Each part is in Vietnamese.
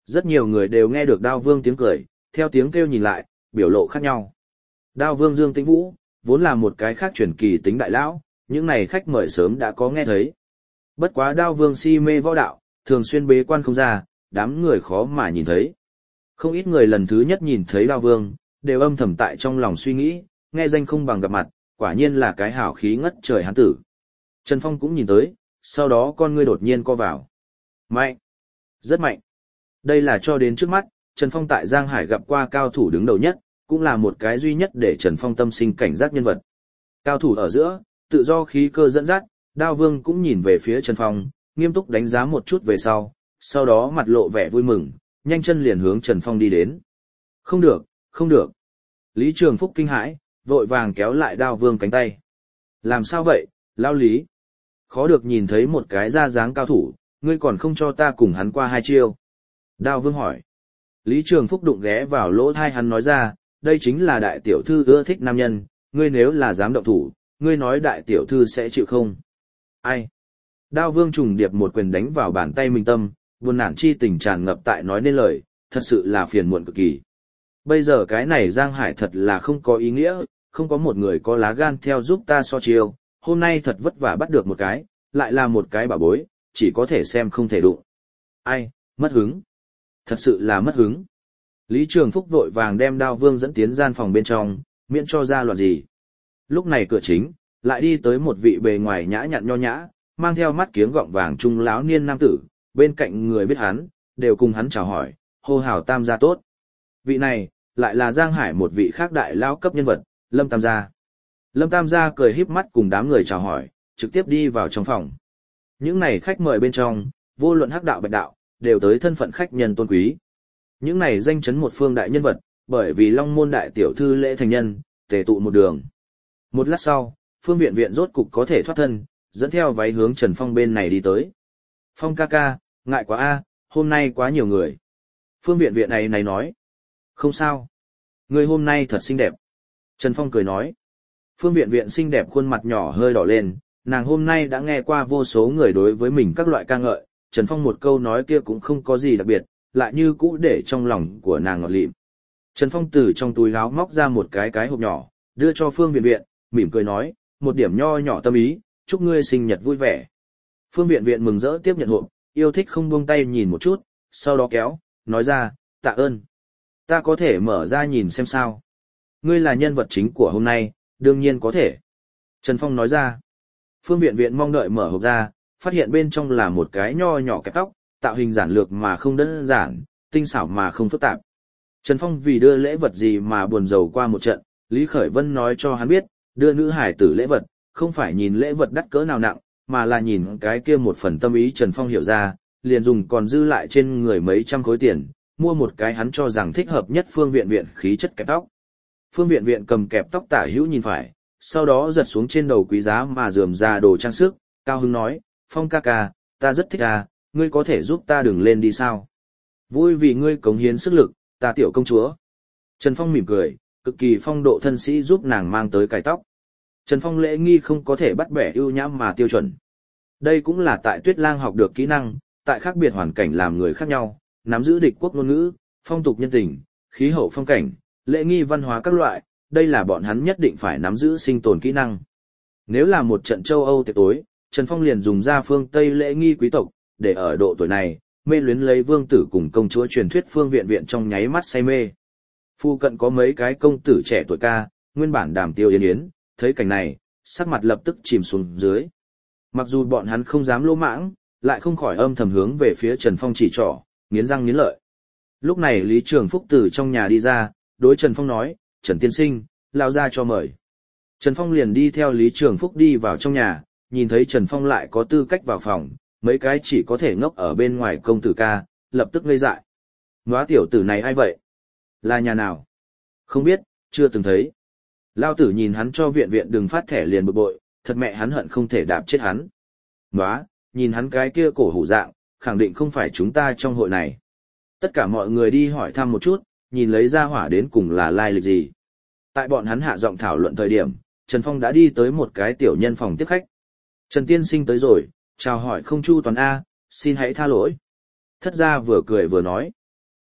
Rất nhiều người đều nghe được Đao Vương tiếng cười, theo tiếng kêu nhìn lại, biểu lộ khác nhau. Đao Vương Dương Tĩnh Vũ, vốn là một cái khác truyền kỳ tính đại lão, những này khách mời sớm đã có nghe thấy. Bất quá Đao Vương si mê võ đạo, thường xuyên bế quan không ra, đám người khó mà nhìn thấy. Không ít người lần thứ nhất nhìn thấy Đao Vương, đều âm thầm tại trong lòng suy nghĩ, nghe danh không bằng gặp mặt, quả nhiên là cái hảo khí ngất trời hán tử. Trần Phong cũng nhìn tới, sau đó con ngươi đột nhiên co vào. Mạnh! Rất mạnh! Đây là cho đến trước mắt, Trần Phong tại Giang Hải gặp qua cao thủ đứng đầu nhất, cũng là một cái duy nhất để Trần Phong tâm sinh cảnh giác nhân vật. Cao thủ ở giữa, tự do khí cơ dẫn dắt, Đao Vương cũng nhìn về phía Trần Phong, nghiêm túc đánh giá một chút về sau đó mặt lộ vẻ vui mừng, nhanh chân liền hướng Trần Phong đi đến. Không được, không được. Lý Trường Phúc kinh hãi, vội vàng kéo lại Đao Vương cánh tay. Làm sao vậy, lão Lý? Khó được nhìn thấy một cái ra dáng cao thủ, ngươi còn không cho ta cùng hắn qua hai chiêu. Đao Vương hỏi. Lý Trường Phúc đụng ghé vào lỗ tai hắn nói ra, đây chính là đại tiểu thư ưa thích nam nhân, ngươi nếu là dám động thủ, ngươi nói đại tiểu thư sẽ chịu không? Ai? Đao Vương trùng điệp một quyền đánh vào bàn tay mình tâm, buồn nản chi tình tràn ngập tại nói nên lời, thật sự là phiền muộn cực kỳ. Bây giờ cái này Giang Hải thật là không có ý nghĩa, không có một người có lá gan theo giúp ta so chiêu, hôm nay thật vất vả bắt được một cái, lại là một cái bảo bối, chỉ có thể xem không thể đụng. Ai, mất hứng. Thật sự là mất hứng. Lý Trường Phúc vội vàng đem Đao Vương dẫn tiến gian phòng bên trong, miễn cho ra loạn gì. Lúc này cửa chính, lại đi tới một vị bề ngoài nhã nhặn nho nhã, mang theo mắt kiếng gọng vàng trung lão niên nam tử, bên cạnh người biết hắn, đều cùng hắn chào hỏi, hô hào Tam gia tốt. Vị này, lại là Giang Hải một vị khác đại lão cấp nhân vật, Lâm Tam gia. Lâm Tam gia cười híp mắt cùng đám người chào hỏi, trực tiếp đi vào trong phòng. Những này khách mời bên trong, vô luận hắc đạo bạch đạo, đều tới thân phận khách nhân tôn quý. Những này danh chấn một phương đại nhân vật, bởi vì Long Môn đại tiểu thư lễ thành nhân, tề tụ một đường. Một lát sau, Phương Viện Viện rốt cục có thể thoát thân, dẫn theo váy hướng Trần Phong bên này đi tới. Phong ca ca, ngại quá a, hôm nay quá nhiều người. Phương Viện Viện này nói. Không sao. Người hôm nay thật xinh đẹp. Trần Phong cười nói. Phương Viện Viện xinh đẹp khuôn mặt nhỏ hơi đỏ lên, nàng hôm nay đã nghe qua vô số người đối với mình các loại ca ngợi, Trần Phong một câu nói kia cũng không có gì đặc biệt, lại như cũ để trong lòng của nàng ngọt lịm. Trần Phong từ trong túi áo móc ra một cái hộp nhỏ, đưa cho Phương Viện Viện, mỉm cười nói, một điểm nho nhỏ tâm ý, chúc ngươi sinh nhật vui vẻ. Phương Viện Viện mừng rỡ tiếp nhận hộp, yêu thích không buông tay nhìn một chút, sau đó kéo, nói ra, tạ ơn. Ta có thể mở ra nhìn xem sao. Ngươi là nhân vật chính của hôm nay, đương nhiên có thể. Trần Phong nói ra. Phương Viện Viện mong đợi mở hộp ra, phát hiện bên trong là một cái nho nhỏ kẹp tóc, tạo hình giản lược mà không đơn giản, tinh xảo mà không phức tạp. Trần Phong vì đưa lễ vật gì mà buồn rầu qua một trận, Lý Khởi Vân nói cho hắn biết, đưa nữ hải tử lễ vật, không phải nhìn lễ vật đắt cỡ nào nặng, mà là nhìn cái kia một phần tâm ý. Trần Phong hiểu ra, liền dùng còn dư lại trên người mấy trăm khối tiền, mua một cái hắn cho rằng thích hợp nhất Phương Viện Viện khí chất kẹp tóc. Phương Viện Viện cầm kẹp tóc tả hữu nhìn phải, sau đó giật xuống trên đầu quý giá mà rườm ra đồ trang sức, cao hứng nói, Phong ca ca, ta rất thích à, ngươi có thể giúp ta đừng lên đi sao? Vui vì ngươi cống hiến sức lực, ta tiểu công chúa. Trần Phong mỉm cười, cực kỳ phong độ thân sĩ giúp nàng mang tới cài tóc. Trần Phong lễ nghi không có thể bắt bẻ ưu nhãm mà tiêu chuẩn. Đây cũng là tại Tuyết Lang học được kỹ năng, tại khác biệt hoàn cảnh làm người khác nhau, nắm giữ địch quốc ngôn ngữ, phong tục nhân tình, khí hậu phong cảnh, lễ nghi văn hóa các loại, đây là bọn hắn nhất định phải nắm giữ sinh tồn kỹ năng. Nếu là một trận châu Âu tiệc tối, Trần Phong liền dùng ra phương Tây lễ nghi quý tộc, để ở độ tuổi này, mê luyến lấy vương tử cùng công chúa truyền thuyết Phương Viện Viện trong nháy mắt say mê. Phu cận có mấy cái công tử trẻ tuổi ca, nguyên bản đàm tiêu yến, thấy cảnh này, sắc mặt lập tức chìm xuống dưới. Mặc dù bọn hắn không dám lỗ mãng, lại không khỏi âm thầm hướng về phía Trần Phong chỉ trỏ, nghiến răng nghiến lợi. Lúc này Lý Trường Phúc từ trong nhà đi ra, đối Trần Phong nói, Trần Tiên Sinh, lao ra cho mời. Trần Phong liền đi theo Lý Trường Phúc đi vào trong nhà, nhìn thấy Trần Phong lại có tư cách vào phòng, mấy cái chỉ có thể ngốc ở bên ngoài công tử ca, lập tức ngây dại. Nóa tiểu tử này ai vậy? Là nhà nào? Không biết, chưa từng thấy. Lao tử nhìn hắn cho Viện Viện đừng phát thẻ liền bực bội, thật mẹ hắn hận không thể đạp chết hắn. Nóa, nhìn hắn cái kia cổ hủ dạng, khẳng định không phải chúng ta trong hội này. Tất cả mọi người đi hỏi thăm một chút, nhìn lấy ra hỏa đến cùng là lai lịch gì. Tại bọn hắn hạ giọng thảo luận thời điểm, Trần Phong đã đi tới một cái tiểu nhân phòng tiếp khách. Trần Tiên Sinh tới rồi, chào hỏi không chu toàn A, xin hãy tha lỗi. Thất gia vừa cười vừa nói.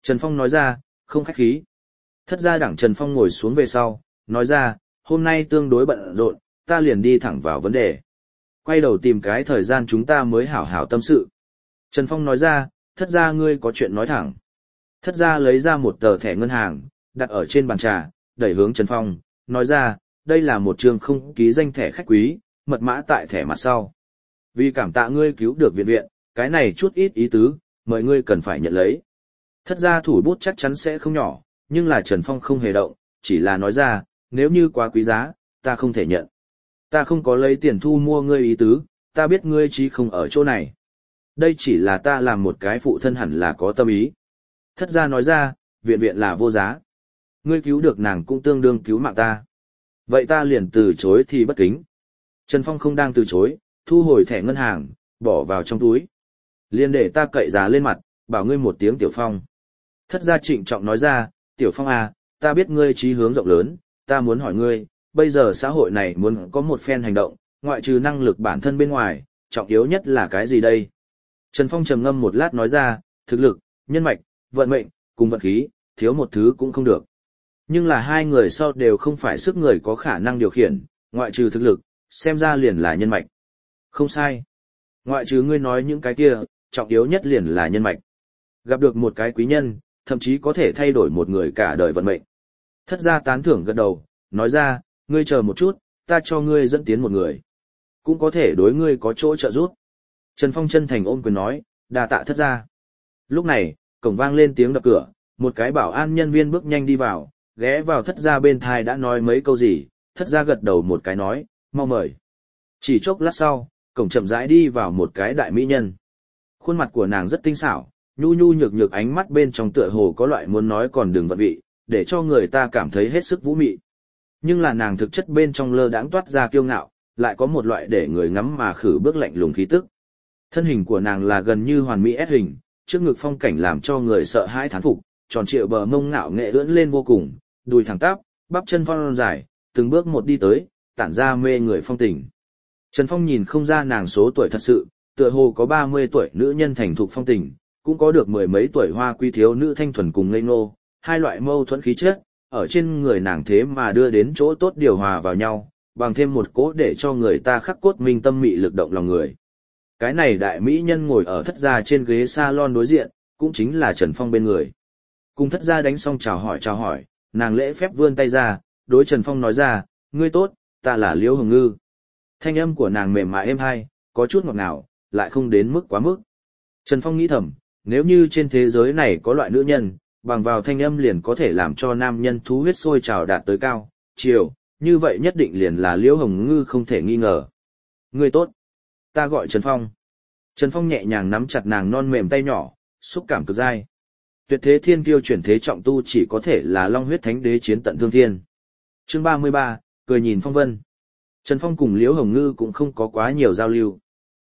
Trần Phong nói ra, không khách khí. Thất gia đẳng Trần Phong ngồi xuống về sau, nói ra, hôm nay tương đối bận rộn, ta liền đi thẳng vào vấn đề. Quay đầu tìm cái thời gian chúng ta mới hảo hảo tâm sự. Trần Phong nói ra, thất gia ngươi có chuyện nói thẳng. Thất gia lấy ra một tờ thẻ ngân hàng, đặt ở trên bàn trà, đẩy hướng Trần Phong, nói ra, đây là một trường không ký danh thẻ khách quý, mật mã tại thẻ mặt sau. Vì cảm tạ ngươi cứu được viện viện, cái này chút ít ý tứ, mời ngươi cần phải nhận lấy. Thất gia thủ bút chắc chắn sẽ không nhỏ, nhưng là Trần Phong không hề động, chỉ là nói ra, nếu như quá quý giá, ta không thể nhận. Ta không có lấy tiền thu mua ngươi ý tứ, ta biết ngươi chí không ở chỗ này. Đây chỉ là ta làm một cái phụ thân hẳn là có tâm ý. Thất gia nói ra, viện viện là vô giá. Ngươi cứu được nàng cũng tương đương cứu mạng ta. Vậy ta liền từ chối thì bất kính. Trần Phong không đang từ chối, thu hồi thẻ ngân hàng, bỏ vào trong túi. Liền để ta cậy giá lên mặt, bảo ngươi một tiếng Tiểu Phong. Thất gia trịnh trọng nói ra, Tiểu Phong à, ta biết ngươi chí hướng rộng lớn, ta muốn hỏi ngươi, bây giờ xã hội này muốn có một phen hành động, ngoại trừ năng lực bản thân bên ngoài, trọng yếu nhất là cái gì đây? Trần Phong trầm ngâm một lát nói ra, thực lực, nhân mạch, vận mệnh, cùng vận khí, thiếu một thứ cũng không được. Nhưng là hai người sau đều không phải sức người có khả năng điều khiển, ngoại trừ thực lực, xem ra liền là nhân mạch. Không sai. Ngoại trừ ngươi nói những cái kia, trọng yếu nhất liền là nhân mạch. Gặp được một cái quý nhân, thậm chí có thể thay đổi một người cả đời vận mệnh. Thất gia tán thưởng gật đầu, nói ra, ngươi chờ một chút, ta cho ngươi dẫn tiến một người. Cũng có thể đối ngươi có chỗ trợ giúp. Trần Phong chân thành ôm quyền nói, đa tạ thất gia. Lúc này, cổng vang lên tiếng đập cửa, một cái bảo an nhân viên bước nhanh đi vào, ghé vào thất gia bên thai đã nói mấy câu gì, thất gia gật đầu một cái nói, mau mời. Chỉ chốc lát sau, cổng chậm rãi đi vào một cái đại mỹ nhân. Khuôn mặt của nàng rất tinh xảo, nhu nhu nhược nhược ánh mắt bên trong tựa hồ có loại muốn nói còn đừng vận vị, để cho người ta cảm thấy hết sức vũ mị. Nhưng là nàng thực chất bên trong lơ đãng toát ra kiêu ngạo, lại có một loại để người ngắm mà khử bước lạnh lùng khí tức. Thân hình của nàng là gần như hoàn mỹ ép hình, trước ngực phong cảnh làm cho người sợ hãi thán phục, tròn trịa bờ mông ngạo nghệ ưỡn lên vô cùng, đùi thẳng tắp, bắp chân thon dài, từng bước một đi tới, tản ra mê người phong tình. Trần Phong nhìn không ra nàng số tuổi thật sự, tựa hồ có 30 tuổi nữ nhân thành thục phong tình, cũng có được mười mấy tuổi hoa quý thiếu nữ thanh thuần cùng ngây ngô, hai loại mâu thuẫn khí chất, ở trên người nàng thế mà đưa đến chỗ tốt điều hòa vào nhau, bằng thêm một cỗ để cho người ta khắc cốt minh tâm mị lực động lòng người. Cái này đại mỹ nhân ngồi ở thất gia trên ghế salon đối diện, cũng chính là Trần Phong bên người. Cùng thất gia đánh xong chào hỏi, nàng lễ phép vươn tay ra, đối Trần Phong nói ra, ngươi tốt, ta là Liễu Hồng Ngư. Thanh âm của nàng mềm mại êm hai, có chút ngọt ngào, lại không đến mức quá mức. Trần Phong nghĩ thầm, nếu như trên thế giới này có loại nữ nhân, bằng vào thanh âm liền có thể làm cho nam nhân thú huyết sôi trào đạt tới cao, chiều, như vậy nhất định liền là Liễu Hồng Ngư không thể nghi ngờ. Ngươi tốt, ta gọi Trần Phong. Trần Phong nhẹ nhàng nắm chặt nàng non mềm tay nhỏ, xúc cảm cực dai. Tuyệt thế thiên kiêu chuyển thế trọng tu chỉ có thể là long huyết thánh đế chiến tận thương thiên. Chương 33, cười nhìn phong vân. Trần Phong cùng Liễu Hồng Ngư cũng không có quá nhiều giao lưu.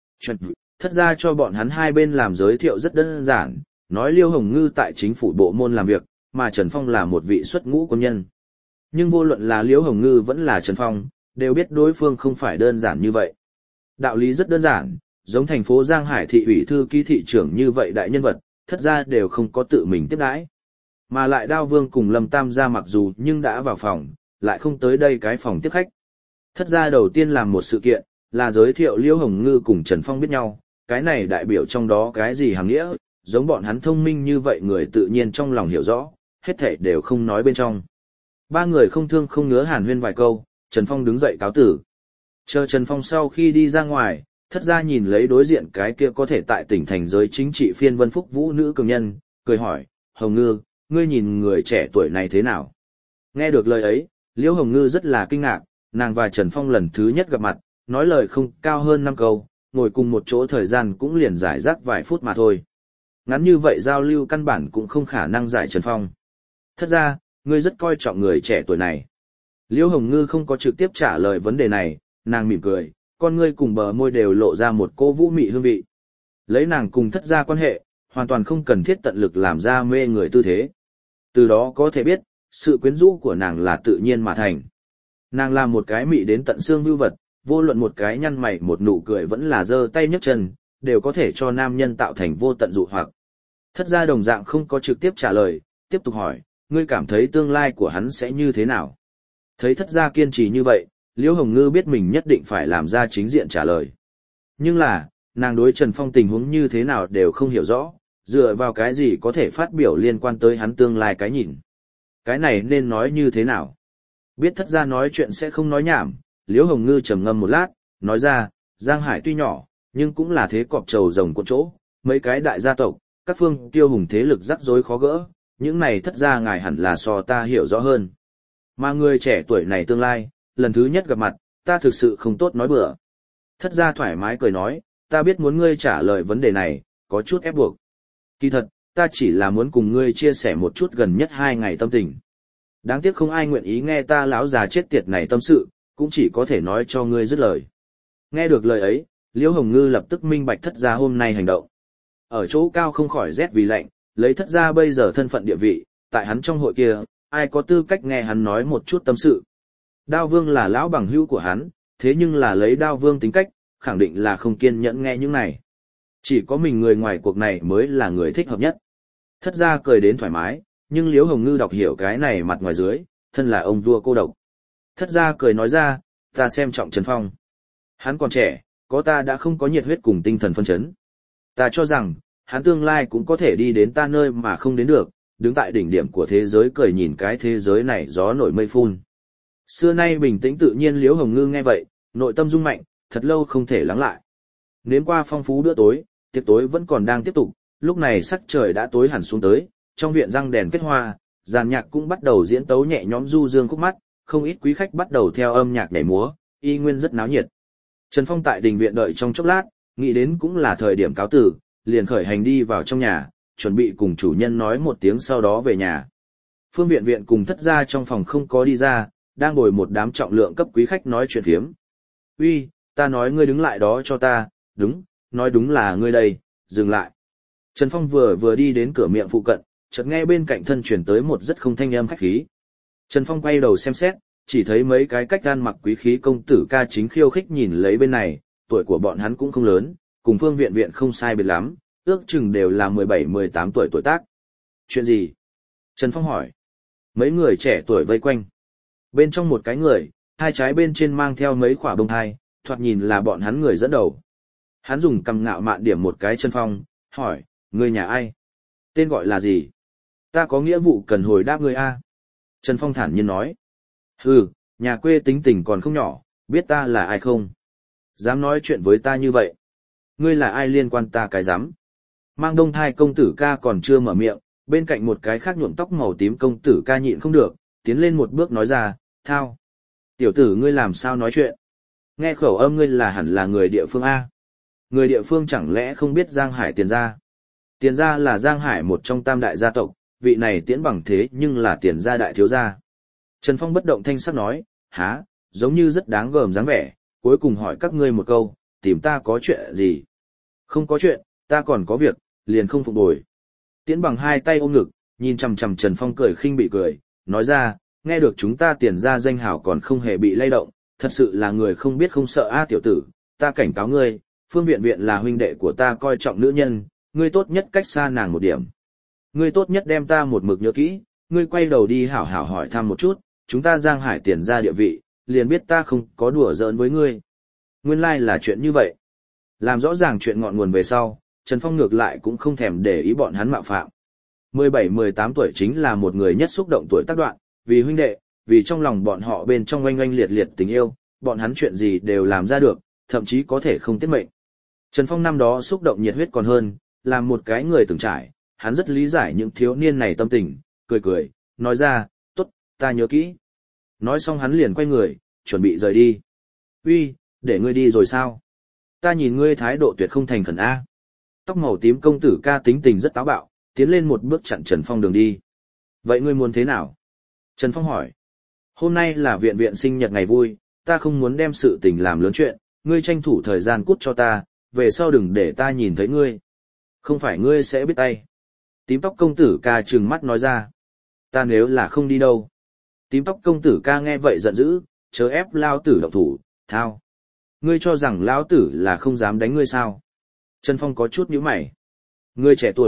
Thất ra cho bọn hắn hai bên làm giới thiệu rất đơn giản, nói Liễu Hồng Ngư tại chính phủ bộ môn làm việc, mà Trần Phong là một vị xuất ngũ quân nhân. Nhưng vô luận là Liễu Hồng Ngư vẫn là Trần Phong, đều biết đối phương không phải đơn giản như vậy. Đạo lý rất đơn giản, giống thành phố Giang Hải thị ủy thư ký thị trưởng như vậy đại nhân vật, thất ra đều không có tự mình tiếp đãi. Mà lại Đao Vương cùng Lâm Tam gia mặc dù nhưng đã vào phòng, lại không tới đây cái phòng tiếp khách. Thất gia đầu tiên làm một sự kiện, là giới thiệu Liễu Hồng Ngư cùng Trần Phong biết nhau, cái này đại biểu trong đó cái gì hàng nghĩa, giống bọn hắn thông minh như vậy người tự nhiên trong lòng hiểu rõ, hết thảy đều không nói bên trong. Ba người không thương không ngứa hàn huyên vài câu, Trần Phong đứng dậy cáo tử. Chờ Trần Phong sau khi đi ra ngoài, thất gia nhìn lấy đối diện cái kia có thể tại tỉnh thành giới chính trị phiên vân phúc vũ nữ cường nhân, cười hỏi, Hồng Ngư, ngươi nhìn người trẻ tuổi này thế nào? Nghe được lời ấy, Liễu Hồng Ngư rất là kinh ngạc, nàng và Trần Phong lần thứ nhất gặp mặt, nói lời không cao hơn 5 câu, ngồi cùng một chỗ thời gian cũng liền giải rác vài phút mà thôi. Ngắn như vậy giao lưu căn bản cũng không khả năng giải Trần Phong. Thật ra, ngươi rất coi trọng người trẻ tuổi này. Liễu Hồng Ngư không có trực tiếp trả lời vấn đề này, nàng mỉm cười, con ngươi cùng bờ môi đều lộ ra một cô vũ mị hương vị. Lấy nàng cùng thất gia quan hệ, hoàn toàn không cần thiết tận lực làm ra mê người tư thế. Từ đó có thể biết, sự quyến rũ của nàng là tự nhiên mà thành. Nàng là một cái mị đến tận xương vưu vật, vô luận một cái nhăn mày một nụ cười vẫn là giơ tay nhấc chân, đều có thể cho nam nhân tạo thành vô tận dụ hoặc. Thất gia đồng dạng không có trực tiếp trả lời, tiếp tục hỏi, ngươi cảm thấy tương lai của hắn sẽ như thế nào? Thấy thất gia kiên trì như vậy, Liễu Hồng Ngư biết mình nhất định phải làm ra chính diện trả lời. Nhưng là, nàng đối Trần Phong tình huống như thế nào đều không hiểu rõ, dựa vào cái gì có thể phát biểu liên quan tới hắn tương lai cái nhìn. Cái này nên nói như thế nào? Biết thất gia nói chuyện sẽ không nói nhảm, Liễu Hồng Ngư trầm ngâm một lát, nói ra, Giang Hải tuy nhỏ, nhưng cũng là thế cọp trầu rồng cuộn chỗ, mấy cái đại gia tộc, các phương tiêu hùng thế lực rắc rối khó gỡ, những này thất gia ngài hẳn là so ta hiểu rõ hơn. Mà người trẻ tuổi này tương lai, lần thứ nhất gặp mặt, ta thực sự không tốt nói bừa. Thất gia thoải mái cười nói, ta biết muốn ngươi trả lời vấn đề này, có chút ép buộc. Kỳ thật, ta chỉ là muốn cùng ngươi chia sẻ một chút gần nhất 2 ngày tâm tình. Đáng tiếc không ai nguyện ý nghe ta lão già chết tiệt này tâm sự, cũng chỉ có thể nói cho ngươi dứt lời. Nghe được lời ấy, Liễu Hồng Ngư lập tức minh bạch thất gia hôm nay hành động. Ở chỗ cao không khỏi rét vì lạnh, lấy thất gia bây giờ thân phận địa vị, tại hắn trong hội kia, ai có tư cách nghe hắn nói một chút tâm sự. Đao Vương là lão bằng hữu của hắn, thế nhưng là lấy Đao Vương tính cách, khẳng định là không kiên nhẫn nghe những này. Chỉ có mình người ngoài cuộc này mới là người thích hợp nhất. Thất gia cười đến thoải mái, nhưng Liễu Hồng Ngư đọc hiểu cái này mặt ngoài dưới, thân là ông vua cô độc. Thất gia cười nói ra, ta xem trọng Trần Phong. Hắn còn trẻ, có ta đã không có nhiệt huyết cùng tinh thần phân chấn. Ta cho rằng, hắn tương lai cũng có thể đi đến ta nơi mà không đến được, đứng tại đỉnh điểm của thế giới cười nhìn cái thế giới này gió nổi mây phun. Xưa nay bình tĩnh tự nhiên Liễu Hồng Ngư nghe vậy, nội tâm rung mạnh, thật lâu không thể lắng lại. Nếm qua phong phú bữa tối, tiệc tối vẫn còn đang tiếp tục, lúc này sắc trời đã tối hẳn xuống tới, trong viện răng đèn kết hoa, dàn nhạc cũng bắt đầu diễn tấu nhẹ nhõm du dương khúc mắt, không ít quý khách bắt đầu theo âm nhạc nhảy múa, y nguyên rất náo nhiệt. Trần Phong tại đình viện đợi trong chốc lát, nghĩ đến cũng là thời điểm cáo tử, liền khởi hành đi vào trong nhà, chuẩn bị cùng chủ nhân nói một tiếng sau đó về nhà. Phương Viện Viện cùng thất gia trong phòng không có đi ra, đang ngồi một đám trọng lượng cấp quý khách nói chuyện phiếm. Uy, ta nói ngươi đứng lại đó cho ta, đúng, nói đúng là ngươi đây, dừng lại. Trần Phong vừa đi đến cửa miệng phụ cận, chợt nghe bên cạnh thân truyền tới một rất không thanh âm khách khí. Trần Phong quay đầu xem xét, chỉ thấy mấy cái cách gan mặc quý khí công tử ca chính khiêu khích nhìn lấy bên này, tuổi của bọn hắn cũng không lớn, cùng Phương Viện Viện không sai biệt lắm, ước chừng đều là 17-18 tuổi tuổi tác. Chuyện gì? Trần Phong hỏi. Mấy người trẻ tuổi vây quanh. Bên trong một cái người, hai trái bên trên mang theo mấy khỏa bông thai, thoạt nhìn là bọn hắn người dẫn đầu. Hắn dùng cầm ngạo mạn điểm một cái Trần Phong, hỏi, người nhà ai? Tên gọi là gì? Ta có nghĩa vụ cần hồi đáp người A. Trần Phong thản nhiên nói. Hừ, nhà quê tính tình còn không nhỏ, biết ta là ai không? Dám nói chuyện với ta như vậy? Ngươi là ai liên quan ta cái dám? Mang đông thai công tử ca còn chưa mở miệng, bên cạnh một cái khác nhuộm tóc màu tím công tử ca nhịn không được, tiến lên một bước nói ra, thao. Tiểu tử ngươi làm sao nói chuyện? Nghe khẩu âm ngươi là hẳn là người địa phương A. Người địa phương chẳng lẽ không biết Giang Hải Tiền gia? Tiền gia là Giang Hải một trong tam đại gia tộc, vị này tiễn bằng thế nhưng là Tiền gia đại thiếu gia. Trần Phong bất động thanh sắc nói, há, giống như rất đáng gờm dáng vẻ, cuối cùng hỏi các ngươi một câu, tìm ta có chuyện gì? Không có chuyện, ta còn có việc, liền không phục bồi. Tiễn bằng hai tay ôm ngực, nhìn chằm chằm Trần Phong cười khinh bị cười, nói ra, nghe được chúng ta Tiền gia danh hào còn không hề bị lay động, thật sự là người không biết không sợ a tiểu tử, ta cảnh cáo ngươi, Phương Viện Viện là huynh đệ của ta coi trọng nữ nhân, ngươi tốt nhất cách xa nàng một điểm. Ngươi tốt nhất đem ta một mực nhớ kỹ, ngươi quay đầu đi hảo hảo hỏi thăm một chút, chúng ta Giang Hải Tiền gia địa vị, liền biết ta không có đùa giỡn với ngươi. Nguyên lai là chuyện như vậy. Làm rõ ràng chuyện ngọn nguồn về sau, Trần Phong ngược lại cũng không thèm để ý bọn hắn mạo phạm. 17-18 tuổi chính là một người nhất xúc động tuổi tác đoạn, vì huynh đệ, vì trong lòng bọn họ bên trong oanh oanh liệt liệt tình yêu, bọn hắn chuyện gì đều làm ra được, thậm chí có thể không tiết mệnh. Trần Phong năm đó xúc động nhiệt huyết còn hơn, làm một cái người từng trải, hắn rất lý giải những thiếu niên này tâm tình, cười cười, nói ra, tốt, ta nhớ kỹ. Nói xong hắn liền quay người, chuẩn bị rời đi. Uy, để ngươi đi rồi sao? Ta nhìn ngươi thái độ tuyệt không thành khẩn A. Tóc màu tím công tử ca tính tình rất táo bạo, tiến lên một bước chặn Trần Phong đường đi. Vậy ngươi muốn thế nào? Trần Phong hỏi. Hôm nay là viện viện sinh nhật ngày vui, ta không muốn đem sự tình làm lớn chuyện, ngươi tranh thủ thời gian cút cho ta, về sau đừng để ta nhìn thấy ngươi. Không phải ngươi sẽ biết tay. Tím tóc công tử ca trừng mắt nói ra. Ta nếu là không đi đâu. Tím tóc công tử ca nghe vậy giận dữ, chớ ép lao tử động thủ, thao. Ngươi cho rằng lão tử là không dám đánh ngươi sao? Trần Phong có chút nhíu mày. Ngươi trẻ tuổi,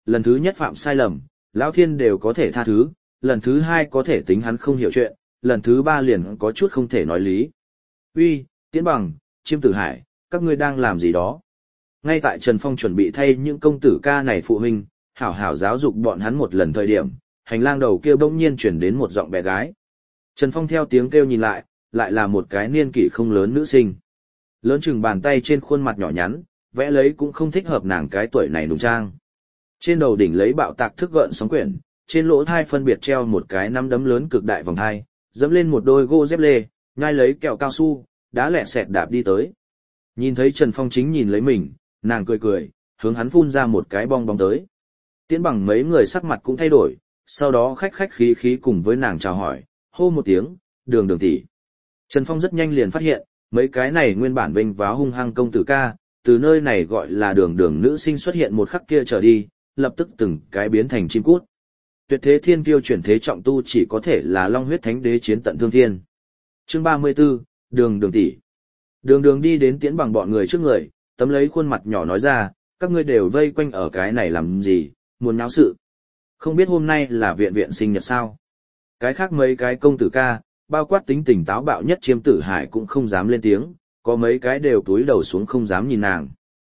lần thứ nhất phạm sai lầm, Lão Thiên đều có thể tha thứ, lần thứ hai có thể tính hắn không hiểu chuyện, lần thứ ba liền có chút không thể nói lý. Uy, Tiễn Bằng, Chiêm Tử Hải, các ngươi đang làm gì đó? Ngay tại Trần Phong chuẩn bị thay những công tử ca này phụ huynh, hảo hảo giáo dục bọn hắn một lần thời điểm, hành lang đầu kia bỗng nhiên chuyển đến một giọng bé gái. Trần Phong theo tiếng kêu nhìn lại là một cái niên kỷ không lớn nữ sinh. Lớn chừng bàn tay trên khuôn mặt nhỏ nhắn, vẽ lấy cũng không thích hợp nàng cái tuổi này nùng trang. Trên đầu đỉnh lấy bạo tạc thức gợn sóng quyển, trên lỗ thai phân biệt treo một cái nắm đấm lớn cực đại vòng thai, dẫm lên một đôi gô dép lê, nhai lấy kẹo cao su, đá lẹ sẹt đạp đi tới. Nhìn thấy Trần Phong chính nhìn lấy mình, nàng cười cười, hướng hắn phun ra một cái bong bóng tới. Tiễn Bằng mấy người sắc mặt cũng thay đổi, sau đó khách khách khí khí cùng với nàng chào hỏi, hô một tiếng, Đường Đường tỷ. Trần Phong rất nhanh liền phát hiện, mấy cái này nguyên bản vênh váo hung hăng công tử ca, từ nơi này gọi là Đường Đường nữ sinh xuất hiện một khắc kia trở đi, lập tức từng cái biến thành chim cút. Tuyệt thế thiên kiêu chuyển thế trọng tu chỉ có thể là Long huyết thánh đế chiến tận thương thiên. Chương 34, Đường Đường tỷ. Đường Đường đi đến Tiễn Bằng bọn người trước người, tấm lấy khuôn mặt nhỏ nói ra, các ngươi đều vây quanh ở cái này làm gì, muốn náo sự. Không biết hôm nay là viện viện sinh nhật sao? Cái khác mấy cái công tử ca, bao quát tính tình táo bạo nhất Chiêm Tử Hải cũng không dám lên tiếng, có mấy cái đều túi đầu xuống không dám nhìn nàng.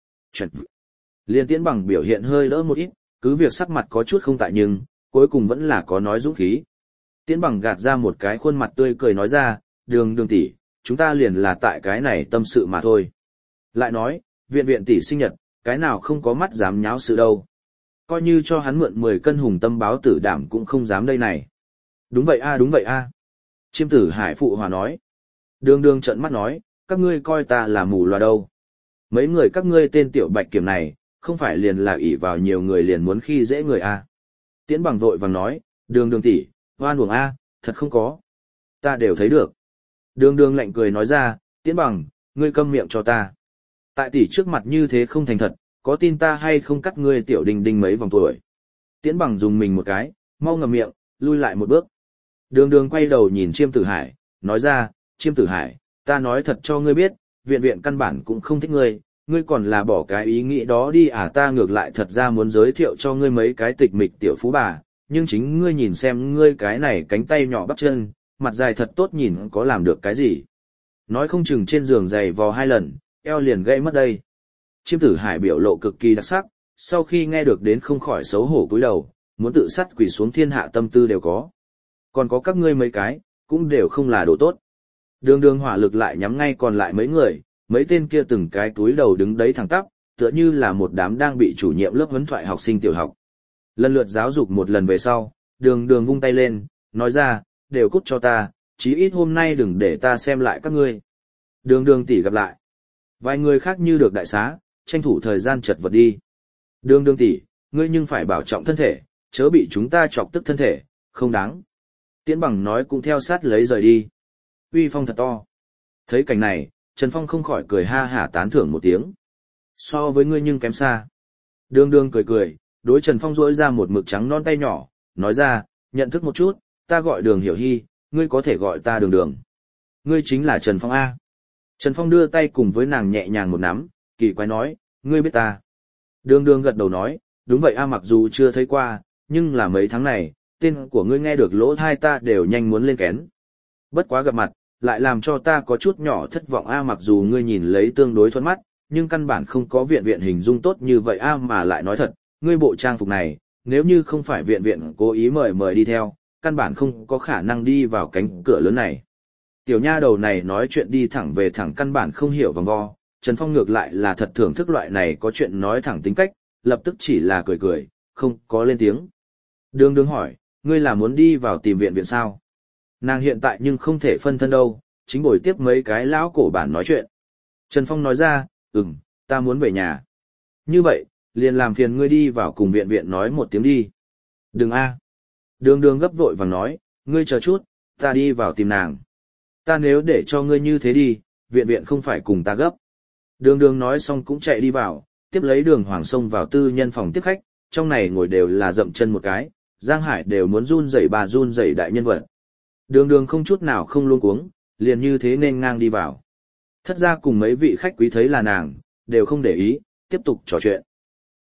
Liên Tiễn Bằng biểu hiện hơi đỡ một ít, cứ việc sắc mặt có chút không tại nhưng, cuối cùng vẫn là có nói dũng khí. Tiễn Bằng gạt ra một cái khuôn mặt tươi cười nói ra, Đường Đường tỷ, chúng ta liền là tại cái này tâm sự mà thôi. Lại nói, viện viện tỷ sinh nhật, cái nào không có mắt dám nháo sự đâu. Coi như cho hắn mượn 10 cân hùng tâm báo tử đảm cũng không dám đây này. Đúng vậy a, đúng vậy a. Chiêm Tử Hải phụ hòa nói. Đường Đường trợn mắt nói, các ngươi coi ta là mù loà đâu. Mấy người các ngươi tên tiểu bạch kiểm này, không phải liền là ỷ vào nhiều người liền muốn khi dễ người a. Tiễn Bằng vội vàng nói, Đường Đường tỷ, oan uổng a, thật không có. Ta đều thấy được. Đường Đường lạnh cười nói ra, Tiễn Bằng, ngươi câm miệng cho ta. Tại tỷ trước mặt như thế không thành thật, có tin ta hay không cắt ngươi tiểu đình đình mấy vòng tuổi. Tiễn Bằng dùng mình một cái, mau ngậm miệng, lui lại một bước. Đường Đường quay đầu nhìn Chiêm Tử Hải, nói ra, Chiêm Tử Hải, ta nói thật cho ngươi biết, viện viện căn bản cũng không thích ngươi, ngươi còn là bỏ cái ý nghĩ đó đi à, ta ngược lại thật ra muốn giới thiệu cho ngươi mấy cái tịch mịch tiểu phú bà, nhưng chính ngươi nhìn xem ngươi cái này cánh tay nhỏ bắp chân, mặt dài thật tốt nhìn có làm được cái gì. Nói không chừng trên giường giày vò 2 lần, eo liền gãy mất đây. Chiêm Tử Hải biểu lộ cực kỳ đặc sắc, sau khi nghe được đến không khỏi xấu hổ cúi đầu, muốn tự sát quỳ xuống thiên hạ tâm tư đều có. Còn có các ngươi mấy cái, cũng đều không là đồ tốt. Đường Đường hỏa lực lại nhắm ngay còn lại mấy người, mấy tên kia từng cái túi đầu đứng đấy thẳng tắp, tựa như là một đám đang bị chủ nhiệm lớp huấn thoại học sinh tiểu học. Lần lượt giáo dục một lần về sau, Đường Đường vung tay lên, nói ra, đều cút cho ta, chí ít hôm nay đừng để ta xem lại các ngươi. Đường Đường tỷ gặp lại. Vài người khác như được đại xá, tranh thủ thời gian chật vật đi. Đường Đường tỷ, ngươi nhưng phải bảo trọng thân thể, chớ bị chúng ta chọc tức thân thể, không đáng. Tiễn Bằng nói cũng theo sát lấy rời đi. Uy phong thật to. Thấy cảnh này, Trần Phong không khỏi cười ha hả tán thưởng một tiếng. So với ngươi nhưng kém xa. Đường Đường cười cười, đối Trần Phong duỗi ra một mực trắng non tay nhỏ, nói ra, nhận thức một chút, ta gọi Đường Hiểu Hy, ngươi có thể gọi ta Đường Đường. Ngươi chính là Trần Phong A. Trần Phong đưa tay cùng với nàng nhẹ nhàng một nắm, kỳ quái nói, ngươi biết ta. Đường Đường gật đầu nói, đúng vậy a, mặc dù chưa thấy qua, nhưng là mấy tháng này, tên của ngươi nghe được lỗ tai ta đều nhanh muốn lên kén. Bất quá gặp mặt, lại làm cho ta có chút nhỏ thất vọng a, mặc dù ngươi nhìn lấy tương đối thuận mắt, nhưng căn bản không có viện viện hình dung tốt như vậy a, mà lại nói thật, ngươi bộ trang phục này, nếu như không phải viện viện cố ý mời đi theo, căn bản không có khả năng đi vào cánh cửa lớn này. Tiểu nha đầu này nói chuyện đi thẳng về thẳng, căn bản không hiểu vòng vo, Trần Phong ngược lại là thật thưởng thức loại này có chuyện nói thẳng tính cách, lập tức chỉ là cười cười, không có lên tiếng. Đường Đường hỏi, ngươi là muốn đi vào tìm viện viện sao? Nàng hiện tại nhưng không thể phân thân đâu, chính ngồi tiếp mấy cái lão cổ bản nói chuyện. Trần Phong nói ra, ta muốn về nhà. Như vậy, liền làm phiền ngươi đi vào cùng viện viện nói một tiếng đi. Đừng a. Đường Đường gấp vội vàng nói, ngươi chờ chút, ta đi vào tìm nàng. Ta nếu để cho ngươi như thế đi, viện viện không phải cùng ta gấp. Đường Đường nói xong cũng chạy đi vào, tiếp lấy Đường Hoàng xông vào tư nhân phòng tiếp khách, trong này ngồi đều là dậm chân một cái, Giang Hải đều muốn run rẩy bà run rẩy đại nhân vật. Đường Đường không chút nào không luống cuống, liền như thế nên ngang đi vào. Thất ra cùng mấy vị khách quý thấy là nàng, đều không để ý, tiếp tục trò chuyện.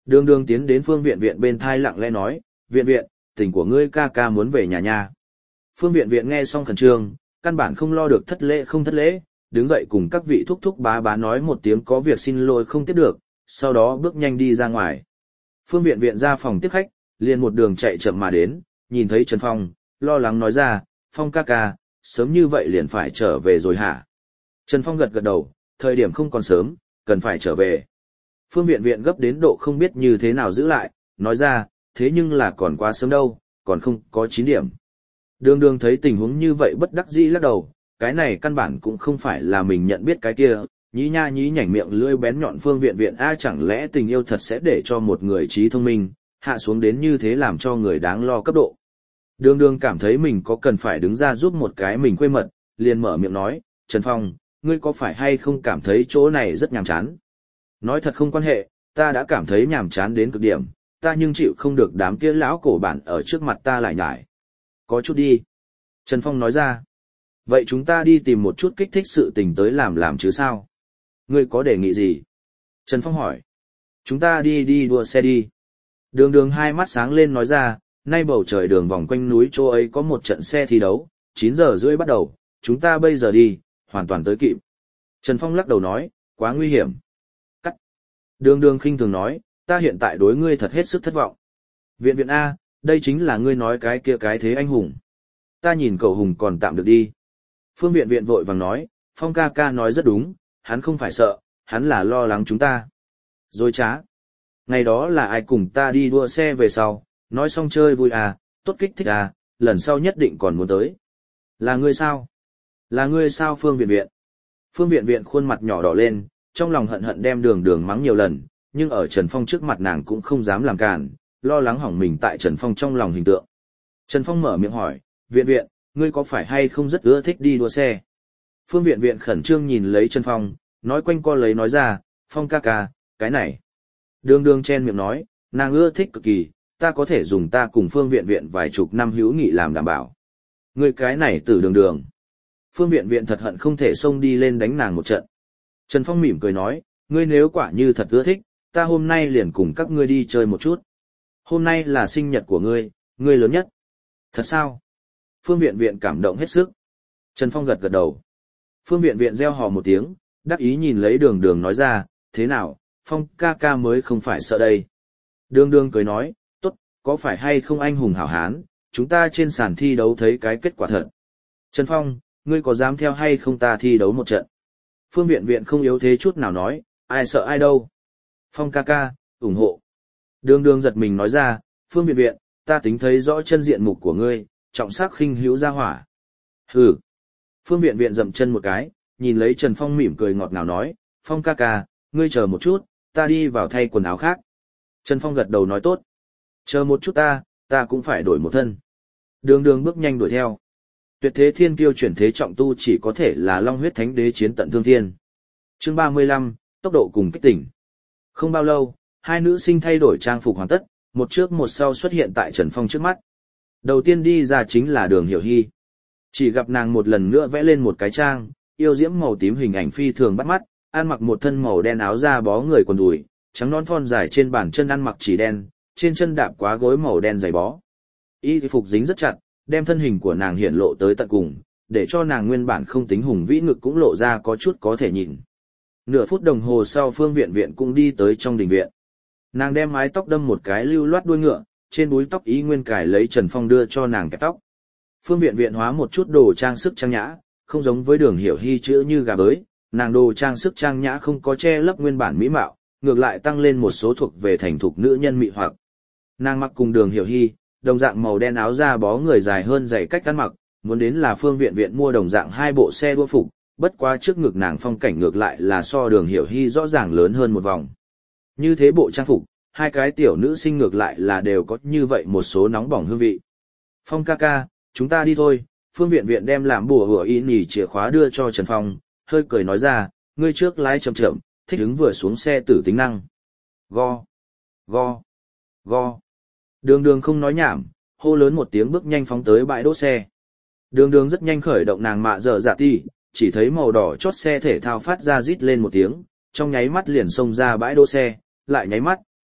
Đường đường tiến đến Phương Viện Viện bên thai lặng lẽ nói, Viện Viện, tình của ngươi ca ca muốn về nhà nha. Phương Viện Viện nghe xong khẩn trương, căn bản không lo được thất lễ không thất lễ, đứng dậy cùng các vị thúc thúc bá bá nói một tiếng có việc xin lỗi không tiếp được, sau đó bước nhanh đi ra ngoài. Phương Viện Viện ra phòng tiếp khách, liền một đường chạy chậm mà đến, nhìn thấy Trần Phong, lo lắng nói ra, Phong ca ca, sớm như vậy liền phải trở về rồi hả? Trần Phong gật gật đầu, thời điểm không còn sớm, cần phải trở về. Phương Viện Viện gấp đến độ không biết như thế nào giữ lại, nói ra, thế nhưng là còn quá sớm đâu, còn không có 9 điểm. Đường đường thấy tình huống như vậy bất đắc dĩ lắc đầu, cái này căn bản cũng không phải là mình nhận biết cái kia, nhí nha nhí nhảnh miệng lưỡi bén nhọn Phương Viện Viện a chẳng lẽ tình yêu thật sẽ để cho một người trí thông minh, hạ xuống đến như thế làm cho người đáng lo cấp độ. Đường đường cảm thấy mình có cần phải đứng ra giúp một cái mình quê mật, liền mở miệng nói, Trần Phong, ngươi có phải hay không cảm thấy chỗ này rất nhàm chán? Nói thật không quan hệ, ta đã cảm thấy nhàm chán đến cực điểm, ta nhưng chịu không được đám kia lão cổ bản ở trước mặt ta lại nhải. Có chút đi. Trần Phong nói ra. Vậy chúng ta đi tìm một chút kích thích sự tình tới làm chứ sao? Ngươi có đề nghị gì? Trần Phong hỏi. Chúng ta đi đua xe đi. Đường đường hai mắt sáng lên nói ra, nay bầu trời đường vòng quanh núi chỗ ấy có một trận xe thi đấu, 9 giờ rưỡi bắt đầu, chúng ta bây giờ đi, hoàn toàn tới kịp. Trần Phong lắc đầu nói, quá nguy hiểm. Cắt. Đường đường khinh thường nói, ta hiện tại đối ngươi thật hết sức thất vọng. Viện Viện A, đây chính là ngươi nói cái kia cái thế anh hùng. Ta nhìn cậu hùng còn tạm được đi. Phương Viện Viện vội vàng nói, Phong ca ca nói rất đúng, hắn không phải sợ, hắn là lo lắng chúng ta. Rồi trá. Ngày đó là ai cùng ta đi đua xe về sau, nói xong chơi vui à, tốt kích thích à, lần sau nhất định còn muốn tới. Là ngươi sao? Là ngươi sao Phương Viện Viện? Phương Viện Viện khuôn mặt nhỏ đỏ lên, trong lòng hận hận đem đường đường mắng nhiều lần, nhưng ở Trần Phong trước mặt nàng cũng không dám làm cản, lo lắng hỏng mình tại Trần Phong trong lòng hình tượng. Trần Phong mở miệng hỏi, Viện Viện, ngươi có phải hay không rất ưa thích đi đua xe? Phương Viện Viện khẩn trương nhìn lấy Trần Phong, nói quanh co lấy nói ra, Phong ca ca, cái này. Đường đường chen miệng nói, nàng ưa thích cực kỳ, ta có thể dùng ta cùng Phương Viện Viện vài chục năm hữu nghị làm đảm bảo. Ngươi cái này tử đường đường. Phương Viện Viện thật hận không thể xông đi lên đánh nàng một trận. Trần Phong mỉm cười nói, ngươi nếu quả như thật ưa thích, ta hôm nay liền cùng các ngươi đi chơi một chút. Hôm nay là sinh nhật của ngươi, ngươi lớn nhất. Thật sao? Phương Viện Viện cảm động hết sức. Trần Phong gật gật đầu. Phương Viện Viện reo hò một tiếng, đắc ý nhìn lấy đường đường nói ra, thế nào, Phong ca ca mới không phải sợ đây. Đường đường cười nói, tốt, có phải hay không anh hùng hảo hán, chúng ta trên sàn thi đấu thấy cái kết quả thật. Trần Phong, ngươi có dám theo hay không ta thi đấu một trận? Phương Viện Viện không yếu thế chút nào nói, ai sợ ai đâu. Phong ca ca, ủng hộ. Đường đường giật mình nói ra, Phương Viện Viện, ta tính thấy rõ chân diện mục của ngươi, trọng sắc khinh hữu ra hỏa. Hừ. Phương Viện Viện dậm chân một cái, nhìn lấy Trần Phong mỉm cười ngọt ngào nói, Phong ca ca, ngươi chờ một chút, ta đi vào thay quần áo khác. Trần Phong gật đầu nói tốt. Chờ một chút ta cũng phải đổi một thân. Đường đường bước nhanh đuổi theo. Tuyệt thế thiên kiêu chuyển thế trọng tu chỉ có thể là long huyết thánh đế chiến tận thương thiên. Chương 35, tốc độ cùng kích tỉnh. Không bao lâu, hai nữ sinh thay đổi trang phục hoàn tất, một trước một sau xuất hiện tại Trần Phong trước mắt. Đầu tiên đi ra chính là Đường Hiểu Hy. Chỉ gặp nàng một lần nữa vẽ lên một cái trang, yêu diễm màu tím hình ảnh phi thường bắt mắt, ăn mặc một thân màu đen áo da bó người quần đùi, trắng non thon dài trên bàn chân ăn mặc chỉ đen, trên chân đạp quá gối màu đen dày bó. Y phục dính rất chặt, đem thân hình của nàng hiện lộ tới tận cùng, để cho nàng nguyên bản không tính hùng vĩ ngực cũng lộ ra có chút có thể nhìn. Nửa phút đồng hồ sau Phương Viện Viện cũng đi tới trong đình viện. Nàng đem mái tóc đâm một cái lưu loát đuôi ngựa, trên búi tóc ý nguyên cài lấy Trần Phong đưa cho nàng kẹp tóc. Phương Viện Viện hóa một chút đồ trang sức trang nhã, không giống với Đường Hiểu Hy chữ như gà bới, nàng đồ trang sức trang nhã không có che lấp nguyên bản mỹ mạo, ngược lại tăng lên một số thuộc về thành thục nữ nhân mị hoặc. Nàng mặc cùng Đường Hiểu Hy, đồng dạng màu đen áo da bó người dài hơn dày cách ăn mặc, muốn đến là Phương Viện Viện mua đồng dạng hai bộ xe đua phục, bất quá trước ngực nàng phong cảnh ngược lại là so Đường Hiểu Hy rõ ràng lớn hơn một vòng. Như thế bộ trang phục, hai cái tiểu nữ sinh ngược lại là đều có như vậy một số nóng bỏng hương vị. Phong ca ca, chúng ta đi thôi. Phương Viện Viện đem làm bùa hủa y nhì chìa khóa đưa cho Trần Phong, hơi cười nói ra, ngươi trước lái chậm chậm, thích ứng vừa xuống xe tử tính năng. Go, go, go. Đường đường không nói nhảm, hô lớn một tiếng bước nhanh phóng tới bãi đỗ xe. Đường đường rất nhanh khởi động nàng mạ dở dạ ti, chỉ thấy màu đỏ chót xe thể thao phát ra rít lên một tiếng, trong nháy mắt liền xông ra bãi đỗ xe, lại nháy mắt,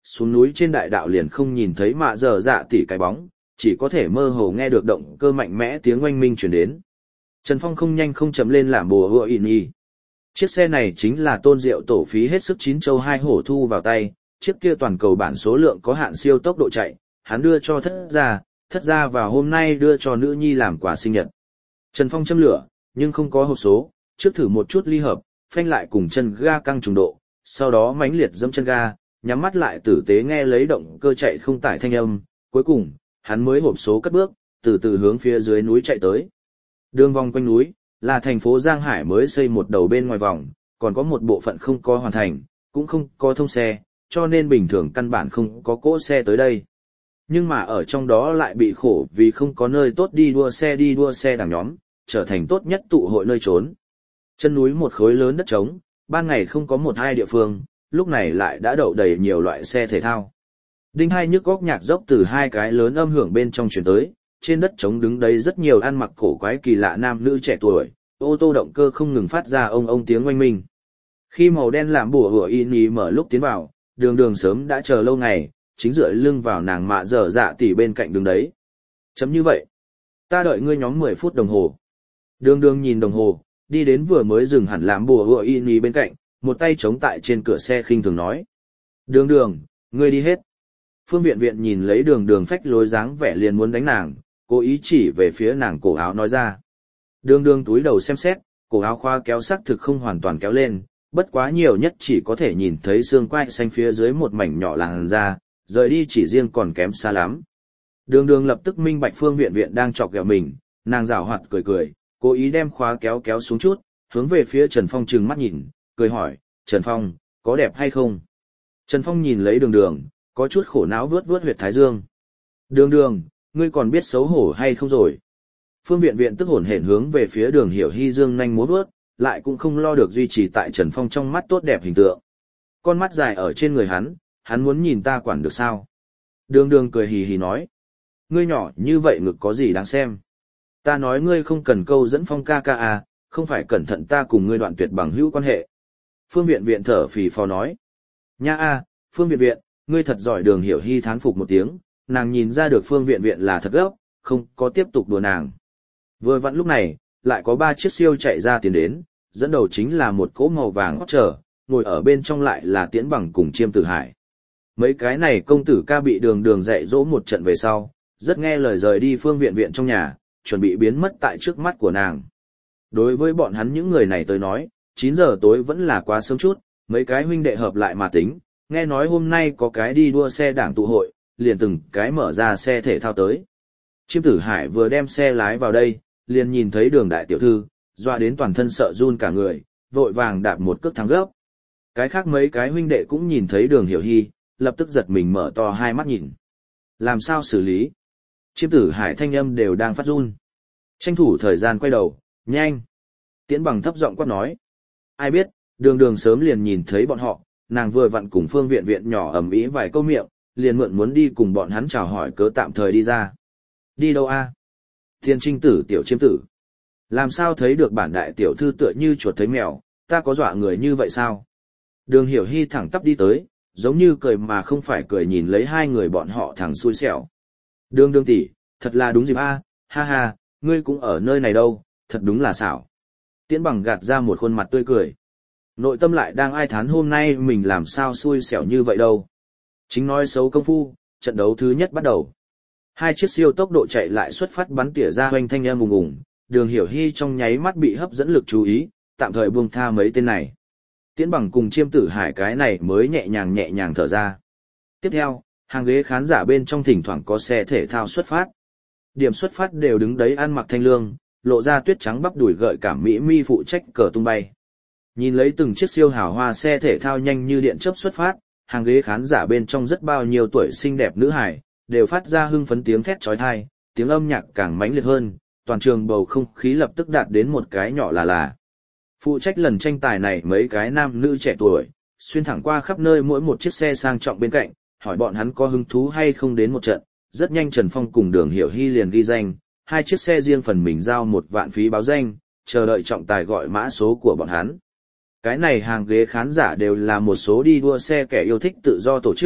xuống núi trên đại đạo liền không nhìn thấy mạ dở dạ tỷ cái bóng, chỉ có thể mơ hồ nghe được động cơ mạnh mẽ tiếng oanh minh truyền đến. Trần Phong không nhanh không chậm lên làm bùa hựa ỉn y. Chiếc xe này chính là Tôn Diệu tổ phí hết sức chín châu hai hổ thu vào tay, chiếc kia toàn cầu bản số lượng có hạn siêu tốc độ chạy, hắn đưa cho thất gia vào hôm nay đưa cho nữ nhi làm quà sinh nhật. Trần Phong châm lửa, nhưng không có hộp số, trước thử một chút ly hợp, phanh lại cùng chân ga căng trùng độ, sau đó mãnh liệt dẫm chân ga, nhắm mắt lại tử tế nghe lấy động cơ chạy không tải thanh âm, cuối cùng, hắn mới hộp số cất bước, từ từ hướng phía dưới núi chạy tới. Đường vòng quanh núi, là thành phố Giang Hải mới xây một đầu bên ngoài vòng, còn có một bộ phận không có hoàn thành, cũng không có thông xe, cho nên bình thường căn bản không có cỗ xe tới đây. Nhưng mà ở trong đó lại bị khổ vì không có nơi tốt đi đua xe đảng nhóm, trở thành tốt nhất tụ hội nơi trốn. Chân núi một khối lớn đất trống, ban ngày không có một hai địa phương, lúc này lại đã đậu đầy nhiều loại xe thể thao. Đinh hai nhức góc nhạc dốc từ hai cái lớn âm hưởng bên trong chuyển tới, trên đất trống đứng đấy rất nhiều ăn mặc cổ quái kỳ lạ nam nữ trẻ tuổi, ô tô động cơ không ngừng phát ra ông tiếng oanh minh. Khi màu đen làm bùa hựa in ý mở lúc tiến vào, đường sớm đã chờ lâu ngày, chính dựa lưng vào nàng mạ dở dạ tỉ bên cạnh đứng đấy. Chấm như vậy. Ta đợi ngươi nhóm 10 phút đồng hồ. Đường nhìn đồng hồ, đi đến vừa mới dừng hẳn làm bùa hựa in ý bên cạnh, một tay chống tại trên cửa xe khinh thường nói. Đường, ngươi đi hết. Phương Viện nhìn lấy đường phách lối dáng vẻ liền muốn đánh nàng, cố ý chỉ về phía nàng cổ áo nói ra. Đường túi đầu xem xét, cổ áo khoa kéo sắc thực không hoàn toàn kéo lên, bất quá nhiều nhất chỉ có thể nhìn thấy xương quai xanh phía dưới một mảnh nhỏ làn da, rời đi chỉ riêng còn kém xa lắm. Đường lập tức minh bạch Phương Viện đang chọc ghẹo mình, nàng giảo hoạt cười, cố ý đem khóa kéo xuống chút, hướng về phía Trần Phong trừng mắt nhìn, cười hỏi, Trần Phong, có đẹp hay không? Trần Phong nhìn lấy đường, có chút khổ não vướt huyệt thái dương. Đường, ngươi còn biết xấu hổ hay không rồi? Phương Viện tức hổn hển hướng về phía Đường Hiểu Hy dương nhanh múa vướt, lại cũng không lo được duy trì tại Trần Phong trong mắt tốt đẹp hình tượng. Con mắt dài ở trên người hắn muốn nhìn ta quản được sao? Đường cười hì hì nói. Ngươi nhỏ như vậy ngực có gì đáng xem? Ta nói ngươi không cần câu dẫn Phong ca à, không phải cẩn thận ta cùng ngươi đoạn tuyệt bằng hữu quan hệ. Phương Viện thở phì phò nói. Nha a, Phương Viện, ngươi thật giỏi. Đường Hiểu Hy thán phục một tiếng, nàng nhìn ra được Phương Viện là thật gấp, không có tiếp tục đùa nàng. Vừa vặn lúc này, lại có 3 chiếc siêu chạy ra tiến đến, dẫn đầu chính là một cỗ màu vàng Porsche, ngồi ở bên trong lại là Tiễn Bằng cùng Chiêm Tử Hải. Mấy cái này công tử ca bị đường dạy dỗ một trận về sau, rất nghe lời rời đi Phương Viện trong nhà, chuẩn bị biến mất tại trước mắt của nàng. Đối với bọn hắn những người này tới nói, 9 giờ tối vẫn là quá sớm chút, mấy cái huynh đệ hợp lại mà tính, nghe nói hôm nay có cái đi đua xe đảng tụ hội, liền từng cái mở ra xe thể thao tới. Chiêm Tử Hải vừa đem xe lái vào đây, liền nhìn thấy Đường đại tiểu thư, doa đến toàn thân sợ run cả người, vội vàng đạp một cước thắng gấp. Cái khác mấy cái huynh đệ cũng nhìn thấy Đường Hiểu Hy, lập tức giật mình mở to hai mắt nhìn. Làm sao xử lý? Chiêm Tử Hải thanh âm đều đang phát run. Tranh thủ thời gian quay đầu, nhanh. Tiễn Bằng thấp giọng quát nói. Ai biết, đường sớm liền nhìn thấy bọn họ, nàng vừa vặn cùng Phương Viện nhỏ ầm ĩ vài câu miệng, liền mượn muốn đi cùng bọn hắn chào hỏi cớ tạm thời đi ra. Đi đâu a? Thiên Trinh tử tiểu Chiêm tử. Làm sao thấy được bản đại tiểu thư tựa như chuột thấy mèo, ta có dọa người như vậy sao? Đường Hiểu Hy thẳng tắp đi tới, giống như cười mà không phải cười nhìn lấy hai người bọn họ thẳng xui xẻo. Đường tỷ, thật là đúng dịp a, ha ha, ngươi cũng ở nơi này đâu, thật đúng là xảo. Tiễn Bằng gạt ra một khuôn mặt tươi cười. Nội tâm lại đang ai thán hôm nay mình làm sao xui xẻo như vậy đâu. Chính nói xấu công phu, trận đấu thứ nhất bắt đầu. 2 chiếc siêu tốc độ chạy lại xuất phát bắn tỉa ra hoành thanh âm ùng ùng, Đường Hiểu Hy trong nháy mắt bị hấp dẫn lực chú ý, tạm thời buông tha mấy tên này. Tiễn Bằng cùng Chiêm Tử Hải cái này mới nhẹ nhàng thở ra. Tiếp theo, hàng ghế khán giả bên trong thỉnh thoảng có xe thể thao xuất phát. Điểm xuất phát đều đứng đấy ăn mặc thanh lương, lộ ra tuyết trắng bắp đùi gợi cảm mỹ mi phụ trách cờ tung bay. Nhìn lấy từng chiếc siêu hào hoa xe thể thao nhanh như điện chớp xuất phát, hàng ghế khán giả bên trong rất bao nhiêu tuổi xinh đẹp nữ hài, đều phát ra hưng phấn tiếng thét chói tai, tiếng âm nhạc càng mãnh liệt hơn, toàn trường bầu không khí lập tức đạt đến một cái nhỏ là. Phụ trách lần tranh tài này mấy cái nam nữ trẻ tuổi, xuyên thẳng qua khắp nơi mỗi một chiếc xe sang trọng bên cạnh, hỏi bọn hắn có hứng thú hay không đến một trận. Rất nhanh Trần Phong cùng Đường Hiểu Hy liền ghi danh, 2 chiếc xe riêng phần mình giao 1 vạn phí báo danh, chờ đợi trọng tài gọi mã số của bọn hắn. Cái này hàng ghế khán giả đều là một số đi đua xe kẻ yêu thích tự do tổ chức,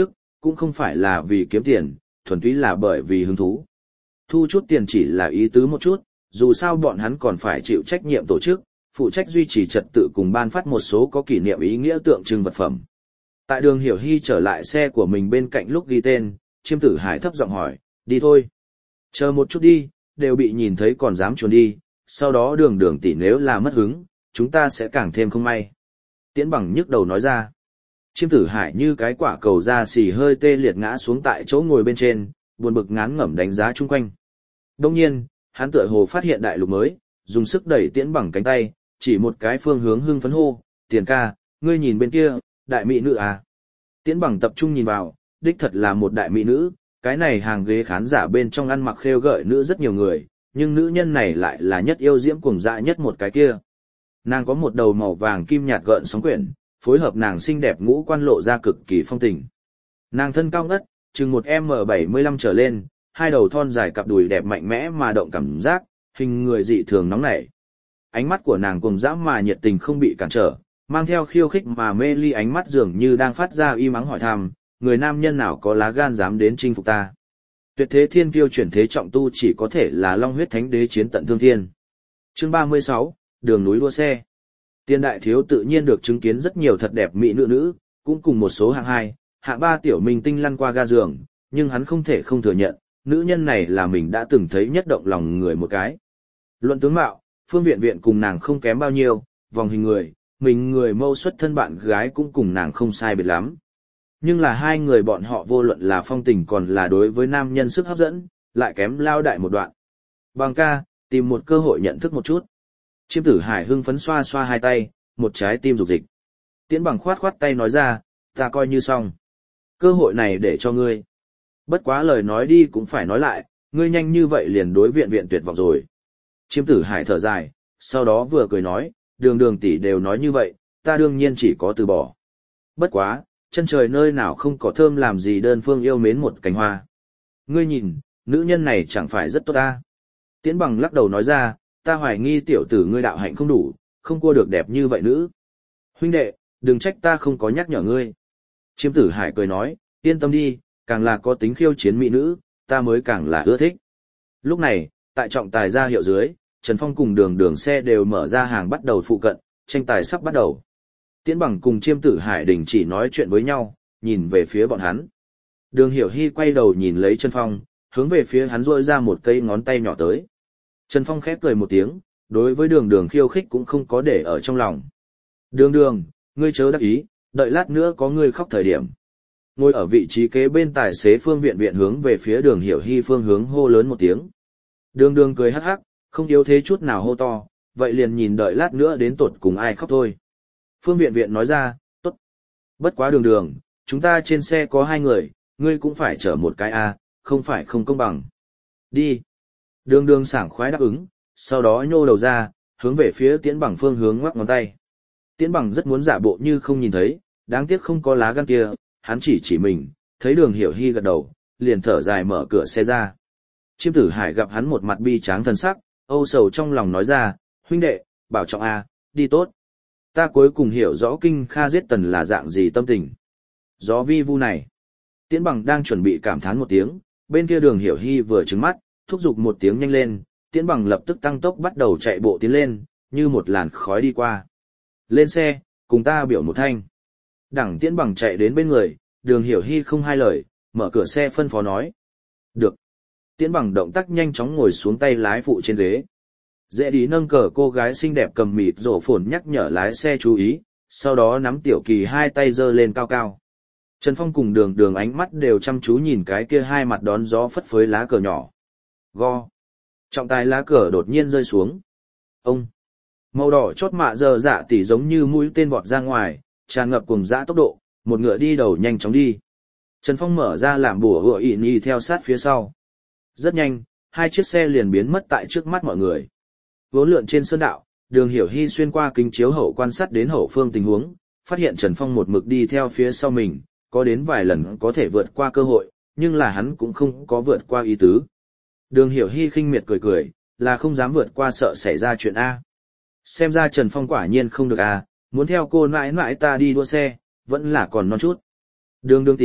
cũng không phải là vì kiếm tiền, thuần túy là bởi vì hứng thú. Thu chút tiền chỉ là ý tứ một chút, dù sao bọn hắn còn phải chịu trách nhiệm tổ chức, phụ trách duy trì trật tự cùng ban phát một số có kỷ niệm ý nghĩa tượng trưng vật phẩm. Tại đường Hiểu Hy trở lại xe của mình bên cạnh lúc ghi tên, Chiêm Tử Hải thấp giọng hỏi, đi thôi. Chờ một chút đi, đều bị nhìn thấy còn dám chuồn đi, sau đó đường tỷ nếu là mất hứng, chúng ta sẽ càng thêm không may. Tiễn Bằng nhức đầu nói ra. Chiêm Tử Hải như cái quả cầu da xì hơi tê liệt ngã xuống tại chỗ ngồi bên trên, buồn bực ngán ngẩm đánh giá chung quanh. Đông nhiên, hắn tựa hồ phát hiện đại lục mới, dùng sức đẩy Tiễn Bằng cánh tay, chỉ một cái phương hướng hưng phấn hô, Tiền ca, ngươi nhìn bên kia, đại mỹ nữ à. Tiễn Bằng tập trung nhìn vào, đích thật là một đại mỹ nữ, cái này hàng ghế khán giả bên trong ăn mặc khêu gợi nữ rất nhiều người, nhưng nữ nhân này lại là nhất yêu diễm cuồng dã nhất một cái kia. Nàng có một đầu màu vàng kim nhạt gợn sóng quyển, phối hợp nàng xinh đẹp ngũ quan lộ ra cực kỳ phong tình. Nàng thân cao ngất, chừng một M75 trở lên, hai đầu thon dài cặp đùi đẹp mạnh mẽ mà động cảm giác, hình người dị thường nóng nảy. Ánh mắt của nàng cuồng dã mà nhiệt tình không bị cản trở, mang theo khiêu khích mà mê ly ánh mắt dường như đang phát ra y mắng hỏi thăm, người nam nhân nào có lá gan dám đến chinh phục ta. Tuyệt thế thiên kiêu chuyển thế trọng tu chỉ có thể là long huyết thánh đế chiến tận thương thiên. Chương 36, đường núi đua xe. Tiên đại thiếu tự nhiên được chứng kiến rất nhiều thật đẹp mỹ nữ, cũng cùng một số hạng 2, hạng 3 tiểu minh tinh lăn qua ga giường, nhưng hắn không thể không thừa nhận, nữ nhân này là mình đã từng thấy nhất động lòng người một cái. Luận tướng mạo, Phương Viện Viện cùng nàng không kém bao nhiêu, vòng hình người, mình người mâu xuất thân bạn gái cũng cùng nàng không sai biệt lắm. Nhưng là hai người bọn họ vô luận là phong tình còn là đối với nam nhân sức hấp dẫn, lại kém lao đại một đoạn. Bằng ca, tìm một cơ hội nhận thức một chút. Chiêm Tử Hải hưng phấn xoa xoa hai tay, một trái tim dục dịch. Tiễn Bằng khoát khoát tay nói ra, ta coi như xong. Cơ hội này để cho ngươi. Bất quá lời nói đi cũng phải nói lại, ngươi nhanh như vậy liền đối Viện Viện tuyệt vọng rồi. Chiêm Tử Hải thở dài, sau đó vừa cười nói, đường tỷ đều nói như vậy, ta đương nhiên chỉ có từ bỏ. Bất quá, chân trời nơi nào không có thơm làm gì đơn phương yêu mến một cánh hoa. Ngươi nhìn, nữ nhân này chẳng phải rất tốt ta. Tiễn Bằng lắc đầu nói ra, ta hoài nghi tiểu tử ngươi đạo hạnh không đủ, không cua được đẹp như vậy nữ. Huynh đệ, đừng trách ta không có nhắc nhở ngươi. Chiêm Tử Hải cười nói, yên tâm đi, càng là có tính khiêu chiến mỹ nữ, ta mới càng là ưa thích. Lúc này, tại trọng tài ra hiệu dưới, Trần Phong cùng đường xe đều mở ra hàng bắt đầu phụ cận, tranh tài sắp bắt đầu. Tiễn Bằng cùng Chiêm Tử Hải đình chỉ nói chuyện với nhau, nhìn về phía bọn hắn. Đường Hiểu Hy quay đầu nhìn lấy Trần Phong, hướng về phía hắn rôi ra một cây ngón tay nhỏ tới. Trần Phong khép cười một tiếng, đối với đường khiêu khích cũng không có để ở trong lòng. Đường, ngươi chớ đắc ý, đợi lát nữa có ngươi khóc thời điểm. Ngồi ở vị trí kế bên tài xế Phương Viện Viện hướng về phía đường Hiểu Hy phương hướng hô lớn một tiếng. Đường cười hắc hắc, không yếu thế chút nào hô to, vậy liền nhìn đợi lát nữa đến tột cùng ai khóc thôi. Phương Viện Viện nói ra, tốt. Bất quá đường, chúng ta trên xe có 2 người, ngươi cũng phải chở một cái a, không phải không công bằng. Đi. Đường sảng khoái đáp ứng, sau đó nhô đầu ra, hướng về phía Tiễn Bằng phương hướng ngoắc ngón tay. Tiễn Bằng rất muốn giả bộ như không nhìn thấy, đáng tiếc không có lá gan kia, hắn chỉ mình, thấy đường Hiểu Hy gật đầu, liền thở dài mở cửa xe ra. Chiêm Tử Hải gặp hắn một mặt bi tráng thần sắc, âu sầu trong lòng nói ra, huynh đệ, bảo trọng a, đi tốt. Ta cuối cùng hiểu rõ Kinh Kha giết Tần là dạng gì tâm tình. Gió vi vu này. Tiễn Bằng đang chuẩn bị cảm thán một tiếng, bên kia đường Hiểu Hy vừa trừng mắt, thúc giục một tiếng nhanh lên, Tiễn Bằng lập tức tăng tốc bắt đầu chạy bộ tiến lên, như một làn khói đi qua. Lên xe, cùng ta biểu một thanh. Đẳng Tiễn Bằng chạy đến bên người, đường Hiểu Hy không hai lời, mở cửa xe phân phó nói. Được. Tiễn Bằng động tác nhanh chóng ngồi xuống tay lái phụ trên ghế. Dễ đi nâng cờ cô gái xinh đẹp cầm mịt rổ phồn nhắc nhở lái xe chú ý, sau đó nắm Tiểu Kỳ 2 tay giơ lên cao cao. Trần Phong cùng đường ánh mắt đều chăm chú nhìn cái kia 2 mặt đón gió phất phới lá cờ nhỏ. Go. Trọng tài lá cờ đột nhiên rơi xuống. Ông. Màu đỏ chót mạ giờ dạ tỉ giống như mũi tên vọt ra ngoài, tràn ngập cùng dã tốc độ, một ngựa đi đầu nhanh chóng đi. Trần Phong mở ra làm bùa hựa ỉ theo sát phía sau. Rất nhanh, 2 chiếc xe liền biến mất tại trước mắt mọi người. Vốn lượn trên sơn đạo, đường Hiểu Hy xuyên qua kính chiếu hậu quan sát đến hậu phương tình huống, phát hiện Trần Phong một mực đi theo phía sau mình, có đến vài lần có thể vượt qua cơ hội, nhưng là hắn cũng không có vượt qua ý tứ. Đường Hiểu Hy khinh miệt cười, là không dám vượt qua sợ xảy ra chuyện A. Xem ra Trần Phong quả nhiên không được A, muốn theo cô nãi nãi ta đi đua xe, vẫn là còn non chút. Đường tỷ,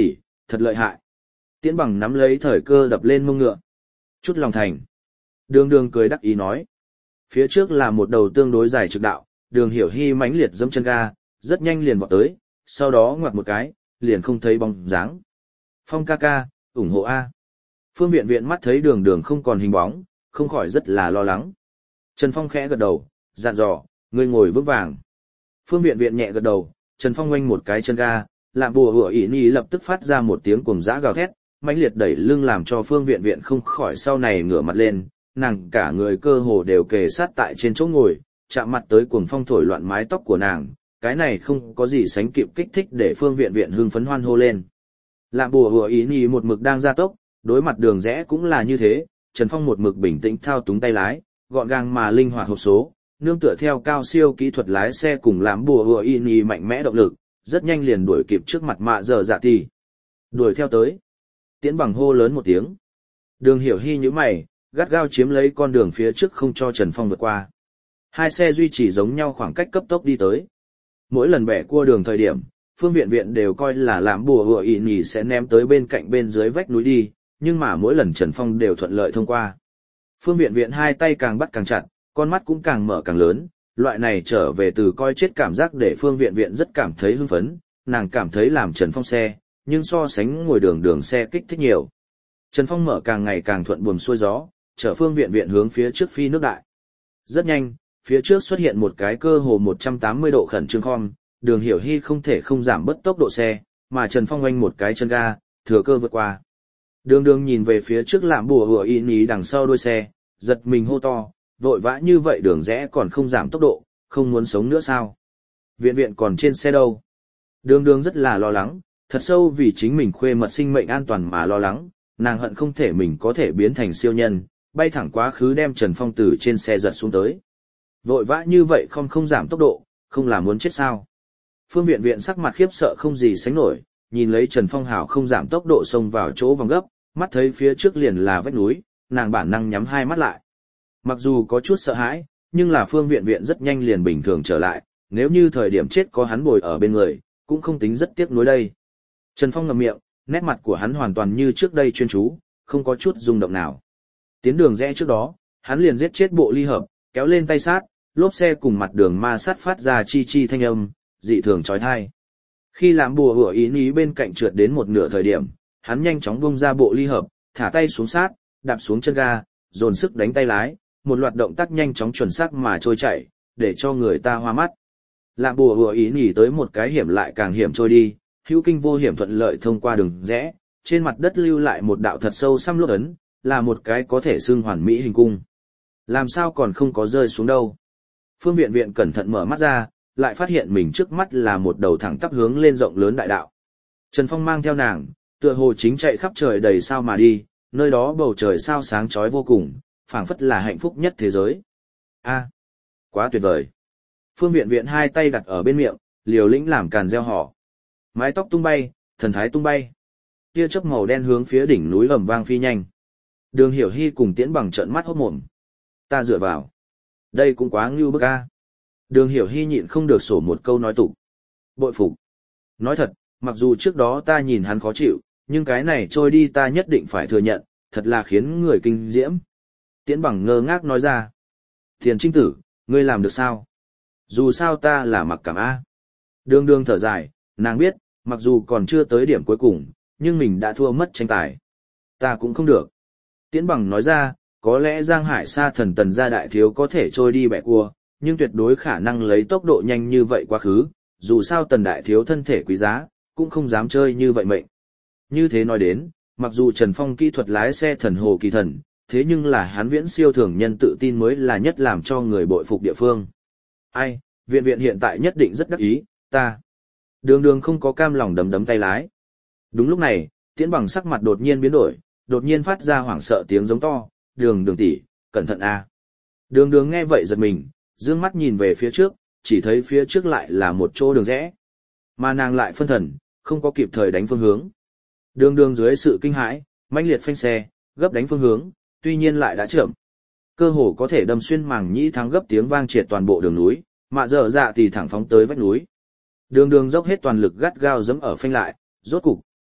thật lợi hại. Tiễn Bằng nắm lấy thời cơ đập lên mông ngựa. Chút lòng thành. Đường Đường cười đắc ý nói. Phía trước là một đầu tương đối dài trực đạo, Đường Hiểu Hy mãnh liệt dẫm chân ga, rất nhanh liền vọt tới, sau đó ngoặt một cái, liền không thấy bóng dáng. Phong ca ca, ủng hộ A. Phương Viện Viện mắt thấy Đường Đường không còn hình bóng, không khỏi rất là lo lắng. Trần Phong khẽ gật đầu, dặn dò, ngươi ngồi vững vàng. Phương Viện Viện nhẹ gật đầu, Trần Phong oanh một cái chân ga, làm bùa hựa ỉ nhi lập tức phát ra một tiếng cuồng dã gào thét, mãnh liệt đẩy lưng làm cho Phương Viện Viện không khỏi sau này ngửa mặt lên, nàng cả người cơ hồ đều kề sát tại trên chỗ ngồi, chạm mặt tới cuồng phong thổi loạn mái tóc của nàng, cái này không có gì sánh kịp kích thích để Phương Viện Viện hưng phấn hoan hô lên. Làm bùa hựa ỉ nhi một mực đang gia tốc, đối mặt đường rẽ cũng là như thế, Trần Phong một mực bình tĩnh thao túng tay lái, gọn gàng mà linh hoạt hộp số, nương tựa theo cao siêu kỹ thuật lái xe cùng làm bùa hựa ỉ nhi mạnh mẽ động lực, rất nhanh liền đuổi kịp trước mặt mạ giờ dạ tỷ. Đuổi theo tới. Tiễn Bằng hô lớn một tiếng. Đường Hiểu Hy như mày, gắt gao chiếm lấy con đường phía trước không cho Trần Phong vượt qua. Hai xe duy trì giống nhau khoảng cách cấp tốc đi tới. Mỗi lần bẻ cua đường thời điểm, Phương Viện Viện đều coi là làm bùa hựa ỉ nhì sẽ ném tới bên cạnh bên dưới vách núi đi, nhưng mà mỗi lần Trần Phong đều thuận lợi thông qua. Phương Viện Viện hai tay càng bắt càng chặt, con mắt cũng càng mở càng lớn, loại này trở về từ coi chết cảm giác để Phương Viện Viện rất cảm thấy hưng phấn, nàng cảm thấy làm Trần Phong xe, nhưng so sánh ngồi đường xe kích thích nhiều. Trần Phong mở càng ngày càng thuận buồm xuôi gió, chở Phương Viện Viện hướng phía trước phi nước đại. Rất nhanh, phía trước xuất hiện một cái cơ hồ 180 độ khẩn trương khom, Đường Hiểu Hy không thể không giảm bớt tốc độ xe, mà Trần Phong oanh một cái chân ga, thừa cơ vượt qua. Đường Đường nhìn về phía trước làm bùa hùa y ní đằng sau đuôi xe, giật mình hô to, vội vã như vậy đường rẽ còn không giảm tốc độ, không muốn sống nữa sao? Viện Viện còn trên xe đâu? Đường Đường rất là lo lắng, thật sâu vì chính mình khuê mật sinh mệnh an toàn mà lo lắng, nàng hận không thể mình có thể biến thành siêu nhân, bay thẳng quá khứ đem Trần Phong từ trên xe giật xuống tới. Vội vã như vậy không giảm tốc độ, không là muốn chết sao? Phương Viện Viện sắc mặt khiếp sợ không gì sánh nổi, nhìn lấy Trần Phong hảo không giảm tốc độ xông vào chỗ vòng gấp, mắt thấy phía trước liền là vách núi, nàng bản năng nhắm hai mắt lại. Mặc dù có chút sợ hãi, nhưng là Phương Viện Viện rất nhanh liền bình thường trở lại, nếu như thời điểm chết có hắn bồi ở bên người, cũng không tính rất tiếc nuối đây. Trần Phong ngậm miệng, nét mặt của hắn hoàn toàn như trước đây chuyên chú, không có chút rung động nào. Tiến đường rẽ trước đó, hắn liền giết chết bộ ly hợp, kéo lên tay sát, lốp xe cùng mặt đường ma sát phát ra chi chi thanh âm, dị thường chói tai. Khi làm bùa hủa ý bên cạnh trượt đến một nửa thời điểm, hắn nhanh chóng bung ra bộ ly hợp, thả tay xuống sát, đạp xuống chân ga, dồn sức đánh tay lái, một loạt động tác nhanh chóng chuẩn xác mà trôi chảy, để cho người ta hoa mắt. Làm bùa hủa ý tới một cái hiểm lại càng hiểm trôi đi, hữu kinh vô hiểm thuận lợi thông qua đường rẽ, trên mặt đất lưu lại một đạo thật sâu xăm lốt ấn, là một cái có thể xưng hoàn mỹ hình cung. Làm sao còn không có rơi xuống đâu? Phương Viện Viện cẩn thận mở mắt ra, lại phát hiện mình trước mắt là một đầu thẳng tắp hướng lên rộng lớn đại đạo. Trần Phong mang theo nàng, tựa hồ chính chạy khắp trời đầy sao mà đi, nơi đó bầu trời sao sáng chói vô cùng, phảng phất là hạnh phúc nhất thế giới. A, quá tuyệt vời. Phương Viện Viện hai tay đặt ở bên miệng, liều lĩnh làm càn reo hò. Mái tóc tung bay, thần thái tung bay. Tia chớp màu đen hướng phía đỉnh núi ầm vang phi nhanh. Đường Hiểu Hy cùng Tiễn Bằng trợn mắt hốt mồm. Ta dựa vào. Đây cũng quá ngưu bức a. Đường Hiểu Hy nhịn không được sổ một câu nói tục. Bội phục. Nói thật, mặc dù trước đó ta nhìn hắn khó chịu, nhưng cái này trôi đi ta nhất định phải thừa nhận, thật là khiến người kinh diễm. Tiễn Bằng ngơ ngác nói ra. Thiền Trinh Tử, ngươi làm được sao? Dù sao ta là mặc cảm a. Đường Đường thở dài, nàng biết, mặc dù còn chưa tới điểm cuối cùng, nhưng mình đã thua mất tranh tài. Ta cũng không được. Tiễn Bằng nói ra, có lẽ Giang Hải Sa Thần Tần gia đại thiếu có thể trôi đi bẻ cua, nhưng tuyệt đối khả năng lấy tốc độ nhanh như vậy quá khứ, dù sao Tần đại thiếu thân thể quý giá, cũng không dám chơi như vậy mệnh. Như thế nói đến, mặc dù Trần Phong kỹ thuật lái xe thần hồ kỳ thần, thế nhưng là hắn viễn siêu thường nhân tự tin mới là nhất làm cho người bội phục địa phương. Ai, Viện Viện hiện tại nhất định rất đắc ý, ta. Đường Đường không có cam lòng đấm tay lái. Đúng lúc này, Tiễn Bằng sắc mặt đột nhiên biến đổi, đột nhiên phát ra hoảng sợ tiếng giống to, Đường Đường tỷ, cẩn thận a. Đường Đường nghe vậy giật mình, dương mắt nhìn về phía trước, chỉ thấy phía trước lại là một chỗ đường rẽ. Mà nàng lại phân thần, không có kịp thời đánh phương hướng. Đường Đường dưới sự kinh hãi, mãnh liệt phanh xe, gấp đánh phương hướng, tuy nhiên lại đã chậm. Cơ hồ có thể đâm xuyên màng nhĩ thắng gấp tiếng vang triệt toàn bộ đường núi, mạ dở dạ thì thẳng phóng tới vách núi. Đường Đường dốc hết toàn lực gắt gao giẫm ở phanh lại, rốt cục,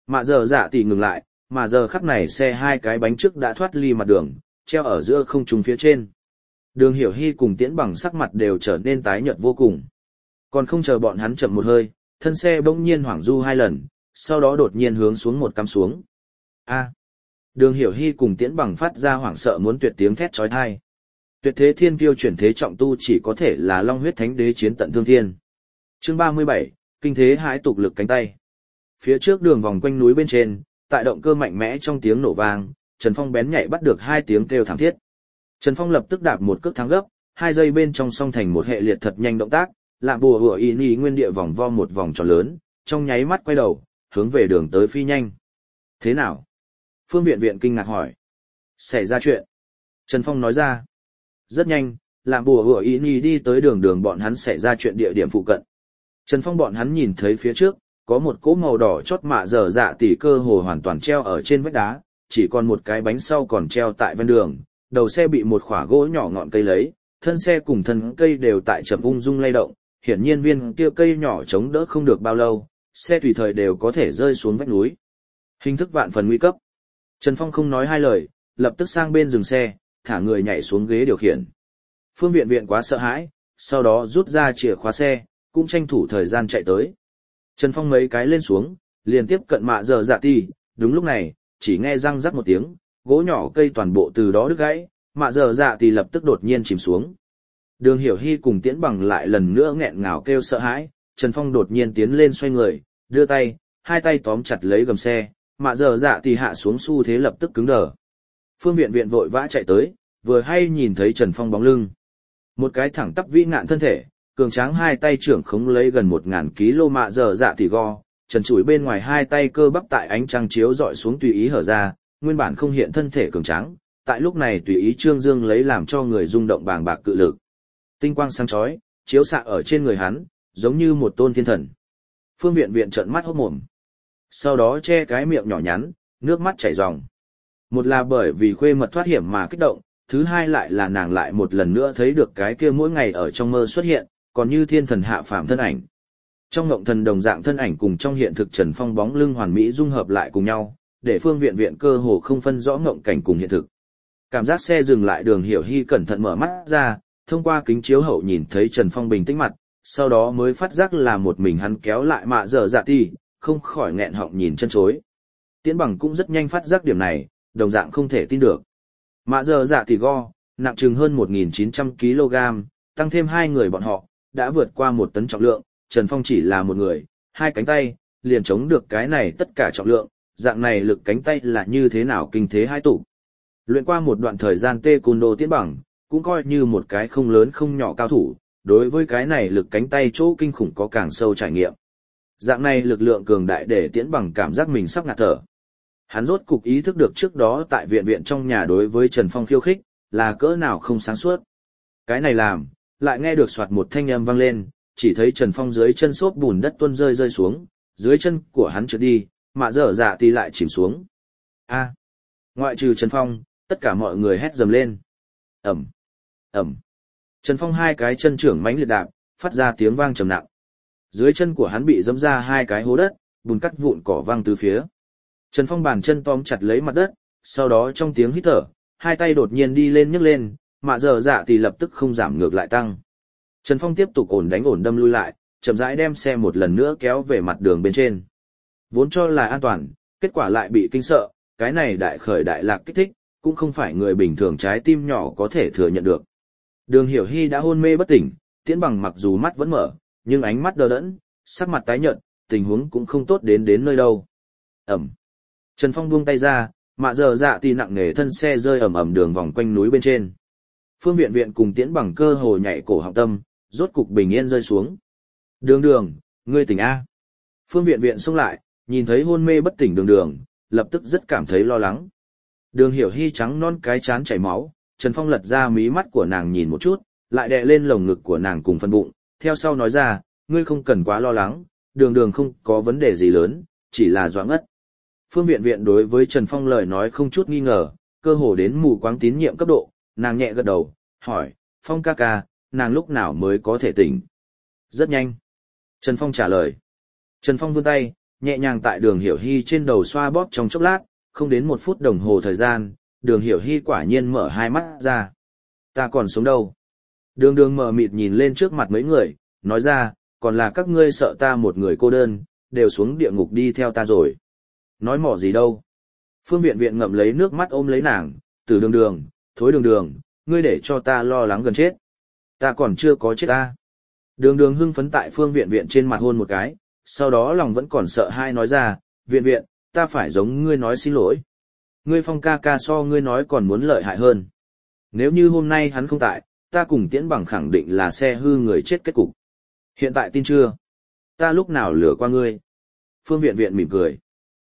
Mạ giờ dạ tỷ ngừng lại, mà giờ khắc này xe hai cái bánh trước đã thoát ly mặt đường, treo ở giữa không trung phía trên. Đường Hiểu Hy cùng Tiễn Bằng sắc mặt đều trở nên tái nhợt vô cùng. Còn không chờ bọn hắn chậm một hơi, thân xe bỗng nhiên hoảng du hai lần, sau đó đột nhiên hướng xuống một cắm xuống. A. Đường Hiểu Hy cùng Tiễn Bằng phát ra hoảng sợ muốn tuyệt tiếng thét chói tai. Tuyệt thế thiên kiêu chuyển thế trọng tu chỉ có thể là Long huyết thánh đế chiến tận thương thiên. Chương 37, kinh thế hãi tục lực cánh tay. Phía trước đường vòng quanh núi bên trên, tại động cơ mạnh mẽ trong tiếng nổ vang, Trần Phong bén nhạy bắt được hai tiếng kêu thảm thiết. Trần Phong lập tức đạp một cước thắng gấp, 2 giây bên trong song thành một hệ liệt thật nhanh động tác, lạ bùa hựa y ni nguyên địa vòng vo một vòng tròn lớn, trong nháy mắt quay đầu, hướng về đường tới phi nhanh. Thế nào? Phương Viện Viện kinh ngạc hỏi. Xảy ra chuyện. Trần Phong nói ra. Rất nhanh, lạ bùa hựa y ni đi tới đường bọn hắn xảy ra chuyện địa điểm phụ cận. Trần Phong bọn hắn nhìn thấy phía trước, có một cỗ màu đỏ chót mạ dở dạ tỉ cơ hồ hoàn toàn treo ở trên vách đá, chỉ còn một cái bánh sau còn treo tại ven đường, đầu xe bị một khỏa gỗ nhỏ ngọn cây lấy, thân xe cùng thân cây đều tại chậm ung dung lay động, hiển nhiên viên kia cây nhỏ chống đỡ không được bao lâu, xe tùy thời đều có thể rơi xuống vách núi. Hình thức vạn phần nguy cấp. Trần Phong không nói hai lời, lập tức sang bên dừng xe, thả người nhảy xuống ghế điều khiển. Phương Viện Viện quá sợ hãi, sau đó rút ra chìa khóa xe, cũng tranh thủ thời gian chạy tới. Trần Phong mấy cái lên xuống, liền tiếp cận mạ giờ dạ ti, đúng lúc này, chỉ nghe răng rắc một tiếng, gỗ nhỏ cây toàn bộ từ đó đứt gãy, mạ giờ dạ ti lập tức đột nhiên chìm xuống. Đường Hiểu Hy cùng Tiễn Bằng lại lần nữa nghẹn ngào kêu sợ hãi, Trần Phong đột nhiên tiến lên xoay người, đưa tay, hai tay tóm chặt lấy gầm xe, mạ giờ dạ ti hạ xuống xu thế lập tức cứng đờ. Phương Viện Viện vội vã chạy tới, vừa hay nhìn thấy Trần Phong bóng lưng. Một cái thẳng tắp vĩ ngạn thân thể, cường tráng hai tay trưởng khống lấy gần 1000 kg mạ giờ dạ tỉ go, trần trụi bên ngoài hai tay cơ bắp tại ánh trăng chiếu dọi xuống tùy ý hở ra, nguyên bản không hiện thân thể cường tráng, tại lúc này tùy ý trương dương lấy làm cho người rung động bàng bạc cự lực. Tinh quang sáng chói, chiếu xạ ở trên người hắn, giống như một tôn thiên thần. Phương Viện Viện trợn mắt hốt mồm. Sau đó che cái miệng nhỏ nhắn, nước mắt chảy ròng. Một là bởi vì khuê mật thoát hiểm mà kích động, thứ hai lại là nàng lại một lần nữa thấy được cái kia mỗi ngày ở trong mơ xuất hiện, còn như thiên thần hạ phàm thân ảnh. Trong ngộng thần đồng dạng thân ảnh cùng trong hiện thực Trần Phong bóng lưng hoàn mỹ dung hợp lại cùng nhau, để Phương Viện Viện cơ hồ không phân rõ ngộng cảnh cùng hiện thực. Cảm giác xe dừng lại, Đường Hiểu Hy cẩn thận mở mắt ra, thông qua kính chiếu hậu nhìn thấy Trần Phong bình tĩnh mặt, sau đó mới phát giác là một mình hắn kéo lại mạ dở dạ ti, không khỏi nghẹn họng nhìn chân chối. Tiễn Bằng cũng rất nhanh phát giác điểm này, đồng dạng không thể tin được. Mạ dở dạ ti go, nặng chừng hơn 1900 kg, tăng thêm hai người bọn họ, đã vượt qua 1 tấn trọng lượng, Trần Phong chỉ là một người, hai cánh tay, liền chống được cái này tất cả trọng lượng, dạng này lực cánh tay là như thế nào kinh thế hai tụ. Luyện qua một đoạn thời gian taekwondo Tiễn Bằng, cũng coi như một cái không lớn không nhỏ cao thủ, đối với cái này lực cánh tay chỗ kinh khủng có càng sâu trải nghiệm. Dạng này lực lượng cường đại để Tiễn Bằng cảm giác mình sắp ngạt thở. Hắn rốt cục ý thức được trước đó tại viện trong nhà đối với Trần Phong khiêu khích, là cỡ nào không sáng suốt. Cái này làm, lại nghe được soạt một thanh âm vang lên, chỉ thấy Trần Phong dưới chân xốp bùn đất tuôn rơi xuống, dưới chân của hắn trượt đi, mạ dở dạ thì lại chìm xuống. A, ngoại trừ Trần Phong, tất cả mọi người hét dầm lên. Ầm, ầm. Trần Phong hai cái chân trưởng mãnh liệt đạp, phát ra tiếng vang trầm nặng. Dưới chân của hắn bị giẫm ra hai cái hố đất, bùn cắt vụn cỏ văng tứ phía. Trần Phong bàn chân tóm chặt lấy mặt đất, sau đó trong tiếng hít thở, hai tay đột nhiên đi lên nhấc lên, mạ dở dạ thì lập tức không giảm ngược lại tăng. Trần Phong tiếp tục ổn đánh ổn đâm lui lại, chậm rãi đem xe một lần nữa kéo về mặt đường bên trên. Vốn cho là an toàn, kết quả lại bị kinh sợ, cái này đại khởi đại lạc kích thích, cũng không phải người bình thường trái tim nhỏ có thể thừa nhận được. Đường Hiểu Hy đã hôn mê bất tỉnh, Tiễn Bằng mặc dù mắt vẫn mở, nhưng ánh mắt đờ đẫn, sắc mặt tái nhợt, tình huống cũng không tốt đến nơi đâu. Ẩm. Trần Phong buông tay ra, mạ dở dạ thì nặng nề thân xe rơi ầm ầm đường vòng quanh núi bên trên. Phương Viện cùng Tiễn Bằng cơ hồ nhảy cổ họng tâm, rốt cục bình yên rơi xuống. Đường, ngươi tỉnh A. Phương Viện xông lại, nhìn thấy hôn mê bất tỉnh Đường, lập tức rất cảm thấy lo lắng. Đường Hiểu Hy trắng non cái trán chảy máu, Trần Phong lật ra mí mắt của nàng nhìn một chút, lại đè lên lồng ngực của nàng cùng phần bụng, theo sau nói ra, ngươi không cần quá lo lắng, Đường không có vấn đề gì lớn, chỉ là doãn ngất. Phương Viện đối với Trần Phong lời nói không chút nghi ngờ, cơ hồ đến mù quáng tín nhiệm cấp độ, nàng nhẹ gật đầu, hỏi, Phong ca, nàng lúc nào mới có thể tỉnh? Rất nhanh. Trần Phong trả lời. Trần Phong vươn tay, nhẹ nhàng tại Đường Hiểu Hy trên đầu xoa bóp trong chốc lát, không đến 1 phút đồng hồ thời gian, Đường Hiểu Hy quả nhiên mở hai mắt ra. Ta còn sống đâu? Đường Đường mờ mịt nhìn lên trước mặt mấy người, nói ra, còn là các ngươi sợ ta một người cô đơn, đều xuống địa ngục đi theo ta rồi. Nói mỏ gì đâu? Phương Viện Viện ngậm lấy nước mắt ôm lấy nàng, Từ Đường Đường, thối Đường Đường, ngươi để cho ta lo lắng gần chết. Ta còn chưa có chết ta. Đường Đường hưng phấn tại Phương Viện Viện trên mặt hôn một cái, sau đó lòng vẫn còn sợ hai nói ra, Viện Viện, ta phải giống ngươi nói xin lỗi. Ngươi Phong ca ca so ngươi nói còn muốn lợi hại hơn. Nếu như hôm nay hắn không tại, ta cùng Tiễn Bằng khẳng định là xe hư người chết kết cục. Hiện tại tin chưa? Ta lúc nào lừa qua ngươi? Phương Viện Viện mỉm cười.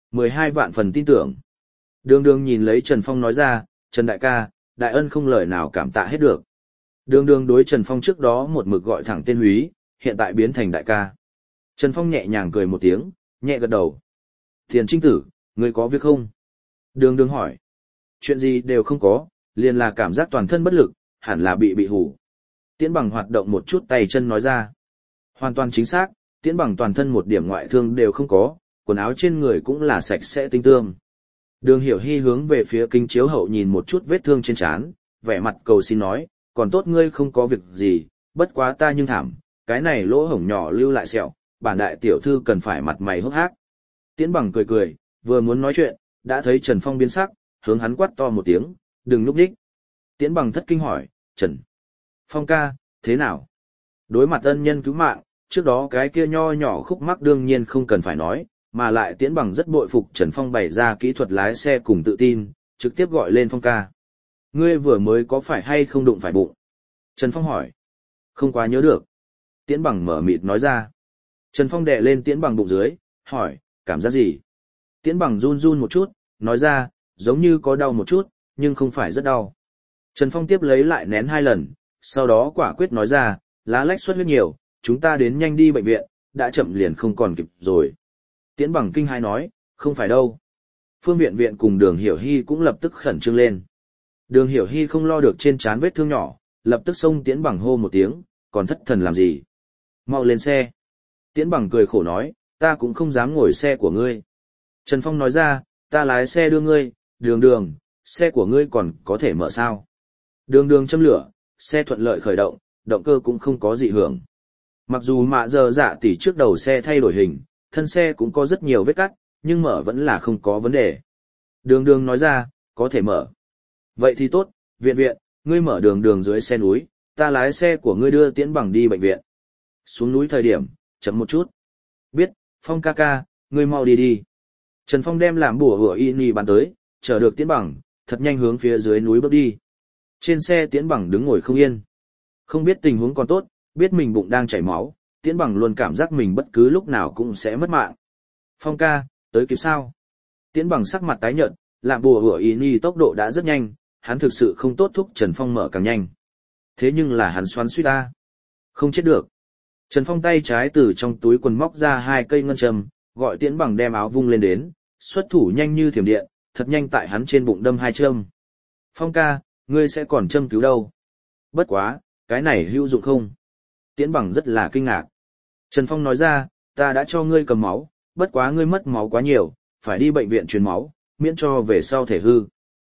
12 vạn phần tin tưởng. Đường Đường nhìn lấy Trần Phong nói ra, Trần đại ca, đại ân không lời nào cảm tạ hết được. Đường Đường đối Trần Phong trước đó một mực gọi thẳng tên húy, hiện tại biến thành đại ca. Trần Phong nhẹ nhàng cười một tiếng, nhẹ gật đầu. Thiền Trinh Tử, ngươi có việc không? Đường Đường hỏi. Chuyện gì đều không có, liền là cảm giác toàn thân bất lực, hẳn là bị hủ. Tiễn Bằng hoạt động một chút tay chân nói ra. Hoàn toàn chính xác, Tiễn Bằng toàn thân một điểm ngoại thương đều không có, quần áo trên người cũng là sạch sẽ tinh tươm. Đường Hiểu Hy hướng về phía kính chiếu hậu nhìn một chút vết thương trên trán, vẻ mặt cầu xin nói, còn tốt ngươi không có việc gì, bất quá ta nhưng thảm, cái này lỗ hổng nhỏ lưu lại sẹo, bản đại tiểu thư cần phải mặt mày hốc hác. Tiễn Bằng cười cười, vừa muốn nói chuyện, đã thấy Trần Phong biến sắc, hướng hắn quát to một tiếng, đừng núp đích. Tiễn Bằng thất kinh hỏi, Trần Phong ca, thế nào? Đối mặt ân nhân cứu mạng, trước đó cái kia nho nhỏ khúc mắc đương nhiên không cần phải nói, mà lại Tiễn Bằng rất bội phục Trần Phong bày ra kỹ thuật lái xe cùng tự tin, trực tiếp gọi lên Phong ca. Ngươi vừa mới có phải hay không đụng phải bụng? Trần Phong hỏi. Không quá nhớ được. Tiễn Bằng mở mịt nói ra. Trần Phong đè lên Tiễn Bằng bụng dưới, hỏi, cảm giác gì? Tiễn Bằng run run một chút, nói ra, giống như có đau một chút, nhưng không phải rất đau. Trần Phong tiếp lấy lại nén 2 lần, sau đó quả quyết nói ra, lá lách xuất huyết nhiều, chúng ta đến nhanh đi bệnh viện, đã chậm liền không còn kịp rồi. Tiễn Bằng kinh hai nói, không phải đâu. Phương Viện Viện cùng Đường Hiểu Hy cũng lập tức khẩn trương lên. Đường Hiểu Hy không lo được trên trán vết thương nhỏ, lập tức xông Tiễn Bằng hô một tiếng, còn thất thần làm gì? Mau lên xe. Tiễn Bằng cười khổ nói, ta cũng không dám ngồi xe của ngươi. Trần Phong nói ra, ta lái xe đưa ngươi, Đường Đường, xe của ngươi còn có thể mở sao? Đường Đường châm lửa, xe thuận lợi khởi động, động cơ cũng không có dị hưởng. Mặc dù mạ giờ dạ tỉ trước đầu xe thay đổi hình, thân xe cũng có rất nhiều vết cắt, nhưng mở vẫn là không có vấn đề. Đường Đường nói ra, có thể mở. Vậy thì tốt, Viện Viện, ngươi mở Đường Đường dưới xe núi, ta lái xe của ngươi đưa Tiễn Bằng đi bệnh viện. Xuống núi thời điểm, chậm một chút. Biết, Phong ca ca, ngươi mau đi đi. Trần Phong đem làm bùa hủa y nì bàn tới, chờ được Tiễn Bằng, thật nhanh hướng phía dưới núi bước đi. Trên xe Tiễn Bằng đứng ngồi không yên. Không biết tình huống còn tốt, biết mình bụng đang chảy máu, Tiễn Bằng luôn cảm giác mình bất cứ lúc nào cũng sẽ mất mạng. Phong ca, tới kịp sao? Tiễn Bằng sắc mặt tái nhợt, làm bùa hủa y nì tốc độ đã rất nhanh, hắn thực sự không tốt thúc Trần Phong mở càng nhanh. Thế nhưng là hắn xoắn suýt ta. Không chết được. Trần Phong tay trái từ trong túi quần móc ra 2 cây ngân châm, gọi Tiễn Bằng đem áo vung lên đến, xuất thủ nhanh như thiểm điện, thật nhanh tại hắn trên bụng đâm 2 châm. Phong ca, ngươi sẽ còn châm cứu đâu? Bất quá, cái này hữu dụng không? Tiễn Bằng rất là kinh ngạc. Trần Phong nói ra, ta đã cho ngươi cầm máu, bất quá ngươi mất máu quá nhiều, phải đi bệnh viện truyền máu, miễn cho về sau thể hư.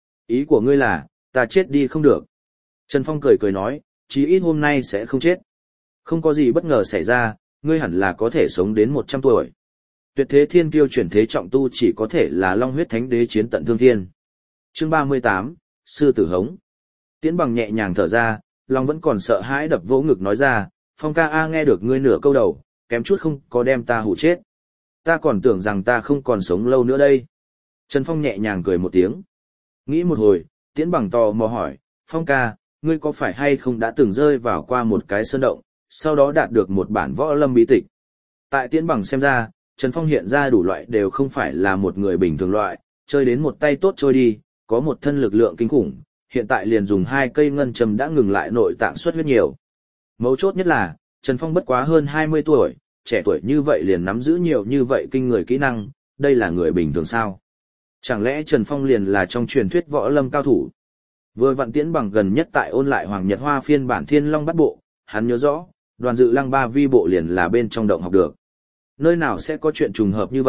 Ý của ngươi là, ta chết đi không được. Trần Phong cười cười nói, chí ít hôm nay sẽ không chết. Không có gì bất ngờ xảy ra, ngươi hẳn là có thể sống đến 100 tuổi. Tuyệt thế thiên kiêu chuyển thế trọng tu chỉ có thể là long huyết thánh đế chiến tận thương thiên. Chương 38, Sư tử hống. Tiễn Bằng nhẹ nhàng thở ra, lòng vẫn còn sợ hãi đập vỗ ngực nói ra, Phong ca a nghe được ngươi nửa câu đầu, kém chút không có đem ta hù chết. Ta còn tưởng rằng ta không còn sống lâu nữa đây. Trần Phong nhẹ nhàng cười một tiếng. Nghĩ một hồi, Tiễn Bằng tò mò hỏi, Phong ca, ngươi có phải hay không đã từng rơi vào qua một cái sơn động, sau đó đạt được một bản võ lâm bí tịch? Tại Tiễn Bằng xem ra, Trần Phong hiện ra đủ loại đều không phải là một người bình thường loại, chơi đến một tay tốt trôi đi, có một thân lực lượng kinh khủng, hiện tại liền dùng 2 cây ngân châm đã ngừng lại nội tạng xuất huyết nhiều. Mấu chốt nhất là, Trần Phong bất quá hơn 20 tuổi, trẻ tuổi như vậy liền nắm giữ nhiều như vậy kinh người kỹ năng, đây là người bình thường sao? Chẳng lẽ Trần Phong liền là trong truyền thuyết võ lâm cao thủ? Vừa vặn Tiễn Bằng gần nhất tại ôn lại Hoàng Nhật Hoa phiên bản Thiên Long Bát Bộ, hắn nhớ rõ, Đoàn Dự Lăng Ba Vi bộ liền là bên trong động học được. Nơi nào sẽ có chuyện trùng hợp như vậy,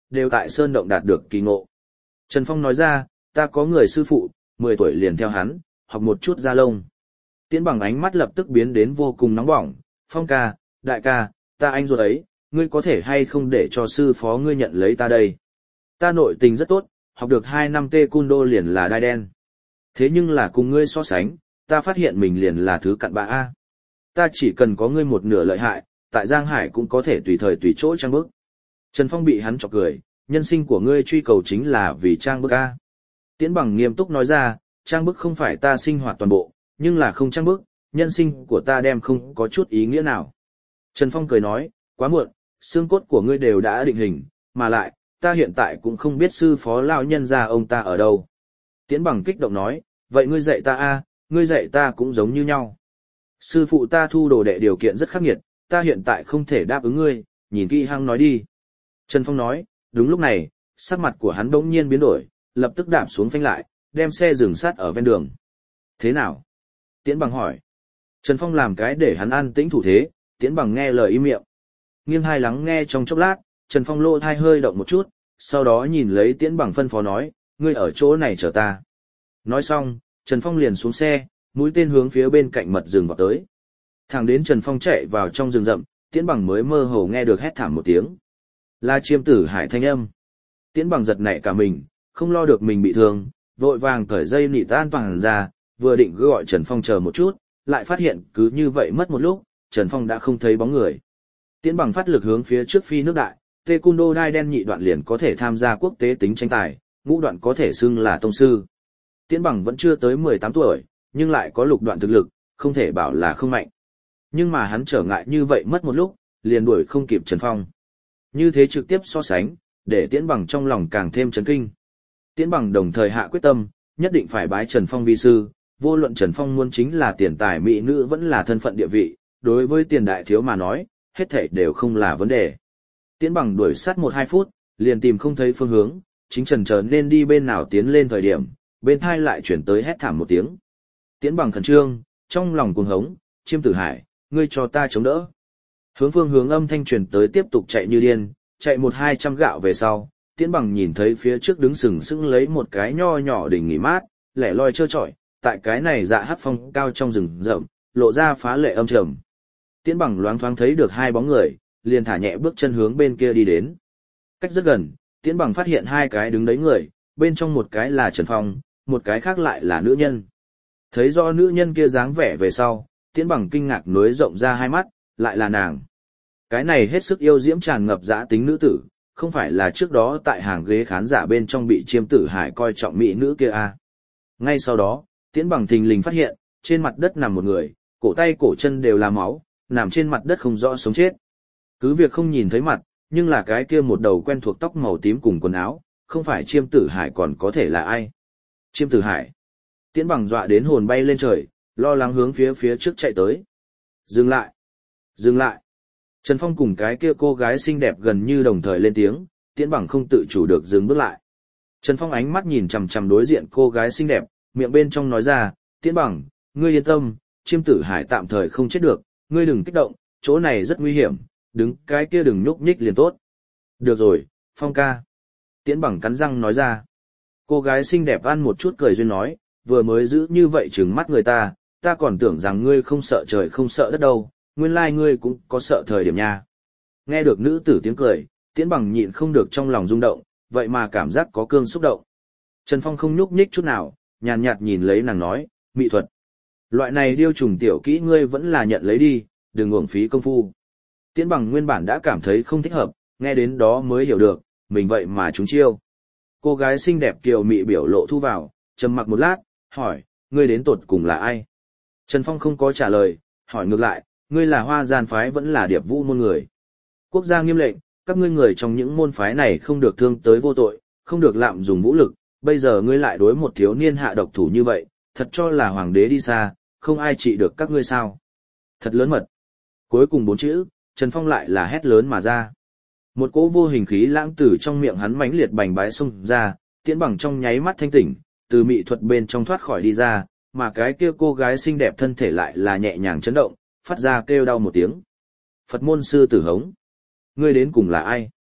đều tại Sơn Động đạt được kỳ ngộ. Trần Phong nói ra, ta có người sư phụ, 10 tuổi liền theo hắn, học một chút da lông. Tiễn Bằng ánh mắt lập tức biến đến vô cùng nóng bỏng, Phong ca, đại ca, ta anh ruột ấy, ngươi có thể hay không để cho sư phó ngươi nhận lấy ta đây. Ta nội tình rất tốt, học được 2 năm taekwondo liền là đai đen. Thế nhưng là cùng ngươi so sánh, ta phát hiện mình liền là thứ cặn bã A. Ta chỉ cần có ngươi một nửa lợi hại, tại Giang Hải cũng có thể tùy thời tùy chỗ trang bức. Trần Phong bị hắn chọc cười, nhân sinh của ngươi truy cầu chính là vì trang bức A. Tiễn Bằng nghiêm túc nói ra, trang bức không phải ta sinh hoạt toàn bộ, nhưng là không trang bức, nhân sinh của ta đem không có chút ý nghĩa nào. Trần Phong cười nói, quá muộn, xương cốt của ngươi đều đã định hình, mà lại, ta hiện tại cũng không biết sư phó lão nhân gia ông ta ở đâu. Tiễn Bằng kích động nói, vậy ngươi dạy ta a, ngươi dạy ta cũng giống như nhau. Sư phụ ta thu đồ đệ điều kiện rất khắc nghiệt, ta hiện tại không thể đáp ứng ngươi, nhìn kỹ hăng nói đi. Trần Phong nói, đúng lúc này, sắc mặt của hắn bỗng nhiên biến đổi, lập tức đạp xuống phanh lại, đem xe dừng sát ở ven đường. Thế nào? Tiễn Bằng hỏi. Trần Phong làm cái để hắn an tĩnh thủ thế, Tiễn Bằng nghe lời im miệng. Nghiêng hai lắng nghe trong chốc lát, Trần Phong lô thai hơi động một chút, sau đó nhìn lấy Tiễn Bằng phân phó nói, ngươi ở chỗ này chờ ta. Nói xong, Trần Phong liền xuống xe, mũi tên hướng phía bên cạnh mật rừng vào tới. Thẳng đến Trần Phong chạy vào trong rừng rậm, Tiễn Bằng mới mơ hồ nghe được hét thảm một tiếng. Là Chiêm Tử Hải thanh âm. Tiễn Bằng giật nảy cả mình, không lo được mình bị thương, vội vàng cởi dây nị tan toàn ra, vừa định gọi Trần Phong chờ một chút, lại phát hiện cứ như vậy mất một lúc, Trần Phong đã không thấy bóng người. Tiễn Bằng phát lực hướng phía trước phi nước đại, taekwondo đai đen nhị đoạn liền có thể tham gia quốc tế tính tranh tài, ngũ đoạn có thể xưng là tông sư. Tiễn Bằng vẫn chưa tới 18 tuổi, nhưng lại có lục đoạn thực lực, không thể bảo là không mạnh. Nhưng mà hắn trở ngại như vậy mất một lúc, liền đuổi không kịp Trần Phong. Như thế trực tiếp so sánh, để Tiễn Bằng trong lòng càng thêm chấn kinh. Tiễn Bằng đồng thời hạ quyết tâm, nhất định phải bái Trần Phong vi sư, vô luận Trần Phong muốn chính là tiền tài mỹ nữ vẫn là thân phận địa vị, đối với tiền đại thiếu mà nói, hết thảy đều không là vấn đề. Tiễn Bằng đuổi sát 1-2 phút, liền tìm không thấy phương hướng, chính chần chờ nên đi bên nào tiến lên thời điểm, bên thai lại chuyển tới hét thảm một tiếng. Tiễn Bằng khẩn trương, trong lòng cuồng hống, Chiêm Tử Hải, ngươi cho ta chống đỡ. Phương hướng âm thanh truyền tới tiếp tục chạy như điên, chạy 100-200 gạo về sau, Tiễn Bằng nhìn thấy phía trước đứng sừng sững lấy một cái nho nhỏ đỉnh nghỉ mát, lẻ loi trơ trọi, tại cái này dạ hát phong cao trong rừng rậm, lộ ra phá lệ âm trầm. Tiễn Bằng loáng thoáng thấy được 2 bóng người, liền thả nhẹ bước chân hướng bên kia đi đến. Cách rất gần, Tiễn Bằng phát hiện 2 cái đứng đấy người, bên trong một cái là Trần Phong, một cái khác lại là nữ nhân. Thấy do nữ nhân kia dáng vẻ về sau, Tiễn Bằng kinh ngạc nối rộng ra 2 mắt, lại là nàng. Cái này hết sức yêu diễm tràn ngập dã tính nữ tử, không phải là trước đó tại hàng ghế khán giả bên trong bị Chiêm Tử Hải coi trọng mỹ nữ kia à. Ngay sau đó, Tiễn Bằng thình lình phát hiện, trên mặt đất nằm một người, cổ tay cổ chân đều là máu, nằm trên mặt đất không rõ sống chết. Cứ việc không nhìn thấy mặt, nhưng là cái kia một đầu quen thuộc tóc màu tím cùng quần áo, không phải Chiêm Tử Hải còn có thể là ai. Chiêm Tử Hải. Tiễn Bằng dọa đến hồn bay lên trời, lo lắng hướng phía trước chạy tới. Dừng lại! Dừng lại! Trần Phong cùng cái kia cô gái xinh đẹp gần như đồng thời lên tiếng, Tiễn Bằng không tự chủ được dừng bước lại. Trần Phong ánh mắt nhìn chằm chằm đối diện cô gái xinh đẹp, miệng bên trong nói ra, Tiễn Bằng, ngươi yên tâm, Chiêm Tử Hải tạm thời không chết được, ngươi đừng kích động, chỗ này rất nguy hiểm, đứng cái kia đừng nhúc nhích liền tốt. Được rồi, Phong ca. Tiễn Bằng cắn răng nói ra. Cô gái xinh đẹp ăn một chút cười duyên nói, vừa mới giữ như vậy trừng mắt người ta, ta còn tưởng rằng ngươi không sợ trời không sợ đất đâu, nguyên lai ngươi cũng có sợ thời điểm nha. Nghe được nữ tử tiếng cười, Tiễn Bằng nhịn không được trong lòng rung động, vậy mà cảm giác có cương xúc động. Trần Phong không nhúc nhích chút nào, nhàn nhạt nhìn lấy nàng nói, mỹ thuật. Loại này điêu trùng tiểu kỹ ngươi vẫn là nhận lấy đi, đừng uổng phí công phu. Tiễn Bằng nguyên bản đã cảm thấy không thích hợp, nghe đến đó mới hiểu được, mình vậy mà trúng chiêu. Cô gái xinh đẹp kiều mị biểu lộ thu vào, trầm mặc một lát, hỏi, ngươi đến tột cùng là ai? Trần Phong không có trả lời, hỏi ngược lại, ngươi là Hoa Gian phái vẫn là Điệp Vũ môn người. Quốc gia nghiêm lệnh, các ngươi người trong những môn phái này không được thương tới vô tội, không được lạm dùng vũ lực, bây giờ ngươi lại đối một thiếu niên hạ độc thủ như vậy, thật cho là hoàng đế đi xa, không ai trị được các ngươi sao? Thật lớn mật. Cuối cùng 4 chữ, Trần Phong lại là hét lớn mà ra. Một cỗ vô hình khí lãng từ trong miệng hắn mãnh liệt bành bái xông ra, Tiễn Bằng trong nháy mắt thanh tỉnh, từ mỹ thuật bên trong thoát khỏi đi ra, mà cái kia cô gái xinh đẹp thân thể lại là nhẹ nhàng chấn động, phát ra kêu đau một tiếng. Phật môn sư tử hống. Ngươi đến cùng là ai?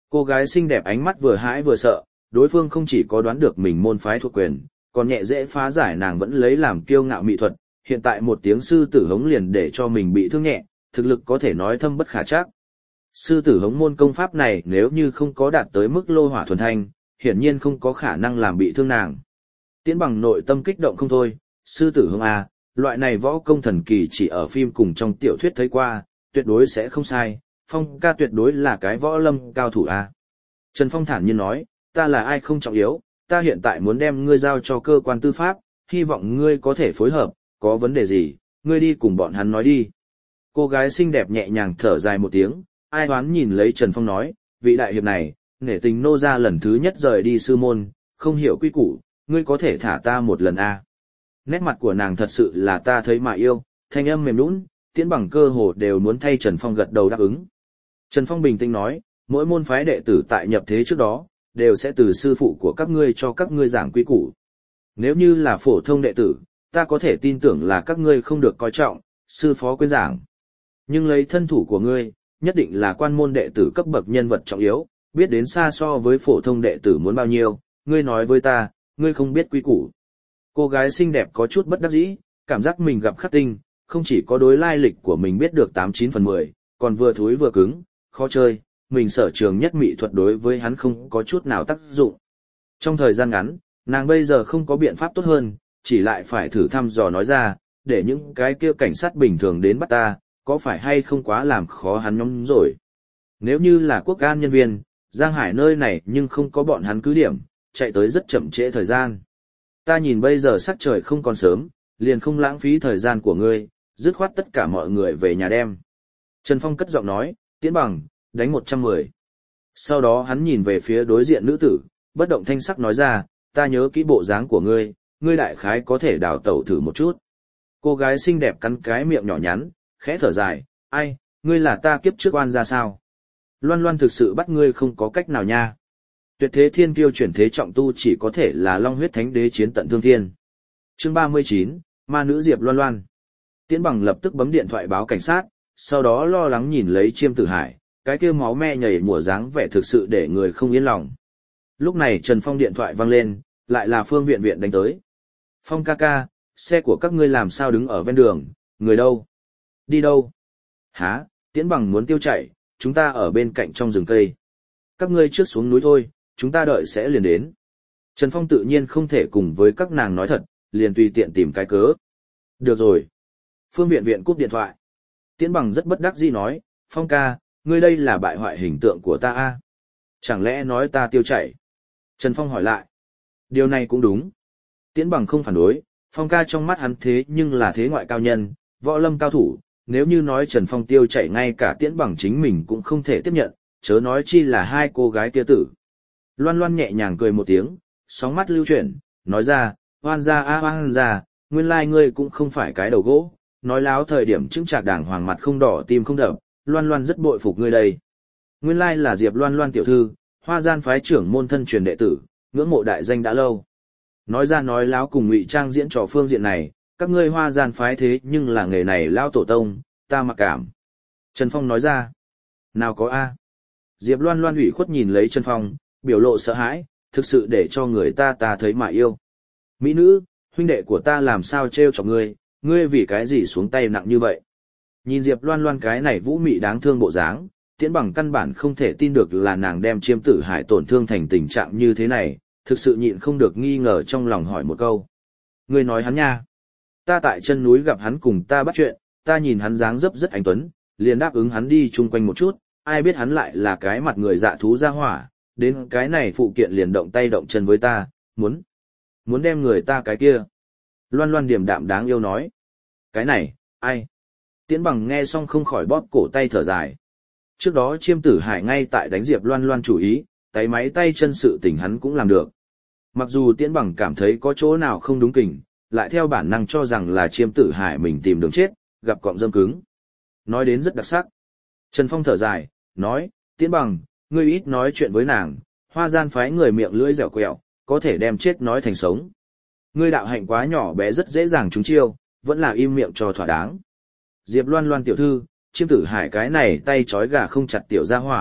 Cô gái xinh đẹp ánh mắt vừa hãi vừa sợ, đối phương không chỉ có đoán được mình môn phái thuộc quyền, còn nhẹ dễ phá giải nàng vẫn lấy làm kiêu ngạo mỹ thuật, hiện tại một tiếng sư tử hống liền để cho mình bị thương nhẹ, thực lực có thể nói thâm bất khả trắc. Sư tử hống môn công pháp này nếu như không có đạt tới mức lô hỏa thuần thanh, hiển nhiên không có khả năng làm bị thương nàng. Tiễn Bằng nội tâm kích động không thôi, sư tử hống à, loại này võ công thần kỳ chỉ ở phim cùng trong tiểu thuyết thấy qua, tuyệt đối sẽ không sai, Phong ca tuyệt đối là cái võ lâm cao thủ à. Trần Phong thản nhiên nói, ta là ai không trọng yếu, ta hiện tại muốn đem ngươi giao cho cơ quan tư pháp, hy vọng ngươi có thể phối hợp, có vấn đề gì, ngươi đi cùng bọn hắn nói đi. Cô gái xinh đẹp nhẹ nhàng thở dài một tiếng, ai oán nhìn lấy Trần Phong nói, vị đại hiệp này, nể tình nô ra lần thứ nhất rời đi sư môn, không hiểu quy củ, ngươi có thể thả ta một lần à. Nét mặt của nàng thật sự là ta thấy mà yêu, thanh âm mềm nhũn, Tiễn Bằng cơ hồ đều muốn thay Trần Phong gật đầu đáp ứng. Trần Phong bình tĩnh nói, mỗi môn phái đệ tử tại nhập thế trước đó, đều sẽ từ sư phụ của các ngươi cho các ngươi giảng quy củ. Nếu như là phổ thông đệ tử, ta có thể tin tưởng là các ngươi không được coi trọng, sư phó quên giảng. Nhưng lấy thân thủ của ngươi, nhất định là quan môn đệ tử cấp bậc nhân vật trọng yếu, biết đến xa so với phổ thông đệ tử muốn bao nhiêu, ngươi nói với ta, ngươi không biết quy củ. Cô gái xinh đẹp có chút bất đắc dĩ, cảm giác mình gặp khắc tinh, không chỉ có đối lai lịch của mình biết được 89/10, còn vừa thúi vừa cứng, khó chơi, mình sở trường nhất mỹ thuật đối với hắn không có chút nào tác dụng. Trong thời gian ngắn, nàng bây giờ không có biện pháp tốt hơn, chỉ lại phải thử thăm dò nói ra, để những cái kia cảnh sát bình thường đến bắt ta, có phải hay không quá làm khó hắn nhóm rồi. Nếu như là quốc an nhân viên, Giang Hải nơi này nhưng không có bọn hắn cứ điểm, chạy tới rất chậm trễ thời gian. Ta nhìn bây giờ sắc trời không còn sớm, liền không lãng phí thời gian của ngươi, dứt khoát tất cả mọi người về nhà đem. Trần Phong cất giọng nói, Tiễn Bằng, đánh 110. Sau đó hắn nhìn về phía đối diện nữ tử, bất động thanh sắc nói ra, ta nhớ kỹ bộ dáng của ngươi, ngươi đại khái có thể đào tẩu thử một chút. Cô gái xinh đẹp cắn cái miệng nhỏ nhắn, khẽ thở dài, ai, ngươi là ta kiếp trước oan ra sao? Loan Loan thực sự bắt ngươi không có cách nào nha. Tuyệt thế thiên kiêu chuyển thế trọng tu chỉ có thể là Long huyết thánh đế chiến tận thương thiên. Chương 39, ma nữ Diệp Loan Loan. Tiễn Bằng lập tức bấm điện thoại báo cảnh sát, sau đó lo lắng nhìn lấy Chiêm Tử Hải, cái kia máu me nhảy mùa dáng vẻ thực sự để người không yên lòng. Lúc này Trần Phong điện thoại vang lên, lại là Phương Viện Viện đánh tới. Phong ca ca, xe của các ngươi làm sao đứng ở ven đường, người đâu? Đi đâu? Hả, Tiễn Bằng muốn tiêu chạy, chúng ta ở bên cạnh trong rừng cây. Các ngươi trước xuống núi thôi, chúng ta đợi sẽ liền đến. Trần Phong tự nhiên không thể cùng với các nàng nói thật, liền tùy tiện tìm cái cớ. Được rồi. Phương Viện Viện cúp điện thoại. Tiễn Bằng rất bất đắc dĩ nói, Phong ca, ngươi đây là bại hoại hình tượng của ta à? Chẳng lẽ nói ta tiêu chảy? Trần Phong hỏi lại. Điều này cũng đúng. Tiễn Bằng không phản đối, Phong ca trong mắt hắn thế nhưng là thế ngoại cao nhân, võ lâm cao thủ, nếu như nói Trần Phong tiêu chảy ngay cả Tiễn Bằng chính mình cũng không thể tiếp nhận, chớ nói chi là hai cô gái kia tử. Loan Loan nhẹ nhàng cười một tiếng, sóng mắt lưu chuyển, nói ra, hoan gia a hoan gia, nguyên lai ngươi cũng không phải cái đầu gỗ, nói láo thời điểm chứng trạc đàng hoàng mặt không đỏ tim không đập, Loan Loan rất bội phục ngươi đây. Nguyên lai là Diệp Loan Loan tiểu thư, Hoa Gian phái trưởng môn thân truyền đệ tử, ngưỡng mộ đại danh đã lâu. Nói ra nói láo cùng ngụy trang diễn trò phương diện này, các ngươi Hoa Gian phái thế nhưng là nghề này lao tổ tông, ta mặc cảm. Trần Phong nói ra, nào có a. Diệp Loan Loan ủy khuất nhìn lấy Trần Phong, biểu lộ sợ hãi, thực sự để cho người ta thấy mà yêu. Mỹ nữ, huynh đệ của ta làm sao trêu chọc ngươi, ngươi vì cái gì xuống tay nặng như vậy? Nhìn Diệp Loan Loan cái này vũ mị đáng thương bộ dáng, Tiễn Bằng căn bản không thể tin được là nàng đem Chiêm Tử Hải tổn thương thành tình trạng như thế này, thực sự nhịn không được nghi ngờ trong lòng hỏi một câu. Ngươi nói hắn nha. Ta tại chân núi gặp hắn cùng ta bắt chuyện, ta nhìn hắn dáng dấp rất anh tuấn, liền đáp ứng hắn đi chung quanh một chút, ai biết hắn lại là cái mặt người dạ thú ra hỏa, đến cái này phụ kiện liền động tay động chân với ta, muốn đem người ta cái kia. Loan Loan điềm đạm đáng yêu nói. Cái này, ai? Tiễn Bằng nghe xong không khỏi bóp cổ tay thở dài. Trước đó Chiêm Tử Hải ngay tại đánh Diệp Loan Loan chủ ý, tay máy tay chân sự tình hắn cũng làm được. Mặc dù Tiễn Bằng cảm thấy có chỗ nào không đúng kình, lại theo bản năng cho rằng là Chiêm Tử Hải mình tìm đường chết, gặp cọng rơm cứng. Nói đến rất đặc sắc. Trần Phong thở dài, nói, Tiễn Bằng, ngươi ít nói chuyện với nàng, Hoa Gian phái người miệng lưỡi dẻo quẹo, có thể đem chết nói thành sống. Ngươi đạo hạnh quá nhỏ bé rất dễ dàng trúng chiêu, vẫn là im miệng cho thỏa đáng. Diệp Loan Loan tiểu thư, Chiêm Tử Hải cái này tay trói gà không chặt tiểu gia hỏa,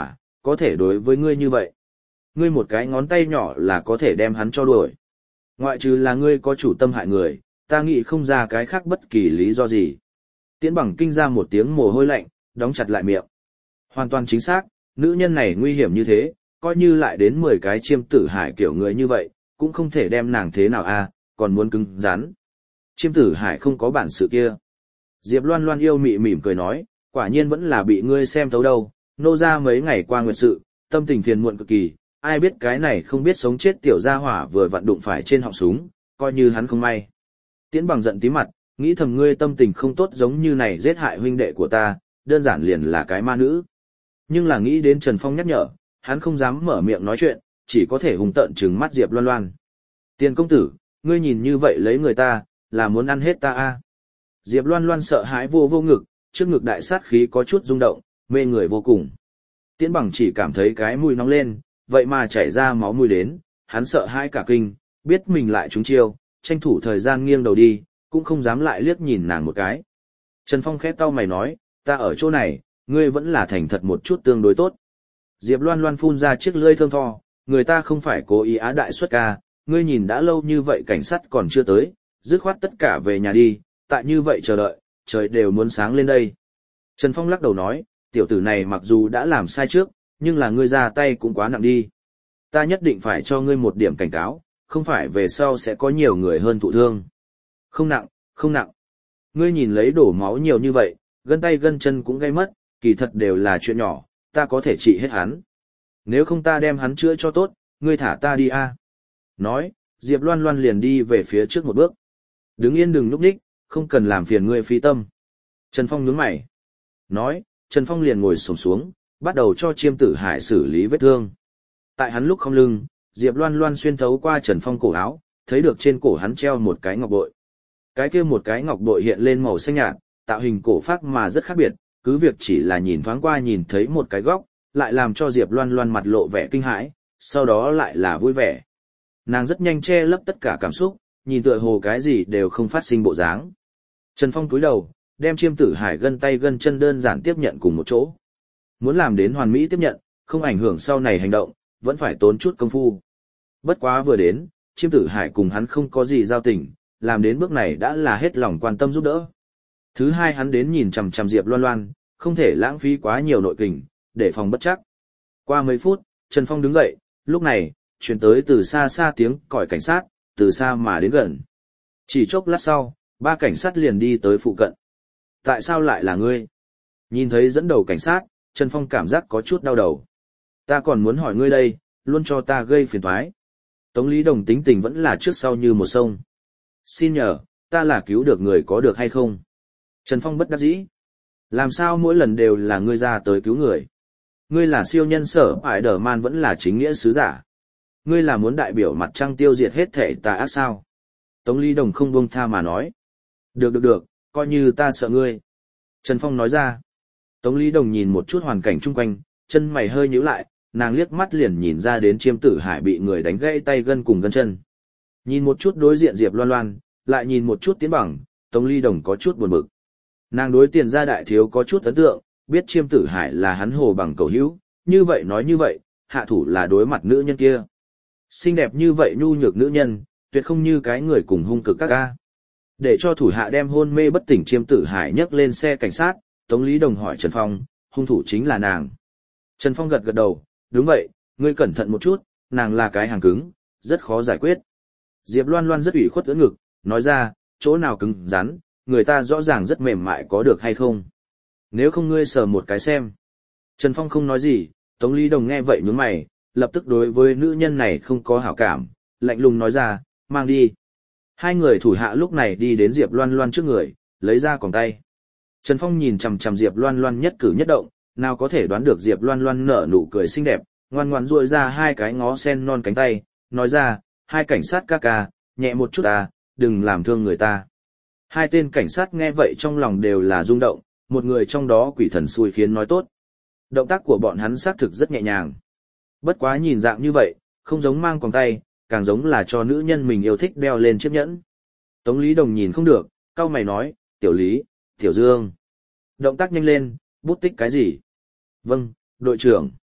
có thể đối với ngươi như vậy. Ngươi một cái ngón tay nhỏ là có thể đem hắn cho đuổi. Ngoại trừ là ngươi có chủ tâm hại người, ta nghĩ không ra cái khác bất kỳ lý do gì. Tiễn Bằng kinh ra một tiếng mồ hôi lạnh, đóng chặt lại miệng. Hoàn toàn chính xác, nữ nhân này nguy hiểm như thế, coi như lại đến 10 cái Chiêm Tử Hải kiểu người như vậy, cũng không thể đem nàng thế nào a, còn muốn cứng rắn. Chiêm Tử Hải không có bản sự kia. Diệp Loan Loan yêu mị mỉm cười nói, quả nhiên vẫn là bị ngươi xem thấu đâu, nô ra mấy ngày qua nguyệt sự, tâm tình phiền muộn cực kỳ, ai biết cái này không biết sống chết tiểu gia hỏa vừa vặn đụng phải trên họng súng, coi như hắn không may. Tiễn Bằng giận tí mặt, nghĩ thầm ngươi tâm tình không tốt giống như này giết hại huynh đệ của ta, đơn giản liền là cái ma nữ. Nhưng là nghĩ đến Trần Phong nhắc nhở, hắn không dám mở miệng nói chuyện, chỉ có thể hùng tợn trừng mắt Diệp Loan Loan. Tiền công tử, ngươi nhìn như vậy lấy người ta, là muốn ăn hết ta a? Diệp Loan Loan sợ hãi vô vô ngực, trước ngực đại sát khí có chút rung động, mê người vô cùng. Tiễn Bằng chỉ cảm thấy cái mũi nóng lên, vậy mà chảy ra máu mũi đến, hắn sợ hãi cả kinh, biết mình lại trúng chiêu, tranh thủ thời gian nghiêng đầu đi, cũng không dám lại liếc nhìn nàng một cái. Trần Phong khẽ cau mày nói, ta ở chỗ này, ngươi vẫn là thành thật một chút tương đối tốt. Diệp Loan Loan phun ra chiếc lưỡi thơm tho, người ta không phải cố ý á đại xuất ca, ngươi nhìn đã lâu như vậy cảnh sát còn chưa tới, dứt khoát tất cả về nhà đi, tại như vậy chờ đợi, trời đều muốn sáng lên đây. Trần Phong lắc đầu nói, tiểu tử này mặc dù đã làm sai trước, nhưng là ngươi ra tay cũng quá nặng đi. Ta nhất định phải cho ngươi một điểm cảnh cáo, không phải về sau sẽ có nhiều người hơn thụ thương. Không nặng, không nặng. Ngươi nhìn lấy đổ máu nhiều như vậy, gân tay gân chân cũng gây mất, kỳ thật đều là chuyện nhỏ, ta có thể trị hết hắn. Nếu không ta đem hắn chữa cho tốt, ngươi thả ta đi a. Nói, Diệp Loan Loan liền đi về phía trước một bước. Đứng yên đừng nhúc nhích, không cần làm phiền ngươi phí tâm. Trần Phong nhướng mày. Nói, Trần Phong liền ngồi xổm xuống, bắt đầu cho Chiêm Tử Hải xử lý vết thương. Tại hắn lúc không lưng, Diệp Loan Loan xuyên thấu qua Trần Phong cổ áo, thấy được trên cổ hắn treo một cái ngọc bội. Cái kia một cái ngọc bội hiện lên màu xanh nhạt, tạo hình cổ phác mà rất khác biệt, cứ việc chỉ là nhìn thoáng qua nhìn thấy một cái góc, lại làm cho Diệp Loan Loan mặt lộ vẻ kinh hãi, sau đó lại là vui vẻ. Nàng rất nhanh che lấp tất cả cảm xúc, nhìn tựa hồ cái gì đều không phát sinh bộ dáng. Trần Phong cúi đầu, đem Chiêm Tử Hải gân tay gân chân đơn giản tiếp nhận cùng một chỗ. Muốn làm đến hoàn mỹ tiếp nhận, không ảnh hưởng sau này hành động, vẫn phải tốn chút công phu. Bất quá vừa đến, Chiêm Tử Hải cùng hắn không có gì giao tình, làm đến bước này đã là hết lòng quan tâm giúp đỡ. Thứ hai hắn đến nhìn chằm chằm Diệp Loan Loan, không thể lãng phí quá nhiều nội kình, để phòng bất trắc. Qua mấy phút, Trần Phong đứng dậy, lúc này, truyền tới từ xa xa tiếng còi cảnh sát, từ xa mà đến gần. Chỉ chốc lát sau, 3 cảnh sát liền đi tới phụ cận. Tại sao lại là ngươi? Nhìn thấy dẫn đầu cảnh sát, Trần Phong cảm giác có chút đau đầu. Ta còn muốn hỏi ngươi đây, luôn cho ta gây phiền toái. Tống Lý Đồng tính tình vẫn là trước sau như một sông. Xin nhờ, ta là cứu được người có được hay không? Trần Phong bất đắc dĩ. Làm sao mỗi lần đều là ngươi ra tới cứu người? Ngươi là siêu nhân sở Spider-Man vẫn là chính nghĩa sứ giả. Ngươi là muốn đại biểu mặt trăng tiêu diệt hết thể tà ác sao? Tống Lý Đồng không buông tha mà nói. Được, coi như ta sợ ngươi. Trần Phong nói ra. Tống Lý Đồng nhìn một chút hoàn cảnh chung quanh, chân mày hơi nhíu lại, nàng liếc mắt liền nhìn ra đến Chiêm Tử Hải bị người đánh gãy tay gân cùng gân chân. Nhìn một chút đối diện Diệp Loan Loan, lại nhìn một chút Tiến Bằng, Tống Lý Đồng có chút buồn bực. Nàng đối Tiền gia đại thiếu có chút ấn tượng, biết Chiêm Tử Hải là hắn hồ bằng cầu hữu, như vậy nói như vậy, hạ thủ là đối mặt nữ nhân kia. Xinh đẹp như vậy nhu nhược nữ nhân, tuyệt không như cái người cùng hung cực các ca. Để cho thủ hạ đem hôn mê bất tỉnh Chiêm Tử Hải nhấc lên xe cảnh sát, Tống Lý Đồng hỏi Trần Phong, hung thủ chính là nàng. Trần Phong gật gật đầu, đúng vậy, ngươi cẩn thận một chút, nàng là cái hàng cứng, rất khó giải quyết. Diệp Loan Loan rất ủy khuất ưỡn ngực, nói ra, chỗ nào cứng rắn, người ta rõ ràng rất mềm mại có được hay không. Nếu không ngươi sờ một cái xem. Trần Phong không nói gì, Tống Lý Đồng nghe vậy nhướng mày, lập tức đối với nữ nhân này không có hảo cảm, lạnh lùng nói ra, mang đi. Hai người thủ hạ lúc này đi đến Diệp Loan Loan trước người, lấy ra còng tay. Trần Phong nhìn chằm chằm Diệp Loan Loan nhất cử nhất động, nào có thể đoán được Diệp Loan Loan nở nụ cười xinh đẹp, ngoan ngoãn duỗi ra 2 cái ngó sen non cánh tay, nói ra, 2 cảnh sát ca ca, nhẹ một chút à, đừng làm thương người ta. 2 tên cảnh sát nghe vậy trong lòng đều là rung động, một người trong đó quỷ thần xui khiến nói tốt. Động tác của bọn hắn xác thực rất nhẹ nhàng. Bất quá nhìn dạng như vậy, không giống mang còng tay, càng giống là cho nữ nhân mình yêu thích đeo lên chiếc nhẫn. Tống Lý Đồng nhìn không được, cau mày nói, Tiểu Lý, Tiểu Dương. Động tác nhanh lên, bút tích cái gì? Vâng, đội trưởng.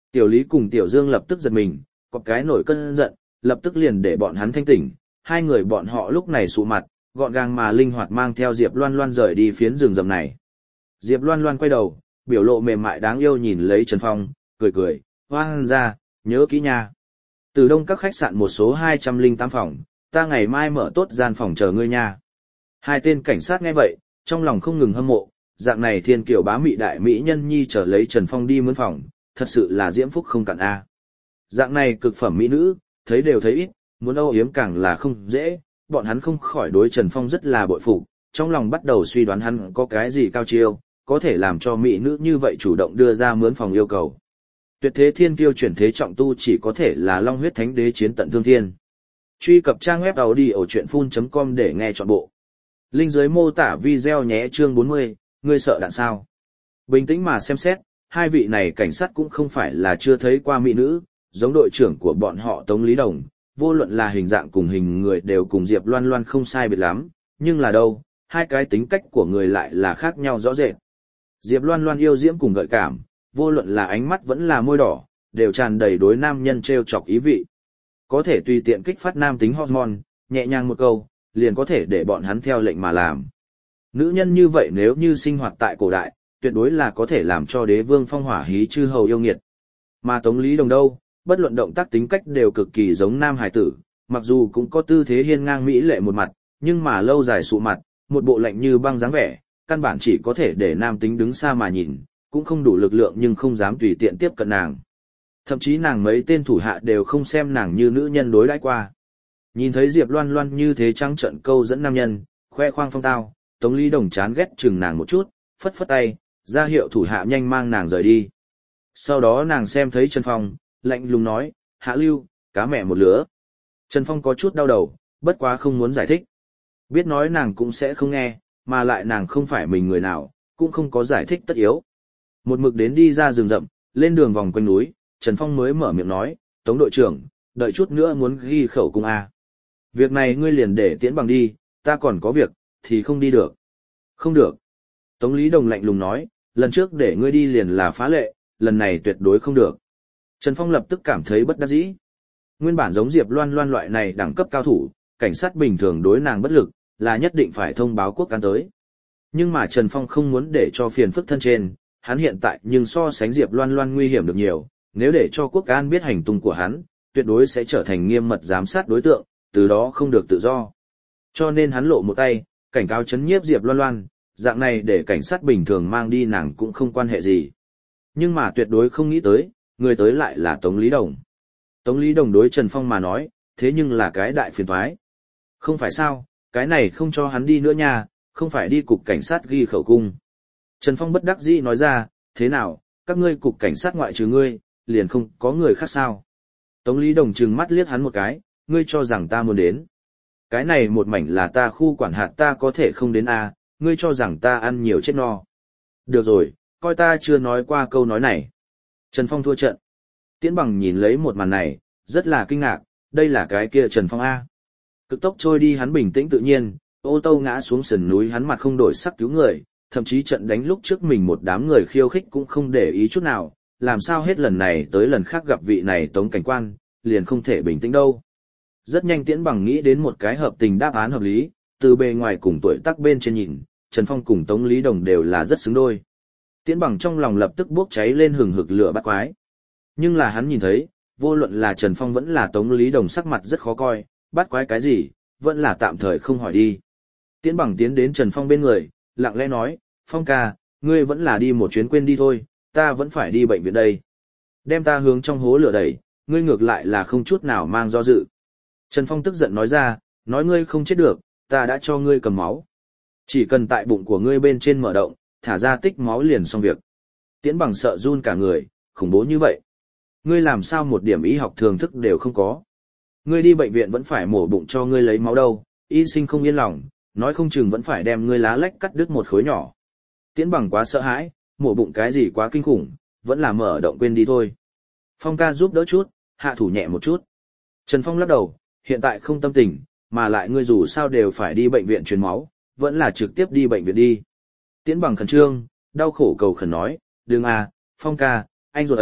Tiểu Lý cùng Tiểu Dương lập tức giật mình, có cái nổi cơn giận, lập tức liền để bọn hắn thanh tỉnh, hai người bọn họ lúc này sụ mặt, gọn gàng mà linh hoạt mang theo Diệp Loan Loan rời đi phiến rừng rậm này. Diệp Loan Loan quay đầu, biểu lộ mềm mại đáng yêu nhìn lấy Trần Phong, cười cười, hoang ra, nhớ kỹ nha. Từ đông các khách sạn một số 208 phòng, ta ngày mai mở tốt gian phòng chờ ngươi nha. Hai tên cảnh sát nghe vậy, trong lòng không ngừng hâm mộ, dạng này thiên kiều bá mị đại mỹ nhân nhi trở lấy Trần Phong đi mướn phòng, thật sự là diễm phúc không cạn a. Dạng này cực phẩm mỹ nữ, thấy đều thấy ít, muốn âu yếm càng là không dễ, bọn hắn không khỏi đối Trần Phong rất là bội phục, trong lòng bắt đầu suy đoán hắn có cái gì cao chiêu, có thể làm cho mỹ nữ như vậy chủ động đưa ra mướn phòng yêu cầu. Tuyệt thế thiên kiêu chuyển thế trọng tu chỉ có thể là long huyết thánh đế chiến tận thương thiên. Truy cập trang web audiochuyenphun.com để nghe trọn bộ. Link dưới mô tả video nhé. Chương 40, ngươi sợ đạn sao? Bình tĩnh mà xem xét, hai vị này cảnh sát cũng không phải là chưa thấy qua mỹ nữ, giống đội trưởng của bọn họ Tống Lý Đồng, vô luận là hình dạng cùng hình người đều cùng Diệp Loan Loan không sai biệt lắm, nhưng là đâu, hai cái tính cách của người lại là khác nhau rõ rệt. Diệp Loan Loan yêu diễm cùng gợi cảm, vô luận là ánh mắt vẫn là môi đỏ, đều tràn đầy đối nam nhân trêu chọc ý vị. Có thể tùy tiện kích phát nam tính hormone, nhẹ nhàng một câu, liền có thể để bọn hắn theo lệnh mà làm. Nữ nhân như vậy nếu như sinh hoạt tại cổ đại, tuyệt đối là có thể làm cho đế vương phong hỏa hí chư hầu yêu nghiệt. Mà Tống Lý Đồng đâu, bất luận động tác tính cách đều cực kỳ giống nam hải tử, mặc dù cũng có tư thế hiên ngang mỹ lệ một mặt, nhưng mà lâu dài sụ mặt, một bộ lạnh như băng dáng vẻ, căn bản chỉ có thể để nam tính đứng xa mà nhìn, cũng không đủ lực lượng nhưng không dám tùy tiện tiếp cận nàng. Thậm chí nàng mấy tên thủ hạ đều không xem nàng như nữ nhân đối đãi qua. Nhìn thấy Diệp Loan Loan như thế trắng trợn câu dẫn nam nhân, khoe khoang phong tao, Tống Lý Đồng chán ghét chừng nàng một chút, phất phất tay, ra hiệu thủ hạ nhanh mang nàng rời đi. Sau đó nàng xem thấy Trần Phong, lạnh lùng nói, hạ lưu, cá mẹ một lứa. Trần Phong có chút đau đầu, bất quá không muốn giải thích. Biết nói nàng cũng sẽ không nghe, mà lại nàng không phải mình người nào, cũng không có giải thích tất yếu. Một mực đến đi ra rừng rậm, lên đường vòng quanh núi, Trần Phong mới mở miệng nói, Tống đội trưởng, đợi chút nữa muốn ghi khẩu cung A. Việc này ngươi liền để Tiễn Bằng đi, ta còn có việc, thì không đi được. Không được. Tống Lý Đồng lạnh lùng nói, lần trước để ngươi đi liền là phá lệ, lần này tuyệt đối không được. Trần Phong lập tức cảm thấy bất đắc dĩ. Nguyên bản giống Diệp Loan Loan loại này đẳng cấp cao thủ, cảnh sát bình thường đối nàng bất lực, là nhất định phải thông báo quốc an tới. Nhưng mà Trần Phong không muốn để cho phiền phức thân trên, hắn hiện tại nhưng so sánh Diệp Loan Loan nguy hiểm được nhiều, nếu để cho quốc an biết hành tung của hắn, tuyệt đối sẽ trở thành nghiêm mật giám sát đối tượng, từ đó không được tự do. Cho nên hắn lộ một tay, cảnh cáo chấn nhiếp Diệp Loan Loan, dạng này để cảnh sát bình thường mang đi nàng cũng không quan hệ gì. Nhưng mà tuyệt đối không nghĩ tới, người tới lại là Tống Lý Đồng. Tống Lý Đồng đối Trần Phong mà nói, thế nhưng là cái đại phiền toái. Không phải sao, cái này không cho hắn đi nữa nha, không phải đi cục cảnh sát ghi khẩu cung. Trần Phong bất đắc dĩ nói ra, thế nào, các ngươi cục cảnh sát ngoại trừ ngươi, liền không có người khác sao. Tống Lý Đồng trừng mắt liếc hắn một cái, ngươi cho rằng ta muốn đến. Cái này một mảnh là ta khu quản hạt ta có thể không đến à, ngươi cho rằng ta ăn nhiều chết no. Được rồi, coi ta chưa nói qua câu nói này. Trần Phong thua trận. Tiễn Bằng nhìn lấy một màn này, rất là kinh ngạc, đây là cái kia Trần Phong A. Cực tốc trôi đi hắn bình tĩnh tự nhiên, ô tô ngã xuống sườn núi hắn mặt không đổi sắc cứu người, thậm chí trận đánh lúc trước mình một đám người khiêu khích cũng không để ý chút nào, làm sao hết lần này tới lần khác gặp vị này Tống cảnh quan, liền không thể bình tĩnh đâu. Rất nhanh Tiễn Bằng nghĩ đến một cái hợp tình đáp án hợp lý, từ bề ngoài cùng tuổi tác bên trên nhìn, Trần Phong cùng Tống Lý Đồng đều là rất xứng đôi. Tiễn Bằng trong lòng lập tức bốc cháy lên hừng hực lửa bắt quái. Nhưng là hắn nhìn thấy, vô luận là Trần Phong vẫn là Tống Lý Đồng sắc mặt rất khó coi, bắt quái cái gì, vẫn là tạm thời không hỏi đi. Tiễn Bằng tiến đến Trần Phong bên người, lặng lẽ nói, Phong ca, ngươi vẫn là đi một chuyến quên đi thôi, ta vẫn phải đi bệnh viện đây. Đem ta hướng trong hố lửa đẩy, ngươi ngược lại là không chút nào mang do dự. Trần Phong tức giận nói ra, nói ngươi không chết được, ta đã cho ngươi cầm máu. Chỉ cần tại bụng của ngươi bên trên mở động, thả ra tích máu liền xong việc. Tiễn Bằng sợ run cả người, khủng bố như vậy. Ngươi làm sao một điểm y học thường thức đều không có. Ngươi đi bệnh viện vẫn phải mổ bụng cho ngươi lấy máu đâu, y sinh không yên lòng, nói không chừng vẫn phải đem ngươi lá lách cắt đứt một khối nhỏ. Tiễn Bằng quá sợ hãi, mổ bụng cái gì quá kinh khủng, vẫn là mở động quên đi thôi. Phong ca giúp đỡ chút, hạ thủ nhẹ một chút. Trần Phong lắc đầu, hiện tại không tâm tình, mà lại ngươi dù sao đều phải đi bệnh viện truyền máu, vẫn là trực tiếp đi bệnh viện đi. Tiễn Bằng khẩn trương, đau khổ cầu khẩn nói, đừng à, Phong ca, anh ruột ấy,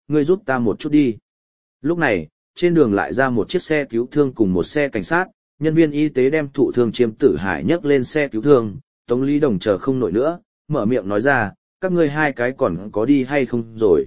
ngươi giúp ta một chút đi. Lúc này, trên đường lại ra một chiếc xe cứu thương cùng một xe cảnh sát, nhân viên y tế đem thụ thương Chiêm Tử Hải nhấc lên xe cứu thương, Tống Lý Đồng chờ không nổi nữa, mở miệng nói ra, các ngươi hai cái còn có đi hay không rồi.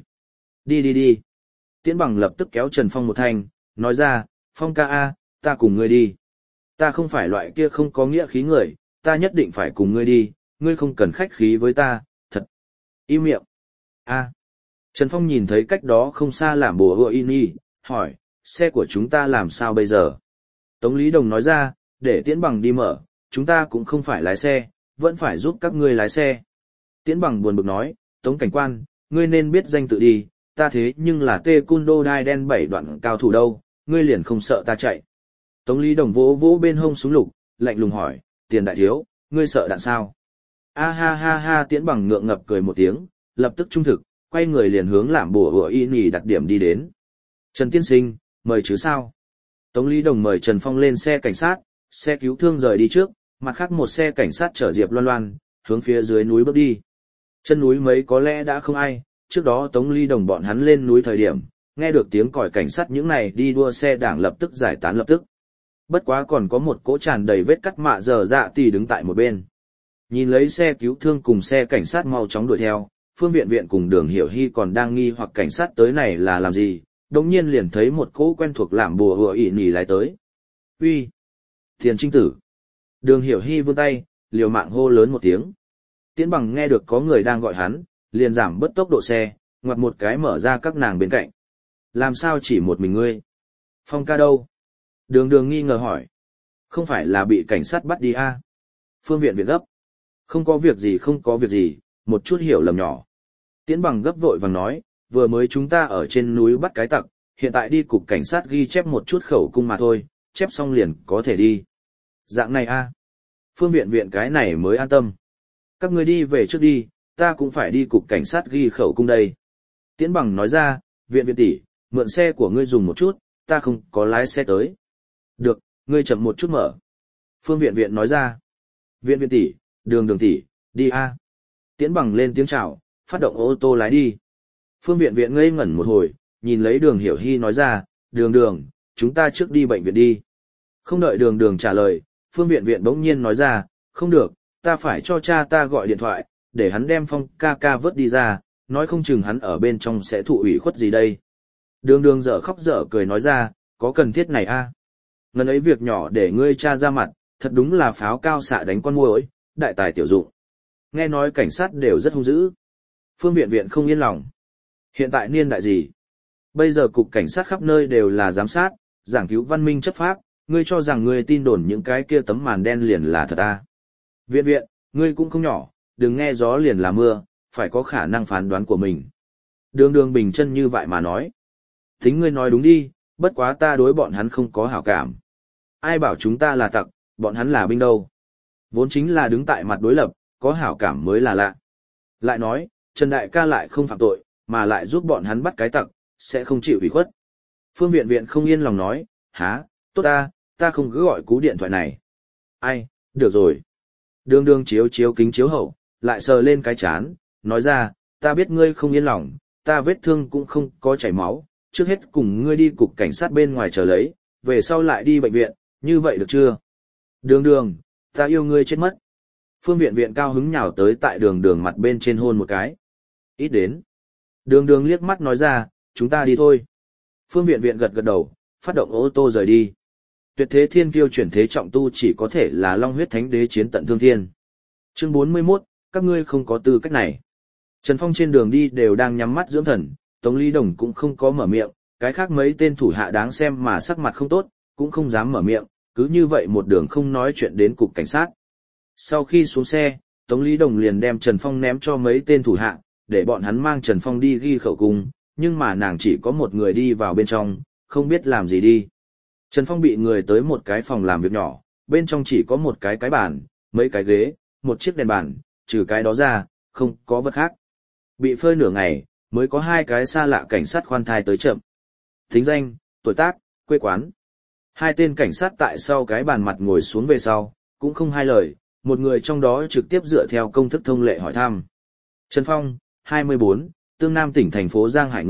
Đi. Tiễn Bằng lập tức kéo Trần Phong một thanh, nói ra, Phong ca a, ta cùng ngươi đi. Ta không phải loại kia không có nghĩa khí người, ta nhất định phải cùng ngươi đi, ngươi không cần khách khí với ta, thật. Im miệng. A. Trần Phong nhìn thấy cách đó không xa làm bùa hựa y, hỏi, xe của chúng ta làm sao bây giờ? Tống Lý Đồng nói ra, để Tiễn Bằng đi mở, chúng ta cũng không phải lái xe, vẫn phải giúp các ngươi lái xe. Tiễn Bằng buồn bực nói, Tống cảnh quan, ngươi nên biết danh tự đi, ta thế nhưng là Tê Cun Đô Đai Đen 7 đoạn cao thủ đâu, ngươi liền không sợ ta chạy. Tống Lý Đồng vỗ vỗ bên hông súng lục, lạnh lùng hỏi, Tiền đại thiếu, ngươi sợ đạn sao? A ha ha ha, Tiễn Bằng ngượng ngập cười một tiếng, lập tức trung thực, quay người liền hướng làm bùa hựa y đặt điểm đi đến. Trần tiên sinh, mời chứ sao? Tống Lý Đồng mời Trần Phong lên xe cảnh sát, xe cứu thương rời đi trước, mặt khác một xe cảnh sát chở Diệp Loan Loan, hướng phía dưới núi bước đi. Chân núi mấy có lẽ đã không ai, trước đó Tống Lý Đồng bọn hắn lên núi thời điểm, nghe được tiếng còi cảnh sát những này đi đua xe đảng lập tức giải tán lập tức. Bất quá còn có một cỗ tràn đầy vết cắt mạ dở dạ tì đứng tại một bên. Nhìn lấy xe cứu thương cùng xe cảnh sát mau chóng đuổi theo, Phương Viện Viện cùng Đường Hiểu Hy còn đang nghi hoặc cảnh sát tới này là làm gì, đồng nhiên liền thấy một cỗ quen thuộc làm bùa hựa ỉ nỉ lái tới. Uy, Tiền Trinh Tử. Đường Hiểu Hy vươn tay, liều mạng hô lớn một tiếng. Tiễn Bằng nghe được có người đang gọi hắn, liền giảm bớt tốc độ xe, ngoặt một cái mở ra các nàng bên cạnh. Làm sao chỉ một mình ngươi? Phong ca đâu? Đường nghi ngờ hỏi. Không phải là bị cảnh sát bắt đi à? Phương Viện Viện gấp. Không có việc gì, một chút hiểu lầm nhỏ. Tiễn Bằng gấp vội vàng nói, vừa mới chúng ta ở trên núi bắt cái tặc, hiện tại đi cục cảnh sát ghi chép một chút khẩu cung mà thôi, chép xong liền có thể đi. Dạng này a. Phương Viện Viện cái này mới an tâm. Các người đi về trước đi, ta cũng phải đi cục cảnh sát ghi khẩu cung đây. Tiễn Bằng nói ra, Viện tỷ, mượn xe của ngươi dùng một chút, ta không có lái xe tới. Được, ngươi chậm một chút mở. Phương Viện nói ra. Viện tỷ, đường tỷ, đi a. Tiễn Bằng lên tiếng chào, phát động ô tô lái đi. Phương Viện ngây ngẩn một hồi, nhìn lấy Đường Hiểu Hy nói ra, đường, chúng ta trước đi bệnh viện đi. Không đợi đường trả lời, Phương Viện bỗng nhiên nói ra, không được, ta phải cho cha ta gọi điện thoại, để hắn đem Phong ca vớt đi ra, nói không chừng hắn ở bên trong sẽ thụ ủy khuất gì đây. Đường dở khóc dở cười nói ra, có cần thiết này a? Ngần ấy việc nhỏ để ngươi cha ra mặt, thật đúng là pháo cao xạ đánh con muỗi, đại tài tiểu dụng. Nghe nói cảnh sát đều rất hung dữ. Phương Viện không yên lòng. Hiện tại niên đại gì? Bây giờ cục cảnh sát khắp nơi đều là giám sát, giảng cứu văn minh chấp pháp, ngươi cho rằng ngươi tin đồn những cái kia tấm màn đen liền là thật à? Viện, ngươi cũng không nhỏ, đừng nghe gió liền là mưa, phải có khả năng phán đoán của mình. Đường bình chân như vậy mà nói. Tính ngươi nói đúng đi, bất quá ta đối bọn hắn không có hảo cảm. Ai bảo chúng ta là tặc, bọn hắn là binh đâu. Vốn chính là đứng tại mặt đối lập, có hảo cảm mới là lạ. Lại nói, Trần Đại ca lại không phạm tội, mà lại giúp bọn hắn bắt cái tặc, sẽ không chịu ủy khuất. Phương Viện không yên lòng nói, há, tốt ta không cứ gọi cú điện thoại này. Ai, được rồi. Đường chiếu kính chiếu hậu, lại sờ lên cái chán, nói ra, ta biết ngươi không yên lòng, ta vết thương cũng không có chảy máu, trước hết cùng ngươi đi cục cảnh sát bên ngoài chờ lấy, về sau lại đi bệnh viện, như vậy được chưa? Đường, ta yêu ngươi chết mất. Phương Viện cao hứng nhào tới tại đường mặt bên trên hôn một cái. Ít đến. Đường liếc mắt nói ra, chúng ta đi thôi. Phương Viện gật đầu, phát động ô tô rời đi. Tuyệt thế thiên kiêu chuyển thế trọng tu chỉ có thể là Long huyết thánh đế chiến tận thương thiên. Chương 41, các ngươi không có tư cách này. Trần Phong trên đường đi đều đang nhắm mắt dưỡng thần, Tống Lý Đồng cũng không có mở miệng, cái khác mấy tên thủ hạ đáng xem mà sắc mặt không tốt, cũng không dám mở miệng, cứ như vậy một đường không nói chuyện đến cục cảnh sát. Sau khi xuống xe, Tống Lý Đồng liền đem Trần Phong ném cho mấy tên thủ hạ, để bọn hắn mang Trần Phong đi ghi khẩu cung, nhưng mà nàng chỉ có một người đi vào bên trong, không biết làm gì đi. Trần Phong bị người tới một cái phòng làm việc nhỏ, bên trong chỉ có một cái bàn, mấy cái ghế, một chiếc đèn bàn, trừ cái đó ra, không có vật khác. Bị phơi nửa ngày, mới có hai cái xa lạ cảnh sát khoan thai tới chậm. Thính danh, tuổi tác, quê quán. Hai tên cảnh sát tại sau cái bàn mặt ngồi xuống về sau, cũng không hai lời, một người trong đó trực tiếp dựa theo công thức thông lệ hỏi thăm. Trần Phong, 24, Tương Nam tỉnh thành phố Giang Hải người,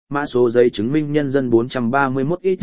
mã số giấy chứng minh nhân dân 431 ít.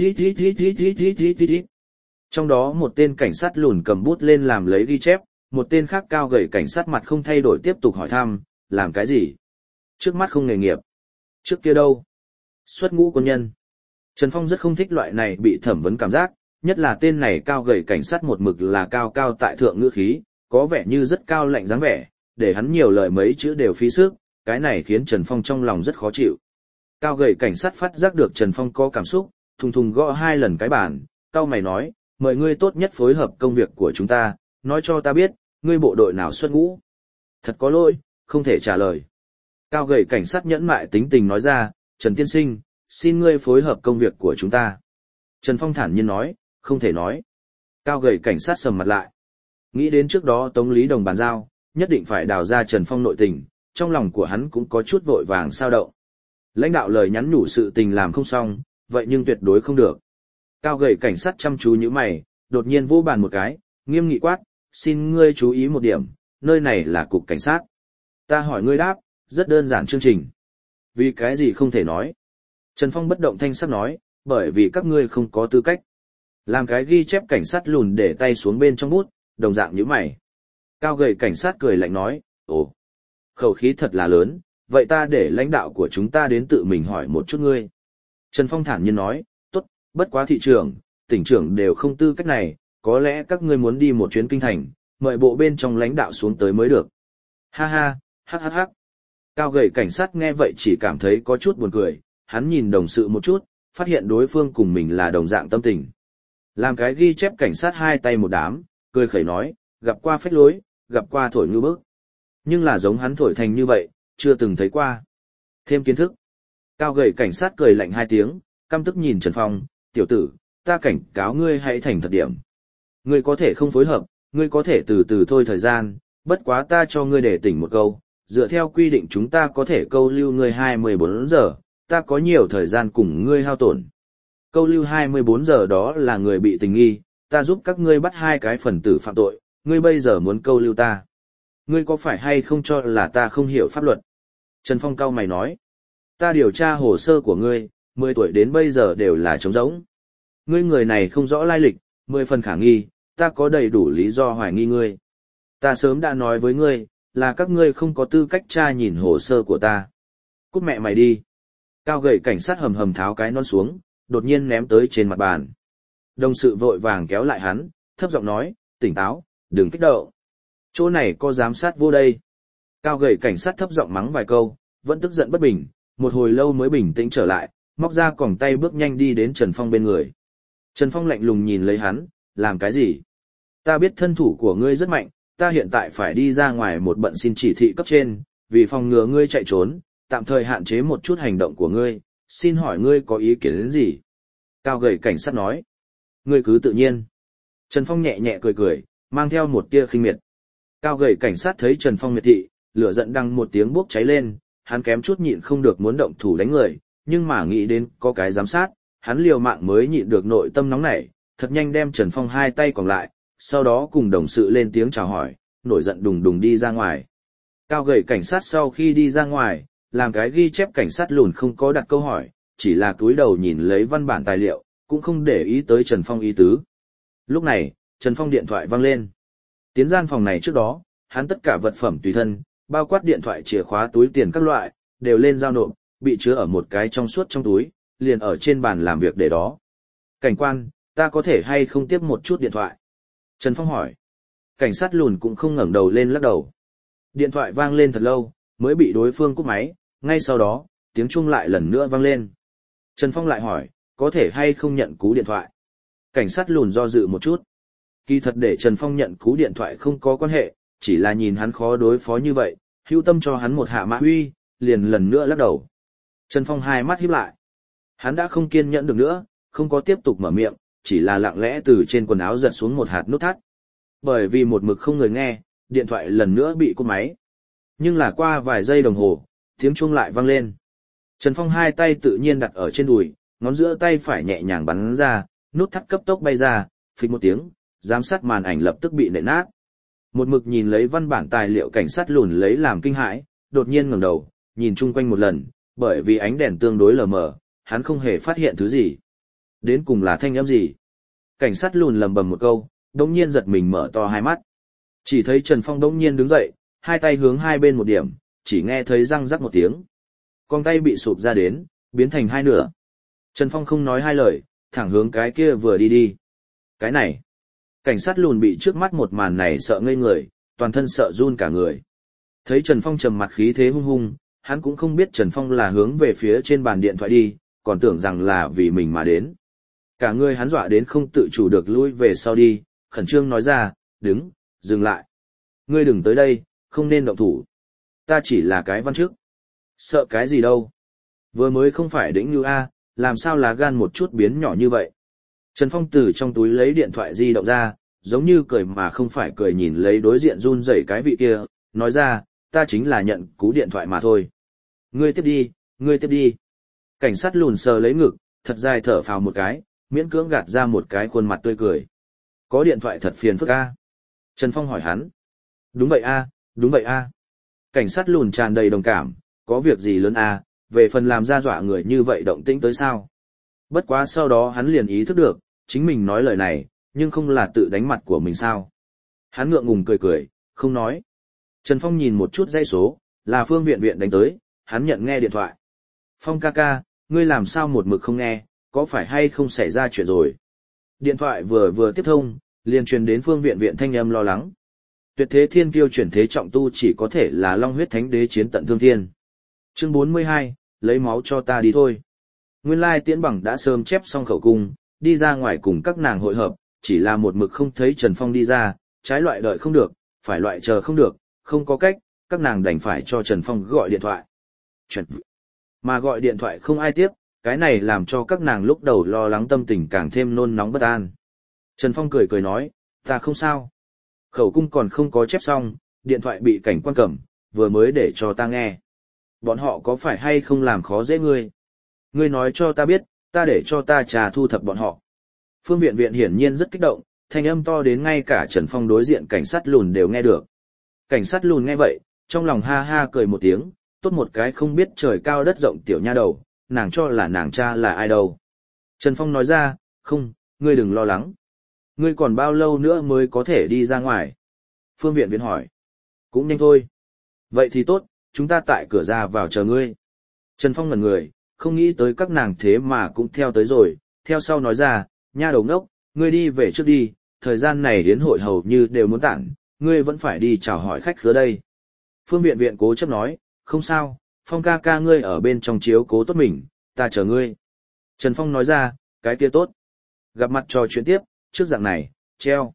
Trong đó một tên cảnh sát lùn cầm bút lên làm lấy ghi chép, một tên khác cao gầy cảnh sát mặt không thay đổi tiếp tục hỏi thăm, làm cái gì? Trước mắt không nghề nghiệp. Trước kia đâu? Xuất ngũ quân nhân. Trần Phong rất không thích loại này bị thẩm vấn cảm giác, nhất là tên này cao gầy cảnh sát một mực là cao cao tại thượng ngữ khí, có vẻ như rất cao lạnh dáng vẻ, để hắn nhiều lời mấy chữ đều phí sức, cái này khiến Trần Phong trong lòng rất khó chịu. Cao gầy cảnh sát phát giác được Trần Phong có cảm xúc, thùng thùng gõ 2 lần cái bàn, cao mày nói, mời ngươi tốt nhất phối hợp công việc của chúng ta, nói cho ta biết, ngươi bộ đội nào xuất ngũ. Thật có lỗi, không thể trả lời. Cao gầy cảnh sát nhẫn mại tính tình nói ra, Trần Tiên Sinh, xin ngươi phối hợp công việc của chúng ta. Trần Phong thản nhiên nói, không thể nói. Cao gầy cảnh sát sầm mặt lại. Nghĩ đến trước đó Tống Lý Đồng bàn giao, nhất định phải đào ra Trần Phong nội tình, trong lòng của hắn cũng có chút vội vàng sao động. Lãnh đạo lời nhắn nhủ sự tình làm không xong, vậy nhưng tuyệt đối không được. Cao gầy cảnh sát chăm chú như mày, đột nhiên vỗ bàn một cái, nghiêm nghị quát, xin ngươi chú ý một điểm, nơi này là cục cảnh sát. Ta hỏi ngươi đáp, rất đơn giản chương trình. Vì cái gì không thể nói? Trần Phong bất động thanh sắc nói, bởi vì các ngươi không có tư cách. Làm cái ghi chép cảnh sát lùn để tay xuống bên trong bút, đồng dạng như mày. Cao gầy cảnh sát cười lạnh nói, ồ, khẩu khí thật là lớn, vậy ta để lãnh đạo của chúng ta đến tự mình hỏi một chút ngươi. Trần Phong thản nhiên nói, tốt, bất quá thị trưởng, tỉnh trưởng đều không tư cách này, có lẽ các ngươi muốn đi một chuyến kinh thành, mời bộ bên trong lãnh đạo xuống tới mới được. Ha ha, hắc hắc hắc. Cao gầy cảnh sát nghe vậy chỉ cảm thấy có chút buồn cười, hắn nhìn đồng sự một chút, phát hiện đối phương cùng mình là đồng dạng tâm tình. Làm cái ghi chép cảnh sát 2 tay một đám, cười khẩy nói, gặp qua phách lối, gặp qua thổi ngư bức. Nhưng là giống hắn thổi thành như vậy, chưa từng thấy qua. Thêm kiến thức. Cao gầy cảnh sát cười lạnh 2 tiếng, căm tức nhìn Trần Phong, tiểu tử, ta cảnh cáo ngươi hãy thành thật điểm. Ngươi có thể không phối hợp, ngươi có thể từ từ thôi thời gian, bất quá ta cho ngươi để tỉnh một câu, dựa theo quy định chúng ta có thể câu lưu ngươi 24 giờ, ta có nhiều thời gian cùng ngươi hao tổn. Câu lưu 24 giờ đó là người bị tình nghi, ta giúp các ngươi bắt 2 cái phần tử phạm tội, ngươi bây giờ muốn câu lưu ta. Ngươi có phải hay không cho là ta không hiểu pháp luật? Trần Phong cau mày nói, ta điều tra hồ sơ của ngươi, 10 tuổi đến bây giờ đều là trống rỗng. Ngươi người này không rõ lai lịch, 10 phần khả nghi, ta có đầy đủ lý do hoài nghi ngươi. Ta sớm đã nói với ngươi, là các ngươi không có tư cách tra nhìn hồ sơ của ta. Cút mẹ mày đi. Cao gầy cảnh sát hầm hầm tháo cái nón xuống, đột nhiên ném tới trên mặt bàn. Đồng sự vội vàng kéo lại hắn, thấp giọng nói, tỉnh táo, đừng kích động. Chỗ này có giám sát vô đây. Cao gầy cảnh sát thấp giọng mắng vài câu, vẫn tức giận bất bình, một hồi lâu mới bình tĩnh trở lại, móc ra còng tay bước nhanh đi đến Trần Phong bên người. Trần Phong lạnh lùng nhìn lấy hắn, làm cái gì? Ta biết thân thủ của ngươi rất mạnh, ta hiện tại phải đi ra ngoài một bận xin chỉ thị cấp trên, vì phòng ngừa ngươi chạy trốn, tạm thời hạn chế một chút hành động của ngươi, xin hỏi ngươi có ý kiến đến gì? Cao gầy cảnh sát nói. Ngươi cứ tự nhiên. Trần Phong nhẹ nhẹ cười cười, mang theo một tia khinh miệt. Cao gầy cảnh sát thấy Trần Phong miệt thị, lửa giận đằng một tiếng bốc cháy lên, hắn kém chút nhịn không được muốn động thủ đánh người, nhưng mà nghĩ đến có cái giám sát, hắn liều mạng mới nhịn được nội tâm nóng nảy, thật nhanh đem Trần Phong 2 tay còn lại, sau đó cùng đồng sự lên tiếng chào hỏi, nổi giận đùng đùng đi ra ngoài. Cao gầy cảnh sát sau khi đi ra ngoài, làm cái ghi chép cảnh sát lùn không có đặt câu hỏi, chỉ là cúi đầu nhìn lấy văn bản tài liệu, cũng không để ý tới Trần Phong ý tứ. Lúc này, Trần Phong điện thoại vang lên. Tiến gian phòng này trước đó, hắn tất cả vật phẩm tùy thân, bao quát điện thoại, chìa khóa, túi tiền các loại, đều lên giao nộp, bị chứa ở một cái trong suốt trong túi, liền ở trên bàn làm việc để đó. Cảnh quan, ta có thể hay không tiếp một chút điện thoại? Trần Phong hỏi. Cảnh sát lùn cũng không ngẩng đầu lên lắc đầu. Điện thoại vang lên thật lâu, mới bị đối phương cúp máy, ngay sau đó, tiếng chuông lại lần nữa vang lên. Trần Phong lại hỏi, có thể hay không nhận cú điện thoại? Cảnh sát lùn do dự một chút. Kỳ thật để Trần Phong nhận cú điện thoại không có quan hệ, chỉ là nhìn hắn khó đối phó như vậy, hữu tâm cho hắn một hạ mã huy, liền lần nữa lắc đầu. Trần Phong 2 mắt híp lại. Hắn đã không kiên nhẫn được nữa, không có tiếp tục mở miệng, chỉ là lặng lẽ từ trên quần áo giật xuống một hạt nút thắt. Bởi vì một mực không người nghe, điện thoại lần nữa bị cúp máy. Nhưng là qua vài giây đồng hồ, tiếng chuông lại vang lên. Trần Phong 2 tay tự nhiên đặt ở trên đùi, ngón giữa tay phải nhẹ nhàng bắn ra, nút thắt cấp tốc bay ra, phịch một tiếng, giám sát màn ảnh lập tức bị nện nát. Một mực nhìn lấy văn bản tài liệu cảnh sát lùn lấy làm kinh hãi, đột nhiên ngẩng đầu, nhìn chung quanh một lần, Bởi vì ánh đèn tương đối lờ mờ, hắn không hề phát hiện thứ gì. Đến cùng là thanh âm gì? Cảnh sát lùn lầm bầm một câu, đống nhiên giật mình mở to hai mắt. Chỉ thấy Trần Phong đống nhiên đứng dậy, hai tay hướng hai bên một điểm, chỉ nghe thấy răng rắc một tiếng. Con tay bị sụp ra đến, biến thành hai nửa. Trần Phong không nói hai lời, thẳng hướng cái kia vừa đi đi. Cái này, cảnh sát lùn bị trước mắt một màn này sợ ngây người, toàn thân sợ run cả người. Thấy Trần Phong trầm mặt khí thế hung hung, hắn cũng không biết Trần Phong là hướng về phía trên bàn điện thoại đi, còn tưởng rằng là vì mình mà đến. Cả người hắn dọa đến không tự chủ được lui về sau đi, khẩn trương nói ra, dừng lại. Ngươi đừng tới đây, không nên động thủ. Ta chỉ là cái văn chức. Sợ cái gì đâu. Vừa mới không phải đĩnh như A, làm sao lá gan một chút biến nhỏ như vậy. Trần Phong từ trong túi lấy điện thoại di động ra, giống như cười mà không phải cười nhìn lấy đối diện run rẩy cái vị kia, nói ra, ta chính là nhận cú điện thoại mà thôi. Ngươi tiếp đi, ngươi tiếp đi. Cảnh sát lùn sờ lấy ngực, thật dài thở phào một cái, miễn cưỡng gạt ra một cái khuôn mặt tươi cười. Có điện thoại thật phiền phức a. Trần Phong hỏi hắn. Đúng vậy a, đúng vậy a. Cảnh sát lùn tràn đầy đồng cảm, có việc gì lớn a, về phần làm ra dọa người như vậy động tĩnh tới sao. Bất quá sau đó hắn liền ý thức được, chính mình nói lời này, nhưng không là tự đánh mặt của mình sao. Hắn ngượng ngùng cười cười, không nói. Trần Phong nhìn một chút dãy số, là Phương Viện Viện đánh tới, hắn nhận nghe điện thoại. Phong ca ca, ngươi làm sao một mực không nghe, có phải hay không xảy ra chuyện rồi? Điện thoại vừa tiếp thông, liền truyền đến Phương Viện Viện thanh âm lo lắng. Tuyệt thế thiên kiêu chuyển thế trọng tu chỉ có thể là Long huyết thánh đế chiến tận thương thiên. Chương 42, lấy máu cho ta đi thôi. Nguyên lai Tiễn Bằng đã sớm chép xong khẩu cung, đi ra ngoài cùng các nàng hội hợp, chỉ là một mực không thấy Trần Phong đi ra, trái loại đợi không được, phải loại chờ không được, không có cách, các nàng đành phải cho Trần Phong gọi điện thoại. Mà gọi điện thoại không ai tiếp, cái này làm cho các nàng lúc đầu lo lắng tâm tình càng thêm nôn nóng bất an. Trần Phong cười cười nói, ta không sao. Khẩu cung còn không có chép xong, điện thoại bị cảnh quan cầm, vừa mới để cho ta nghe. Bọn họ có phải hay không làm khó dễ ngươi? Ngươi nói cho ta biết, ta để cho ta trà thu thập bọn họ. Phương Viện Viện hiển nhiên rất kích động, thanh âm to đến ngay cả Trần Phong đối diện cảnh sát lùn đều nghe được. Cảnh sát lùn nghe vậy, trong lòng ha ha cười một tiếng, tốt một cái không biết trời cao đất rộng tiểu nha đầu, nàng cho là nàng cha là ai đâu. Trần Phong nói ra, không, ngươi đừng lo lắng. Ngươi còn bao lâu nữa mới có thể đi ra ngoài? Phương Viện Viện hỏi. Cũng nhanh thôi. Vậy thì tốt, chúng ta tại cửa ra vào chờ ngươi. Trần Phong ngẩn người, không nghĩ tới các nàng thế mà cũng theo tới rồi, theo sau nói ra, nha đầu ngốc, ngươi đi về trước đi, thời gian này đến hội hầu như đều muốn tản, ngươi vẫn phải đi chào hỏi khách khứa đây. Phương Viện Viện cố chấp nói, không sao, Phong ca ca ngươi ở bên trong chiếu cố tốt mình, ta chờ ngươi. Trần Phong nói ra, cái kia tốt. Gặp mặt trò chuyện tiếp, trước dạng này, treo.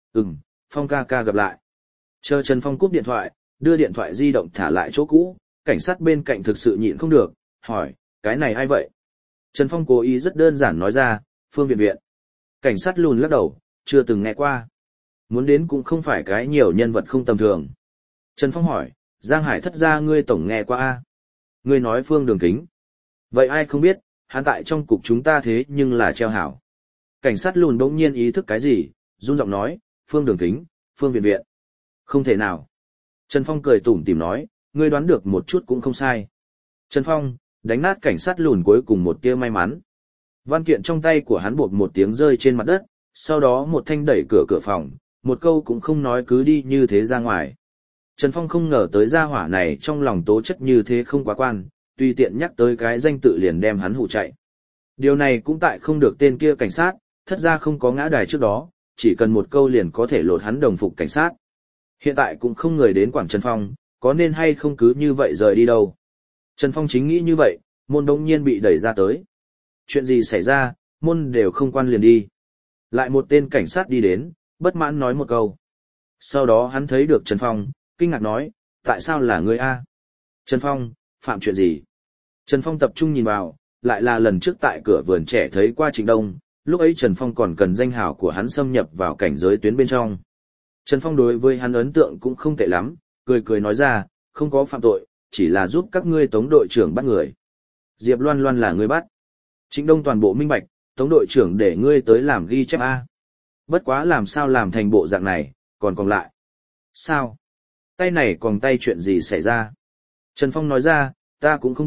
Phong ca ca gặp lại. Chờ Trần Phong cúp điện thoại, đưa điện thoại di động thả lại chỗ cũ, cảnh sát bên cạnh thực sự nhịn không được, hỏi, cái này ai vậy? Trần Phong cố ý rất đơn giản nói ra, Phương Viện Viện. Cảnh sát lùn lắc đầu, chưa từng nghe qua. Muốn đến cũng không phải cái nhiều nhân vật không tầm thường. Trần Phong hỏi, Giang Hải thất gia ngươi tổng nghe qua a? Ngươi nói Phương Đường Kính. Vậy ai không biết, hắn tại trong cục chúng ta thế nhưng là treo hảo. Cảnh sát lùn bỗng nhiên ý thức cái gì, run giọng nói, Phương Đường Kính, Phương Viện Viện. Không thể nào. Trần Phong cười tủm tỉm nói, ngươi đoán được một chút cũng không sai. Trần Phong, đánh nát cảnh sát lùn cuối cùng một tia may mắn. Văn kiện trong tay của hắn bột một tiếng rơi trên mặt đất, sau đó một thanh đẩy cửa phòng, một câu cũng không nói cứ đi như thế ra ngoài. Trần Phong không ngờ tới gia hỏa này trong lòng tố chất như thế không quá quan, tùy tiện nhắc tới cái danh tự liền đem hắn hụ chạy. Điều này cũng tại không được tên kia cảnh sát, thất ra không có ngã đài trước đó, chỉ cần một câu liền có thể lột hắn đồng phục cảnh sát. Hiện tại cũng không người đến quản Trần Phong, có nên hay không cứ như vậy rời đi đâu. Trần Phong chính nghĩ như vậy, môn đống nhiên bị đẩy ra tới. Chuyện gì xảy ra, môn đều không quan liền đi. Lại một tên cảnh sát đi đến, bất mãn nói một câu. Sau đó hắn thấy được Trần Phong, kinh ngạc nói, tại sao là ngươi a? Trần Phong, phạm chuyện gì? Trần Phong tập trung nhìn vào, lại là lần trước tại cửa vườn trẻ thấy qua Trịnh Đông, lúc ấy Trần Phong còn cần danh hào của hắn xâm nhập vào cảnh giới tuyến bên trong. Trần Phong đối với hắn ấn tượng cũng không tệ lắm, cười cười nói ra, không có phạm tội, chỉ là giúp các ngươi Tống đội trưởng bắt người. Diệp Loan Loan là ngươi bắt. Trịnh Đông toàn bộ minh bạch, Tống đội trưởng để ngươi tới làm ghi chép A. Bất quá làm sao làm thành bộ dạng này, còn lại. Sao? Tay này còn tay chuyện gì xảy ra? Trần Phong nói ra, ta cũng không biết,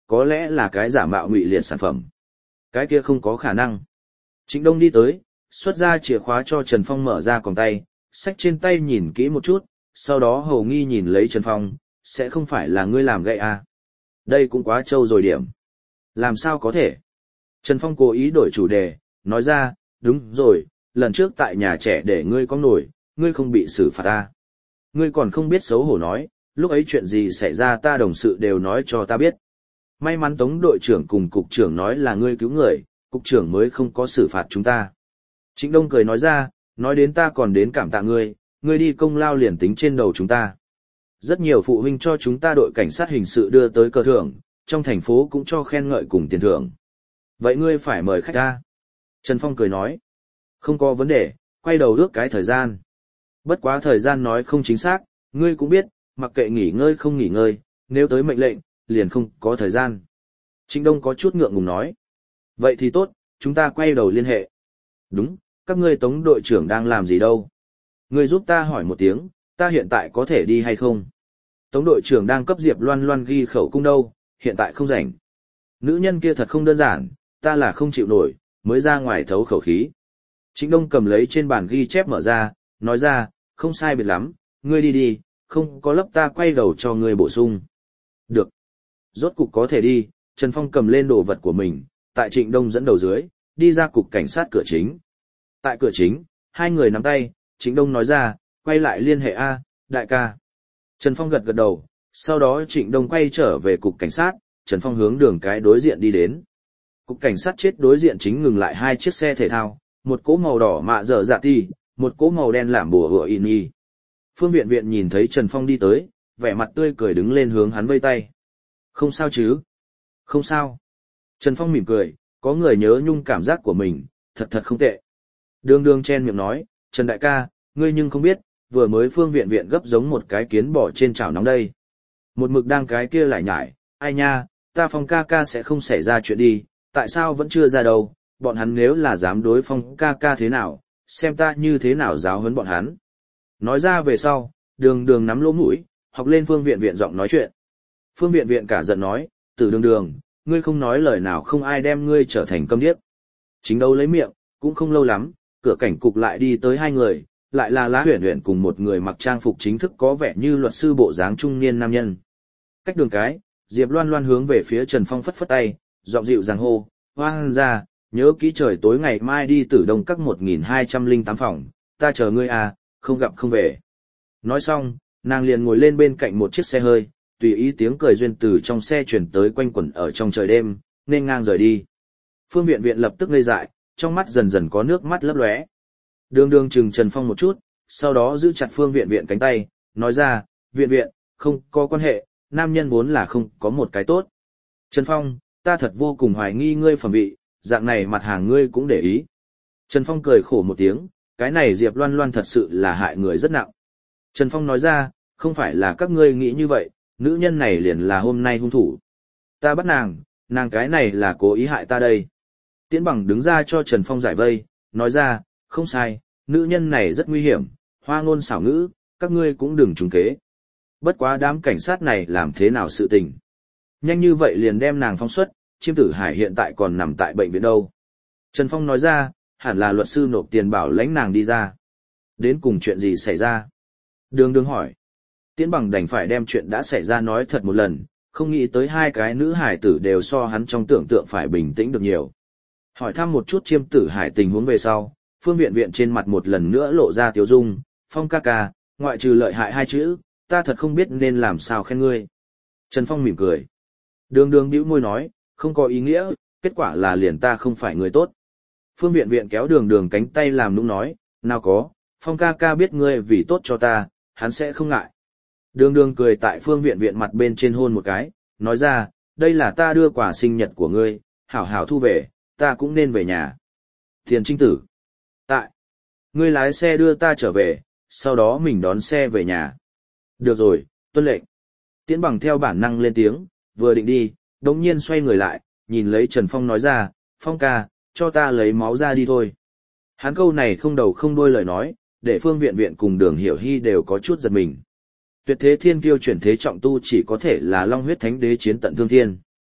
có lẽ là cái giả mạo ngụy liệt sản phẩm. Cái kia không có khả năng. Trịnh Đông đi tới, xuất ra chìa khóa cho Trần Phong mở ra còng tay, xách trên tay nhìn kỹ một chút, sau đó hầu nghi nhìn lấy Trần Phong, sẽ không phải là ngươi làm gậy à? Đây cũng quá trâu rồi điểm. Làm sao có thể? Trần Phong cố ý đổi chủ đề, nói ra, đúng rồi, lần trước tại nhà trẻ để ngươi có nổi, ngươi không bị xử phạt ta. Ngươi còn không biết xấu hổ nói, lúc ấy chuyện gì xảy ra ta đồng sự đều nói cho ta biết. May mắn Tống đội trưởng cùng cục trưởng nói là ngươi cứu người, cục trưởng mới không có xử phạt chúng ta. Trịnh Đông cười nói ra, nói đến ta còn đến cảm tạ ngươi, ngươi đi công lao liền tính trên đầu chúng ta. Rất nhiều phụ huynh cho chúng ta đội cảnh sát hình sự đưa tới cờ thưởng, trong thành phố cũng cho khen ngợi cùng tiền thưởng. Vậy ngươi phải mời khách ta. Trần Phong cười nói, không có vấn đề, quay đầu ước cái thời gian. Bất quá thời gian nói không chính xác, ngươi cũng biết, mặc kệ nghỉ ngơi không nghỉ ngơi, nếu tới mệnh lệnh, liền không có thời gian. Trịnh Đông có chút ngượng ngùng nói. Vậy thì tốt, chúng ta quay đầu liên hệ. Đúng, các ngươi Tống đội trưởng đang làm gì đâu? Ngươi giúp ta hỏi một tiếng, ta hiện tại có thể đi hay không? Tống đội trưởng đang cấp Diệp Loan Loan ghi khẩu cung đâu, hiện tại không rảnh. Nữ nhân kia thật không đơn giản, ta là không chịu nổi, mới ra ngoài thấu khẩu khí. Trịnh Đông cầm lấy trên bàn ghi chép mở ra, nói ra, không sai biệt lắm, ngươi đi đi, không có lấp ta quay đầu cho ngươi bổ sung. Được. Rốt cục có thể đi, Trần Phong cầm lên đồ vật của mình, tại Trịnh Đông dẫn đầu dưới, đi ra cục cảnh sát cửa chính. Tại cửa chính, hai người nắm tay, Trịnh Đông nói ra, quay lại liên hệ A, đại ca. Trần Phong gật gật đầu, sau đó Trịnh Đông quay trở về cục cảnh sát, Trần Phong hướng đường cái đối diện đi đến. Cục cảnh sát chết đối diện chính ngừng lại hai chiếc xe thể thao, một cỗ màu đỏ mạ dở dạ ti, một cỗ màu đen làm bùa hựa in y. Phương Viện Viện nhìn thấy Trần Phong đi tới, vẻ mặt tươi cười đứng lên hướng hắn vây tay. Không sao chứ? Không sao. Trần Phong mỉm cười, có người nhớ nhung cảm giác của mình, thật thật không tệ. Đường đường chen miệng nói, Trần đại ca, ngươi nhưng không biết, vừa mới Phương Viện Viện gấp giống một cái kiến bò trên chảo nóng đây. Một mực đang cái kia lại nhải, ai nha, ta Phong ca ca sẽ không xảy ra chuyện đi, tại sao vẫn chưa ra đâu, bọn hắn nếu là dám đối Phong ca ca thế nào, xem ta như thế nào giáo huấn bọn hắn. Nói ra về sau, đường đường nắm lỗ mũi, học lên Phương Viện Viện giọng nói chuyện. Phương Viện Viện cả giận nói, Tử đường đường, ngươi không nói lời nào không ai đem ngươi trở thành câm điếc. Chính đâu lấy miệng, cũng không lâu lắm, cửa cảnh cục lại đi tới hai người, lại là Lá Huyền Huyền cùng một người mặc trang phục chính thức có vẻ như luật sư bộ dáng trung niên nam nhân. Cách đường cái, Diệp Loan Loan hướng về phía Trần Phong phất phất tay, giọng dịu dàng hô, hoang ra, nhớ kỹ trời tối ngày mai đi Tử Đông các 1208 phòng, ta chờ ngươi à, không gặp không về. Nói xong, nàng liền ngồi lên bên cạnh một chiếc xe hơi, tùy ý tiếng cười duyên từ trong xe chuyển tới quanh quẩn ở trong trời đêm, nên ngang rời đi. Phương Viện Viện lập tức ngây dại, trong mắt dần dần có nước mắt lấp lóe. Đường đường chừng Trần Phong một chút, sau đó giữ chặt Phương Viện Viện cánh tay, nói ra, Viện Viện, không có quan hệ, nam nhân vốn là không có một cái tốt. Trần Phong, ta thật vô cùng hoài nghi ngươi phẩm vị, dạng này mặt hàng ngươi cũng để ý. Trần Phong cười khổ một tiếng, cái này Diệp Loan Loan thật sự là hại người rất nặng. Trần Phong nói ra, không phải là các ngươi nghĩ như vậy, nữ nhân này liền là hôm nay hung thủ. Ta bắt nàng cái này là cố ý hại ta đây. Tiễn Bằng đứng ra cho Trần Phong giải vây, nói ra, không sai, nữ nhân này rất nguy hiểm, hoa ngôn xảo ngữ, các ngươi cũng đừng trúng kế. Bất quá đám cảnh sát này làm thế nào sự tình. Nhanh như vậy liền đem nàng phóng xuất, Chiêm Tử Hải hiện tại còn nằm tại bệnh viện đâu. Trần Phong nói ra, hẳn là luật sư nộp tiền bảo lãnh nàng đi ra. Đến cùng chuyện gì xảy ra? Đường đường hỏi. Tiễn Bằng đành phải đem chuyện đã xảy ra nói thật một lần, không nghĩ tới hai cái nữ hải tử đều so hắn trong tưởng tượng phải bình tĩnh được nhiều. Hỏi thăm một chút Chiêm Tử Hải tình huống về sau, Phương Viện Viện trên mặt một lần nữa lộ ra tiếu dung, Phong ca ca, ngoại trừ lợi hại hai chữ, ta thật không biết nên làm sao khen ngươi. Trần Phong mỉm cười. Đường đường bĩu môi nói, không có ý nghĩa, kết quả là liền ta không phải người tốt. Phương Viện Viện kéo đường đường cánh tay làm nũng nói, nào có, Phong ca ca biết ngươi vì tốt cho ta, hắn sẽ không ngại. Đường đường cười tại Phương Viện Viện mặt bên trên hôn một cái, nói ra, đây là ta đưa quà sinh nhật của ngươi, hảo hảo thu về, ta cũng nên về nhà. Thiền Trinh Tử. Tại. Ngươi lái xe đưa ta trở về, sau đó mình đón xe về nhà. Được rồi, tuân lệnh. Tiễn Bằng theo bản năng lên tiếng, vừa định đi, đống nhiên xoay người lại, nhìn lấy Trần Phong nói ra, Phong ca, cho ta lấy máu ra đi thôi. Hắn câu này không đầu không đuôi lời nói, để Phương Viện Viện cùng Đường Hiểu Hy đều có chút giật mình. Tuyệt thế thiên kiêu chuyển thế trọng tu chỉ có thể là Long huyết thánh đế chiến tận thương thiên.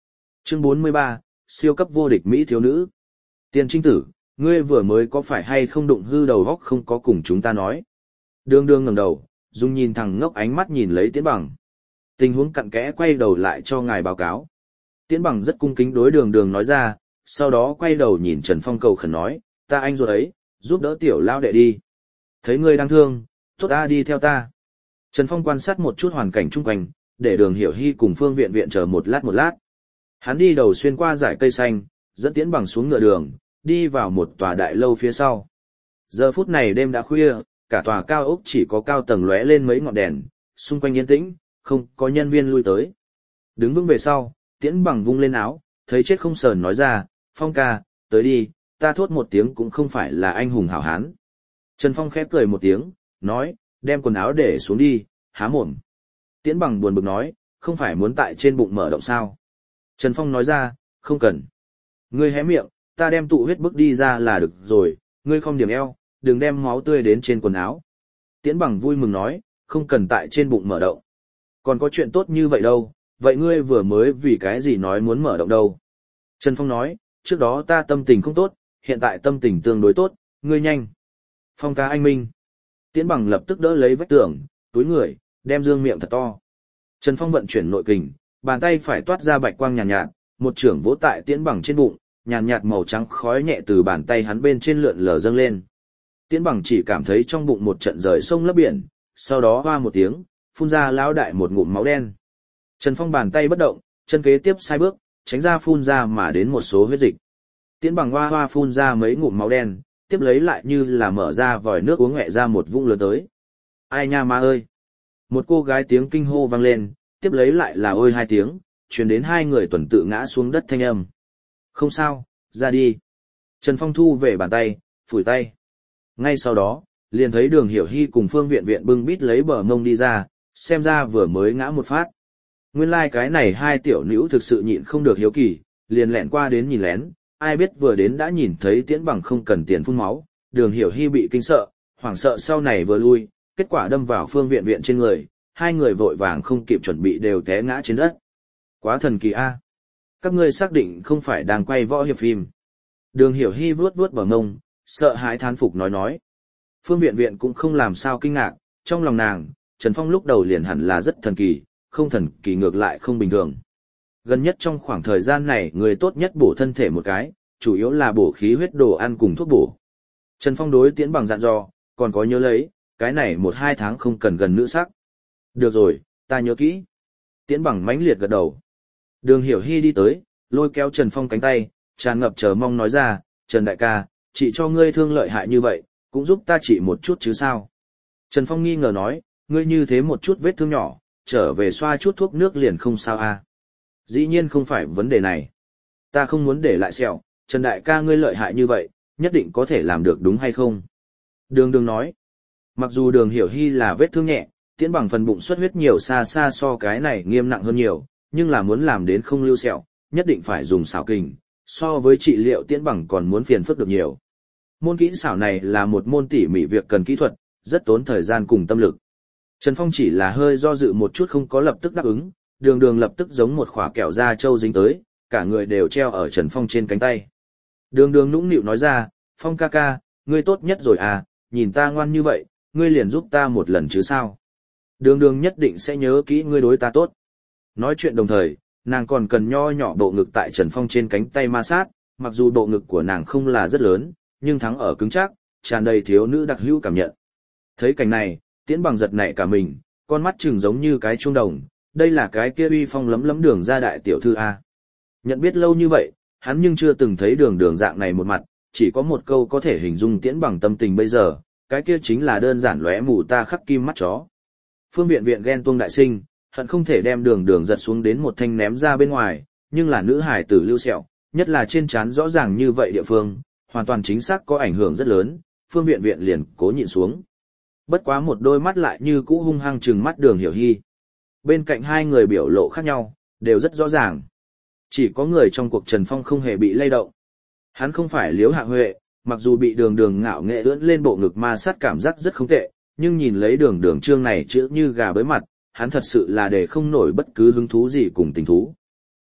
Chương 43, siêu cấp vô địch Mỹ thiếu nữ. Tiền Trinh tử, ngươi vừa mới có phải hay không đụng hư đầu góc không có cùng chúng ta nói. Đường đường ngẩng đầu, dùng nhìn thẳng ngốc ánh mắt nhìn lấy Tiễn Bằng. Tình huống cặn kẽ quay đầu lại cho ngài báo cáo. Tiễn Bằng rất cung kính đối đường đường nói ra, sau đó quay đầu nhìn Trần Phong cầu khẩn nói, ta anh ruột ấy, giúp đỡ tiểu lao đệ đi. Thấy ngươi đang thương, tốt ta đi theo ta. Trần Phong quan sát một chút hoàn cảnh chung quanh, để đường hiểu hy cùng Phương Viện Viện chờ một lát. Hắn đi đầu xuyên qua dải cây xanh, dẫn Tiễn Bằng xuống ngựa đường, đi vào một tòa đại lâu phía sau. Giờ phút này đêm đã khuya, cả tòa cao ốc chỉ có cao tầng lóe lên mấy ngọn đèn, xung quanh yên tĩnh, không có nhân viên lui tới. Đứng vững về sau, Tiễn Bằng vung lên áo, thấy chết không sờn nói ra, Phong ca, tới đi, ta thốt một tiếng cũng không phải là anh hùng hảo hán. Trần Phong khép cười một tiếng, nói, đem quần áo để xuống đi, há mồm. Tiễn Bằng buồn bực nói, không phải muốn tại trên bụng mở động sao. Trần Phong nói ra, không cần. Ngươi hé miệng, ta đem tụ huyết bức đi ra là được rồi, ngươi không điểm eo, đừng đem máu tươi đến trên quần áo. Tiễn Bằng vui mừng nói, không cần tại trên bụng mở động. Còn có chuyện tốt như vậy đâu, vậy ngươi vừa mới vì cái gì nói muốn mở động đâu. Trần Phong nói, trước đó ta tâm tình không tốt, hiện tại tâm tình tương đối tốt, ngươi nhanh. Phong ca anh minh. Tiễn Bằng lập tức đỡ lấy vách tường, túi người, đem dương miệng thật to. Trần Phong vận chuyển nội kình, bàn tay phải toát ra bạch quang nhàn nhạt, một chưởng vỗ tại Tiễn Bằng trên bụng, nhàn nhạt màu trắng khói nhẹ từ bàn tay hắn bên trên lượn lờ dâng lên. Tiễn Bằng chỉ cảm thấy trong bụng một trận rời sông lấp biển, sau đó hoa một tiếng, phun ra lão đại một ngụm máu đen. Trần Phong bàn tay bất động, chân kế tiếp sai bước, tránh ra phun ra mà đến một số huyết dịch. Tiễn Bằng hoa phun ra mấy ngụm máu đen, tiếp lấy lại như là mở ra vòi nước uống nhẹ ra một vũng lớn tới. Ai nha ma ơi! Một cô gái tiếng kinh hô vang lên, tiếp lấy lại là ôi hai tiếng, truyền đến hai người tuần tự ngã xuống đất thanh âm. Không sao, ra đi. Trần Phong thu về bàn tay, phủi tay. Ngay sau đó, liền thấy đường hiểu hy cùng Phương Viện Viện bưng bít lấy bờ mông đi ra, xem ra vừa mới ngã một phát. Nguyên lai cái này hai tiểu nữ thực sự nhịn không được hiếu kỳ, liền lẹn qua đến nhìn lén, ai biết vừa đến đã nhìn thấy Tiễn Bằng không cần tiền phun máu, đường hiểu hy bị kinh sợ, hoảng sợ sau này vừa lui, kết quả đâm vào Phương Viện Viện trên người, hai người vội vàng không kịp chuẩn bị đều té ngã trên đất. Quá thần kỳ a! Các ngươi xác định không phải đang quay võ hiệp phim. Đường hiểu hy vuốt vuốt bờ ngông, sợ hãi thán phục nói. Phương Viện Viện cũng không làm sao kinh ngạc, trong lòng nàng, Trần Phong lúc đầu liền hẳn là rất thần kỳ, không thần kỳ ngược lại không bình thường. Gần nhất trong khoảng thời gian này người tốt nhất bổ thân thể một cái, chủ yếu là bổ khí huyết đồ ăn cùng thuốc bổ. Trần Phong đối Tiễn Bằng dặn dò, còn có nhớ lấy, cái này 1-2 tháng không cần gần nữ sắc. Được rồi, ta nhớ kỹ. Tiễn Bằng mãnh liệt gật đầu. Đường hiểu hy đi tới, lôi kéo Trần Phong cánh tay, tràn ngập chờ mong nói ra, Trần đại ca, chị cho ngươi thương lợi hại như vậy, cũng giúp ta trị một chút chứ sao. Trần Phong nghi ngờ nói, ngươi như thế một chút vết thương nhỏ, trở về xoa chút thuốc nước liền không sao à. Dĩ nhiên không phải vấn đề này. Ta không muốn để lại sẹo, Trần đại ca ngươi lợi hại như vậy, nhất định có thể làm được đúng hay không? Đường đường nói, mặc dù đường hiểu hy là vết thương nhẹ, Tiễn Bằng phần bụng xuất huyết nhiều xa xa so cái này nghiêm nặng hơn nhiều, nhưng là muốn làm đến không lưu sẹo, nhất định phải dùng xảo kình, so với trị liệu Tiễn Bằng còn muốn phiền phức được nhiều. Môn kỹ xảo này là một môn tỉ mỉ việc cần kỹ thuật, rất tốn thời gian cùng tâm lực. Trần Phong chỉ là hơi do dự một chút không có lập tức đáp ứng, đường đường lập tức giống một khỏa kẹo da trâu dính tới, cả người đều treo ở Trần Phong trên cánh tay. Đường đường nũng nịu nói ra, Phong ca ca, ngươi tốt nhất rồi à, nhìn ta ngoan như vậy, ngươi liền giúp ta một lần chứ sao. Đường đường nhất định sẽ nhớ kỹ ngươi đối ta tốt. Nói chuyện đồng thời, nàng còn cần nho nhỏ bộ ngực tại Trần Phong trên cánh tay ma sát, mặc dù bộ ngực của nàng không là rất lớn, nhưng thắng ở cứng chắc, tràn đầy thiếu nữ đặc hữu cảm nhận. Thấy cảnh này, Tiễn Bằng giật nảy cả mình, con mắt trừng giống như cái chuông đồng, đây là cái kia uy phong lấm lấm đường ra đại tiểu thư A. Nhận biết lâu như vậy, hắn nhưng chưa từng thấy đường đường dạng này một mặt, chỉ có một câu có thể hình dung Tiễn Bằng tâm tình bây giờ, cái kia chính là đơn giản lóe mù ta khắc kim mắt chó. Phương Viện Viện ghen tuông đại sinh, hận không thể đem đường đường giật xuống đến một thanh ném ra bên ngoài, nhưng là nữ hải tử lưu sẹo, nhất là trên trán rõ ràng như vậy địa phương, hoàn toàn chính xác có ảnh hưởng rất lớn, Phương Viện Viện liền cố nhịn xuống. Bất quá một đôi mắt lại như cũ hung hăng trừng mắt đường hiểu hy. Bên cạnh hai người biểu lộ khác nhau, đều rất rõ ràng. Chỉ có người trong cuộc Trần Phong không hề bị lay động. Hắn không phải Liễu Hạ Huệ, mặc dù bị đường đường ngạo nghệ ưỡn lên bộ ngực ma sát cảm giác rất không tệ, nhưng nhìn lấy đường đường trương này chữ như gà bới mặt, hắn thật sự là để không nổi bất cứ hứng thú gì cùng tình thú.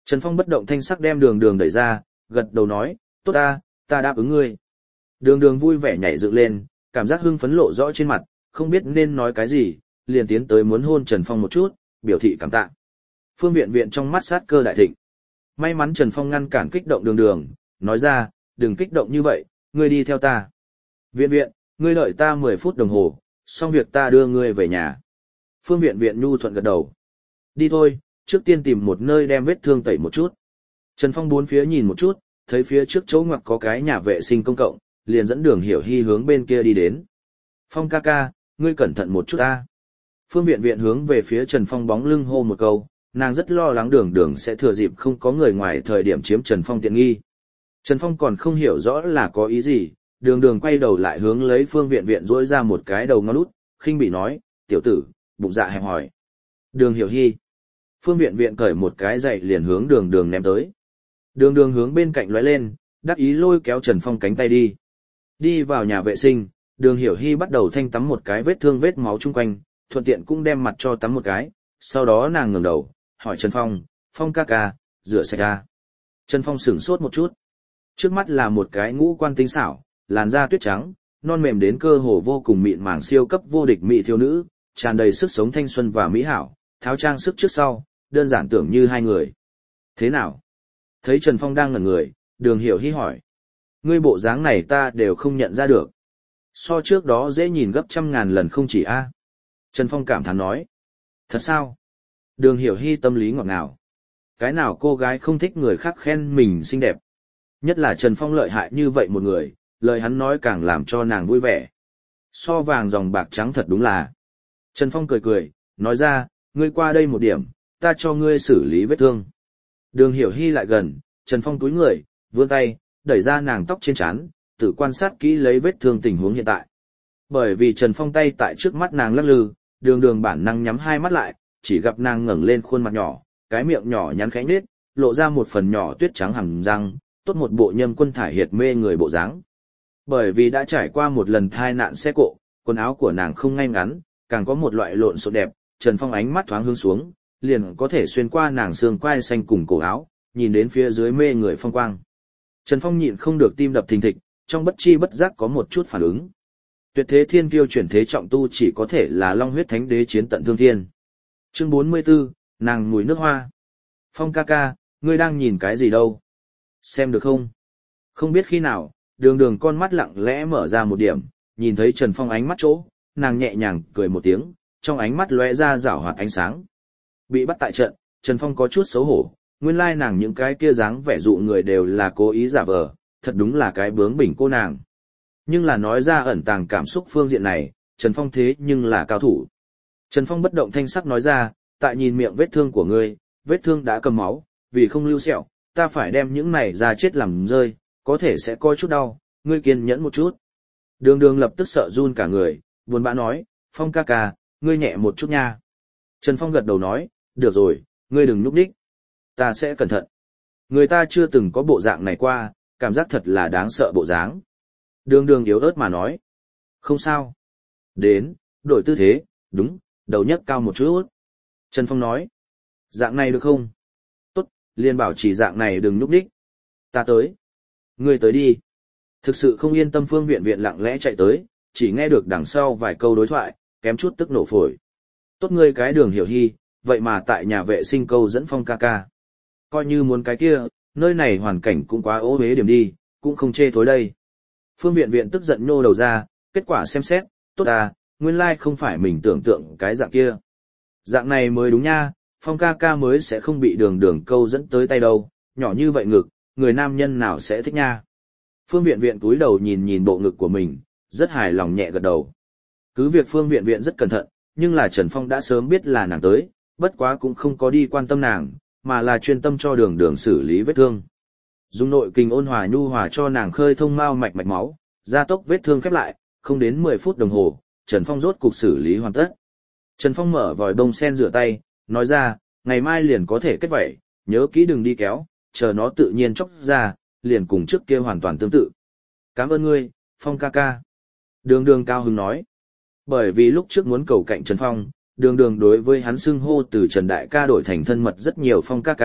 Trần Phong bất động thanh sắc đem đường đường đẩy ra, gật đầu nói, tốt ta đáp ứng ngươi. Đường đường vui vẻ nhảy dựng lên, cảm giác hưng phấn lộ rõ trên mặt, không biết nên nói cái gì, liền tiến tới muốn hôn Trần Phong một chút, biểu thị cảm tạ. Phương Viện Viện trong mắt sát cơ đại thịnh. May mắn Trần Phong ngăn cản kích động đường đường, nói ra, đừng kích động như vậy, ngươi đi theo ta. Viện Viện, ngươi đợi ta 10 phút đồng hồ, xong việc ta đưa ngươi về nhà. Phương Viện Viện nhu thuận gật đầu. Đi thôi, trước tiên tìm một nơi đem vết thương tẩy một chút. Trần Phong bốn phía nhìn một chút, thấy phía trước chỗ ngoặc có cái nhà vệ sinh công cộng, liền dẫn Đường Hiểu Hy hướng bên kia đi đến. Phong ca ca, ngươi cẩn thận một chút ta. Phương Viện Viện hướng về phía Trần Phong bóng lưng hô một câu, nàng rất lo lắng đường đường sẽ thừa dịp không có người ngoài thời điểm chiếm Trần Phong tiện nghi. Trần Phong còn không hiểu rõ là có ý gì, đường đường quay đầu lại hướng lấy Phương Viện Viện rỗi ra một cái đầu ngón út, khinh bỉ nói, tiểu tử, bụng dạ hẹp hỏi. Đường Hiểu Hy. Phương Viện Viện cởi một cái giày liền hướng đường đường ném tới. Đường đường hướng bên cạnh lóe lên, đắc ý lôi kéo Trần Phong cánh tay đi. Đi vào nhà vệ sinh, Đường Hiểu Hy bắt đầu thanh tắm một cái vết thương vết máu chung quanh, thuận tiện cũng đem mặt cho tắm một cái, sau đó nàng ngẩng đầu, hỏi Trần Phong, Phong ca ca, rửa sạch ra. Trần Phong sửng sốt một chút. Trước mắt là một cái ngũ quan tinh xảo, làn da tuyết trắng, non mềm đến cơ hồ vô cùng mịn màng siêu cấp vô địch mỹ thiếu nữ, tràn đầy sức sống thanh xuân và mỹ hảo, tháo trang sức trước sau, đơn giản tưởng như hai người. Thế nào? Thấy Trần Phong đang ngẩn người, Đường Hiểu Hy hỏi. Ngươi bộ dáng này ta đều không nhận ra được. So trước đó dễ nhìn gấp trăm ngàn lần không chỉ a. Trần Phong cảm thán nói. Thật sao? Đường Hiểu Hy tâm lý ngọt ngào. Cái nào cô gái không thích người khác khen mình xinh đẹp. Nhất là Trần Phong lợi hại như vậy một người, lời hắn nói càng làm cho nàng vui vẻ. So vàng dòng bạc trắng thật đúng là. Trần Phong cười cười, nói ra, ngươi qua đây một điểm, ta cho ngươi xử lý vết thương. Đường Hiểu Hy lại gần, Trần Phong túi người, vươn tay, đẩy ra nàng tóc trên trán, tự quan sát kỹ lấy vết thương tình huống hiện tại. Bởi vì Trần Phong tay tại trước mắt nàng lắc lư, đường đường bản năng nhắm hai mắt lại, chỉ gặp nàng ngẩng lên khuôn mặt nhỏ, cái miệng nhỏ nhắn khẽ nhếch, lộ ra một phần nhỏ tuyết trắng hàm răng, tốt một bộ Nhâm Quân thải hiệt mê người bộ dáng. Bởi vì đã trải qua một lần thai nạn xe cộ, quần áo của nàng không ngay ngắn, càng có một loại lộn xộn đẹp, Trần Phong ánh mắt thoáng hướng xuống, liền có thể xuyên qua nàng xương quai xanh cùng cổ áo, nhìn đến phía dưới mê người phong quang. Trần Phong nhịn không được tim đập thình thịch, trong bất chi bất giác có một chút phản ứng. Tuyệt thế thiên kiêu chuyển thế trọng tu chỉ có thể là Long huyết thánh đế chiến tận thương thiên. Chương 44, nàng mùi nước hoa. Phong ca ca, ngươi đang nhìn cái gì đâu? Xem được không? Không biết khi nào, đường đường con mắt lặng lẽ mở ra một điểm, nhìn thấy Trần Phong ánh mắt chỗ, nàng nhẹ nhàng cười một tiếng, trong ánh mắt lóe ra rảo hoạt ánh sáng. Bị bắt tại trận, Trần Phong có chút xấu hổ, nguyên lai nàng những cái kia dáng vẻ dụ người đều là cố ý giả vờ, thật đúng là cái bướng bỉnh cô nàng. Nhưng là nói ra ẩn tàng cảm xúc phương diện này, Trần Phong thế nhưng là cao thủ. Trần Phong bất động thanh sắc nói ra, tại nhìn miệng vết thương của ngươi, vết thương đã cầm máu, vì không lưu sẹo, ta phải đem những này ra chết làm rơi, có thể sẽ coi chút đau, ngươi kiên nhẫn một chút. Đường đường lập tức sợ run cả người, buồn bã nói, Phong ca ca, ngươi nhẹ một chút nha. Trần Phong gật đầu nói, được rồi, ngươi đừng núp đích. Ta sẽ cẩn thận. Người ta chưa từng có bộ dạng này qua, cảm giác thật là đáng sợ bộ dáng. Đường đường yếu ớt mà nói. Không sao. Đến, đổi tư thế, đúng, đầu nhấc cao một chút. Trần Phong nói. Dạng này được không? Tốt, liền bảo chỉ dạng này đừng núp đích. Ta tới. Ngươi tới đi. Thực sự không yên tâm Phương Viện Viện lặng lẽ chạy tới, chỉ nghe được đằng sau vài câu đối thoại, kém chút tức nổ phổi. Tốt ngươi cái Đường Hiểu Hy, vậy mà tại nhà vệ sinh câu dẫn Phong ca ca. Coi như muốn cái kia, nơi này hoàn cảnh cũng quá ố huế điểm đi, cũng không chê thối đây. Phương Viện Viện tức giận nhô đầu ra, kết quả xem xét, tốt à, nguyên lai không phải mình tưởng tượng cái dạng kia. Dạng này mới đúng nha, Phong ca ca mới sẽ không bị đường đường câu dẫn tới tay đâu, nhỏ như vậy ngực, người nam nhân nào sẽ thích nha. Phương Viện Viện túi đầu nhìn nhìn bộ ngực của mình, rất hài lòng nhẹ gật đầu. Cứ việc Phương Viện Viện rất cẩn thận, nhưng là Trần Phong đã sớm biết là nàng tới, bất quá cũng không có đi quan tâm nàng, mà là chuyên tâm cho đường đường xử lý vết thương. Dùng nội kình ôn hòa nhu hòa cho nàng khơi thông mao mạch mạch máu, gia tốc vết thương khép lại, không đến 10 phút đồng hồ, Trần Phong rốt cục xử lý hoàn tất. Trần Phong mở vòi bông sen rửa tay, nói ra, ngày mai liền có thể kết vẩy, nhớ kỹ đừng đi kéo, chờ nó tự nhiên chóc ra, liền cùng trước kia hoàn toàn tương tự. Cảm ơn ngươi, Phong ca ca. Đường đường cao hứng nói. Bởi vì lúc trước muốn cầu cạnh Trần Phong, đường đường đối với hắn xưng hô từ Trần Đại ca đổi thành thân mật rất nhiều Phong ca ca,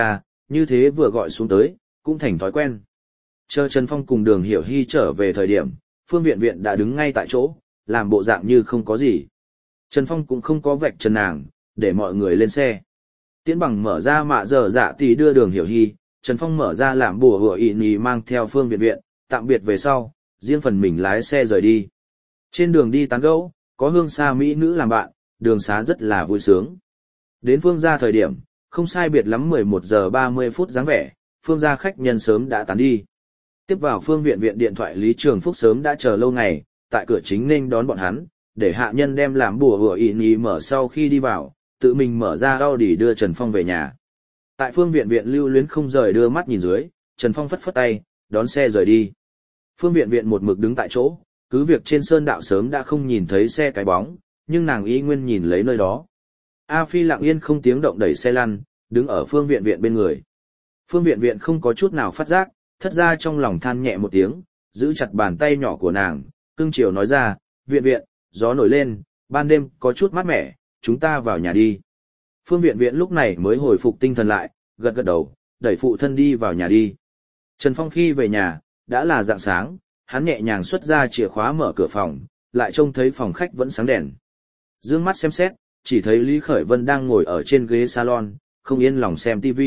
như thế vừa gọi xuống tới, cũng thành thói quen. Chờ Trần Phong cùng Đường Hiểu Hy trở về thời điểm, Phương Viện Viện đã đứng ngay tại chỗ, làm bộ dạng như không có gì. Trần Phong cũng không có vạch trần nàng, để mọi người lên xe. Tiễn Bằng mở ra mạ giờ dạ tỷ đưa Đường Hiểu Hy, Trần Phong mở ra làm bùa hựa ị nhì mang theo Phương Viện Viện, tạm biệt về sau, riêng phần mình lái xe rời đi. Trên đường đi tán gẫu, có hương xa mỹ nữ làm bạn, đường xá rất là vui sướng. Đến Phương gia thời điểm, không sai biệt lắm 11 giờ 30 phút dáng vẻ, Phương gia khách nhân sớm đã tán đi. Tiếp vào Phương Viện Viện điện thoại Lý Trường Phúc sớm đã chờ lâu ngày, tại cửa chính nên đón bọn hắn, để hạ nhân đem làm bùa hựa ị nhì mở sau khi đi vào, tự mình mở ra Audi đưa Trần Phong về nhà. Tại Phương Viện Viện lưu luyến không rời đưa mắt nhìn dưới, Trần Phong phất phất tay, đón xe rời đi. Phương Viện Viện một mực đứng tại chỗ, cứ việc trên sơn đạo sớm đã không nhìn thấy xe cái bóng, nhưng nàng y nguyên nhìn lấy nơi đó. A Phi lặng yên không tiếng động đẩy xe lăn, đứng ở Phương Viện Viện bên người. Phương Viện Viện không có chút nào phát giác, thất ra trong lòng than nhẹ một tiếng, giữ chặt bàn tay nhỏ của nàng, cưng chiều nói ra, Viện Viện, gió nổi lên, ban đêm có chút mát mẻ, chúng ta vào nhà đi. Phương Viện Viện lúc này mới hồi phục tinh thần lại, gật gật đầu, đẩy phụ thân đi vào nhà đi. Trần Phong khi về nhà, đã là rạng sáng, hắn nhẹ nhàng xuất ra chìa khóa mở cửa phòng, lại trông thấy phòng khách vẫn sáng đèn. Dương mắt xem xét, chỉ thấy Lý Khởi Vân đang ngồi ở trên ghế salon, không yên lòng xem TV.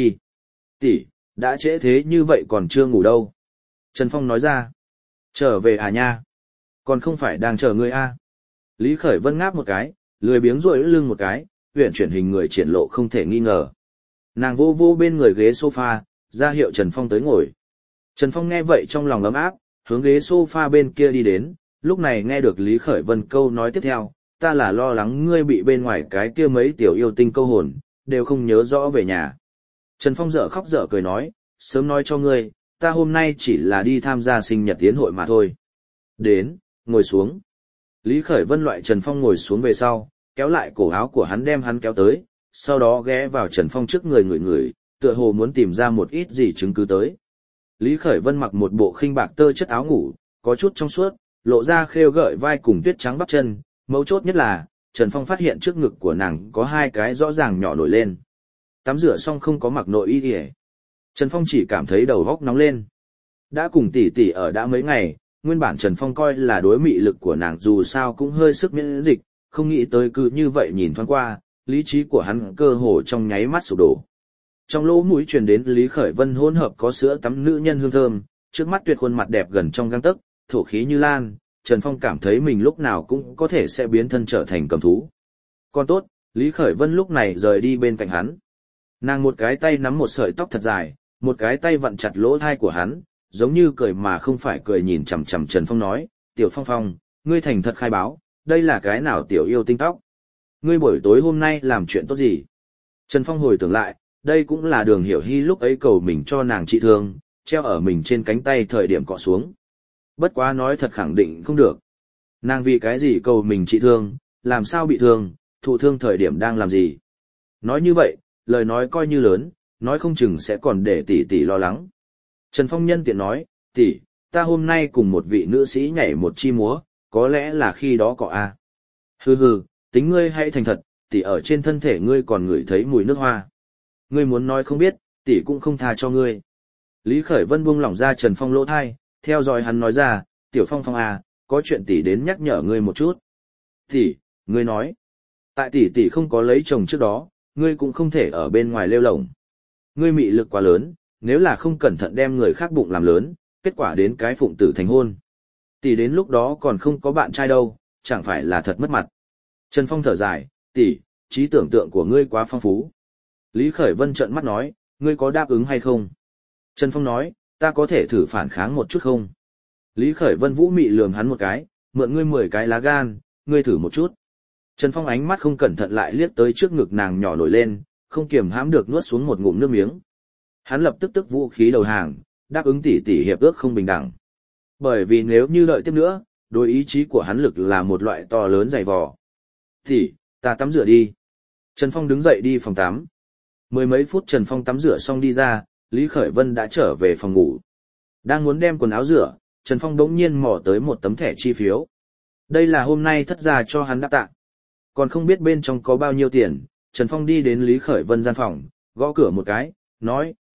Tỷ, đã trễ thế như vậy còn chưa ngủ đâu. Trần Phong nói ra. Trở về à nha? Còn không phải đang chờ ngươi à? Lý Khởi Vân ngáp một cái, lười biếng duỗi lưng một cái, uyển chuyển hình người triển lộ không thể nghi ngờ. Nàng vô vô bên người ghế sofa, ra hiệu Trần Phong tới ngồi. Trần Phong nghe vậy trong lòng ấm áp, hướng ghế sofa bên kia đi đến, lúc này nghe được Lý Khởi Vân câu nói tiếp theo, ta là lo lắng ngươi bị bên ngoài cái kia mấy tiểu yêu tinh câu hồn, đều không nhớ rõ về nhà. Trần Phong dở khóc dở cười nói, sớm nói cho ngươi, ta hôm nay chỉ là đi tham gia sinh nhật tiến hội mà thôi. Đến, ngồi xuống. Lý Khởi Vân loại Trần Phong ngồi xuống về sau, kéo lại cổ áo của hắn đem hắn kéo tới, sau đó ghé vào Trần Phong trước người người, tựa hồ muốn tìm ra một ít gì chứng cứ tới. Lý Khởi Vân mặc một bộ khinh bạc tơ chất áo ngủ, có chút trong suốt, lộ ra khêu gợi vai cùng tuyết trắng bắp chân, mấu chốt nhất là, Trần Phong phát hiện trước ngực của nàng có hai cái rõ ràng nhỏ nổi lên. Tắm rửa xong không có mặc nội y y. Trần Phong chỉ cảm thấy đầu góc nóng lên. Đã cùng tỷ tỷ ở đã mấy ngày, nguyên bản Trần Phong coi là đối mị lực của nàng dù sao cũng hơi sức miễn dịch, không nghĩ tới cứ như vậy nhìn thoáng qua, lý trí của hắn cơ hồ trong nháy mắt sụp đổ. Trong lỗ mũi truyền đến Lý Khởi Vân hỗn hợp có sữa tắm nữ nhân hương thơm, trước mắt tuyệt khuôn mặt đẹp gần trong gang tấc, thổ khí như lan, Trần Phong cảm thấy mình lúc nào cũng có thể sẽ biến thân trở thành cầm thú. Còn tốt, Lý Khởi Vân lúc này rời đi bên cạnh hắn. Nàng một cái tay nắm một sợi tóc thật dài, một cái tay vặn chặt lỗ tai của hắn, giống như cười mà không phải cười nhìn chằm chằm Trần Phong nói, Tiểu Phong Phong, ngươi thành thật khai báo, đây là cái nào tiểu yêu tinh tóc? Ngươi buổi tối hôm nay làm chuyện tốt gì? Trần Phong hồi tưởng lại, đây cũng là Đường Hiểu Hy lúc ấy cầu mình cho nàng trị thương, treo ở mình trên cánh tay thời điểm cọ xuống. Bất quá nói thật khẳng định không được. Nàng vì cái gì cầu mình trị thương, làm sao bị thương, thụ thương thời điểm đang làm gì? Nói như vậy, lời nói coi như lớn, nói không chừng sẽ còn để tỷ tỷ lo lắng. Trần Phong nhân tiện nói, tỷ, ta hôm nay cùng một vị nữ sĩ nhảy một chi múa, có lẽ là khi đó cọ a. Hừ hừ, tính ngươi hãy thành thật, tỷ ở trên thân thể ngươi còn ngửi thấy mùi nước hoa. Ngươi muốn nói không biết, tỷ cũng không tha cho ngươi. Lý Khởi Vân buông lỏng ra Trần Phong lỗ thai, theo dõi hắn nói ra, Tiểu Phong Phong à, có chuyện tỷ đến nhắc nhở ngươi một chút. Tỷ, ngươi nói, tại tỷ không có lấy chồng trước đó, ngươi cũng không thể ở bên ngoài lêu lổng. Ngươi mị lực quá lớn, nếu là không cẩn thận đem người khác bụng làm lớn, kết quả đến cái phụng tử thành hôn. Tỷ đến lúc đó còn không có bạn trai đâu, chẳng phải là thật mất mặt. Trần Phong thở dài, tỷ, trí tưởng tượng của ngươi quá phong phú. Lý Khởi Vân trợn mắt nói, ngươi có đáp ứng hay không? Trần Phong nói, ta có thể thử phản kháng một chút không? Lý Khởi Vân vũ mị lườm hắn một cái, mượn ngươi 10 cái lá gan, ngươi thử một chút. Trần Phong ánh mắt không cẩn thận lại liếc tới trước ngực nàng nhỏ nổi lên, không kiềm hãm được nuốt xuống một ngụm nước miếng. Hắn lập tức vũ khí đầu hàng, đáp ứng tỷ hiệp ước không bình đẳng. Bởi vì nếu như đợi tiếp nữa, đối ý chí của hắn lực là một loại to lớn dày vò. Tỷ, ta tắm rửa đi. Trần Phong đứng dậy đi phòng tắm. Mười mấy phút Trần Phong tắm rửa xong đi ra, Lý Khởi Vân đã trở về phòng ngủ. Đang muốn đem quần áo rửa, Trần Phong đống nhiên mò tới một tấm thẻ chi phiếu. Đây là hôm nay thất gia cho hắn đáp tạ. Còn không biết bên trong có bao nhiêu tiền, Trần Phong đi đến Lý Khởi Vân gian phòng, gõ cửa một cái, nói,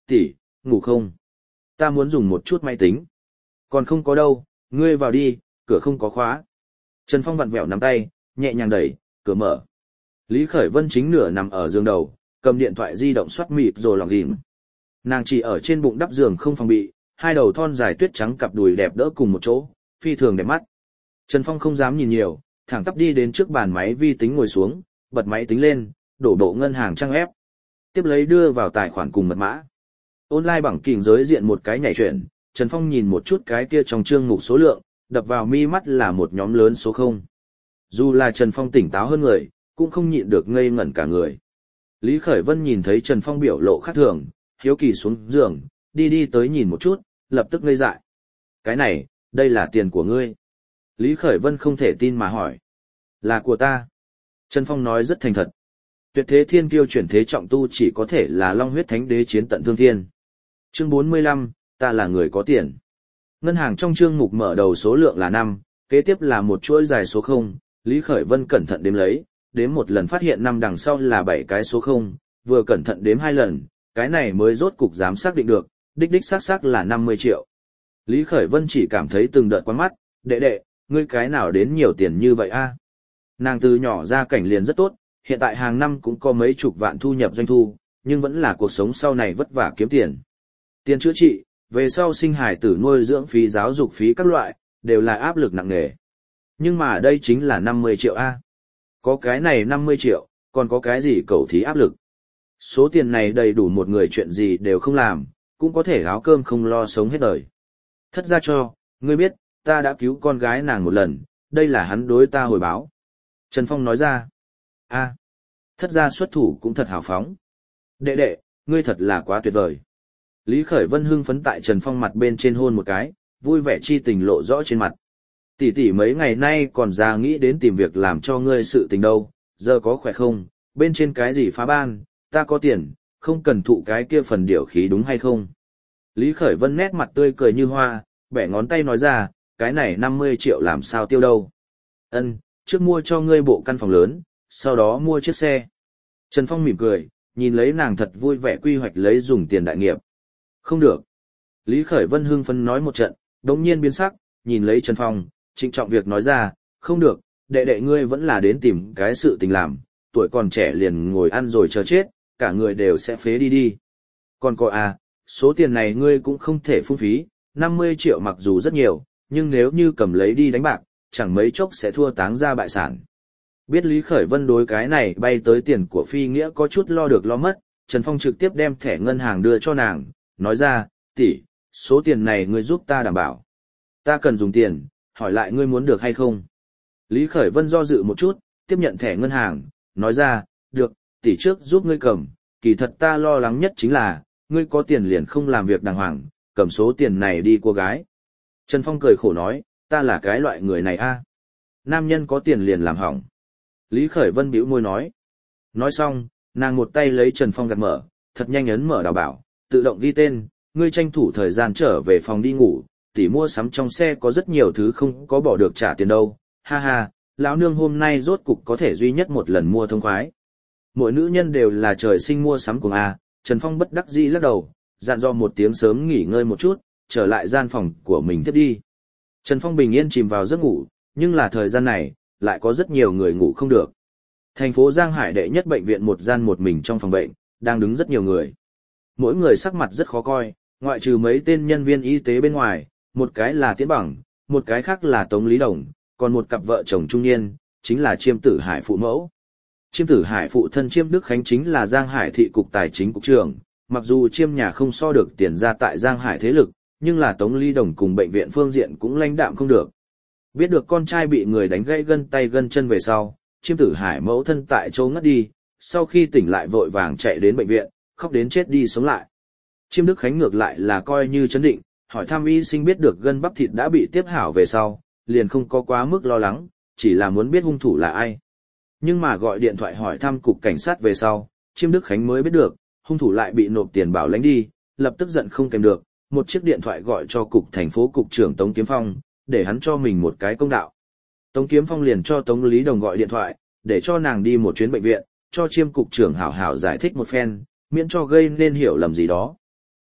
tỷ, ngủ không? Ta muốn dùng một chút máy tính. Còn không có đâu, ngươi vào đi, cửa không có khóa. Trần Phong vặn vẹo nắm tay, nhẹ nhàng đẩy, cửa mở. Lý Khởi Vân chính nửa nằm ở giường đầu, cầm điện thoại di động xoát mịt rồi lọc ghim. Nàng chỉ ở trên bụng đắp giường không phòng bị, hai đầu thon dài tuyết trắng cặp đùi đẹp đỡ cùng một chỗ, phi thường đẹp mắt. Trần Phong không dám nhìn nhiều, thẳng tắp đi đến trước bàn máy vi tính ngồi xuống, bật máy tính lên, đổ bộ ngân hàng trang ép. Tiếp lấy đưa vào tài khoản cùng mật mã. Online bằng kình giới diện một cái nhảy chuyển, Trần Phong nhìn một chút cái kia trong chương mục số lượng, đập vào mi mắt là một nhóm lớn số 0. Dù là Trần Phong tỉnh táo hơn người, cũng không nhịn được ngây ngẩn cả người. Lý Khởi Vân nhìn thấy Trần Phong biểu lộ khác thường, hiếu kỳ xuống giường, đi tới nhìn một chút, lập tức ngây dại. Cái này, đây là tiền của ngươi. Lý Khởi Vân không thể tin mà hỏi. Là của ta. Trần Phong nói rất thành thật. Tuyệt thế thiên kiêu chuyển thế trọng tu chỉ có thể là long huyết thánh đế chiến tận thương thiên. Chương 45, ta là người có tiền. Ngân hàng trong chương mục mở đầu số lượng là 5, kế tiếp là một chuỗi dài số 0, Lý Khởi Vân cẩn thận đếm lấy, đếm một lần phát hiện 5 đằng sau là 7 cái số 0, vừa cẩn thận đếm 2 lần, cái này mới rốt cục dám xác định được, đích xác là 50 triệu. Lý Khởi Vân chỉ cảm thấy từng đợt quán mắt, đệ, ngươi cái nào đến nhiều tiền như vậy a? Nàng từ nhỏ ra cảnh liền rất tốt, hiện tại hàng năm cũng có mấy chục vạn thu nhập doanh thu, nhưng vẫn là cuộc sống sau này vất vả kiếm tiền. Tiền chữa trị, về sau sinh hài tử nuôi dưỡng phí giáo dục phí các loại, đều là áp lực nặng nề. Nhưng mà đây chính là 50 triệu a. Có cái này 50 triệu, còn có cái gì cầu thí áp lực. Số tiền này đầy đủ một người chuyện gì đều không làm, cũng có thể áo cơm không lo sống hết đời. Thất ra cho, ngươi biết, ta đã cứu con gái nàng một lần, đây là hắn đối ta hồi báo. Trần Phong nói ra. Thất ra xuất thủ cũng thật hào phóng. Đệ, ngươi thật là quá tuyệt vời. Lý Khởi Vân hưng phấn tại Trần Phong mặt bên trên hôn một cái, vui vẻ chi tình lộ rõ trên mặt. Tỷ mấy ngày nay còn ra nghĩ đến tìm việc làm cho ngươi sự tình đâu, giờ có khỏe không, bên trên cái gì phá ban, ta có tiền, không cần thụ cái kia phần điểu khí đúng hay không. Lý Khởi Vân nét mặt tươi cười như hoa, bẻ ngón tay nói ra, cái này 50 triệu làm sao tiêu đâu. Trước mua cho ngươi bộ căn phòng lớn, sau đó mua chiếc xe. Trần Phong mỉm cười, nhìn lấy nàng thật vui vẻ quy hoạch lấy dùng tiền đại nghiệp. Không được. Lý Khởi Vân hưng phấn nói một trận, đống nhiên biến sắc, nhìn lấy Trần Phong, trịnh trọng việc nói ra, không được, đệ ngươi vẫn là đến tìm cái sự tình làm, tuổi còn trẻ liền ngồi ăn rồi chờ chết, cả người đều sẽ phế đi. Còn có số tiền này ngươi cũng không thể phung phí, 50 triệu mặc dù rất nhiều, nhưng nếu như cầm lấy đi đánh bạc, chẳng mấy chốc sẽ thua táng ra bại sản. Biết Lý Khởi Vân đối cái này bay tới tiền của phi nghĩa có chút lo được lo mất, Trần Phong trực tiếp đem thẻ ngân hàng đưa cho nàng, nói ra, tỷ, số tiền này ngươi giúp ta đảm bảo. Ta cần dùng tiền, hỏi lại ngươi muốn được hay không. Lý Khởi Vân do dự một chút, tiếp nhận thẻ ngân hàng, nói ra, được, tỷ trước giúp ngươi cầm, kỳ thật ta lo lắng nhất chính là, ngươi có tiền liền không làm việc đàng hoàng, cầm số tiền này đi cô gái. Trần Phong cười khổ nói, ta là cái loại người này a. Nam nhân có tiền liền làm hỏng. Lý Khởi Vân bĩu môi nói. Nói xong, nàng một tay lấy Trần Phong gạt mở, thật nhanh ấn mở đào bảo, tự động ghi tên, ngươi tranh thủ thời gian trở về phòng đi ngủ, tỷ mua sắm trong xe có rất nhiều thứ không có bỏ được trả tiền đâu, ha ha, lão nương hôm nay rốt cục có thể duy nhất một lần mua thông khoái. Mỗi nữ nhân đều là trời sinh mua sắm cùng Trần Phong bất đắc dĩ lắc đầu, dặn dò một tiếng sớm nghỉ ngơi một chút, trở lại gian phòng của mình tiếp đi. Trần Phong bình yên chìm vào giấc ngủ, nhưng là thời gian này, lại có rất nhiều người ngủ không được. Thành phố Giang Hải đệ nhất bệnh viện một gian một mình trong phòng bệnh, đang đứng rất nhiều người. Mỗi người sắc mặt rất khó coi, ngoại trừ mấy tên nhân viên y tế bên ngoài, một cái là Tiễn Bằng, một cái khác là Tống Lý Đồng, còn một cặp vợ chồng trung niên, chính là Chiêm Tử Hải phụ mẫu. Chiêm Tử Hải phụ thân Chiêm Đức Khánh chính là Giang Hải thị cục tài chính cục trưởng, mặc dù Chiêm nhà không so được tiền ra tại Giang Hải thế lực, nhưng là Tống Lý Đồng cùng bệnh viện phương diện cũng lãnh đạm không được. Biết được con trai bị người đánh gãy gân tay gân chân về sau, Chiêm Tử Hải mẫu thân tại chỗ ngất đi, sau khi tỉnh lại vội vàng chạy đến bệnh viện, khóc đến chết đi sống lại. Chiêm Đức Khánh ngược lại là coi như chấn định, hỏi thăm y sinh biết được gân bắp thịt đã bị tiếp hảo về sau, liền không có quá mức lo lắng, chỉ là muốn biết hung thủ là ai. Nhưng mà gọi điện thoại hỏi thăm cục cảnh sát về sau, Chiêm Đức Khánh mới biết được, hung thủ lại bị nộp tiền bảo lãnh đi, lập tức giận không kèm được, một chiếc điện thoại gọi cho cục thành phố cục trưởng Tống Kiếm Phong, để hắn cho mình một cái công đạo. Tống Kiếm Phong liền cho Tống Lý Đồng gọi điện thoại, để cho nàng đi một chuyến bệnh viện, cho Chiêm cục trưởng hảo hảo giải thích một phen, miễn cho gây nên hiểu lầm gì đó.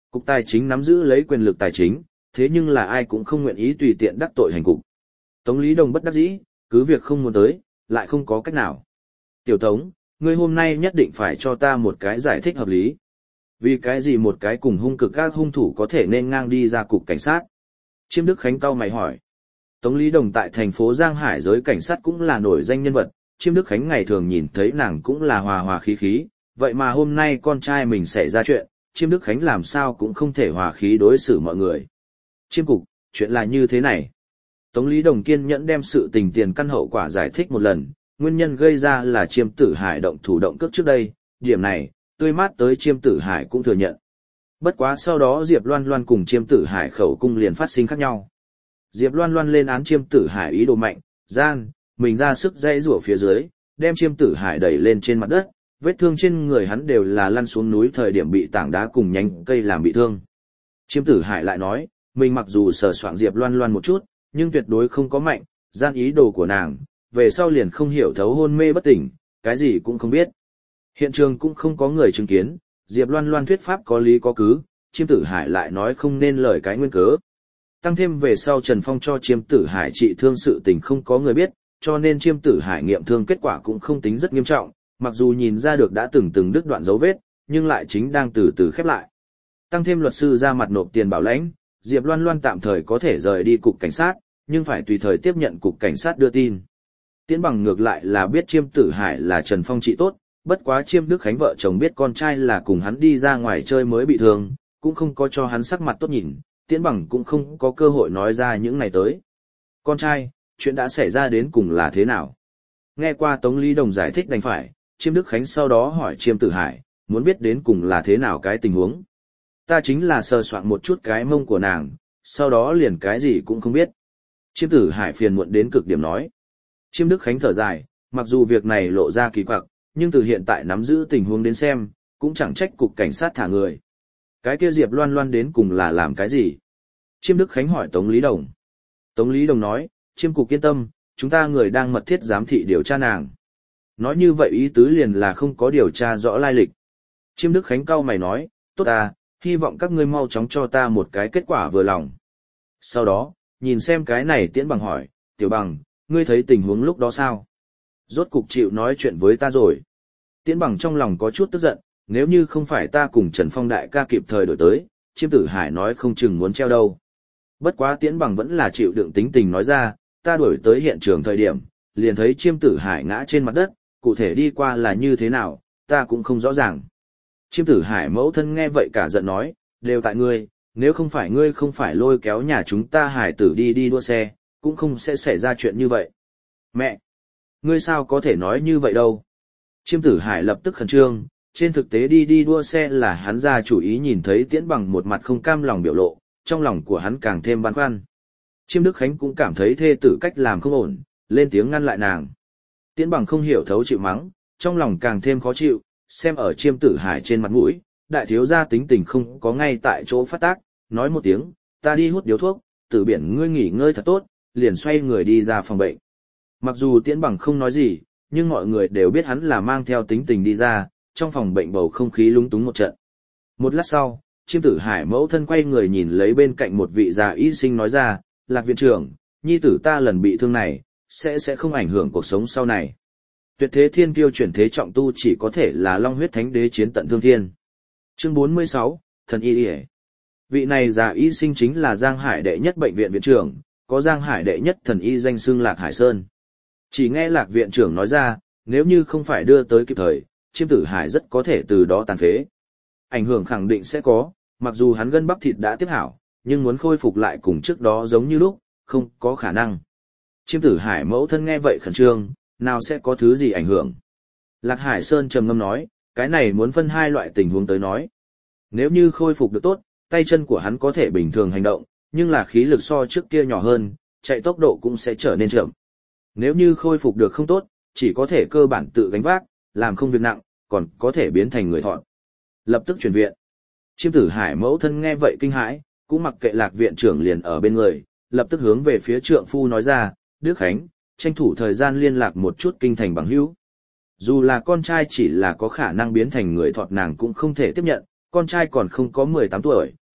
Cục tài chính nắm giữ lấy quyền lực tài chính, thế nhưng là ai cũng không nguyện ý tùy tiện đắc tội hành cục. Tống Lý Đồng bất đắc dĩ, cứ việc không muốn tới, lại không có cách nào. Tiểu Tống, ngươi hôm nay nhất định phải cho ta một cái giải thích hợp lý. Vì cái gì một cái cùng hung cực các hung thủ có thể nên ngang đi ra cục cảnh sát? Chiêm Đức Khánh cau mày hỏi. Tống Lý Đồng tại thành phố Giang Hải giới cảnh sát cũng là nổi danh nhân vật, Chiêm Đức Khánh ngày thường nhìn thấy nàng cũng là hòa hòa khí khí, vậy mà hôm nay con trai mình xảy ra chuyện, Chiêm Đức Khánh làm sao cũng không thể hòa khí đối xử mọi người. Chiêm cục, chuyện là như thế này. Tống Lý Đồng kiên nhẫn đem sự tình tiền căn hậu quả giải thích một lần, nguyên nhân gây ra là Chiêm Tử Hải động thủ động cước trước đây, điểm này, tươi mát tới Chiêm Tử Hải cũng thừa nhận. Bất quá sau đó Diệp Loan Loan cùng Chiêm Tử Hải khẩu cung liền phát sinh khác nhau. Diệp Loan Loan lên án Chiêm Tử Hải ý đồ mạnh, gian, mình ra sức dãy rủa phía dưới, đem Chiêm Tử Hải đẩy lên trên mặt đất, vết thương trên người hắn đều là lăn xuống núi thời điểm bị tảng đá cùng nhánh cây làm bị thương. Chiêm Tử Hải lại nói, mình mặc dù sờ soạng Diệp Loan Loan một chút, nhưng tuyệt đối không có mạnh, gian ý đồ của nàng, về sau liền không hiểu thấu hôn mê bất tỉnh, cái gì cũng không biết. Hiện trường cũng không có người chứng kiến, Diệp Loan Loan thuyết pháp có lý có cứ, Chiêm Tử Hải lại nói không nên lời cái nguyên cớ. Tăng thêm về sau Trần Phong cho Chiêm Tử Hải trị thương sự tình không có người biết, cho nên Chiêm Tử Hải nghiệm thương kết quả cũng không tính rất nghiêm trọng, mặc dù nhìn ra được đã từng đứt đoạn dấu vết, nhưng lại chính đang từ từ khép lại. Tăng thêm luật sư ra mặt nộp tiền bảo lãnh, Diệp Loan Loan tạm thời có thể rời đi cục cảnh sát, nhưng phải tùy thời tiếp nhận cục cảnh sát đưa tin. Tiễn Bằng ngược lại là biết Chiêm Tử Hải là Trần Phong trị tốt, bất quá Chiêm Đức Khánh vợ chồng biết con trai là cùng hắn đi ra ngoài chơi mới bị thương, cũng không có cho hắn sắc mặt tốt nhìn, Tiễn Bằng cũng không có cơ hội nói ra những này tới. Con trai, chuyện đã xảy ra đến cùng là thế nào? Nghe qua Tống Lý Đồng giải thích đành phải, Chiêm Đức Khánh sau đó hỏi Chiêm Tử Hải, muốn biết đến cùng là thế nào cái tình huống. Ta chính là sờ soạng một chút cái mông của nàng, sau đó liền cái gì cũng không biết. Chiêm Tử Hải phiền muộn đến cực điểm nói. Chiêm Đức Khánh thở dài, mặc dù việc này lộ ra kỳ quặc, nhưng từ hiện tại nắm giữ tình huống đến xem, cũng chẳng trách cục cảnh sát thả người. Cái kia Diệp Loan Loan đến cùng là làm cái gì? Chiêm Đức Khánh hỏi Tống Lý Đồng. Tống Lý Đồng nói, Chiêm cục yên tâm, chúng ta người đang mật thiết giám thị điều tra nàng. Nói như vậy ý tứ liền là không có điều tra rõ lai lịch. Chiêm Đức Khánh cau mày nói, tốt à, hy vọng các ngươi mau chóng cho ta một cái kết quả vừa lòng. Sau đó, nhìn xem cái này Tiễn Bằng hỏi, Tiểu Bằng, ngươi thấy tình huống lúc đó sao? Rốt cục chịu nói chuyện với ta rồi. Tiễn Bằng trong lòng có chút tức giận, nếu như không phải ta cùng Trần Phong đại ca kịp thời đổi tới, Chiêm Tử Hải nói không chừng muốn treo đâu. Bất quá Tiễn Bằng vẫn là chịu đựng tính tình nói ra, ta đuổi tới hiện trường thời điểm, liền thấy Chiêm Tử Hải ngã trên mặt đất, cụ thể đi qua là như thế nào, ta cũng không rõ ràng. Chiêm Tử Hải mẫu thân nghe vậy cả giận nói, đều tại ngươi, nếu không phải ngươi không phải lôi kéo nhà chúng ta Hải tử đi đua xe, cũng không sẽ xảy ra chuyện như vậy. Mẹ! Ngươi sao có thể nói như vậy đâu? Chiêm Tử Hải lập tức khẩn trương, trên thực tế đi đua xe là hắn ra chủ ý nhìn thấy Tiễn Bằng một mặt không cam lòng biểu lộ, trong lòng của hắn càng thêm băn khoăn. Chiêm Đức Khánh cũng cảm thấy thê tử cách làm không ổn, lên tiếng ngăn lại nàng. Tiễn Bằng không hiểu thấu chịu mắng, trong lòng càng thêm khó chịu, xem ở Chiêm Tử Hải trên mặt mũi, đại thiếu gia tính tình không có ngay tại chỗ phát tác, nói một tiếng, ta đi hút điếu thuốc, Tử Biển ngươi nghỉ ngơi thật tốt, liền xoay người đi ra phòng bệnh. Mặc dù Tiễn Bằng không nói gì, nhưng mọi người đều biết hắn là mang theo tính tình đi ra, trong phòng bệnh bầu không khí lúng túng một trận. Một lát sau, Chiêm Tử Hải mẫu thân quay người nhìn lấy bên cạnh một vị già y sinh nói ra, Lạc viện trưởng, nhi tử ta lần bị thương này, sẽ không ảnh hưởng cuộc sống sau này. Tuyệt thế thiên kiêu chuyển thế trọng tu chỉ có thể là Long huyết thánh đế chiến tận thương thiên. Chương 46, Thần Y Y. Vị này già y sinh chính là Giang Hải đệ nhất bệnh viện viện trưởng, có Giang Hải đệ nhất thần y danh xưng Lạc Hải Sơn. Chỉ nghe Lạc viện trưởng nói ra, nếu như không phải đưa tới kịp thời, Chiêm Tử Hải rất có thể từ đó tàn phế. Ảnh hưởng khẳng định sẽ có, mặc dù hắn gân bắp thịt đã tiếp hảo, nhưng muốn khôi phục lại cùng trước đó giống như lúc, không có khả năng. Chiêm Tử Hải mẫu thân nghe vậy khẩn trương, nào sẽ có thứ gì ảnh hưởng. Lạc Hải Sơn trầm ngâm nói, cái này muốn phân hai loại tình huống tới nói. Nếu như khôi phục được tốt, tay chân của hắn có thể bình thường hành động, nhưng là khí lực so trước kia nhỏ hơn, chạy tốc độ cũng sẽ trở nên chậm. Nếu như khôi phục được không tốt, chỉ có thể cơ bản tự gánh vác, làm không việc nặng, còn có thể biến thành người thọn. Lập tức chuyển viện. Chiêm Tử Hải mẫu thân nghe vậy kinh hãi, cũng mặc kệ Lạc viện trưởng liền ở bên người, lập tức hướng về phía trượng phu nói ra, Đức Khánh, tranh thủ thời gian liên lạc một chút kinh thành bằng hữu. Dù là con trai chỉ là có khả năng biến thành người thọt nàng cũng không thể tiếp nhận, con trai còn không có 18 tuổi,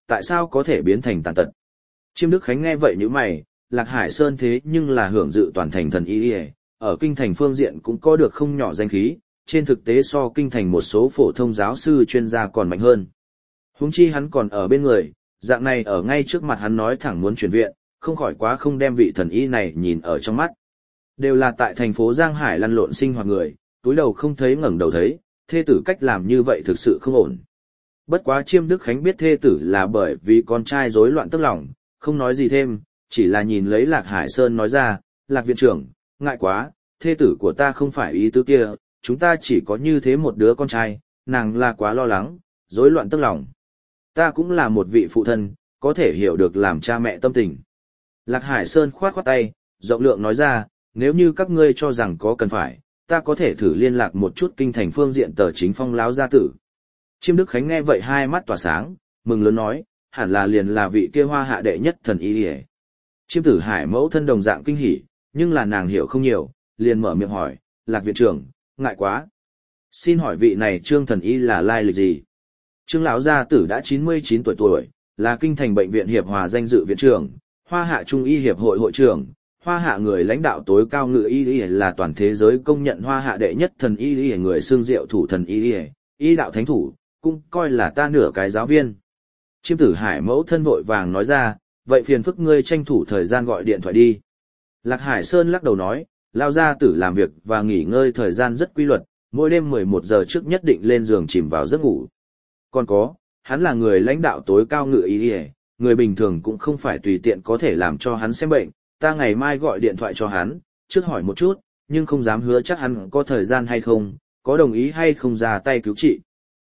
tại sao có thể biến thành tàn tật? Chiêm Đức Khánh nghe vậy như mày, Lạc Hải Sơn thế nhưng là hưởng dự toàn thành thần y, ở kinh thành phương diện cũng có được không nhỏ danh khí, trên thực tế so kinh thành một số phổ thông giáo sư chuyên gia còn mạnh hơn. Huống chi hắn còn ở bên người, dạng này ở ngay trước mặt hắn nói thẳng muốn chuyển viện, không khỏi quá không đem vị thần y này nhìn ở trong mắt. Đều là tại thành phố Giang Hải lăn lộn sinh hoạt người, túi đầu không thấy ngẩng đầu thấy, thê tử cách làm như vậy thực sự không ổn. Bất quá Chiêm Đức Khánh biết thê tử là bởi vì con trai rối loạn tức lòng, không nói gì thêm, chỉ là nhìn lấy Lạc Hải Sơn nói ra, Lạc viện trưởng, ngại quá, thê tử của ta không phải ý tứ kia, chúng ta chỉ có như thế một đứa con trai, nàng là quá lo lắng, rối loạn tức lòng. Ta cũng là một vị phụ thân, có thể hiểu được làm cha mẹ tâm tình. Lạc Hải Sơn khoát khoát tay, rộng lượng nói ra, nếu như các ngươi cho rằng có cần phải, ta có thể thử liên lạc một chút kinh thành phương diện tờ chính phong láo gia tử. Chiêm Đức Khánh nghe vậy hai mắt tỏa sáng, mừng lớn nói, hẳn là liền là vị kia Hoa Hạ đệ nhất thần y. Chiêm Tử Hải mẫu thân đồng dạng kinh hỉ, nhưng là nàng hiểu không nhiều, liền mở miệng hỏi, Lạc viện trưởng, ngại quá. Xin hỏi vị này Trương thần y là lai lịch gì? Trương lão gia tử đã 99 tuổi, là kinh thành bệnh viện hiệp hòa danh dự viện trưởng, Hoa Hạ Trung y hiệp hội hội trưởng, Hoa Hạ người lãnh đạo tối cao ngự y là toàn thế giới công nhận Hoa Hạ đệ nhất thần y người xương diệu thủ thần y đạo thánh thủ, cũng coi là ta nửa cái giáo viên. Chiêm Tử Hải mẫu thân vội vàng nói ra, vậy phiền phức ngươi tranh thủ thời gian gọi điện thoại đi. Lạc Hải Sơn lắc đầu nói, lao gia tử làm việc và nghỉ ngơi thời gian rất quy luật, mỗi đêm 11 giờ trước nhất định lên giường chìm vào giấc ngủ. Còn có, hắn là người lãnh đạo tối cao ngự y, người bình thường cũng không phải tùy tiện có thể làm cho hắn xem bệnh, ta ngày mai gọi điện thoại cho hắn, trước hỏi một chút, nhưng không dám hứa chắc hắn có thời gian hay không, có đồng ý hay không ra tay cứu trị.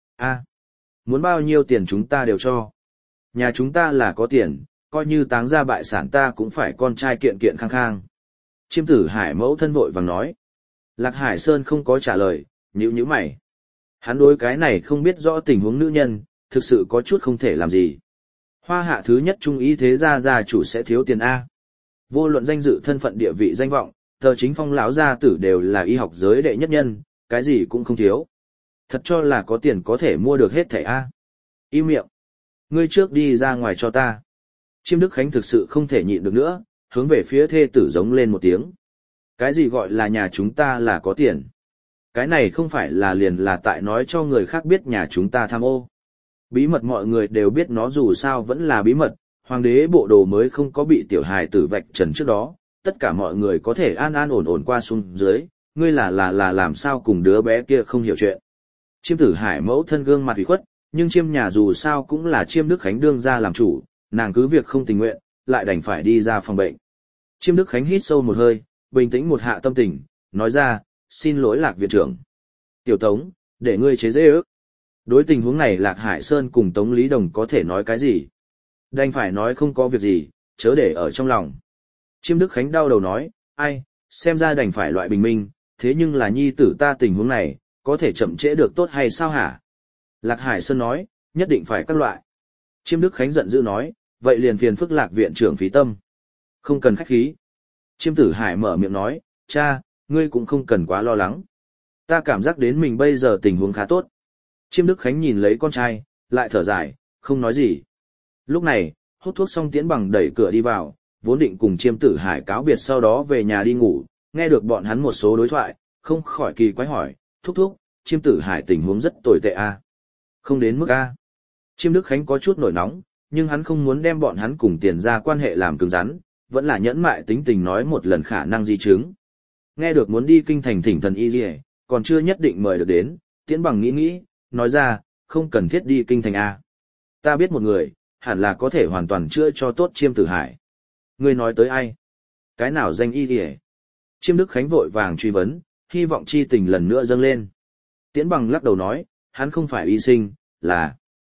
Muốn bao nhiêu tiền chúng ta đều cho. Nhà chúng ta là có tiền, coi như táng ra bại sản ta cũng phải con trai kiện kiện khang khang. Chiêm Tử Hải mẫu thân vội vàng nói. Lạc Hải Sơn không có trả lời, nhíu mày. Hắn đối cái này không biết rõ tình huống nữ nhân, thực sự có chút không thể làm gì. Hoa Hạ thứ nhất trung ý thế gia chủ sẽ thiếu tiền A. Vô luận danh dự thân phận địa vị danh vọng, tờ chính phong lão gia tử đều là y học giới đệ nhất nhân, cái gì cũng không thiếu. Thật cho là có tiền có thể mua được hết thảy A. Im miệng. Ngươi trước đi ra ngoài cho ta. Chiêm Đức Khánh thực sự không thể nhịn được nữa, hướng về phía thê tử giống lên một tiếng. Cái gì gọi là nhà chúng ta là có tiền? Cái này không phải là liền là tại nói cho người khác biết nhà chúng ta tham ô. Bí mật mọi người đều biết nó dù sao vẫn là bí mật, hoàng đế bộ đồ mới không có bị tiểu hài tử vạch trần trước đó, tất cả mọi người có thể an an ổn ổn qua xuống dưới, ngươi là làm sao cùng đứa bé kia không hiểu chuyện. Chiêm Tử Hải mẫu thân gương mặt ủy khuất, nhưng Chiêm nhà dù sao cũng là Chiêm Đức Khánh đương ra làm chủ, nàng cứ việc không tình nguyện, lại đành phải đi ra phòng bệnh. Chiêm Đức Khánh hít sâu một hơi, bình tĩnh một hạ tâm tình, nói ra, xin lỗi Lạc viện trưởng. Tiểu Tống, để ngươi chế dễ ước. Đối tình huống này Lạc Hải Sơn cùng Tống Lý Đồng có thể nói cái gì? Đành phải nói không có việc gì, chớ để ở trong lòng. Chiêm Đức Khánh đau đầu nói, ai, xem ra đành phải loại bình minh, thế nhưng là nhi tử ta tình huống này, có thể chậm trễ được tốt hay sao hả? Lạc Hải Sơn nói, nhất định phải các loại. Chiêm Đức Khánh giận dữ nói, vậy liền phiền phức Lạc viện trưởng phí tâm. Không cần khách khí. Chiêm Tử Hải mở miệng nói, cha, ngươi cũng không cần quá lo lắng. Ta cảm giác đến mình bây giờ tình huống khá tốt. Chiêm Đức Khánh nhìn lấy con trai, lại thở dài, không nói gì. Lúc này, hút thuốc xong Tiễn Bằng đẩy cửa đi vào, vốn định cùng Chiêm Tử Hải cáo biệt sau đó về nhà đi ngủ, nghe được bọn hắn một số đối thoại, không khỏi kỳ quái hỏi, thúc, Chiêm Tử Hải tình huống rất tồi tệ a. Không đến mức a. Chiêm Đức Khánh có chút nổi nóng, nhưng hắn không muốn đem bọn hắn cùng tiền ra quan hệ làm cứng rắn, vẫn là nhẫn mại tính tình nói một lần khả năng di chứng. Nghe được muốn đi kinh thành thỉnh thần y gì, còn chưa nhất định mời được đến, Tiễn Bằng nghĩ, nói ra, không cần thiết đi kinh thành a. Ta biết một người, hẳn là có thể hoàn toàn chữa cho tốt Chiêm Tử Hải. Ngươi nói tới ai? Cái nào danh y gì? Chiêm Đức Khánh vội vàng truy vấn, hy vọng chi tình lần nữa dâng lên. Tiễn Bằng lắc đầu nói, hắn không phải y sinh, là...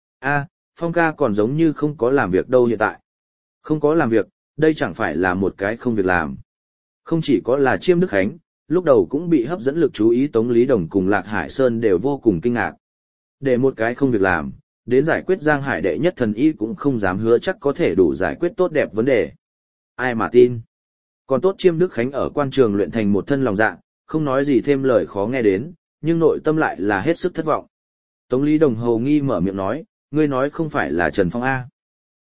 Phong ca còn giống như không có làm việc đâu hiện tại. Không có làm việc, đây chẳng phải là một cái không việc làm. Không chỉ có là Chiêm Đức Khánh, lúc đầu cũng bị hấp dẫn lực chú ý Tống Lý Đồng cùng Lạc Hải Sơn đều vô cùng kinh ngạc. Để một cái không việc làm, đến giải quyết Giang Hải đệ nhất thần y cũng không dám hứa chắc có thể đủ giải quyết tốt đẹp vấn đề. Ai mà tin. Còn tốt Chiêm Đức Khánh ở quan trường luyện thành một thân lòng dạ, không nói gì thêm lời khó nghe đến, nhưng nội tâm lại là hết sức thất vọng. Tống Lý Đồng hầu nghi mở miệng nói, ngươi nói không phải là Trần Phong A.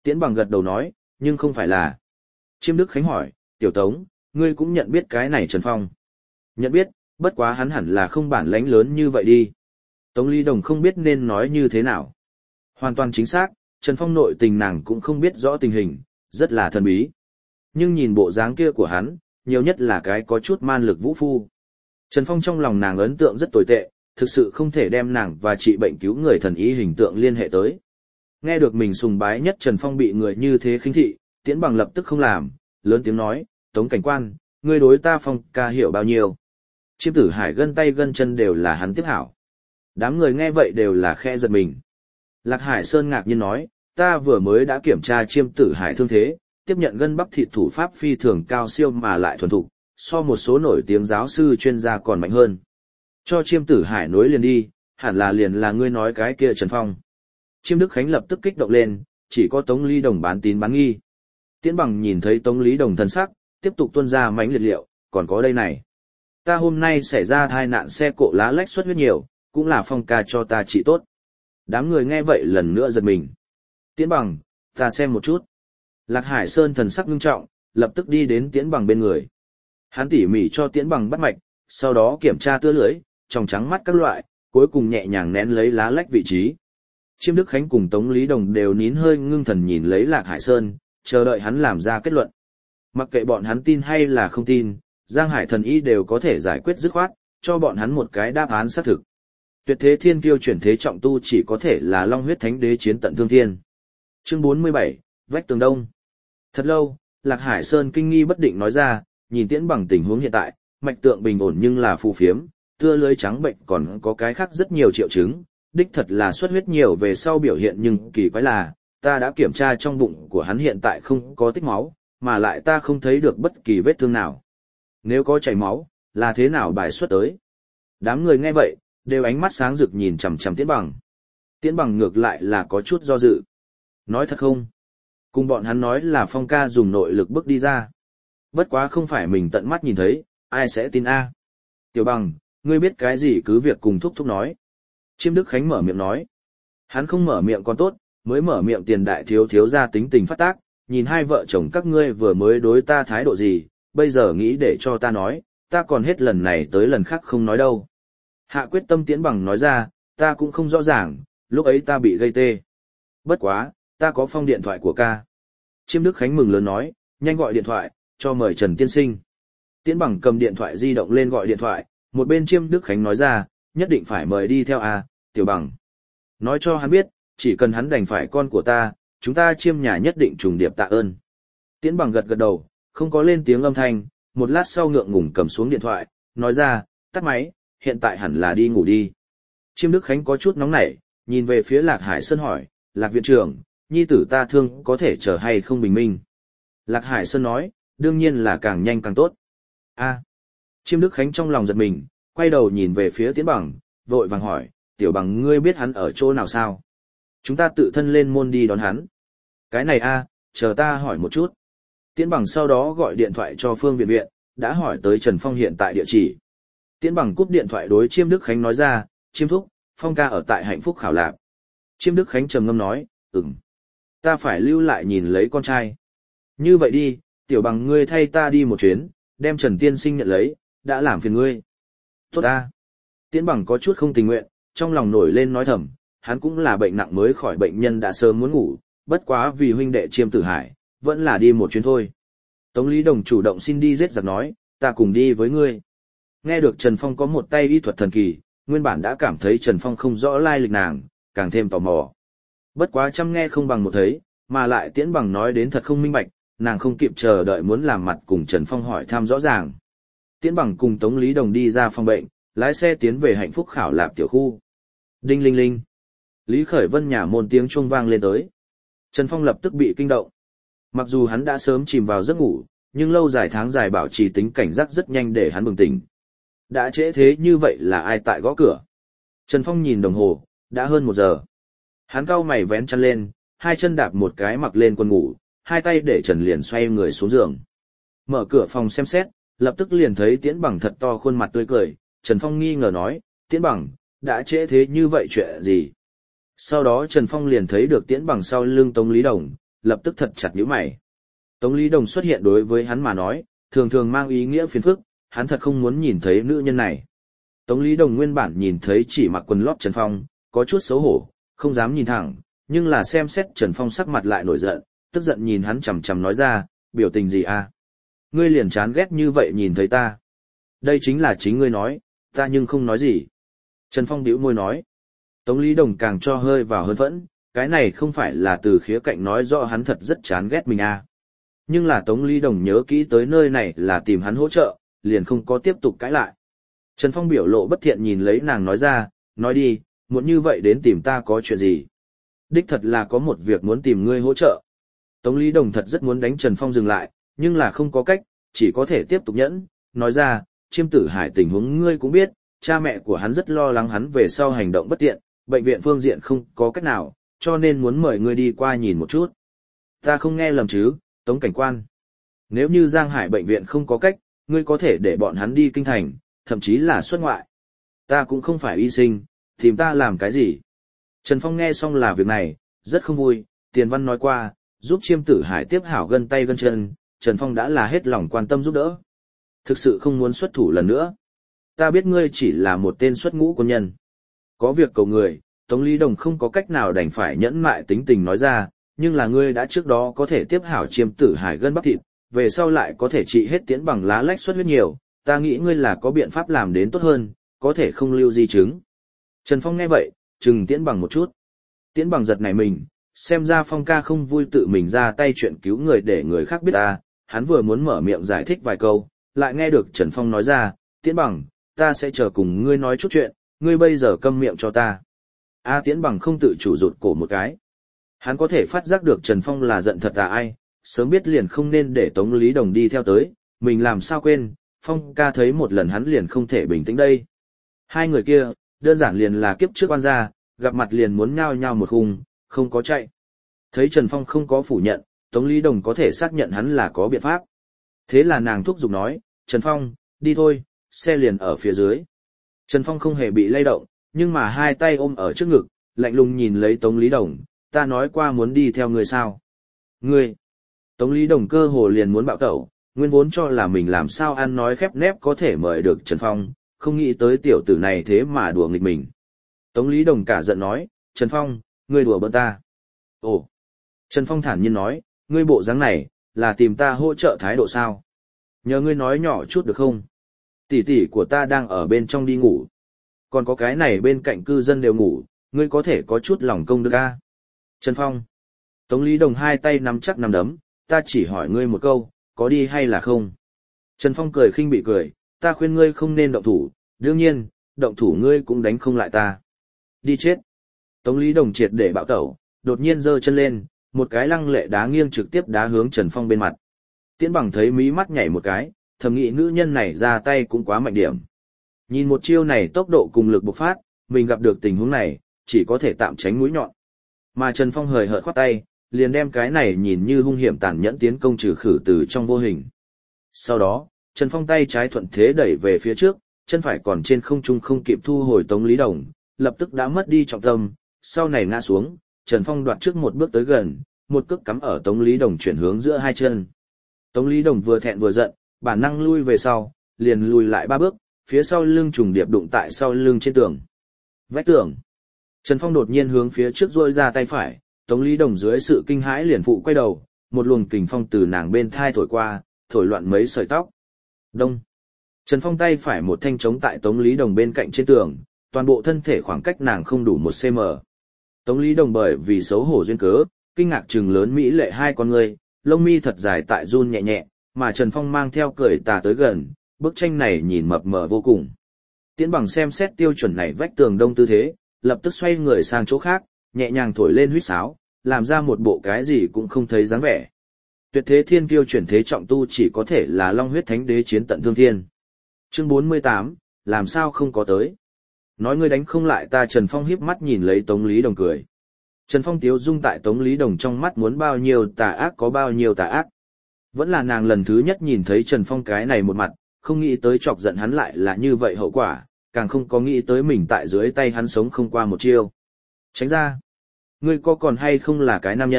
Tiễn Bằng gật đầu nói, nhưng không phải là. Chiêm Đức Khánh hỏi, Tiểu Tống, ngươi cũng nhận biết cái này Trần Phong. Nhận biết, bất quá hắn hẳn là không bản lãnh lớn như vậy đi. Tống Lý Đồng không biết nên nói như thế nào. Hoàn toàn chính xác, Trần Phong nội tình nàng cũng không biết rõ tình hình, rất là thần bí. Nhưng nhìn bộ dáng kia của hắn, nhiều nhất là cái có chút man lực vũ phu. Trần Phong trong lòng nàng ấn tượng rất tồi tệ, thực sự không thể đem nàng và trị bệnh cứu người thần ý hình tượng liên hệ tới. Nghe được mình sùng bái nhất Trần Phong bị người như thế khinh thị, Tiễn Bằng lập tức không làm, lớn tiếng nói, Tống cảnh quan, ngươi đối ta Phong ca hiểu bao nhiêu. Chiêm Tử Hải gân tay gân chân đều là hắn tiếp hảo. Đám người nghe vậy đều là khe giật mình. Lạc Hải Sơn ngạc nhiên nói, ta vừa mới đã kiểm tra Chiêm Tử Hải thương thế, tiếp nhận gân bắp thịt thủ pháp phi thường cao siêu mà lại thuần thục, so một số nổi tiếng giáo sư chuyên gia còn mạnh hơn. Cho Chiêm Tử Hải nối liền đi, hẳn là liền là ngươi nói cái kia Trần Phong. Chiêm Đức Khánh lập tức kích động lên, chỉ có Tống Lý Đồng bán tín bán nghi. Tiễn Bằng nhìn thấy Tống Lý Đồng thần sắc, tiếp tục tuôn ra mánh liệt liệu, còn có đây này. Ta hôm nay xảy ra tai nạn xe cộ lá lách xuất huyết nhiều, cũng là Phong ca cho ta trị tốt. Đám người nghe vậy lần nữa giật mình. Tiễn Bằng, ta xem một chút. Lạc Hải Sơn thần sắc ngưng trọng, lập tức đi đến Tiễn Bằng bên người. Hắn tỉ mỉ cho Tiễn Bằng bắt mạch, sau đó kiểm tra tưa lưỡi, tròng trắng mắt các loại, cuối cùng nhẹ nhàng nén lấy lá lách vị trí. Chiêm Đức Khánh cùng Tống Lý Đồng đều nín hơi ngưng thần nhìn lấy Lạc Hải Sơn, chờ đợi hắn làm ra kết luận. Mặc kệ bọn hắn tin hay là không tin, Giang Hải thần y đều có thể giải quyết dứt khoát, cho bọn hắn một cái đáp án xác thực. Tuyệt thế thiên kiêu chuyển thế trọng tu chỉ có thể là Long huyết thánh đế chiến tận thương thiên. Chương 47, Vách tường đông. Thật lâu, Lạc Hải Sơn kinh nghi bất định nói ra, nhìn Tiễn Bằng tình huống hiện tại, mạch tượng bình ổn nhưng là phù phiếm, tưa lưới trắng bệnh còn có cái khác rất nhiều triệu chứng, đích thật là xuất huyết nhiều về sau biểu hiện nhưng kỳ quái là, ta đã kiểm tra trong bụng của hắn hiện tại không có tích máu, mà lại ta không thấy được bất kỳ vết thương nào. Nếu có chảy máu, là thế nào bài xuất tới? Đám người nghe vậy, đều ánh mắt sáng rực nhìn chằm chằm Tiễn Bằng. Tiễn Bằng ngược lại là có chút do dự. Nói thật không? Cùng bọn hắn nói là Phong ca dùng nội lực bức đi ra. Bất quá không phải mình tận mắt nhìn thấy, ai sẽ tin a? Tiểu Bằng, ngươi biết cái gì cứ việc cùng thúc thúc nói. Chiêm Đức Khánh mở miệng nói. Hắn không mở miệng còn tốt, mới mở miệng tiền đại thiếu thiếu ra tính tình phát tác, nhìn hai vợ chồng các ngươi vừa mới đối ta thái độ gì, bây giờ nghĩ để cho ta nói, ta còn hết lần này tới lần khác không nói đâu. Hạ quyết tâm Tiễn Bằng nói ra, ta cũng không rõ ràng, lúc ấy ta bị gây tê. Bất quá, ta có phong điện thoại của ca. Chiêm Đức Khánh mừng lớn nói, nhanh gọi điện thoại, cho mời Trần Tiên Sinh. Tiễn Bằng cầm điện thoại di động lên gọi điện thoại, một bên Chiêm Đức Khánh nói ra, nhất định phải mời đi theo a, Tiểu Bằng. Nói cho hắn biết, chỉ cần hắn đành phải con của ta, chúng ta Chiêm nhà nhất định trùng điệp tạ ơn. Tiễn Bằng gật gật đầu, không có lên tiếng âm thanh, một lát sau ngượng ngùng cầm xuống điện thoại, nói ra, tắt máy, hiện tại hẳn là đi ngủ đi. Chiêm Đức Khánh có chút nóng nảy, nhìn về phía Lạc Hải Sơn hỏi, Lạc viện trưởng, nhi tử ta thương có thể chờ hay không bình minh? Lạc Hải Sơn nói, đương nhiên là càng nhanh càng tốt. A. Chiêm Đức Khánh trong lòng giật mình, quay đầu nhìn về phía Tiễn Bằng, vội vàng hỏi, Tiểu Bằng ngươi biết hắn ở chỗ nào sao? Chúng ta tự thân lên môn đi đón hắn. Cái này a, chờ ta hỏi một chút. Tiễn Bằng sau đó gọi điện thoại cho Phương Viện Viện, đã hỏi tới Trần Phong hiện tại địa chỉ. Tiễn Bằng cúp điện thoại đối Chiêm Đức Khánh nói ra, Chiêm thúc, Phong ca ở tại Hạnh Phúc Khảo Lạc. Chiêm Đức Khánh trầm ngâm nói, ta phải lưu lại nhìn lấy con trai. Như vậy đi, Tiểu Bằng ngươi thay ta đi một chuyến, đem Trần Tiên Sinh nhận lấy, đã làm phiền ngươi. Tốt ta. Tiễn Bằng có chút không tình nguyện, trong lòng nổi lên nói thầm, hắn cũng là bệnh nặng mới khỏi bệnh nhân đã sớm muốn ngủ, bất quá vì huynh đệ Chiêm Tử Hải, vẫn là đi một chuyến thôi. Tống Lý Đồng chủ động xin đi giết giặc nói, ta cùng đi với ngươi. Nghe được Trần Phong có một tay y thuật thần kỳ, nguyên bản đã cảm thấy Trần Phong không rõ lai lịch nàng, càng thêm tò mò. Bất quá chăm nghe không bằng một thấy, mà lại Tiễn Bằng nói đến thật không minh bạch, nàng không kịp chờ đợi muốn làm mặt cùng Trần Phong hỏi thăm rõ ràng. Tiễn Bằng cùng Tống Lý Đồng đi ra phòng bệnh, lái xe tiến về Hạnh Phúc Khảo Lạc tiểu khu. Đinh linh linh. Lý Khởi Vân nhà môn tiếng chuông vang lên tới. Trần Phong lập tức bị kinh động. Mặc dù hắn đã sớm chìm vào giấc ngủ, nhưng lâu dài tháng dài bảo trì tính cảnh giác rất nhanh để hắn bừng tỉnh. Đã trễ thế như vậy là ai tại gõ cửa? Trần Phong nhìn đồng hồ, đã hơn 1 giờ. Hắn cau mày vén chăn lên, hai chân đạp một cái mặc lên quần ngủ, hai tay để Trần liền xoay người xuống giường. Mở cửa phòng xem xét, lập tức liền thấy Tiễn Bằng thật to khuôn mặt tươi cười. Trần Phong nghi ngờ nói, Tiễn Bằng, đã trễ thế như vậy chuyện gì? Sau đó Trần Phong liền thấy được Tiễn Bằng sau lưng Tống Lý Đồng, lập tức thật chặt nhíu mày. Tống Lý Đồng xuất hiện đối với hắn mà nói, thường thường mang ý nghĩa phiền phức, hắn thật không muốn nhìn thấy nữ nhân này. Tống Lý Đồng nguyên bản nhìn thấy chỉ mặc quần lót Trần Phong, có chút xấu hổ, không dám nhìn thẳng, nhưng là xem xét Trần Phong sắc mặt lại nổi giận, tức giận nhìn hắn chằm chằm nói ra, biểu tình gì à? Ngươi liền chán ghét như vậy nhìn thấy ta. Đây chính là chính ngươi nói, ta nhưng không nói gì. Trần Phong bĩu môi nói. Tống Lý Đồng càng cho hơi vào hơn phẫn, cái này không phải là từ khía cạnh nói rõ hắn thật rất chán ghét mình à. Nhưng là Tống Lý Đồng nhớ kỹ tới nơi này là tìm hắn hỗ trợ, liền không có tiếp tục cãi lại. Trần Phong biểu lộ bất thiện nhìn lấy nàng nói ra, nói đi, muốn như vậy đến tìm ta có chuyện gì? Đích thật là có một việc muốn tìm ngươi hỗ trợ. Tống Lý Đồng thật rất muốn đánh Trần Phong dừng lại, nhưng là không có cách, chỉ có thể tiếp tục nhẫn, nói ra, Chiêm Tử Hải tình huống ngươi cũng biết, cha mẹ của hắn rất lo lắng hắn về sau hành động bất tiện, bệnh viện phương diện không có cách nào, cho nên muốn mời ngươi đi qua nhìn một chút. Ta không nghe lầm chứ, Tống cảnh quan. Nếu như Giang Hải bệnh viện không có cách, ngươi có thể để bọn hắn đi kinh thành, thậm chí là xuất ngoại. Ta cũng không phải y sinh, tìm ta làm cái gì. Trần Phong nghe xong là việc này, rất không vui, Tiền Văn nói qua, giúp Chiêm Tử Hải tiếp hảo gân tay gân chân, Trần Phong đã là hết lòng quan tâm giúp đỡ. Thực sự không muốn xuất thủ lần nữa. Ta biết ngươi chỉ là một tên xuất ngũ quân nhân. Có việc cầu người, Tống Lý Đồng không có cách nào đành phải nhẫn mại tính tình nói ra, nhưng là ngươi đã trước đó có thể tiếp hảo Chiêm Tử Hải gân bắp thịt, về sau lại có thể trị hết tiễn bằng lá lách xuất huyết nhiều, ta nghĩ ngươi là có biện pháp làm đến tốt hơn, có thể không lưu di chứng. Trần Phong nghe vậy, chừng tiễn bằng một chút. Tiễn bằng giật nảy mình, xem ra Phong ca không vui tự mình ra tay chuyện cứu người để người khác biết ta, hắn vừa muốn mở miệng giải thích vài câu, lại nghe được Trần Phong nói ra, Tiễn bằng, ta sẽ chờ cùng ngươi nói chút chuyện, ngươi bây giờ câm miệng cho ta. Tiễn bằng không tự chủ rụt cổ một cái. Hắn có thể phát giác được Trần Phong là giận thật à ai, sớm biết liền không nên để Tống Lý Đồng đi theo tới, mình làm sao quên, Phong ca thấy một lần hắn liền không thể bình tĩnh đây. Hai người kia, đơn giản liền là kiếp trước quan gia, gặp mặt liền muốn nhao nhao một khung, không có chạy. Thấy Trần Phong không có phủ nhận, Tống Lý Đồng có thể xác nhận hắn là có biện pháp. Thế là nàng thúc giục nói, Trần Phong, đi thôi, xe liền ở phía dưới. Trần Phong không hề bị lay động, nhưng mà hai tay ôm ở trước ngực, lạnh lùng nhìn lấy Tống Lý Đồng, ta nói qua muốn đi theo người sao. Ngươi, Tống Lý Đồng cơ hồ liền muốn bạo tẩu, nguyên vốn cho là mình làm sao ăn nói khép nép có thể mời được Trần Phong, không nghĩ tới tiểu tử này thế mà đùa nghịch mình. Tống Lý Đồng cả giận nói, Trần Phong, ngươi đùa bỡn ta. Ồ, Trần Phong thản nhiên nói, ngươi bộ dáng này, là tìm ta hỗ trợ thái độ sao? Nhờ ngươi nói nhỏ chút được không? Tỷ tỷ của ta đang ở bên trong đi ngủ. Còn có cái này bên cạnh cư dân đều ngủ, ngươi có thể có chút lòng công đức a. Trần Phong. Tống Lý Đồng hai tay nắm chắc nắm đấm, ta chỉ hỏi ngươi một câu, có đi hay là không? Trần Phong cười khinh bị cười, ta khuyên ngươi không nên động thủ, đương nhiên, động thủ ngươi cũng đánh không lại ta. Đi chết. Tống Lý Đồng triệt để bạo tẩu, đột nhiên giơ chân lên, một cái lăng lệ đá nghiêng trực tiếp đá hướng Trần Phong bên mặt. Tiễn bằng thấy mí mắt nhảy một cái, thầm nghĩ nữ nhân này ra tay cũng quá mạnh điểm. Nhìn một chiêu này tốc độ cùng lực bộc phát, mình gặp được tình huống này, chỉ có thể tạm tránh mũi nhọn. Mà Trần Phong hời hợt khoát tay, liền đem cái này nhìn như hung hiểm tàn nhẫn tiến công trừ khử từ trong vô hình. Sau đó, Trần Phong tay trái thuận thế đẩy về phía trước, chân phải còn trên không trung không kịp thu hồi Tống Lý Đồng, lập tức đã mất đi trọng tâm, sau này ngã xuống, Trần Phong đoạt trước một bước tới gần, một cước cắm ở Tống Lý Đồng chuyển hướng giữa hai chân. Tống Lý Đồng vừa thẹn vừa giận, bản năng lui về sau, liền lùi lại ba bước, phía sau lưng trùng điệp đụng tại sau lưng trên tường. Vách tường. Trần Phong đột nhiên hướng phía trước duỗi ra tay phải, Tống Lý Đồng dưới sự kinh hãi liền phụ quay đầu, một luồng kình phong từ nàng bên thai thổi qua, thổi loạn mấy sợi tóc. Đông. Trần Phong tay phải một thanh chống tại Tống Lý Đồng bên cạnh trên tường, toàn bộ thân thể khoảng cách nàng không đủ 1 cm. Tống Lý Đồng bởi vì xấu hổ duyên cớ, kinh ngạc trừng lớn mỹ lệ hai con người, lông mi thật dài tại run nhẹ nhẹ, mà Trần Phong mang theo cười tà tới gần, bức tranh này nhìn mập mờ vô cùng. Tiễn bằng xem xét tiêu chuẩn này vách tường đông tư thế, lập tức xoay người sang chỗ khác, nhẹ nhàng thổi lên huýt sáo, làm ra một bộ cái gì cũng không thấy dáng vẻ. Tuyệt thế thiên kiêu chuyển thế trọng tu chỉ có thể là Long huyết thánh đế chiến tận thương thiên. Chương 48, làm sao không có tới. Nói ngươi đánh không lại ta. Trần Phong híp mắt nhìn lấy Tống Lý Đồng cười. Trần Phong tiếu dung tại Tống Lý Đồng trong mắt muốn bao nhiêu tà ác có bao nhiêu tà ác. Vẫn là nàng lần thứ nhất nhìn thấy Trần Phong cái này một mặt, không nghĩ tới chọc giận hắn lại là như vậy hậu quả, càng không có nghĩ tới mình tại dưới tay hắn sống không qua một chiêu. Tránh ra. Ngươi có còn hay không là cái nam nhân,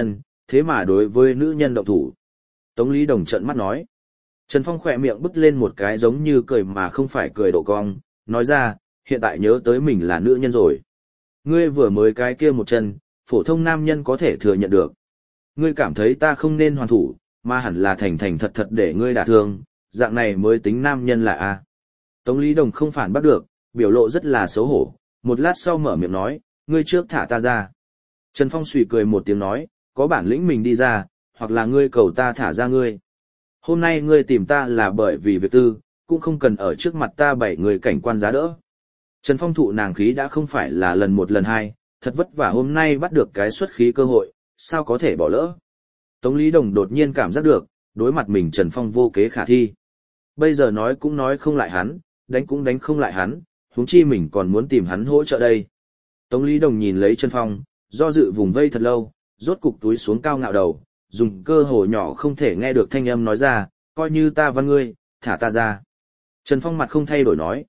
thế mà đối với nữ nhân động thủ. Tống Lý Đồng trợn mắt nói. Trần Phong khỏe miệng bứt lên một cái giống như cười mà không phải cười độ cong, nói ra, hiện tại nhớ tới mình là nữ nhân rồi. Ngươi vừa mới cái kia một chân, phổ thông nam nhân có thể thừa nhận được. Ngươi cảm thấy ta không nên hoàn thủ, mà hẳn là thành thành thật thật để ngươi đả thương, dạng này mới tính nam nhân là a. Tống Lý Đồng không phản bắt được, biểu lộ rất là xấu hổ, một lát sau mở miệng nói, ngươi trước thả ta ra. Trần Phong suy cười một tiếng nói, có bản lĩnh mình đi ra, hoặc là ngươi cầu ta thả ra ngươi. Hôm nay ngươi tìm ta là bởi vì việc tư, cũng không cần ở trước mặt ta bảy người cảnh quan giá đỡ. Trần Phong thụ nàng khí đã không phải là lần một lần hai, thật vất vả hôm nay bắt được cái xuất khí cơ hội, sao có thể bỏ lỡ. Tống Lý Đồng đột nhiên cảm giác được, đối mặt mình Trần Phong vô kế khả thi. Bây giờ nói cũng nói không lại hắn, đánh cũng đánh không lại hắn, huống chi mình còn muốn tìm hắn hỗ trợ đây. Tống Lý Đồng nhìn lấy Trần Phong, do dự vùng vây thật lâu, rốt cục túi xuống cao ngạo đầu, dùng cơ hồ nhỏ không thể nghe được thanh âm nói ra, coi như ta văn ngươi, thả ta ra. Trần Phong mặt không thay đổi nói,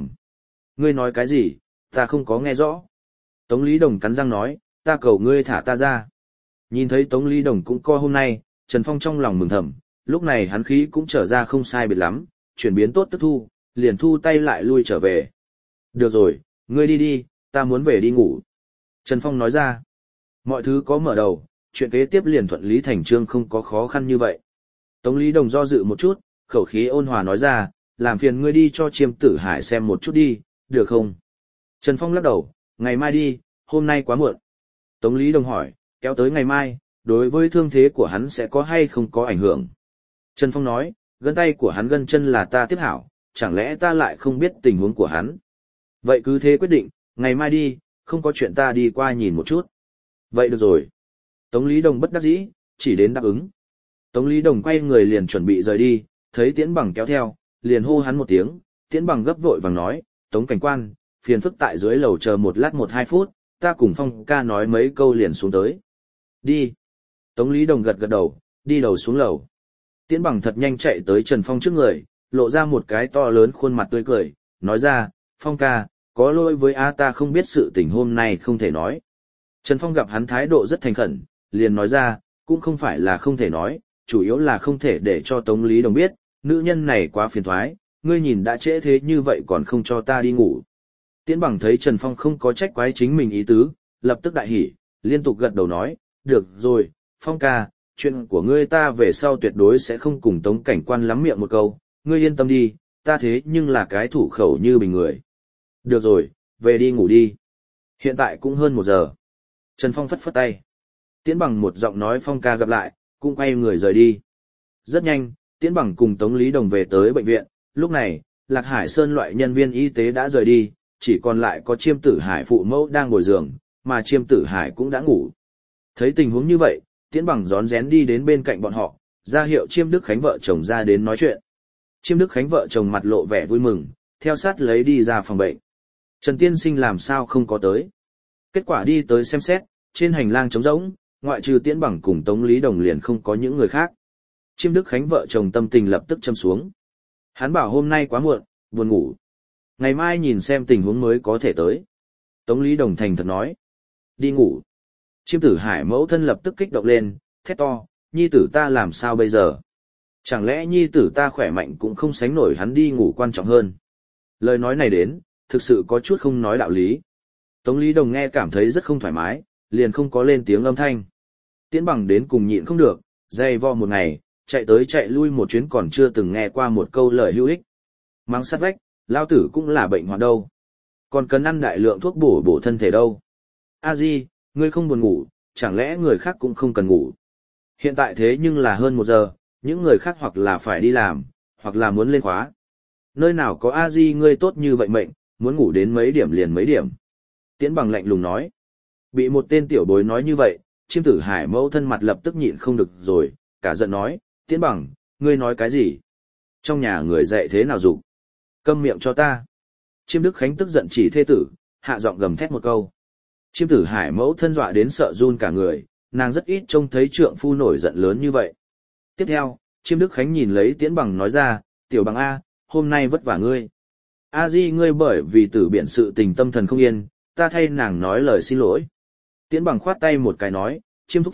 Ngươi nói cái gì, ta không có nghe rõ. Tống Lý Đồng cắn răng nói, ta cầu ngươi thả ta ra. Nhìn thấy Tống Lý Đồng cũng co hôm nay, Trần Phong trong lòng mừng thầm, lúc này hắn khí cũng trở ra không sai biệt lắm, chuyển biến tốt tức thu, liền thu tay lại lui trở về. Được rồi, ngươi đi đi, ta muốn về đi ngủ. Trần Phong nói ra, mọi thứ có mở đầu, chuyện kế tiếp liền thuận lý thành chương không có khó khăn như vậy. Tống Lý Đồng do dự một chút, khẩu khí ôn hòa nói ra, làm phiền ngươi đi cho Chiêm Tử Hải xem một chút đi, được không? Trần Phong lắc đầu, ngày mai đi, hôm nay quá muộn. Tống Lý Đồng hỏi, kéo tới ngày mai, đối với thương thế của hắn sẽ có hay không có ảnh hưởng? Trần Phong nói, gân tay của hắn gân chân là ta tiếp hảo, chẳng lẽ ta lại không biết tình huống của hắn? Vậy cứ thế quyết định, ngày mai đi, không có chuyện ta đi qua nhìn một chút. Vậy được rồi. Tống Lý Đồng bất đắc dĩ, chỉ đến đáp ứng. Tống Lý Đồng quay người liền chuẩn bị rời đi, thấy Tiễn Bằng kéo theo, liền hô hắn một tiếng, Tiễn Bằng gấp vội vàng nói, Tống cảnh quan, phiền phức tại dưới lầu chờ một lát 1-2 phút, ta cùng Phong ca nói mấy câu liền xuống tới. Đi. Tống Lý Đồng gật gật đầu, đi đầu xuống lầu. Tiễn Bằng thật nhanh chạy tới Trần Phong trước người, lộ ra một cái to lớn khuôn mặt tươi cười, nói ra, Phong ca, có lỗi với ta không biết sự tình hôm nay không thể nói. Trần Phong gặp hắn thái độ rất thành khẩn, liền nói ra, cũng không phải là không thể nói, chủ yếu là không thể để cho Tống Lý Đồng biết, nữ nhân này quá phiền thoái, ngươi nhìn đã trễ thế như vậy còn không cho ta đi ngủ. Tiễn Bằng thấy Trần Phong không có trách quái chính mình ý tứ, lập tức đại hỉ, liên tục gật đầu nói, được rồi, Phong ca, chuyện của ngươi ta về sau tuyệt đối sẽ không cùng Tống cảnh quan lắm miệng một câu, ngươi yên tâm đi, ta thế nhưng là cái thủ khẩu như bình người. Được rồi, về đi ngủ đi. Hiện tại cũng hơn 1 giờ. Trần Phong phất phất tay. Tiễn Bằng một giọng nói Phong ca gặp lại, cũng quay người rời đi. Rất nhanh, Tiễn Bằng cùng Tống Lý Đồng về tới bệnh viện, lúc này, Lạc Hải Sơn loại nhân viên y tế đã rời đi, chỉ còn lại có Chiêm Tử Hải phụ mẫu đang ngồi giường, mà Chiêm Tử Hải cũng đã ngủ. Thấy tình huống như vậy, Tiễn Bằng rón rén đi đến bên cạnh bọn họ, ra hiệu Chiêm Đức Khánh vợ chồng ra đến nói chuyện. Chiêm Đức Khánh vợ chồng mặt lộ vẻ vui mừng, theo sát lấy đi ra phòng bệnh. Trần Tiên Sinh làm sao không có tới. Kết quả đi tới xem xét, trên hành lang trống rỗng, ngoại trừ Tiễn Bằng cùng Tống Lý Đồng liền không có những người khác. Chiêm Đức Khánh vợ chồng tâm tình lập tức châm xuống. Hắn bảo hôm nay quá muộn, buồn ngủ. Ngày mai nhìn xem tình huống mới có thể tới. Tống Lý Đồng thành thật nói. Đi ngủ. Chiêm Tử Hải mẫu thân lập tức kích động lên, thét to, nhi tử ta làm sao bây giờ? Chẳng lẽ nhi tử ta khỏe mạnh cũng không sánh nổi hắn đi ngủ quan trọng hơn? Lời nói này đến, thực sự có chút không nói đạo lý. Tống Lý Đồng nghe cảm thấy rất không thoải mái, liền không có lên tiếng âm thanh. Tiễn Bằng đến cùng nhịn không được, dày vo một ngày, chạy tới chạy lui một chuyến còn chưa từng nghe qua một câu lời hữu ích. Mắng sát vách, lao tử cũng là bệnh hoạn đâu. Còn cần ăn đại lượng thuốc bổ thân thể đâu. A Di, ngươi không buồn ngủ, chẳng lẽ người khác cũng không cần ngủ. Hiện tại thế nhưng là hơn 1 giờ, những người khác hoặc là phải đi làm, hoặc là muốn lên khóa. Nơi nào có A Di ngươi tốt như vậy mệnh, muốn ngủ đến mấy điểm liền mấy điểm. Tiễn Bằng lạnh lùng nói. Bị một tên tiểu bối nói như vậy, Chiêm Tử Hải mẫu thân mặt lập tức nhịn không được rồi, cả giận nói, Tiễn Bằng, ngươi nói cái gì? Trong nhà người dạy thế nào dục? Câm miệng cho ta. Chiêm Đức Khánh tức giận chỉ thê tử, hạ giọng gầm thét một câu. Chiêm Tử Hải mẫu thân dọa đến sợ run cả người, nàng rất ít trông thấy trượng phu nổi giận lớn như vậy. Tiếp theo, Chiêm Đức Khánh nhìn lấy Tiễn Bằng nói ra, Tiểu Bằng A, hôm nay vất vả ngươi. A Di ngươi bởi vì tử biện sự tình tâm thần không yên, ta thay nàng nói lời xin lỗi. Tiễn Bằng khoát tay một cái nói, Chiêm thúc thúc,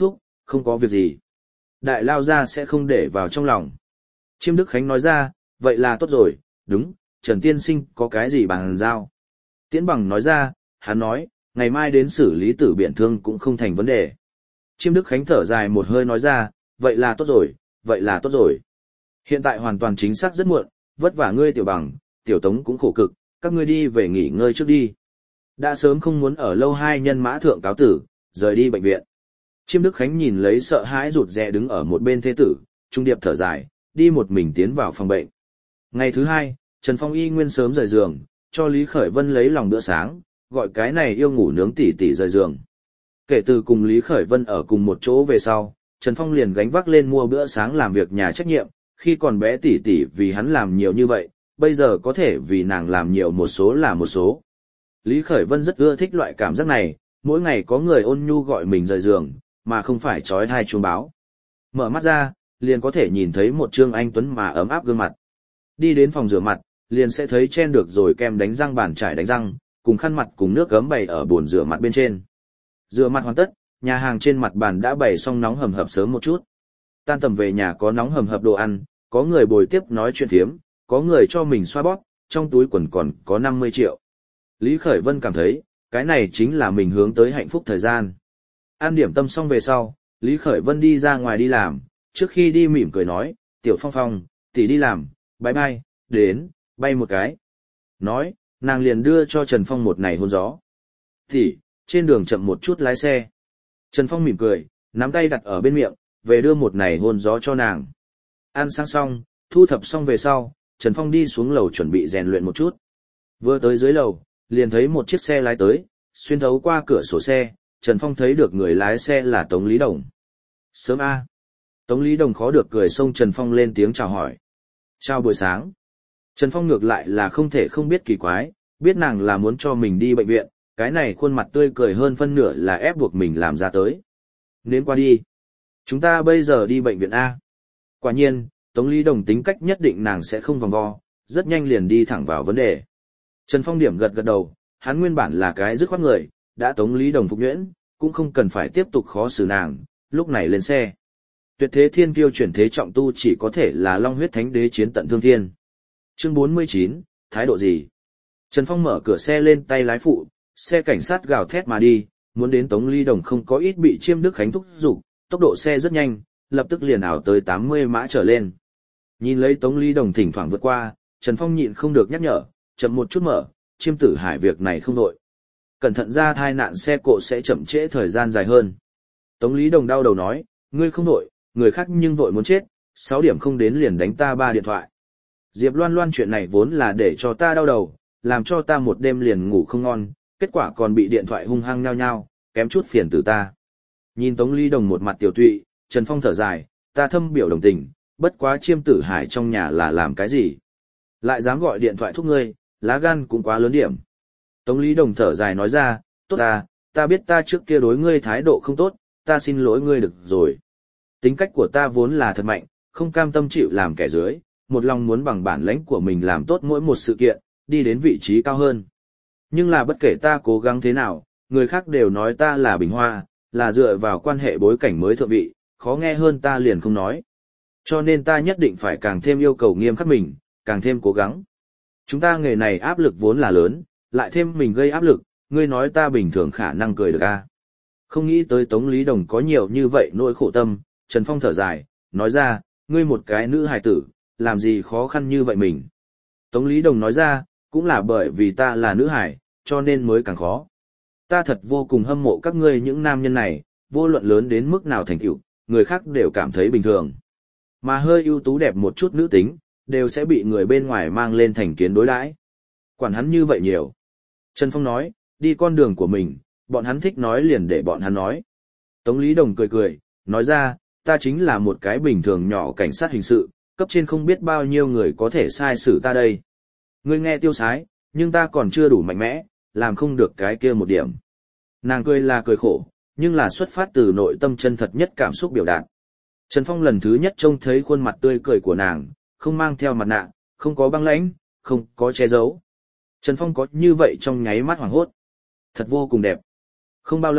không có việc gì. Đại lao ra sẽ không để vào trong lòng. Chiêm Đức Khánh nói ra, vậy là tốt rồi, đúng, Trần Tiên Sinh có cái gì bàn giao. Tiễn Bằng nói ra, hắn nói, ngày mai đến xử lý tử biện thương cũng không thành vấn đề. Chiêm Đức Khánh thở dài một hơi nói ra, vậy là tốt rồi, vậy là tốt rồi. Hiện tại hoàn toàn chính xác rất muộn, vất vả ngươi Tiểu Bằng, Tiểu Tống cũng khổ cực, các ngươi đi về nghỉ ngơi trước đi. Đã sớm không muốn ở lâu hai nhân mã thượng cáo tử, rời đi bệnh viện. Chiêm Đức Khánh nhìn lấy sợ hãi rụt rè đứng ở một bên thế tử, trung điệp thở dài, đi một mình tiến vào phòng bệnh. Ngày thứ hai, Trần Phong y nguyên sớm rời giường, cho Lý Khởi Vân lấy lòng bữa sáng, gọi cái này yêu ngủ nướng tỉ tỉ rời giường. Kể từ cùng Lý Khởi Vân ở cùng một chỗ về sau, Trần Phong liền gánh vác lên mua bữa sáng làm việc nhà trách nhiệm, khi còn bé tỉ tỉ vì hắn làm nhiều như vậy, bây giờ có thể vì nàng làm nhiều một số là một số. Lý Khởi Vân rất ưa thích loại cảm giác này, mỗi ngày có người ôn nhu gọi mình rời giường, mà không phải trói thai chuông báo. Mở mắt ra, liền có thể nhìn thấy một trương anh tuấn mà ấm áp gương mặt. Đi đến phòng rửa mặt, liền sẽ thấy chen được rồi kem đánh răng bàn chải đánh răng, cùng khăn mặt cùng nước gấm bày ở bồn rửa mặt bên trên. Rửa mặt hoàn tất, nhà hàng trên mặt bàn đã bày xong nóng hầm hập sớm một chút. Tan tầm về nhà có nóng hầm hập đồ ăn, có người bồi tiếp nói chuyện phiếm, có người cho mình xoa bóp, trong túi quần còn có 50 triệu. Lý Khởi Vân cảm thấy, cái này chính là mình hướng tới hạnh phúc thời gian. Ăn điểm tâm xong về sau, Lý Khởi Vân đi ra ngoài đi làm, trước khi đi mỉm cười nói, Tiểu Phong Phong, tỷ đi làm, bye bye, đến, bay một cái. Nói, nàng liền đưa cho Trần Phong một nải hôn gió. Tỷ, trên đường chậm một chút lái xe. Trần Phong mỉm cười, nắm tay đặt ở bên miệng, về đưa một nải hôn gió cho nàng. Ăn sáng xong, thu thập xong về sau, Trần Phong đi xuống lầu chuẩn bị rèn luyện một chút. Vừa tới dưới lầu, liền thấy một chiếc xe lái tới, xuyên thấu qua cửa sổ xe, Trần Phong thấy được người lái xe là Tống Lý Đồng. Sớm A. Tống Lý Đồng khó được cười xông Trần Phong lên tiếng chào hỏi. Chào buổi sáng. Trần Phong ngược lại là không thể không biết kỳ quái, biết nàng là muốn cho mình đi bệnh viện, cái này khuôn mặt tươi cười hơn phân nửa là ép buộc mình làm ra tới. Nên qua đi. Chúng ta bây giờ đi bệnh viện A. Quả nhiên, Tống Lý Đồng tính cách nhất định nàng sẽ không vòng vo, rất nhanh liền đi thẳng vào vấn đề. Trần Phong điểm gật gật đầu, hắn nguyên bản là cái dứt khoát người, đã Tống Lý Đồng phục nhuyễn, cũng không cần phải tiếp tục khó xử nàng, lúc này lên xe. Tuyệt thế thiên kiêu chuyển thế trọng tu chỉ có thể là Long huyết thánh đế chiến tận thương thiên. Chương 49, thái độ gì? Trần Phong mở cửa xe lên tay lái phụ, xe cảnh sát gào thét mà đi, muốn đến Tống Lý Đồng không có ít bị Chiêm Đức Khánh thúc giục, tốc độ xe rất nhanh, lập tức liền ảo tới 80 mã trở lên. Nhìn lấy Tống Lý Đồng thỉnh thoảng vượt qua, Trần Phong nhịn không được nhắc nhở, chậm một chút mở, Chiêm Tử Hải việc này không đội. Cẩn thận ra tai nạn xe cộ sẽ chậm trễ thời gian dài hơn. Tống Lý Đồng đau đầu nói, ngươi không đội, người khác nhưng vội muốn chết, 6 điểm không đến liền đánh ta 3 điện thoại. Diệp Loan Loan chuyện này vốn là để cho ta đau đầu, làm cho ta một đêm liền ngủ không ngon, kết quả còn bị điện thoại hung hăng nhao nhao, kém chút phiền từ ta. Nhìn Tống Lý Đồng một mặt tiểu tụy, Trần Phong thở dài, ta thâm biểu đồng tình, bất quá Chiêm Tử Hải trong nhà là làm cái gì? Lại dám gọi điện thoại thúc ngươi, lá gan cũng quá lớn điểm. Tống Lý Đồng thở dài nói ra, tốt ta biết ta trước kia đối ngươi thái độ không tốt, ta xin lỗi ngươi được rồi. Tính cách của ta vốn là thật mạnh, không cam tâm chịu làm kẻ dưới, một lòng muốn bằng bản lãnh của mình làm tốt mỗi một sự kiện, đi đến vị trí cao hơn. Nhưng là bất kể ta cố gắng thế nào, người khác đều nói ta là bình hoa, là dựa vào quan hệ bối cảnh mới thượng vị, khó nghe hơn ta liền không nói. Cho nên ta nhất định phải càng thêm yêu cầu nghiêm khắc mình, càng thêm cố gắng. Chúng ta nghề này áp lực vốn là lớn, lại thêm mình gây áp lực, ngươi nói ta bình thường khả năng cười được à. Không nghĩ tới Tống Lý Đồng có nhiều như vậy nỗi khổ tâm, Trần Phong thở dài, nói ra, ngươi một cái nữ hài tử, làm gì khó khăn như vậy mình. Tống Lý Đồng nói ra, cũng là bởi vì ta là nữ hài, cho nên mới càng khó. Ta thật vô cùng hâm mộ các ngươi những nam nhân này, vô luận lớn đến mức nào thành tựu, người khác đều cảm thấy bình thường. Mà hơi ưu tú đẹp một chút nữ tính, đều sẽ bị người bên ngoài mang lên thành kiến đối đãi. Quản hắn như vậy nhiều. Trần Phong nói, đi con đường của mình, bọn hắn thích nói liền để bọn hắn nói. Tống Lý Đồng cười cười, nói ra, ta chính là một cái bình thường nhỏ cảnh sát hình sự, cấp trên không biết bao nhiêu người có thể sai xử ta đây. Ngươi nghe tiêu sái, nhưng ta còn chưa đủ mạnh mẽ, làm không được cái kia một điểm. Nàng cười là cười khổ, nhưng là xuất phát từ nội tâm chân thật nhất cảm xúc biểu đạt. Trần Phong lần thứ nhất trông thấy khuôn mặt tươi cười của nàng, không mang theo mặt nạ, không có băng lãnh, không có che giấu. Trần Phong có như vậy trong nháy mắt hoảng hốt. Thật vô cùng đẹp. Không bao lâu,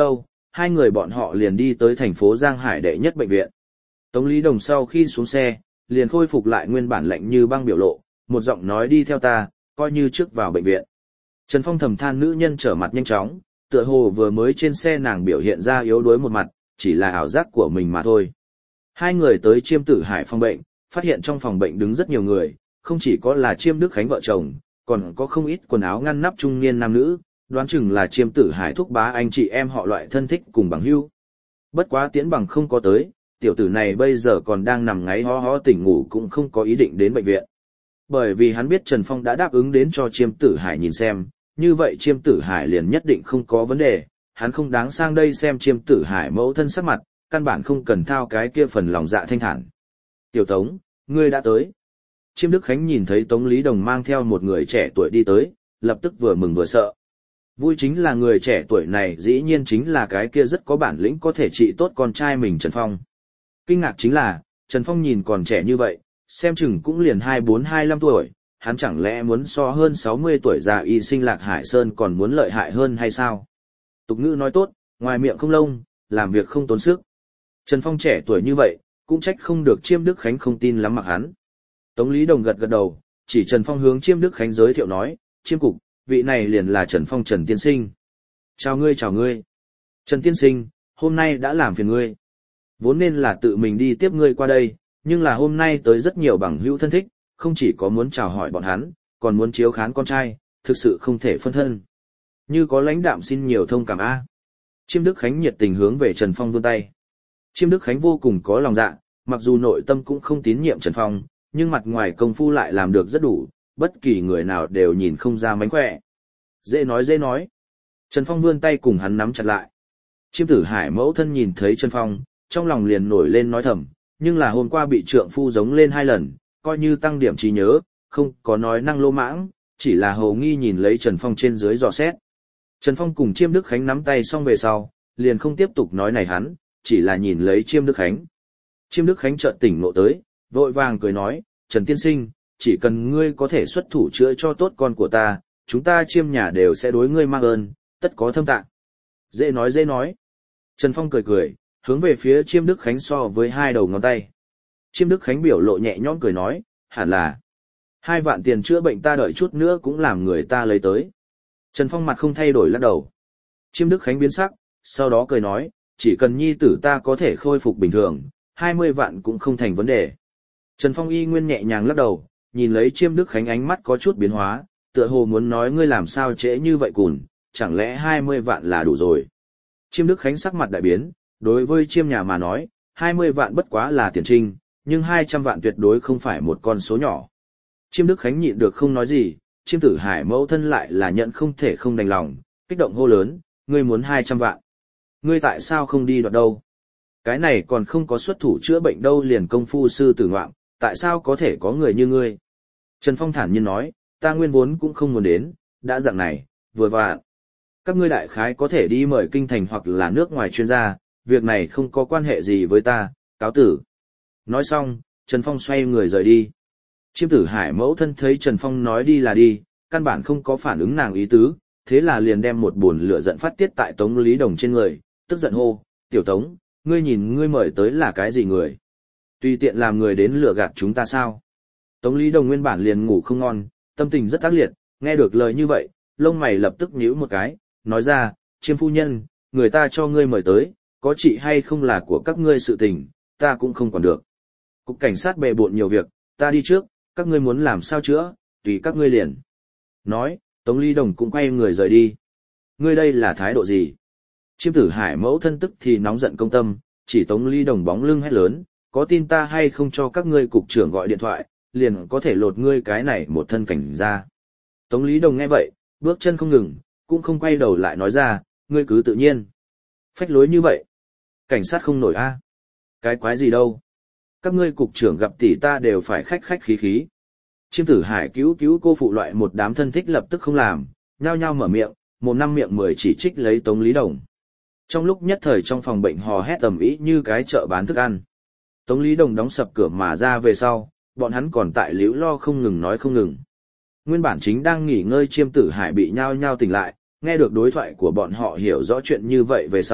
hai người bọn họ liền đi tới thành phố Giang Hải đệ nhất bệnh viện. Tống Lý Đồng sau khi xuống xe, liền khôi phục lại nguyên bản lạnh như băng biểu lộ, một giọng nói đi theo ta, coi như trước vào bệnh viện. Trần Phong thầm than nữ nhân trở mặt nhanh chóng, tựa hồ vừa mới trên xe nàng biểu hiện ra yếu đuối một mặt, chỉ là ảo giác của mình mà thôi. Hai người tới Chiêm Tử Hải phòng bệnh, phát hiện trong phòng bệnh đứng rất nhiều người, không chỉ có là Chiêm Đức Khánh vợ chồng, còn có không ít quần áo ngăn nắp trung niên nam nữ, đoán chừng là Chiêm Tử Hải thúc bá anh chị em họ loại thân thích cùng bằng hữu. Bất quá Tiễn Bằng không có tới, tiểu tử này bây giờ còn đang nằm ngáy ho ho tỉnh ngủ cũng không có ý định đến bệnh viện. Bởi vì hắn biết Trần Phong đã đáp ứng đến cho Chiêm Tử Hải nhìn xem, như vậy Chiêm Tử Hải liền nhất định không có vấn đề, hắn không đáng sang đây xem Chiêm Tử Hải mẫu thân sắc mặt, căn bản không cần thao cái kia phần lòng dạ thanh thản. Tiểu Tống, ngươi đã tới. Chiêm Đức Khánh nhìn thấy Tống Lý Đồng mang theo một người trẻ tuổi đi tới, lập tức vừa mừng vừa sợ. Vui chính là người trẻ tuổi này dĩ nhiên chính là cái kia rất có bản lĩnh có thể trị tốt con trai mình Trần Phong. Kinh ngạc chính là, Trần Phong nhìn còn trẻ như vậy, xem chừng cũng liền 24-25 tuổi, hắn chẳng lẽ muốn so hơn 60 tuổi già y sinh Lạc Hải Sơn còn muốn lợi hại hơn hay sao? Tục ngữ nói tốt, ngoài miệng không lông, làm việc không tốn sức. Trần Phong trẻ tuổi như vậy, cũng trách không được Chiêm Đức Khánh không tin lắm mặc hắn. Tống Lý Đồng gật gật đầu, chỉ Trần Phong hướng Chiêm Đức Khánh giới thiệu nói, Chiêm cục, vị này liền là Trần Phong Trần Tiên Sinh. Chào ngươi chào ngươi. Trần Tiên Sinh, hôm nay đã làm phiền ngươi. Vốn nên là tự mình đi tiếp ngươi qua đây, nhưng là hôm nay tới rất nhiều bằng hữu thân thích, không chỉ có muốn chào hỏi bọn hắn, còn muốn chiếu khán con trai, thực sự không thể phân thân. Như có lãnh đạm xin nhiều thông cảm a. Chiêm Đức Khánh nhiệt tình hướng về Trần Phong vươn tay. Chiêm Đức Khánh vô cùng có lòng dạ, mặc dù nội tâm cũng không tín nhiệm Trần Phong, nhưng mặt ngoài công phu lại làm được rất đủ, bất kỳ người nào đều nhìn không ra mánh khỏe. Dễ nói dễ nói. Trần Phong vươn tay cùng hắn nắm chặt lại. Chiêm Tử Hải mẫu thân nhìn thấy Trần Phong, trong lòng liền nổi lên nói thầm, nhưng là hôm qua bị trượng phu giống lên 2 lần, coi như tăng điểm trí nhớ, không có nói năng lô mãng, chỉ là hầu nghi nhìn lấy Trần Phong trên dưới dò xét. Trần Phong cùng Chiêm Đức Khánh nắm tay xong về sau, liền không tiếp tục nói này hắn, chỉ là nhìn lấy Chiêm Đức Khánh. Chiêm Đức Khánh chợt tỉnh ngộ tới, vội vàng cười nói, Trần Tiên Sinh, chỉ cần ngươi có thể xuất thủ chữa cho tốt con của ta, chúng ta Chiêm nhà đều sẽ đối ngươi mang ơn, tất có thâm tạng. Dễ nói dễ nói. Trần Phong cười cười, hướng về phía Chiêm Đức Khánh so với 2 đầu ngón tay. Chiêm Đức Khánh biểu lộ nhẹ nhõm cười nói, hẳn là 2 vạn tiền chữa bệnh ta đợi chút nữa cũng làm người ta lấy tới. Trần Phong mặt không thay đổi lắc đầu. Chiêm Đức Khánh biến sắc, sau đó cười nói, chỉ cần nhi tử ta có thể khôi phục bình thường, 20 vạn cũng không thành vấn đề. Trần Phong y nguyên nhẹ nhàng lắc đầu, nhìn lấy Chiêm Đức Khánh ánh mắt có chút biến hóa, tựa hồ muốn nói ngươi làm sao trễ như vậy cùn, chẳng lẽ 20 vạn là đủ rồi. Chiêm Đức Khánh sắc mặt đại biến, đối với Chiêm nhà mà nói, 20 vạn bất quá là tiền trinh, nhưng 200 vạn tuyệt đối không phải một con số nhỏ. Chiêm Đức Khánh nhịn được không nói gì, Chiêm Tử Hải mẫu thân lại là nhận không thể không đành lòng, kích động hô lớn, ngươi muốn 200 vạn. Ngươi tại sao không đi đoạt đâu? Cái này còn không có xuất thủ chữa bệnh đâu liền công phu sư tử ngoạm, tại sao có thể có người như ngươi? Trần Phong thản nhiên nói, ta nguyên vốn cũng không muốn đến, đã dạng này, vừa vặn. Các ngươi đại khái có thể đi mời kinh thành hoặc là nước ngoài chuyên gia, việc này không có quan hệ gì với ta, cáo tử. Nói xong, Trần Phong xoay người rời đi. Chiêm Tử Hải mẫu thân thấy Trần Phong nói đi là đi, căn bản không có phản ứng nàng ý tứ, thế là liền đem một buồn lửa giận phát tiết tại Tống Lý Đồng trên người, tức giận hô, tiểu Tống, ngươi nhìn ngươi mời tới là cái gì người? Tùy tiện làm người đến lừa gạt chúng ta sao? Tống Lý Đồng nguyên bản liền ngủ không ngon, tâm tình rất ác liệt, nghe được lời như vậy, lông mày lập tức nhíu một cái, nói ra, Chiêm phu nhân, người ta cho ngươi mời tới, có trị hay không là của các ngươi sự tình, ta cũng không quản được. Cục cảnh sát bề bộn nhiều việc, ta đi trước, các ngươi muốn làm sao chữa, tùy các ngươi liền. Nói, Tống Lý Đồng cũng quay người rời đi. Ngươi đây là thái độ gì? Chiêm Tử Hải mẫu thân tức thì nóng giận công tâm, chỉ Tống Lý Đồng bóng lưng hét lớn, có tin ta hay không cho các ngươi cục trưởng gọi điện thoại, liền có thể lột ngươi cái này một thân cảnh ra. Tống Lý Đồng nghe vậy, bước chân không ngừng, cũng không quay đầu lại nói ra, ngươi cứ tự nhiên. Phách lối như vậy. Cảnh sát không nổi a. Cái quái gì đâu. Các ngươi cục trưởng gặp tỷ ta đều phải khách khách khí khí. Chiêm Tử Hải cứu cô phụ loại một đám thân thích lập tức không làm, nhao nhao mở miệng, một năm miệng 10 chỉ trích lấy Tống Lý Đồng. Trong lúc nhất thời trong phòng bệnh hò hét tầm ý như cái chợ bán thức ăn. Tống Lý Đồng đóng sập cửa mà ra về sau, bọn hắn còn tại liễu lo không ngừng nói không ngừng. Nguyên bản chính đang nghỉ ngơi Chiêm Tử Hải bị nhao nhao tỉnh lại, nghe được đối thoại của bọn họ hiểu rõ chuyện như vậy về sau,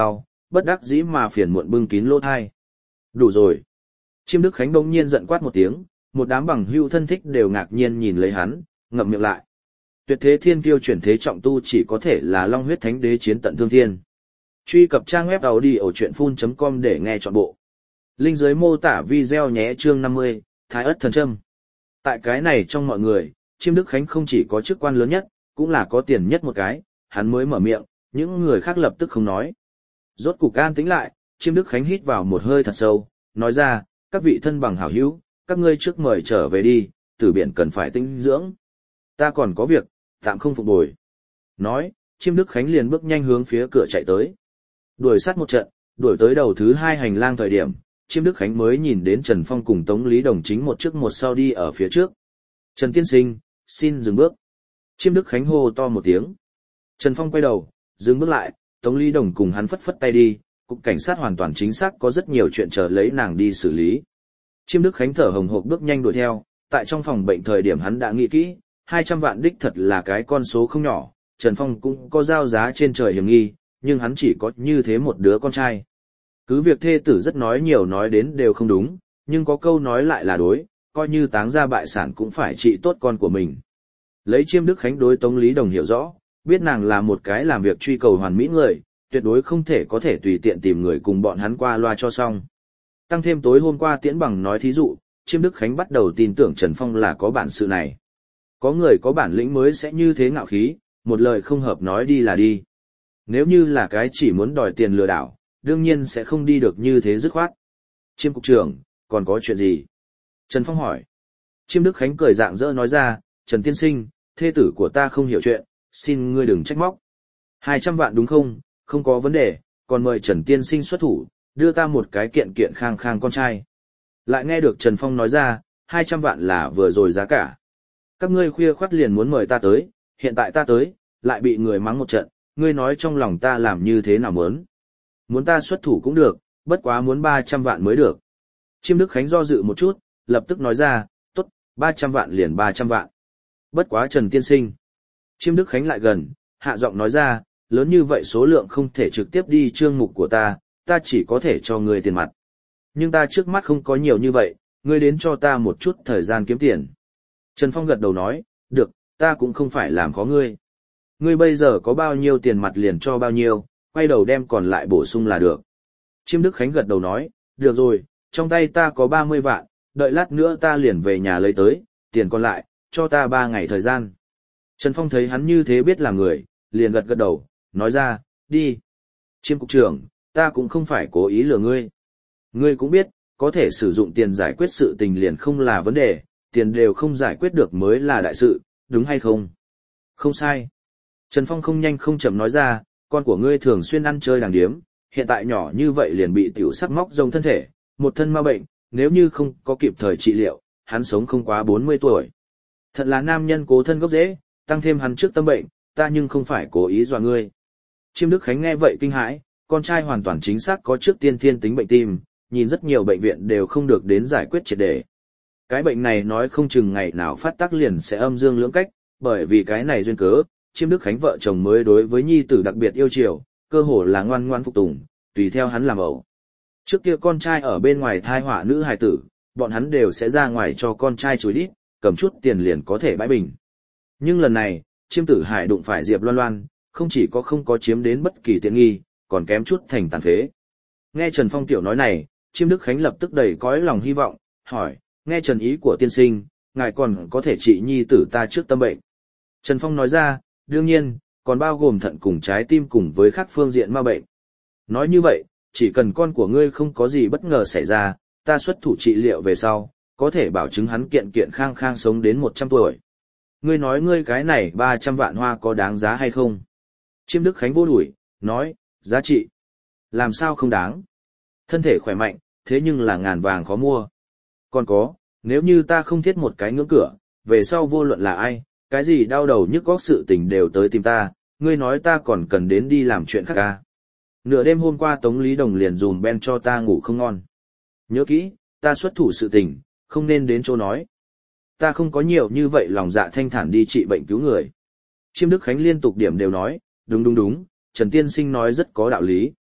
bất đắc dĩ mà phiền muộn bưng kín lỗ thai. Đủ rồi. Chiêm Đức Khánh bỗng nhiên giận quát một tiếng, một đám bằng hữu thân thích đều ngạc nhiên nhìn lấy hắn, ngậm miệng lại. Tuyệt thế thiên kiêu chuyển thế trọng tu chỉ có thể là Long huyết thánh đế chiến tận thương thiên. Truy cập trang web audiochuyenphun.com để nghe trọn bộ. Link dưới mô tả video nhé. Chương 50, Thái ất thần châm. Tại cái này trong mọi người, Chiêm Đức Khánh không chỉ có chức quan lớn nhất, cũng là có tiền nhất một cái, hắn mới mở miệng, những người khác lập tức không nói. Rốt cục an tĩnh lại, Chiêm Đức Khánh hít vào một hơi thật sâu, nói ra, các vị thân bằng hảo hữu, các ngươi trước mời trở về đi, Tử Biển cần phải tinh dưỡng. Ta còn có việc, tạm không phục bồi. Nói, Chiêm Đức Khánh liền bước nhanh hướng phía cửa chạy tới. Đuổi sát một trận, đuổi tới đầu thứ 2 hành lang thời điểm, Chiêm Đức Khánh mới nhìn đến Trần Phong cùng Tống Lý Đồng chính một trước một sau đi ở phía trước. Trần tiên sinh, xin dừng bước. Chiêm Đức Khánh hô to một tiếng. Trần Phong quay đầu, dừng bước lại, Tống Lý Đồng cùng hắn phất phất tay đi, cục cảnh sát hoàn toàn chính xác có rất nhiều chuyện chờ lấy nàng đi xử lý. Chiêm Đức Khánh thở hồng hộc bước nhanh đuổi theo, tại trong phòng bệnh thời điểm hắn đã nghĩ kỹ, 200 vạn đích thật là cái con số không nhỏ, Trần Phong cũng có giao giá trên trời hiểm nghi, nhưng hắn chỉ có như thế một đứa con trai. Cứ việc thê tử rất nói nhiều nói đến đều không đúng, nhưng có câu nói lại là đối, coi như táng ra bại sản cũng phải trị tốt con của mình. Lấy Chiêm Đức Khánh đối Tống Lý Đồng hiểu rõ, biết nàng là một cái làm việc truy cầu hoàn mỹ người, tuyệt đối không thể có thể tùy tiện tìm người cùng bọn hắn qua loa cho xong. Tăng thêm tối hôm qua Tiễn Bằng nói thí dụ, Chiêm Đức Khánh bắt đầu tin tưởng Trần Phong là có bản sự này. Có người có bản lĩnh mới sẽ như thế ngạo khí, một lời không hợp nói đi là đi. Nếu như là cái chỉ muốn đòi tiền lừa đảo, đương nhiên sẽ không đi được như thế dứt khoát. Chiêm cục trưởng, còn có chuyện gì? Trần Phong hỏi. Chiêm Đức Khánh cười rạng rỡ nói ra, Trần tiên sinh, thê tử của ta không hiểu chuyện, xin ngươi đừng trách móc. 200 vạn đúng không? Không có vấn đề, còn mời Trần tiên sinh xuất thủ, đưa ta một cái kiện kiện khang khang con trai. Lại nghe được Trần Phong nói ra, 200 vạn là vừa rồi giá cả. Các ngươi khuya khoắt liền muốn mời ta tới, hiện tại ta tới, lại bị người mắng một trận, ngươi nói trong lòng ta làm như thế nào muốn. Muốn ta xuất thủ cũng được, bất quá muốn 300 vạn mới được. Chiêm Đức Khánh do dự một chút, lập tức nói ra, tốt, 300 vạn liền 300 vạn. Bất quá Trần tiên sinh. Chiêm Đức Khánh lại gần, hạ giọng nói ra, lớn như vậy số lượng không thể trực tiếp đi chương mục của ta chỉ có thể cho ngươi tiền mặt. Nhưng ta trước mắt không có nhiều như vậy, ngươi đến cho ta một chút thời gian kiếm tiền. Trần Phong gật đầu nói, được, ta cũng không phải làm khó ngươi. Ngươi bây giờ có bao nhiêu tiền mặt liền cho bao nhiêu, quay đầu đem còn lại bổ sung là được. Chiêm Đức Khánh gật đầu nói, được rồi, trong tay ta có 30 vạn, đợi lát nữa ta liền về nhà lấy tới, tiền còn lại, cho ta 3 ngày thời gian. Trần Phong thấy hắn như thế biết là người, liền gật gật đầu, nói ra, đi. Chiêm cục trưởng, ta cũng không phải cố ý lừa ngươi. Ngươi cũng biết, có thể sử dụng tiền giải quyết sự tình liền không là vấn đề, tiền đều không giải quyết được mới là đại sự, đúng hay không? Không sai. Trần Phong không nhanh không chậm nói ra, con của ngươi thường xuyên ăn chơi đàng điếm, hiện tại nhỏ như vậy liền bị tiểu sắc móc rông thân thể, một thân ma bệnh, nếu như không có kịp thời trị liệu, hắn sống không quá 40 tuổi. Thật là nam nhân cố thân gốc rễ, tăng thêm hắn trước tâm bệnh, ta nhưng không phải cố ý dọa ngươi. Chiêm Đức Khánh nghe vậy kinh hãi, con trai hoàn toàn chính xác có trước tiên thiên tính bệnh tim, nhìn rất nhiều bệnh viện đều không được đến giải quyết triệt để. Cái bệnh này nói không chừng ngày nào phát tác liền sẽ âm dương lưỡng cách, bởi vì cái này duyên cớ, Chiêm Đức Khánh vợ chồng mới đối với nhi tử đặc biệt yêu chiều, cơ hồ là ngoan ngoan phục tùng, tùy theo hắn làm ẩu. Trước kia con trai ở bên ngoài thai họa nữ hài tử, bọn hắn đều sẽ ra ngoài cho con trai chối đít, cầm chút tiền liền có thể bãi bình. Nhưng lần này, Chiêm Tử Hải đụng phải Diệp Loan Loan, không chỉ có không có chiếm đến bất kỳ tiện nghi, còn kém chút thành tàn phế. Nghe Trần Phong tiểu nói này, Chiêm Đức Khánh lập tức đầy cõi lòng hy vọng, hỏi, nghe Trần ý của tiên sinh, ngài còn có thể trị nhi tử ta trước tâm bệnh. Trần Phong nói ra, đương nhiên, còn bao gồm thận cùng trái tim cùng với các phương diện ma bệnh. Nói như vậy, chỉ cần con của ngươi không có gì bất ngờ xảy ra, ta xuất thủ trị liệu về sau, có thể bảo chứng hắn kiện kiện khang khang sống đến 100 tuổi. Ngươi nói ngươi cái này 300 vạn hoa có đáng giá hay không? Chiêm Đức Khánh vô đuổi, nói, giá trị. Làm sao không đáng? Thân thể khỏe mạnh, thế nhưng là ngàn vàng khó mua. Còn có, nếu như ta không thiết một cái ngưỡng cửa, về sau vô luận là ai, cái gì đau đầu nhức góc sự tình đều tới tìm ta, ngươi nói ta còn cần đến đi làm chuyện khác à? Nửa đêm hôm qua Tống Lý Đồng liền dùm ben cho ta ngủ không ngon. Nhớ kỹ, ta xuất thủ sự tình, không nên đến chỗ nói. Ta không có nhiều như vậy lòng dạ thanh thản đi trị bệnh cứu người. Chiêm Đức Khánh liên tục điểm đều nói, đúng, Trần Tiên Sinh nói rất có đạo lý.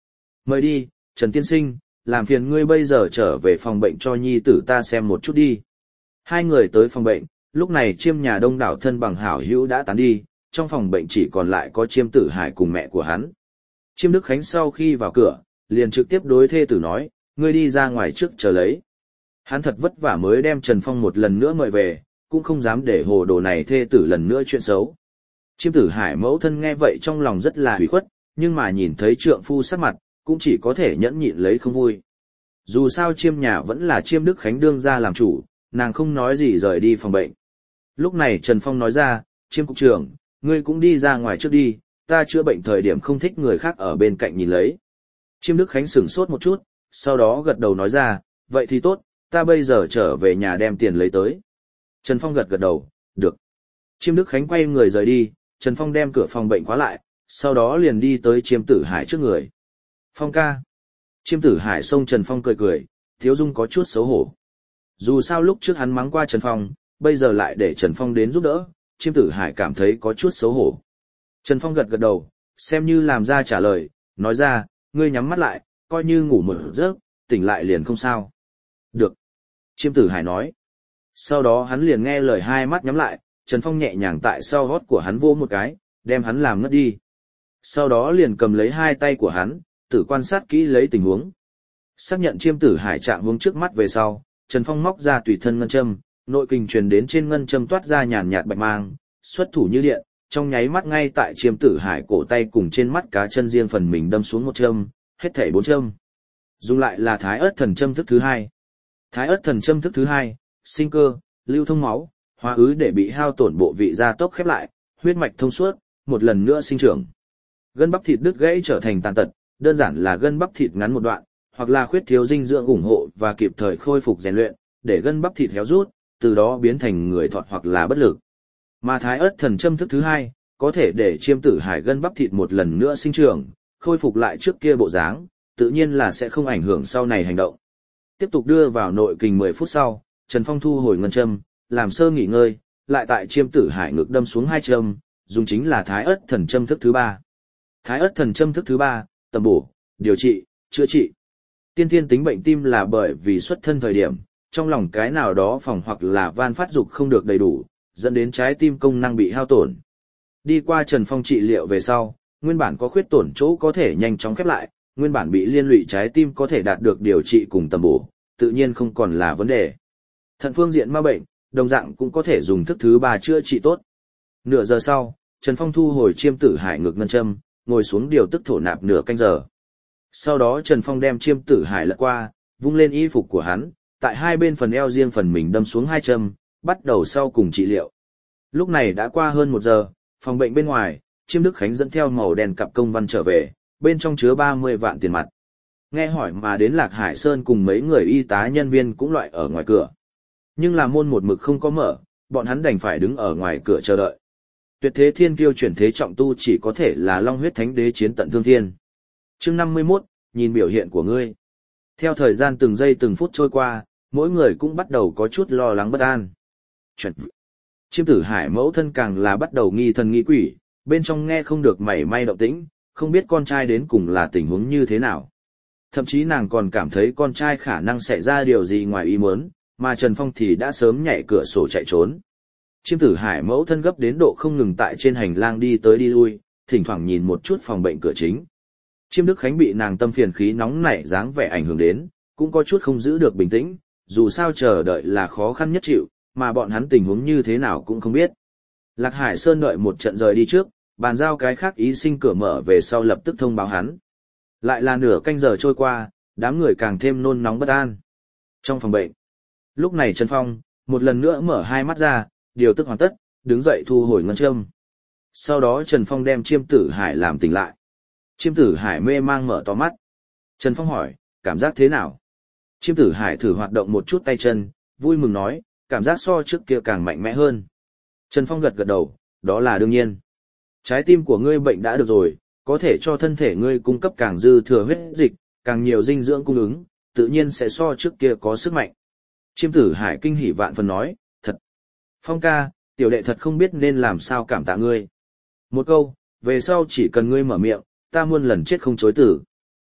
Mời đi, Trần Tiên Sinh, làm phiền ngươi bây giờ trở về phòng bệnh cho nhi tử ta xem một chút đi. Hai người tới phòng bệnh, lúc này Chiêm nhà đông đảo thân bằng hảo hữu đã tán đi, trong phòng bệnh chỉ còn lại có Chiêm Tử Hải cùng mẹ của hắn. Chiêm Đức Khánh sau khi vào cửa, liền trực tiếp đối thê tử nói, ngươi đi ra ngoài trước chờ lấy. Hắn thật vất vả mới đem Trần Phong một lần nữa mời về, cũng không dám để hồ đồ này thê tử lần nữa chuyện xấu. Chiêm Tử Hải mẫu thân nghe vậy trong lòng rất là hủy khuất, nhưng mà nhìn thấy trượng phu sắc mặt, cũng chỉ có thể nhẫn nhịn lấy không vui. Dù sao Chiêm nhà vẫn là Chiêm Đức Khánh đương ra làm chủ, nàng không nói gì rời đi phòng bệnh. Lúc này Trần Phong nói ra, Chiêm cục trưởng, ngươi cũng đi ra ngoài trước đi, ta chữa bệnh thời điểm không thích người khác ở bên cạnh nhìn lấy. Chiêm Đức Khánh sửng sốt một chút, sau đó gật đầu nói ra, vậy thì tốt, ta bây giờ trở về nhà đem tiền lấy tới. Trần Phong gật gật đầu, được. Chiêm Đức Khánh quay người rời đi, Trần Phong đem cửa phòng bệnh khóa lại, sau đó liền đi tới Chiêm Tử Hải trước người. Phong ca. Chiêm Tử Hải xông Trần Phong cười cười, Thiếu Dung có chút xấu hổ. Dù sao lúc trước hắn mắng qua Trần Phong, bây giờ lại để Trần Phong đến giúp đỡ, Chiêm Tử Hải cảm thấy có chút xấu hổ. Trần Phong gật gật đầu, xem như làm ra trả lời, nói ra, ngươi nhắm mắt lại, coi như ngủ một giấc, tỉnh lại liền không sao. Được. Chiêm Tử Hải nói. Sau đó hắn liền nghe lời hai mắt nhắm lại, Trần Phong nhẹ nhàng tại sau gót của hắn vô một cái, đem hắn làm ngất đi. Sau đó liền cầm lấy hai tay của hắn, tự quan sát kỹ lấy tình huống. Xác nhận Chiêm Tử Hải trạng huống trước mắt về sau, Trần Phong móc ra tùy thân ngân châm, nội kình truyền đến trên ngân châm toát ra nhàn nhạt bạch mang, xuất thủ như điện, trong nháy mắt ngay tại Chiêm Tử Hải cổ tay cùng trên mắt cá chân riêng phần mình đâm xuống một châm, hết thảy 4 châm. Dùng lại là Thái Ức Thần Châm thức thứ 2. Thái Ức Thần Châm thức thứ 2, sinh cơ, lưu thông máu, hóa ứ để bị hao tổn bộ vị gia tốc khép lại, huyết mạch thông suốt, một lần nữa sinh trưởng. Gân bắp thịt đứt gãy trở thành tàn tật, đơn giản là gân bắp thịt ngắn một đoạn, hoặc là khuyết thiếu dinh dưỡng ủng hộ và kịp thời khôi phục rèn luyện, để gân bắp thịt héo rút, từ đó biến thành người thọt hoặc là bất lực. Mà Thái Ức Thần Châm thức thứ 2, có thể để Chiêm Tử Hải gân bắp thịt một lần nữa sinh trưởng, khôi phục lại trước kia bộ dáng, tự nhiên là sẽ không ảnh hưởng sau này hành động. Tiếp tục đưa vào nội kình 10 phút sau, Trần Phong thu hồi ngân châm, làm sơ nghỉ ngơi, lại tại Chiêm Tử Hải ngực đâm xuống 2 châm, dùng chính là Thái Ức Thần Châm thức thứ 3. Thái Ức Thần Châm thức thứ 3, tầm bổ, điều trị, chữa trị. Tiên thiên tính bệnh tim là bởi vì xuất thân thời điểm, trong lòng cái nào đó phòng hoặc là van phát dục không được đầy đủ, dẫn đến trái tim công năng bị hao tổn. Đi qua Trần Phong trị liệu về sau, nguyên bản có khuyết tổn chỗ có thể nhanh chóng khép lại, nguyên bản bị liên lụy trái tim có thể đạt được điều trị cùng tầm bổ, tự nhiên không còn là vấn đề. Thận phương diện ma bệnh, đồng dạng cũng có thể dùng thức thứ 3 chữa trị tốt. Nửa giờ sau, Trần Phong thu hồi Chiêm Tử Hải ngực ngân châm, ngồi xuống điều tức thổ nạp nửa canh giờ. Sau đó Trần Phong đem Chiêm Tử Hải lật qua, vung lên y phục của hắn, tại hai bên phần eo riêng phần mình đâm xuống 2 châm, bắt đầu sau cùng trị liệu. Lúc này đã qua hơn 1 giờ, phòng bệnh bên ngoài, Chiêm Đức Khánh dẫn theo màu đen cặp công văn trở về, bên trong chứa 30 vạn tiền mặt. Nghe hỏi mà đến Lạc Hải Sơn cùng mấy người y tá nhân viên cũng loại ở ngoài cửa. Nhưng là môn một mực không có mở, bọn hắn đành phải đứng ở ngoài cửa chờ đợi. Tuyệt thế thiên kiêu chuyển thế trọng tu chỉ có thể là Long huyết thánh đế chiến tận thương thiên. Chương 51, nhìn biểu hiện của ngươi. Theo thời gian từng giây từng phút trôi qua, mỗi người cũng bắt đầu có chút lo lắng bất an. Chiêm Tử Hải mẫu thân càng là bắt đầu nghi thần nghi quỷ, bên trong nghe không được mảy may động tĩnh, không biết con trai đến cùng là tình huống như thế nào. Thậm chí nàng còn cảm thấy con trai khả năng xảy ra điều gì ngoài ý muốn, mà Trần Phong thì đã sớm nhảy cửa sổ chạy trốn. Chiêm Tử Hải mẫu thân gấp đến độ không ngừng tại trên hành lang đi tới đi lui, thỉnh thoảng nhìn một chút phòng bệnh cửa chính. Chiêm Đức Khánh bị nàng tâm phiền khí nóng nảy dáng vẻ ảnh hưởng đến, cũng có chút không giữ được bình tĩnh, dù sao chờ đợi là khó khăn nhất chịu, mà bọn hắn tình huống như thế nào cũng không biết. Lạc Hải Sơn đợi một trận rời đi trước, bàn giao cái khác ý sinh cửa mở về sau lập tức thông báo hắn. Lại là nửa canh giờ trôi qua, đám người càng thêm nôn nóng bất an. Trong phòng bệnh, lúc này Trần Phong, một lần nữa mở hai mắt ra, điều tức hoàn tất, đứng dậy thu hồi ngân châm. Sau đó Trần Phong đem Chiêm Tử Hải làm tỉnh lại. Chiêm Tử Hải mê mang mở to mắt. Trần Phong hỏi, cảm giác thế nào? Chiêm Tử Hải thử hoạt động một chút tay chân, vui mừng nói, cảm giác so trước kia càng mạnh mẽ hơn. Trần Phong gật gật đầu, đó là đương nhiên. Trái tim của ngươi bệnh đã được rồi, có thể cho thân thể ngươi cung cấp càng dư thừa huyết dịch, càng nhiều dinh dưỡng cung ứng, tự nhiên sẽ so trước kia có sức mạnh. Chiêm Tử Hải kinh hỉ vạn phần nói, thật. Phong ca, tiểu đệ thật không biết nên làm sao cảm tạ ngươi. Một câu, về sau chỉ cần ngươi mở miệng, ta muôn lần chết không chối tử.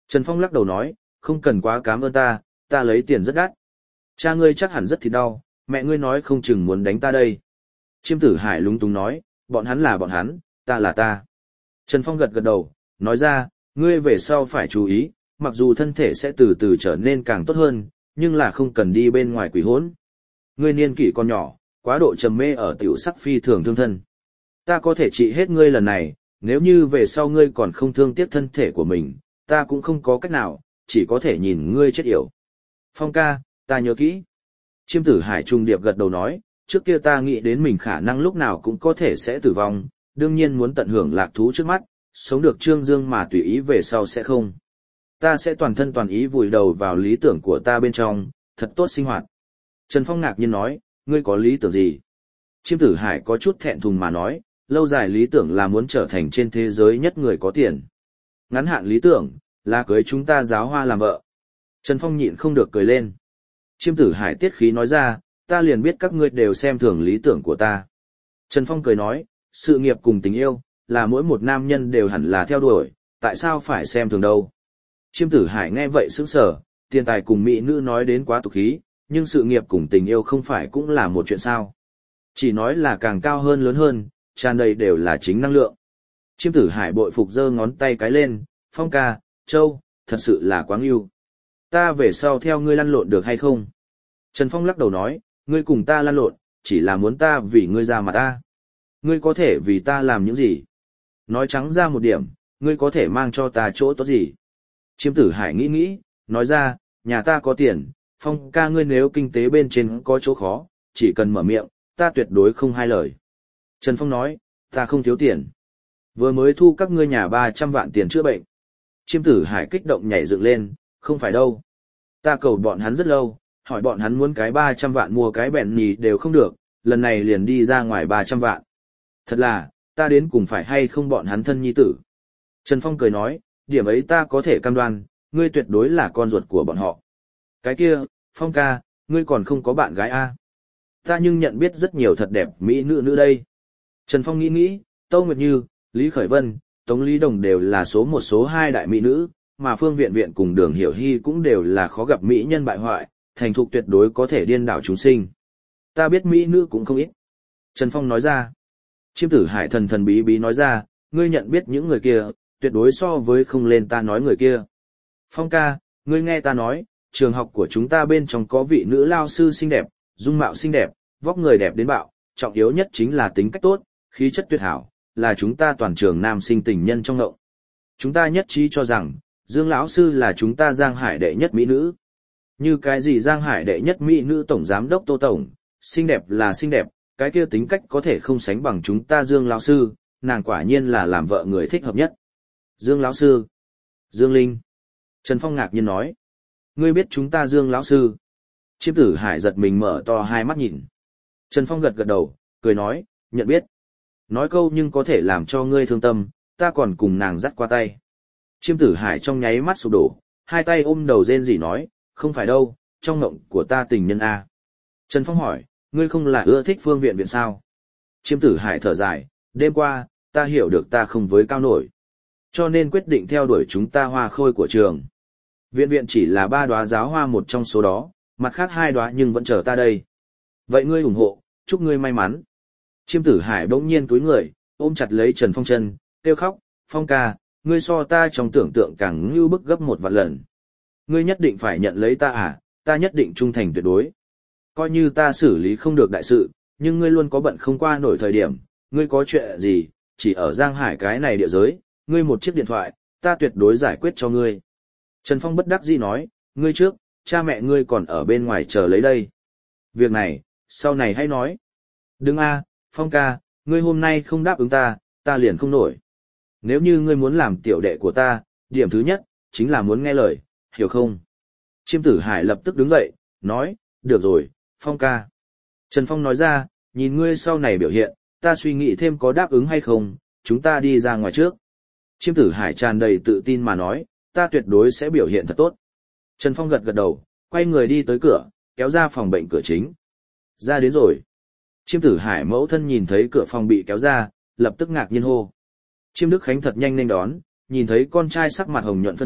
Trần Phong lắc đầu nói, không cần quá cảm ơn ta lấy tiền rất đắt. Cha ngươi chắc hẳn rất thì đau, mẹ ngươi nói không chừng muốn đánh ta đây. Chiêm Tử Hải lúng túng nói, bọn hắn là bọn hắn, ta là ta. Trần Phong gật gật đầu, nói ra, ngươi về sau phải chú ý, mặc dù thân thể sẽ từ từ trở nên càng tốt hơn, nhưng là không cần đi bên ngoài quỷ hỗn. Ngươi niên kỷ còn nhỏ, quá độ trầm mê ở tiểu sắc phi thường thương thân. Ta có thể trị hết ngươi lần này, nếu như về sau ngươi còn không thương tiếc thân thể của mình, ta cũng không có cách nào, chỉ có thể nhìn ngươi chết yểu. Phong ca, ta nhớ kỹ. Chiêm Tử Hải trung điệp gật đầu nói, trước kia ta nghĩ đến mình khả năng lúc nào cũng có thể sẽ tử vong, đương nhiên muốn tận hưởng lạc thú trước mắt, sống được trương dương mà tùy ý về sau sẽ không. Ta sẽ toàn thân toàn ý vùi đầu vào lý tưởng của ta bên trong, thật tốt sinh hoạt. Trần Phong ngạc nhiên nói, ngươi có lý tưởng gì? Chiêm Tử Hải có chút thẹn thùng mà nói, lâu dài lý tưởng là muốn trở thành trên thế giới nhất người có tiền. Ngắn hạn lý tưởng, là cưới chúng ta giáo hoa làm vợ. Trần Phong nhịn không được cười lên. Chiêm Tử Hải tiết khí nói ra, ta liền biết các ngươi đều xem thường lý tưởng của ta. Trần Phong cười nói, sự nghiệp cùng tình yêu, là mỗi một nam nhân đều hẳn là theo đuổi, tại sao phải xem thường đâu. Chiêm Tử Hải nghe vậy sững sờ, tiền tài cùng mỹ nữ nói đến quá tục khí, nhưng sự nghiệp cùng tình yêu không phải cũng là một chuyện sao. Chỉ nói là càng cao hơn lớn hơn, tràn đầy đều là chính năng lượng. Chiêm Tử Hải bội phục giơ ngón tay cái lên, Phong ca, Châu, thật sự là quá ngưu. Ta về sau theo ngươi lăn lộn được hay không? Trần Phong lắc đầu nói, ngươi cùng ta lăn lộn, chỉ là muốn ta vì ngươi ra mà ta. Ngươi có thể vì ta làm những gì? Nói trắng ra một điểm, ngươi có thể mang cho ta chỗ tốt gì? Chiêm Tử Hải nghĩ nghĩ, nói ra, nhà ta có tiền, Phong ca ngươi nếu kinh tế bên trên có chỗ khó, chỉ cần mở miệng, ta tuyệt đối không hai lời. Trần Phong nói, ta không thiếu tiền. Vừa mới thu các ngươi nhà 300 vạn tiền chữa bệnh. Chiêm Tử Hải kích động nhảy dựng lên, không phải đâu. Ta cầu bọn hắn rất lâu, hỏi bọn hắn muốn cái 300 vạn mua cái bẹn nhì đều không được, lần này liền đi ra ngoài 300 vạn. Thật là, ta đến cùng phải hay không bọn hắn thân nhi tử. Trần Phong cười nói, điểm ấy ta có thể cam đoan, ngươi tuyệt đối là con ruột của bọn họ. Cái kia, Phong ca, ngươi còn không có bạn gái a? Ta nhưng nhận biết rất nhiều thật đẹp mỹ nữ đây. Trần Phong nghĩ nghĩ, Tâu Nguyệt Như, Lý Khởi Vân, Tống Lý Đồng đều là số một số hai đại mỹ nữ, mà Phương Viện Viện cùng Đường Hiểu Hy cũng đều là khó gặp mỹ nhân bại hoại, thành thục tuyệt đối có thể điên đảo chúng sinh. Ta biết mỹ nữ cũng không ít. Trần Phong nói ra. Chiêm Tử Hải thần thần bí bí nói ra, ngươi nhận biết những người kia, tuyệt đối so với không lên ta nói người kia. Phong ca, ngươi nghe ta nói, trường học của chúng ta bên trong có vị nữ lao sư xinh đẹp, dung mạo xinh đẹp, vóc người đẹp đến bạo, trọng yếu nhất chính là tính cách tốt, khí chất tuyệt hảo, là chúng ta toàn trường nam sinh tình nhân trong ngộng. Chúng ta nhất trí cho rằng, Dương lão sư là chúng ta Giang Hải đệ nhất mỹ nữ. Như cái gì Giang Hải đệ nhất mỹ nữ tổng giám đốc Tô tổng, xinh đẹp là xinh đẹp, cái kia tính cách có thể không sánh bằng chúng ta Dương lão sư, nàng quả nhiên là làm vợ người thích hợp nhất. Dương lão sư? Dương Linh. Trần Phong ngạc nhiên nói, ngươi biết chúng ta Dương lão sư? Chiêm Tử Hải giật mình mở to hai mắt nhìn. Trần Phong gật gật đầu, cười nói, nhận biết. Nói câu nhưng có thể làm cho ngươi thương tâm, ta còn cùng nàng dắt qua tay. Chiêm Tử Hải trong nháy mắt sụp đổ, hai tay ôm đầu rên rỉ nói, không phải đâu, trong ngộng của ta tình nhân A. Trần Phong hỏi, ngươi không là ưa thích Phương Viện Viện sao? Chiêm Tử Hải thở dài, đêm qua, ta hiểu được ta không với cao nổi. Cho nên quyết định theo đuổi chúng ta hoa khôi của trường. Viện Viện chỉ là 3 đóa giáo hoa một trong số đó, mặt khác 2 đóa nhưng vẫn chờ ta đây. Vậy ngươi ủng hộ, chúc ngươi may mắn. Chiêm Tử Hải bỗng nhiên túi người, ôm chặt lấy Trần Phong chân, kêu khóc, Phong ca, ngươi so ta trong tưởng tượng càng ngưu bức gấp 1 vạn lần. Ngươi nhất định phải nhận lấy ta à, ta nhất định trung thành tuyệt đối. Coi như ta xử lý không được đại sự, nhưng ngươi luôn có bận không qua nổi thời điểm, ngươi có chuyện gì, chỉ ở Giang Hải cái này địa giới, ngươi một chiếc điện thoại, ta tuyệt đối giải quyết cho ngươi. Trần Phong bất đắc dĩ nói, ngươi trước, cha mẹ ngươi còn ở bên ngoài chờ lấy đây. Việc này, sau này hãy nói. Đừng a, Phong ca, ngươi hôm nay không đáp ứng ta liền không nổi. Nếu như ngươi muốn làm tiểu đệ của ta, điểm thứ nhất, chính là muốn nghe lời, hiểu không? Chiêm Tử Hải lập tức đứng dậy, nói, được rồi, Phong ca. Trần Phong nói ra, nhìn ngươi sau này biểu hiện, ta suy nghĩ thêm có đáp ứng hay không, chúng ta đi ra ngoài trước. Chiêm Tử Hải tràn đầy tự tin mà nói, ta tuyệt đối sẽ biểu hiện thật tốt. Trần Phong gật gật đầu, quay người đi tới cửa, kéo ra phòng bệnh cửa chính. Ra đến rồi. Chiêm Tử Hải mẫu thân nhìn thấy cửa phòng bị kéo ra, lập tức ngạc nhiên hô. Chiêm Đức Khánh thật nhanh nên đón, nhìn thấy con trai sắc mặt hồng nhuận phân phớt,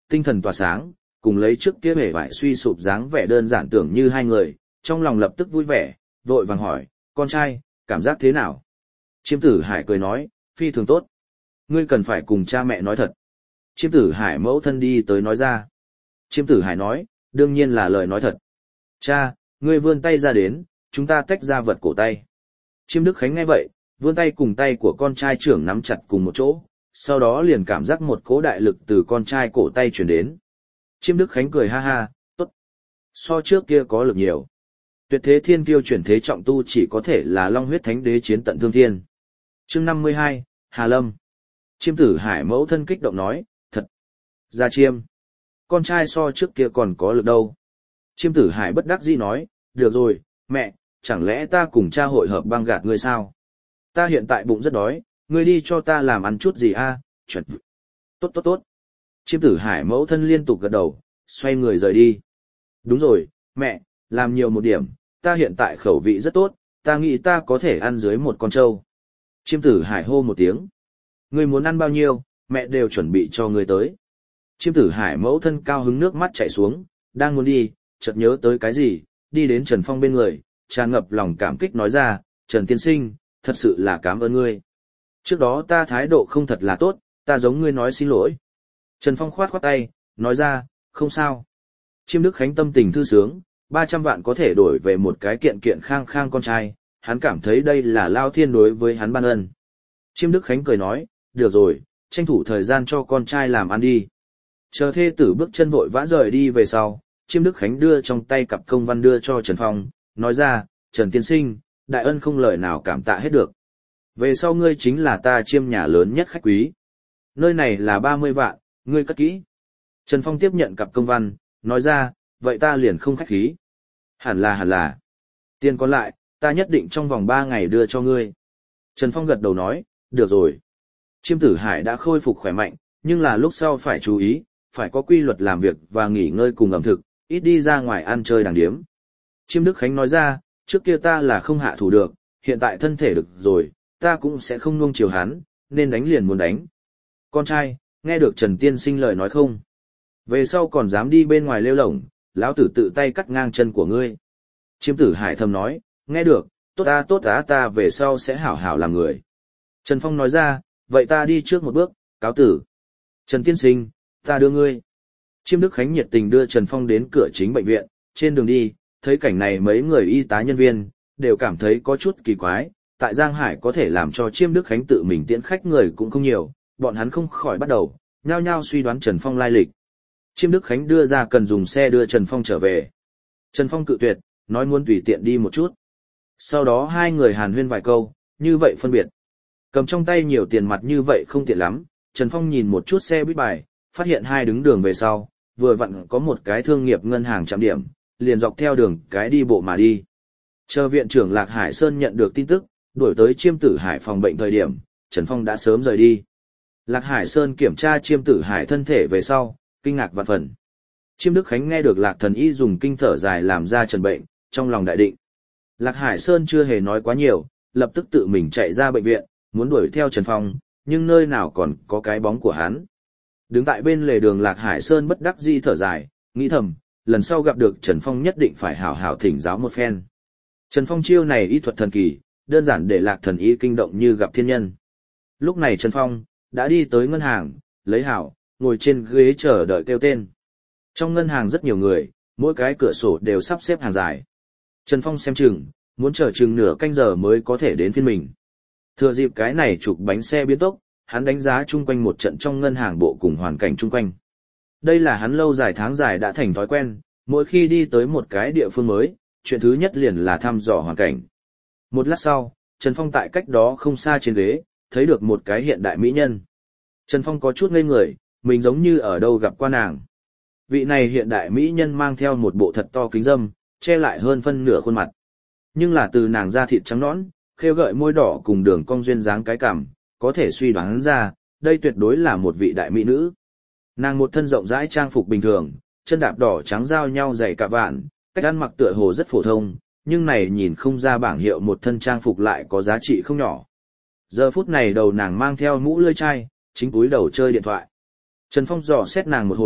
tinh thần tỏa sáng, cùng lấy trước kia vẻ vải suy sụp dáng vẻ đơn giản tưởng như hai người, trong lòng lập tức vui vẻ, vội vàng hỏi, con trai, cảm giác thế nào? Chiêm Tử Hải cười nói, phi thường tốt. Ngươi cần phải cùng cha mẹ nói thật. Chiêm Tử Hải mẫu thân đi tới nói ra. Chiêm Tử Hải nói, đương nhiên là lời nói thật. Cha, ngươi vươn tay ra đến, chúng ta tách ra vật cổ tay. Chiêm Đức Khánh nghe vậy, vươn tay cùng tay của con trai trưởng nắm chặt cùng một chỗ, sau đó liền cảm giác một cỗ đại lực từ con trai cổ tay chuyển đến. Chiêm Đức Khánh cười ha ha, tốt. So trước kia có lực nhiều. Tuyệt thế thiên kiêu chuyển thế trọng tu chỉ có thể là Long huyết thánh đế chiến tận thương thiên. Chương 52, Hà Lâm. Chiêm Tử Hải mẫu thân kích động nói, thật. Gia Chiêm. Con trai so trước kia còn có lực đâu. Chiêm Tử Hải bất đắc dĩ nói, được rồi, mẹ, chẳng lẽ ta cùng cha hội hợp băng gạt ngươi sao? Ta hiện tại bụng rất đói, ngươi đi cho ta làm ăn chút gì a? Chuẩn. Tốt tốt tốt. Chiêm Tử Hải mẫu thân liên tục gật đầu, xoay người rời đi. Đúng rồi, mẹ, làm nhiều một điểm, ta hiện tại khẩu vị rất tốt, ta nghĩ ta có thể ăn dưới một con trâu. Chiêm Tử Hải hô một tiếng. Ngươi muốn ăn bao nhiêu, mẹ đều chuẩn bị cho ngươi tới. Chiêm Tử Hải mẫu thân cao hứng nước mắt chảy xuống, đang muốn đi, chợt nhớ tới cái gì, đi đến Trần Phong bên người, tràn ngập lòng cảm kích nói ra, Trần tiên sinh, thật sự là cảm ơn ngươi. Trước đó ta thái độ không thật là tốt, ta giống ngươi nói xin lỗi. Trần Phong khoát khoát tay, nói ra, không sao. Chiêm Đức Khánh tâm tình thư sướng, 300 vạn có thể đổi về một cái kiện kiện khang khang con trai, hắn cảm thấy đây là lao thiên đối với hắn ban ân. Chiêm Đức Khánh cười nói, được rồi, tranh thủ thời gian cho con trai làm ăn đi. Chờ thê tử bước chân vội vã rời đi về sau, Chiêm Đức Khánh đưa trong tay cặp công văn đưa cho Trần Phong, nói ra, Trần tiên sinh, đại ân không lời nào cảm tạ hết được. Về sau ngươi chính là ta Chiêm nhà lớn nhất khách quý. Nơi này là 30 vạn, ngươi cất kỹ. Trần Phong tiếp nhận cặp công văn, nói ra, vậy ta liền không khách khí. Hẳn là. Tiền còn lại, ta nhất định trong vòng 3 ngày đưa cho ngươi. Trần Phong gật đầu nói, được rồi. Chiêm Tử Hải đã khôi phục khỏe mạnh, nhưng là lúc sau phải chú ý, phải có quy luật làm việc và nghỉ ngơi cùng ẩm thực, ít đi ra ngoài ăn chơi đàng điếm. Chiêm Đức Khánh nói ra, trước kia ta là không hạ thủ được, hiện tại thân thể được rồi, ta cũng sẽ không nuông chiều hắn, nên đánh liền muốn đánh. Con trai, nghe được Trần tiên sinh lời nói không? Về sau còn dám đi bên ngoài lêu lổng, lão tử tự tay cắt ngang chân của ngươi. Chiêm Tử Hải thầm nói, nghe được, tốt ta về sau sẽ hảo hảo làm người. Trần Phong nói ra, vậy ta đi trước một bước, cáo tử. Trần tiên sinh, ta đưa ngươi. Chiêm Đức Khánh nhiệt tình đưa Trần Phong đến cửa chính bệnh viện, trên đường đi, thấy cảnh này mấy người y tá nhân viên, đều cảm thấy có chút kỳ quái, tại Giang Hải có thể làm cho Chiêm Đức Khánh tự mình tiễn khách người cũng không nhiều, bọn hắn không khỏi bắt đầu, nhao nhao suy đoán Trần Phong lai lịch. Chiêm Đức Khánh đưa ra cần dùng xe đưa Trần Phong trở về. Trần Phong cự tuyệt, nói muốn tùy tiện đi một chút. Sau đó hai người hàn huyên vài câu, như vậy phân biệt. Cầm trong tay nhiều tiền mặt như vậy không tiện lắm, Trần Phong nhìn một chút xe buýt bài, phát hiện hai đứng đường về sau, vừa vặn có một cái thương nghiệp ngân hàng trạm điểm, liền dọc theo đường cái đi bộ mà đi. Chờ viện trưởng Lạc Hải Sơn nhận được tin tức, đuổi tới Chiêm Tử Hải phòng bệnh thời điểm, Trần Phong đã sớm rời đi. Lạc Hải Sơn kiểm tra Chiêm Tử Hải thân thể về sau, kinh ngạc vạn phần. Chiêm Đức Khánh nghe được Lạc thần y dùng kinh thở dài làm ra trần bệnh, trong lòng đại định. Lạc Hải Sơn chưa hề nói quá nhiều, lập tức tự mình chạy ra bệnh viện, muốn đuổi theo Trần Phong, nhưng nơi nào còn có cái bóng của hắn. Đứng tại bên lề đường Lạc Hải Sơn bất đắc dĩ thở dài, nghĩ thầm, lần sau gặp được Trần Phong nhất định phải hảo hảo thỉnh giáo một phen. Trần Phong chiêu này y thuật thần kỳ, đơn giản để Lạc thần y kinh động như gặp thiên nhân. Lúc này Trần Phong đã đi tới ngân hàng, lấy hảo, ngồi trên ghế chờ đợi kêu tên. Trong ngân hàng rất nhiều người, mỗi cái cửa sổ đều sắp xếp hàng dài. Trần Phong xem chừng, muốn chờ chừng nửa canh giờ mới có thể đến phiên mình. Thừa dịp cái này chụp bánh xe biến tốc, hắn đánh giá chung quanh một trận trong ngân hàng bộ cùng hoàn cảnh chung quanh. Đây là hắn lâu dài tháng dài đã thành thói quen, mỗi khi đi tới một cái địa phương mới, chuyện thứ nhất liền là thăm dò hoàn cảnh. Một lát sau, Trần Phong tại cách đó không xa trên ghế, thấy được một cái hiện đại mỹ nhân. Trần Phong có chút ngây người, mình giống như ở đâu gặp qua nàng. Vị này hiện đại mỹ nhân mang theo một bộ thật to kính dâm, che lại hơn phân nửa khuôn mặt. Nhưng là từ nàng da thịt trắng nõn, khêu gợi môi đỏ cùng đường cong duyên dáng cái cằm, có thể suy đoán ra, đây tuyệt đối là một vị đại mỹ nữ. Nàng một thân rộng rãi trang phục bình thường, chân đạp đỏ trắng giao nhau dày cả vạn, cách ăn mặc tựa hồ rất phổ thông, nhưng này nhìn không ra bảng hiệu một thân trang phục lại có giá trị không nhỏ. Giờ phút này đầu nàng mang theo mũ lưỡi chai, chính cúi đầu chơi điện thoại. Trần Phong dò xét nàng một hồi,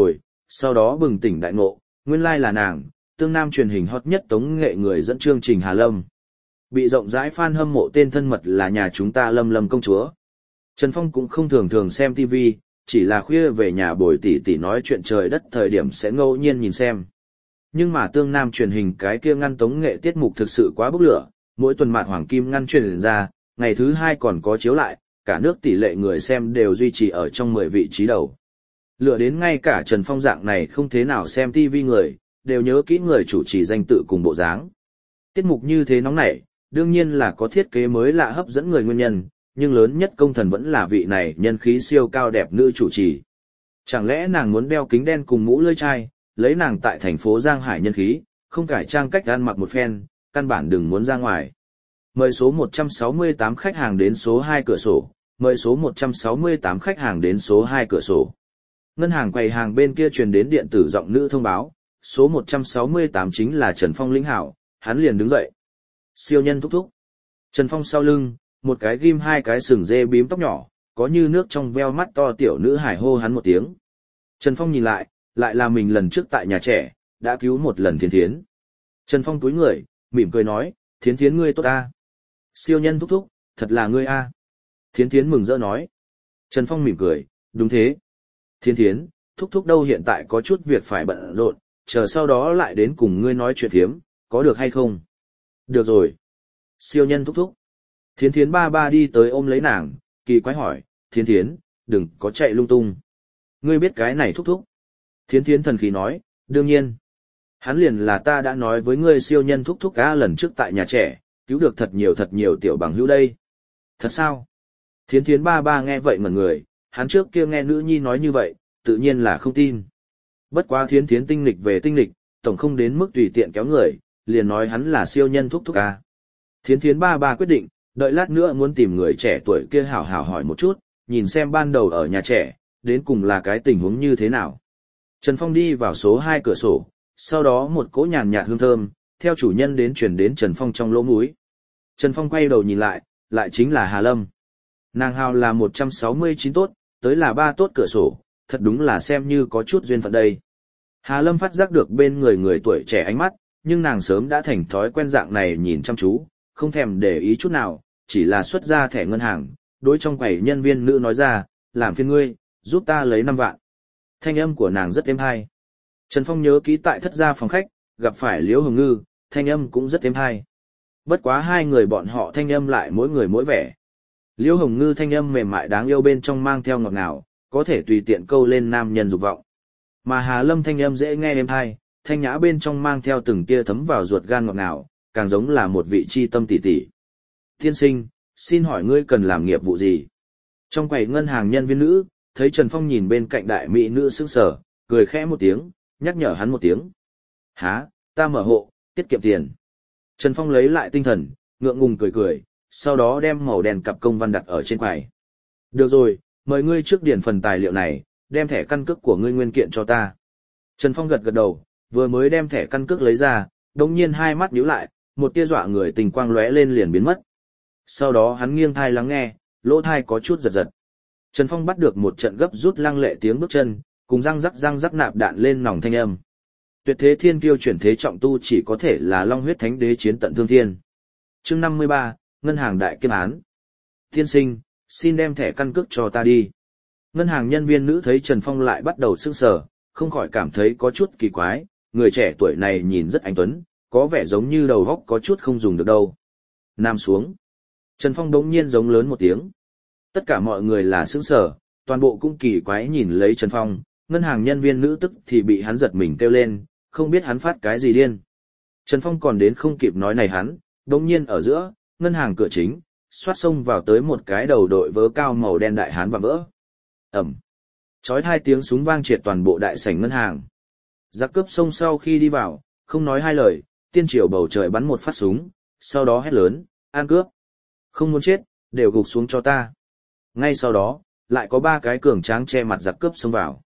sau đó bừng tỉnh đại ngộ, nguyên lai là nàng, tương nam truyền hình hot nhất tống nghệ người dẫn chương trình Hà Lâm. Bị rộng rãi fan hâm mộ tên thân mật là nhà chúng ta Lâm Lâm công chúa. Trần Phong cũng không thường thường xem TV, chỉ là khuya về nhà bồi tỷ tỷ nói chuyện trời đất thời điểm sẽ ngẫu nhiên nhìn xem. Nhưng mà tương nam truyền hình cái kia ngăn tống nghệ tiết mục thực sự quá bốc lửa, mỗi tuần mạt hoàng kim ngăn truyền ra, ngày thứ 2 còn có chiếu lại, cả nước tỷ lệ người xem đều duy trì ở trong 10 vị trí đầu. Lựa đến ngay cả Trần Phong dạng này không thế nào xem TV người, đều nhớ kỹ người chủ trì danh tự cùng bộ dáng. Tiết mục như thế nóng nảy, đương nhiên là có thiết kế mới lạ hấp dẫn người nguyên nhân, nhưng lớn nhất công thần vẫn là vị này nhân khí siêu cao đẹp nữ chủ trì. Chẳng lẽ nàng muốn đeo kính đen cùng mũ lưỡi chai, lấy nàng tại thành phố Giang Hải nhân khí, không cải trang cách ăn mặc một phen, căn bản đừng muốn ra ngoài. Mời số 168 khách hàng đến số 2 cửa sổ, mời số 168 khách hàng đến số 2 cửa sổ. Ngân hàng quầy hàng bên kia truyền đến điện tử giọng nữ thông báo, số 168 chính là Trần Phong lĩnh hảo, hắn liền đứng dậy. Siêu nhân thúc thúc. Trần Phong sau lưng, một cái ghim 2 cái sừng dê bím tóc nhỏ, có như nước trong veo mắt to tiểu nữ hải hô hắn một tiếng. Trần Phong nhìn lại là mình lần trước tại nhà trẻ, đã cứu một lần Thiến Thiến. Trần Phong túi người, mỉm cười nói, Thiến Thiến ngươi tốt a. Siêu nhân thúc thúc, thật là ngươi a. Thiến Thiến mừng rỡ nói. Trần Phong mỉm cười, đúng thế. Thiến Thiến, thúc thúc đâu hiện tại có chút việc phải bận rộn, chờ sau đó lại đến cùng ngươi nói chuyện thiếm, có được hay không? Được rồi. Siêu nhân thúc thúc. Thiến Thiến ba ba đi tới ôm lấy nàng, kỳ quái hỏi, Thiến Thiến, đừng có chạy lung tung. Ngươi biết cái này thúc thúc. Thiến Thiến thần khí nói, đương nhiên. Hắn liền là ta đã nói với ngươi siêu nhân thúc thúc á lần trước tại nhà trẻ, cứu được thật nhiều tiểu bằng hữu đây. Thật sao? Thiến Thiến ba ba nghe vậy ngẩn người, hắn trước kia nghe nữ nhi nói như vậy, tự nhiên là không tin. Bất quá Thiến Thiến tinh lịch về tinh lịch, tổng không đến mức tùy tiện kéo người, liền nói hắn là siêu nhân thúc thúc a. Thiến Thiến ba ba quyết định, đợi lát nữa muốn tìm người trẻ tuổi kia hảo hảo hỏi một chút, nhìn xem ban đầu ở nhà trẻ, đến cùng là cái tình huống như thế nào. Trần Phong đi vào số 2 cửa sổ, sau đó một cỗ nhàn nhạt hương thơm, theo chủ nhân đến truyền đến Trần Phong trong lỗ mũi. Trần Phong quay đầu nhìn lại chính là Hà Lâm. Nàng hào là 169 tốt, tới là 3 tốt cửa sổ, thật đúng là xem như có chút duyên phận đây. Hà Lâm phát giác được bên người tuổi trẻ ánh mắt, nhưng nàng sớm đã thành thói quen dạng này nhìn chăm chú, không thèm để ý chút nào, chỉ là xuất ra thẻ ngân hàng, đối trong quầy nhân viên nữ nói ra, làm phiền ngươi, giúp ta lấy 5 vạn. Thanh âm của nàng rất êm hay. Trần Phong nhớ kỹ tại thất gia phòng khách, gặp phải Liễu Hồng Ngư, thanh âm cũng rất êm hay. Bất quá hai người bọn họ thanh âm lại mỗi người mỗi vẻ. Liễu Hồng Ngư thanh âm mềm mại đáng yêu bên trong mang theo ngọt ngào, có thể tùy tiện câu lên nam nhân dục vọng. Mà Hà Lâm thanh âm dễ nghe êm hay, thanh nhã bên trong mang theo từng tia thấm vào ruột gan ngọt ngào, càng giống là một vị chi tâm tỷ tỷ. Tiên sinh, xin hỏi ngươi cần làm nghiệp vụ gì? Trong quầy ngân hàng nhân viên nữ, thấy Trần Phong nhìn bên cạnh đại mỹ nữ sững sờ, cười khẽ một tiếng, nhắc nhở hắn một tiếng. Hả, ta mở hộ, tiết kiệm tiền. Trần Phong lấy lại tinh thần, ngượng ngùng cười, sau đó đem màu đen cặp công văn đặt ở trên quầy. Được rồi, mời ngươi trước điền phần tài liệu này, đem thẻ căn cước của ngươi nguyên kiện cho ta. Trần Phong gật đầu, vừa mới đem thẻ căn cước lấy ra, đồng nhiên hai mắt nhíu lại, một tia dọa người tình quang lóe lên liền biến mất. Sau đó hắn nghiêng thai lắng nghe, lỗ thai có chút giật. Trần Phong bắt được một trận gấp rút lăng lệ tiếng bước chân, cùng răng rắc nạp đạn lên nòng thanh âm. Tuyệt thế thiên kiêu chuyển thế trọng tu chỉ có thể là long huyết thánh đế chiến tận thương thiên. Chương 53, ngân hàng đại kiêm án. Tiên sinh, xin đem thẻ căn cước cho ta đi. Ngân hàng nhân viên nữ thấy Trần Phong lại bắt đầu sững sờ, không khỏi cảm thấy có chút kỳ quái, người trẻ tuổi này nhìn rất anh tuấn, có vẻ giống như đầu óc có chút không dùng được đâu. Nam xuống. Trần Phong đống nhiên giống lớn một tiếng. Tất cả mọi người là sững sờ, toàn bộ cũng kỳ quái nhìn lấy Trần Phong, ngân hàng nhân viên nữ tức thì bị hắn giật mình kêu lên, không biết hắn phát cái gì điên. Trần Phong còn đến không kịp nói này hắn, đống nhiên ở giữa, ngân hàng cửa chính, xoát xông vào tới một cái đầu đội vớ cao màu đen đại hán và vỡ. Ẩm. Chói hai tiếng súng vang triệt toàn bộ đại sảnh ngân hàng. Giặc cướp xông sau khi đi vào, không nói hai lời, tiên triều bầu trời bắn một phát súng, sau đó hét lớn, an cướp. Không muốn chết, đều gục xuống cho ta. Ngay sau đó, lại có 3 cái cường tráng che mặt giặc cướp xông vào.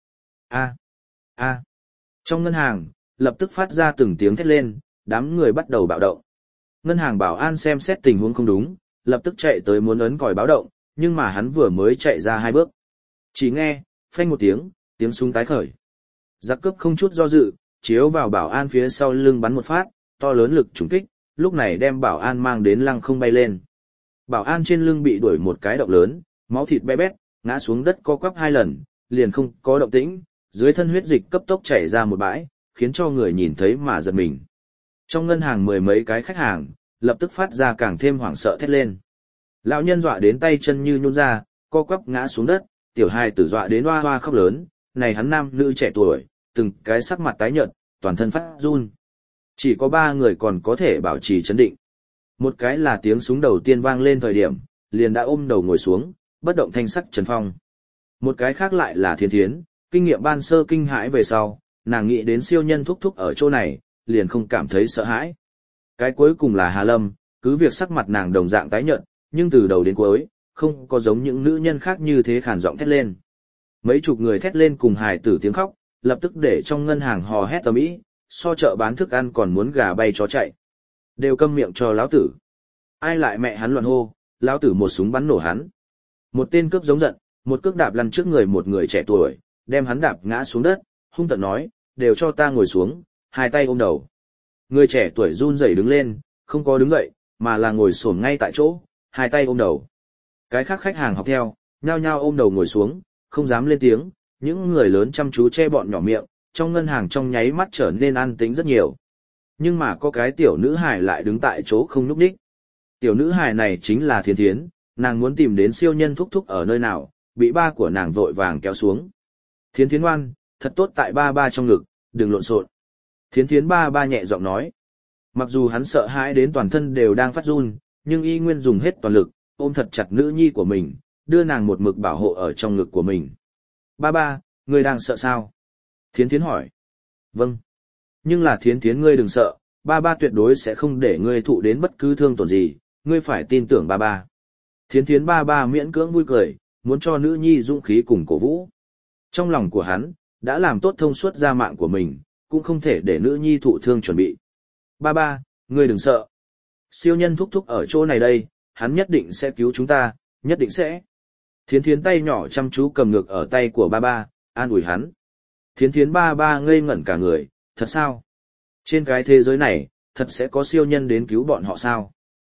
A. Trong ngân hàng, lập tức phát ra từng tiếng thét lên, đám người bắt đầu bạo động. Ngân hàng bảo an xem xét tình huống không đúng, lập tức chạy tới muốn ấn còi báo động, nhưng mà hắn vừa mới chạy ra 2 bước. Chỉ nghe, phanh một tiếng, tiếng súng tái khởi. Giặc cướp không chút do dự, chiếu vào bảo an phía sau lưng bắn một phát, to lớn lực trúng kích, lúc này đem bảo an mang đến lăng không bay lên. Bảo an trên lưng bị đuổi một cái động lớn, máu thịt bé bét, ngã xuống đất co quắp 2 lần, liền không có động tĩnh, dưới thân huyết dịch cấp tốc chảy ra một bãi, khiến cho người nhìn thấy mà giật mình. Trong ngân hàng 10 mấy cái khách hàng, lập tức phát ra càng thêm hoảng sợ thét lên. Lão nhân dọa đến tay chân như nhũn ra, co quắp ngã xuống đất, tiểu hài tử dọa đến hoa hoa khóc lớn, này hắn nam nữ trẻ tuổi, từng cái sắc mặt tái nhợt, toàn thân phát run. Chỉ có 3 người còn có thể bảo trì trấn định. Một cái là tiếng súng đầu tiên vang lên thời điểm, liền đã ôm đầu ngồi xuống, bất động thanh sắc Trần Phong. Một cái khác lại là Thiên Thiến, kinh nghiệm ban sơ kinh hãi về sau, nàng nghĩ đến siêu nhân thúc thúc ở chỗ này, liền không cảm thấy sợ hãi. Cái cuối cùng là Hà Lâm, cứ việc sắc mặt nàng đồng dạng tái nhợt, nhưng từ đầu đến cuối, không có giống những nữ nhân khác như thế khàn giọng thét lên. Mấy chục người thét lên cùng hài tử tiếng khóc, lập tức để trong ngân hàng hò hét tầm ý, so chợ bán thức ăn còn muốn gà bay chó chạy. Đều câm miệng cho lão tử. Ai lại mẹ hắn loạn hô, lão tử một súng bắn nổ hắn. Một tên cướp giống giận, một cước đạp lăn trước người một người trẻ tuổi, đem hắn đạp ngã xuống đất, hung tợn nói, đều cho ta ngồi xuống, hai tay ôm đầu. Người trẻ tuổi run rẩy đứng lên, không có đứng dậy, mà là ngồi xổm ngay tại chỗ, hai tay ôm đầu. Cái khác khách hàng học theo, nhao nhao ôm đầu ngồi xuống, không dám lên tiếng, những người lớn chăm chú che bọn nhỏ miệng, trong ngân hàng trong nháy mắt trở nên an tĩnh rất nhiều. Nhưng mà có cái tiểu nữ hài lại đứng tại chỗ không nhúc nhích. Tiểu nữ hài này chính là Thiên Thiến, nàng muốn tìm đến siêu nhân thúc thúc ở nơi nào, bị ba của nàng vội vàng kéo xuống. Thiến Thiến ngoan, thật tốt tại ba ba trong ngực, đừng lộn xộn. Thiến Thiến ba ba nhẹ giọng nói. Mặc dù hắn sợ hãi đến toàn thân đều đang phát run, nhưng y nguyên dùng hết toàn lực, ôm thật chặt nữ nhi của mình, đưa nàng một mực bảo hộ ở trong ngực của mình. Ba ba, ngươi đang sợ sao? Thiến Thiến hỏi. Vâng. Nhưng là Thiến Thiến ngươi đừng sợ, ba ba tuyệt đối sẽ không để ngươi thụ đến bất cứ thương tổn gì, ngươi phải tin tưởng ba ba. Thiến Thiến ba ba miễn cưỡng vui cười, muốn cho nữ nhi dũng khí cùng cổ vũ. Trong lòng của hắn, đã làm tốt thông suốt gia mạng của mình, cũng không thể để nữ nhi thụ thương chuẩn bị. Ba ba, ngươi đừng sợ. Siêu nhân thúc thúc ở chỗ này đây, hắn nhất định sẽ cứu chúng ta, nhất định sẽ. Thiến Thiến tay nhỏ chăm chú cầm ngược ở tay của ba ba, an ủi hắn. Thiến Thiến ba ba ngây ngẩn cả người, thật sao? Trên cái thế giới này, thật sẽ có siêu nhân đến cứu bọn họ sao?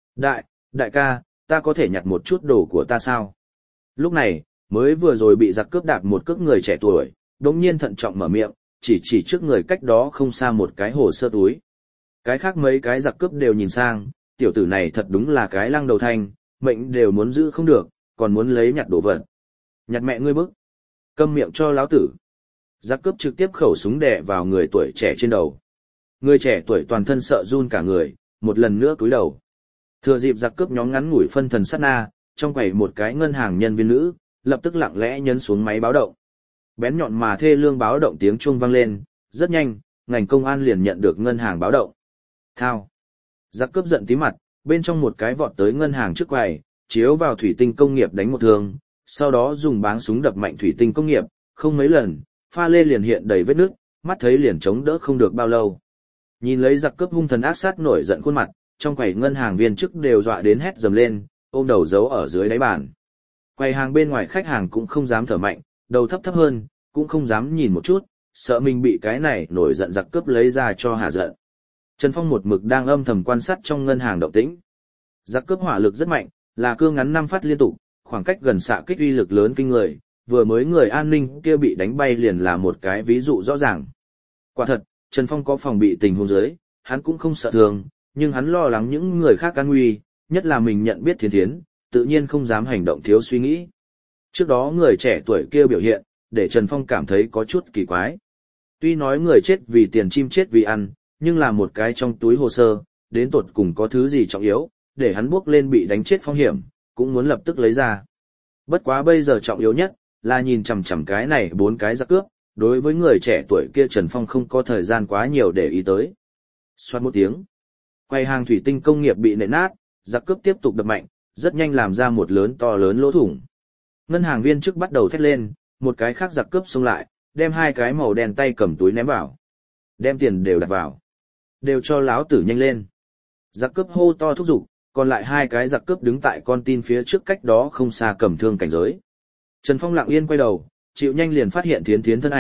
Đại ca, ta có thể nhặt một chút đồ của ta sao? Lúc này, mới vừa rồi bị giặc cướp đạp một cước người trẻ tuổi, đống nhiên thận trọng mở miệng, chỉ trước người cách đó không xa một cái hồ sơ túi. Cái khác mấy cái giặc cướp đều nhìn sang, tiểu tử này thật đúng là cái lăng đầu thanh, mệnh đều muốn giữ không được, còn muốn lấy nhặt đồ vật. Nhặt mẹ ngươi bức. Câm miệng cho láo tử. Giặc cướp trực tiếp khẩu súng đè vào người tuổi trẻ trên đầu. Người trẻ tuổi toàn thân sợ run cả người, một lần nữa cúi đầu. Thừa dịp giặc cướp nhóm ngắn ngủi phân thần sát na, trong quầy một cái ngân hàng nhân viên nữ, lập tức lặng lẽ nhấn xuống máy báo động. Bén nhọn mà thê lương báo động tiếng chuông vang lên, rất nhanh, ngành công an liền nhận được ngân hàng báo động. Thao. Giặc cướp giận tí mặt, bên trong một cái vọt tới ngân hàng trước quầy, chiếu vào thủy tinh công nghiệp đánh một thương, sau đó dùng báng súng đập mạnh thủy tinh công nghiệp, không mấy lần, pha lê liền hiện đầy vết nước, mắt thấy liền chống đỡ không được bao lâu. Nhìn lấy giặc cướp hung thần ác sát nổi giận khuôn mặt, trong quầy ngân hàng viên chức đều dọa đến hét dầm lên, ôm đầu giấu ở dưới đáy bàn. Quầy hàng bên ngoài khách hàng cũng không dám thở mạnh, đầu thấp thấp hơn, cũng không dám nhìn một chút, sợ mình bị cái này nổi giận giặc cướp lấy ra cho hả giận. Trần Phong một mực đang âm thầm quan sát trong ngân hàng động tĩnh. Giặc cướp hỏa lực rất mạnh, là cưa ngắn 5 phát liên tục, khoảng cách gần xạ kích uy lực lớn kinh người, vừa mới người an ninh kia bị đánh bay liền là một cái ví dụ rõ ràng. Quả thật, Trần Phong có phòng bị tình huống dưới, hắn cũng không sợ thương, nhưng hắn lo lắng những người khác an nguy, nhất là mình nhận biết Thiên Thiến, tự nhiên không dám hành động thiếu suy nghĩ. Trước đó người trẻ tuổi kia biểu hiện, để Trần Phong cảm thấy có chút kỳ quái. Tuy nói người chết vì tiền chim chết vì ăn, nhưng là một cái trong túi hồ sơ, đến tột cùng có thứ gì trọng yếu, để hắn bước lên bị đánh chết phong hiểm, cũng muốn lập tức lấy ra. Bất quá bây giờ trọng yếu nhất, là nhìn chằm chằm cái này 4 cái giặc cướp, đối với người trẻ tuổi kia Trần Phong không có thời gian quá nhiều để ý tới. Xoát một tiếng, quầy hàng thủy tinh công nghiệp bị nện nát, giặc cướp tiếp tục đập mạnh, rất nhanh làm ra một lớn to lớn lỗ thủng. Ngân hàng viên chức bắt đầu thét lên, một cái khác giặc cướp xông lại, đem 2 cái màu đen tay cầm túi ném vào. Đem tiền đều đặt vào. Đều cho láo tử nhanh lên. Giặc cướp hô to thúc giục, còn lại 2 cái giặc cướp đứng tại con tin phía trước cách đó không xa cầm thương cảnh giới. Trần Phong lặng yên quay đầu, chịu nhanh liền phát hiện Thiến Thiến thân ảnh,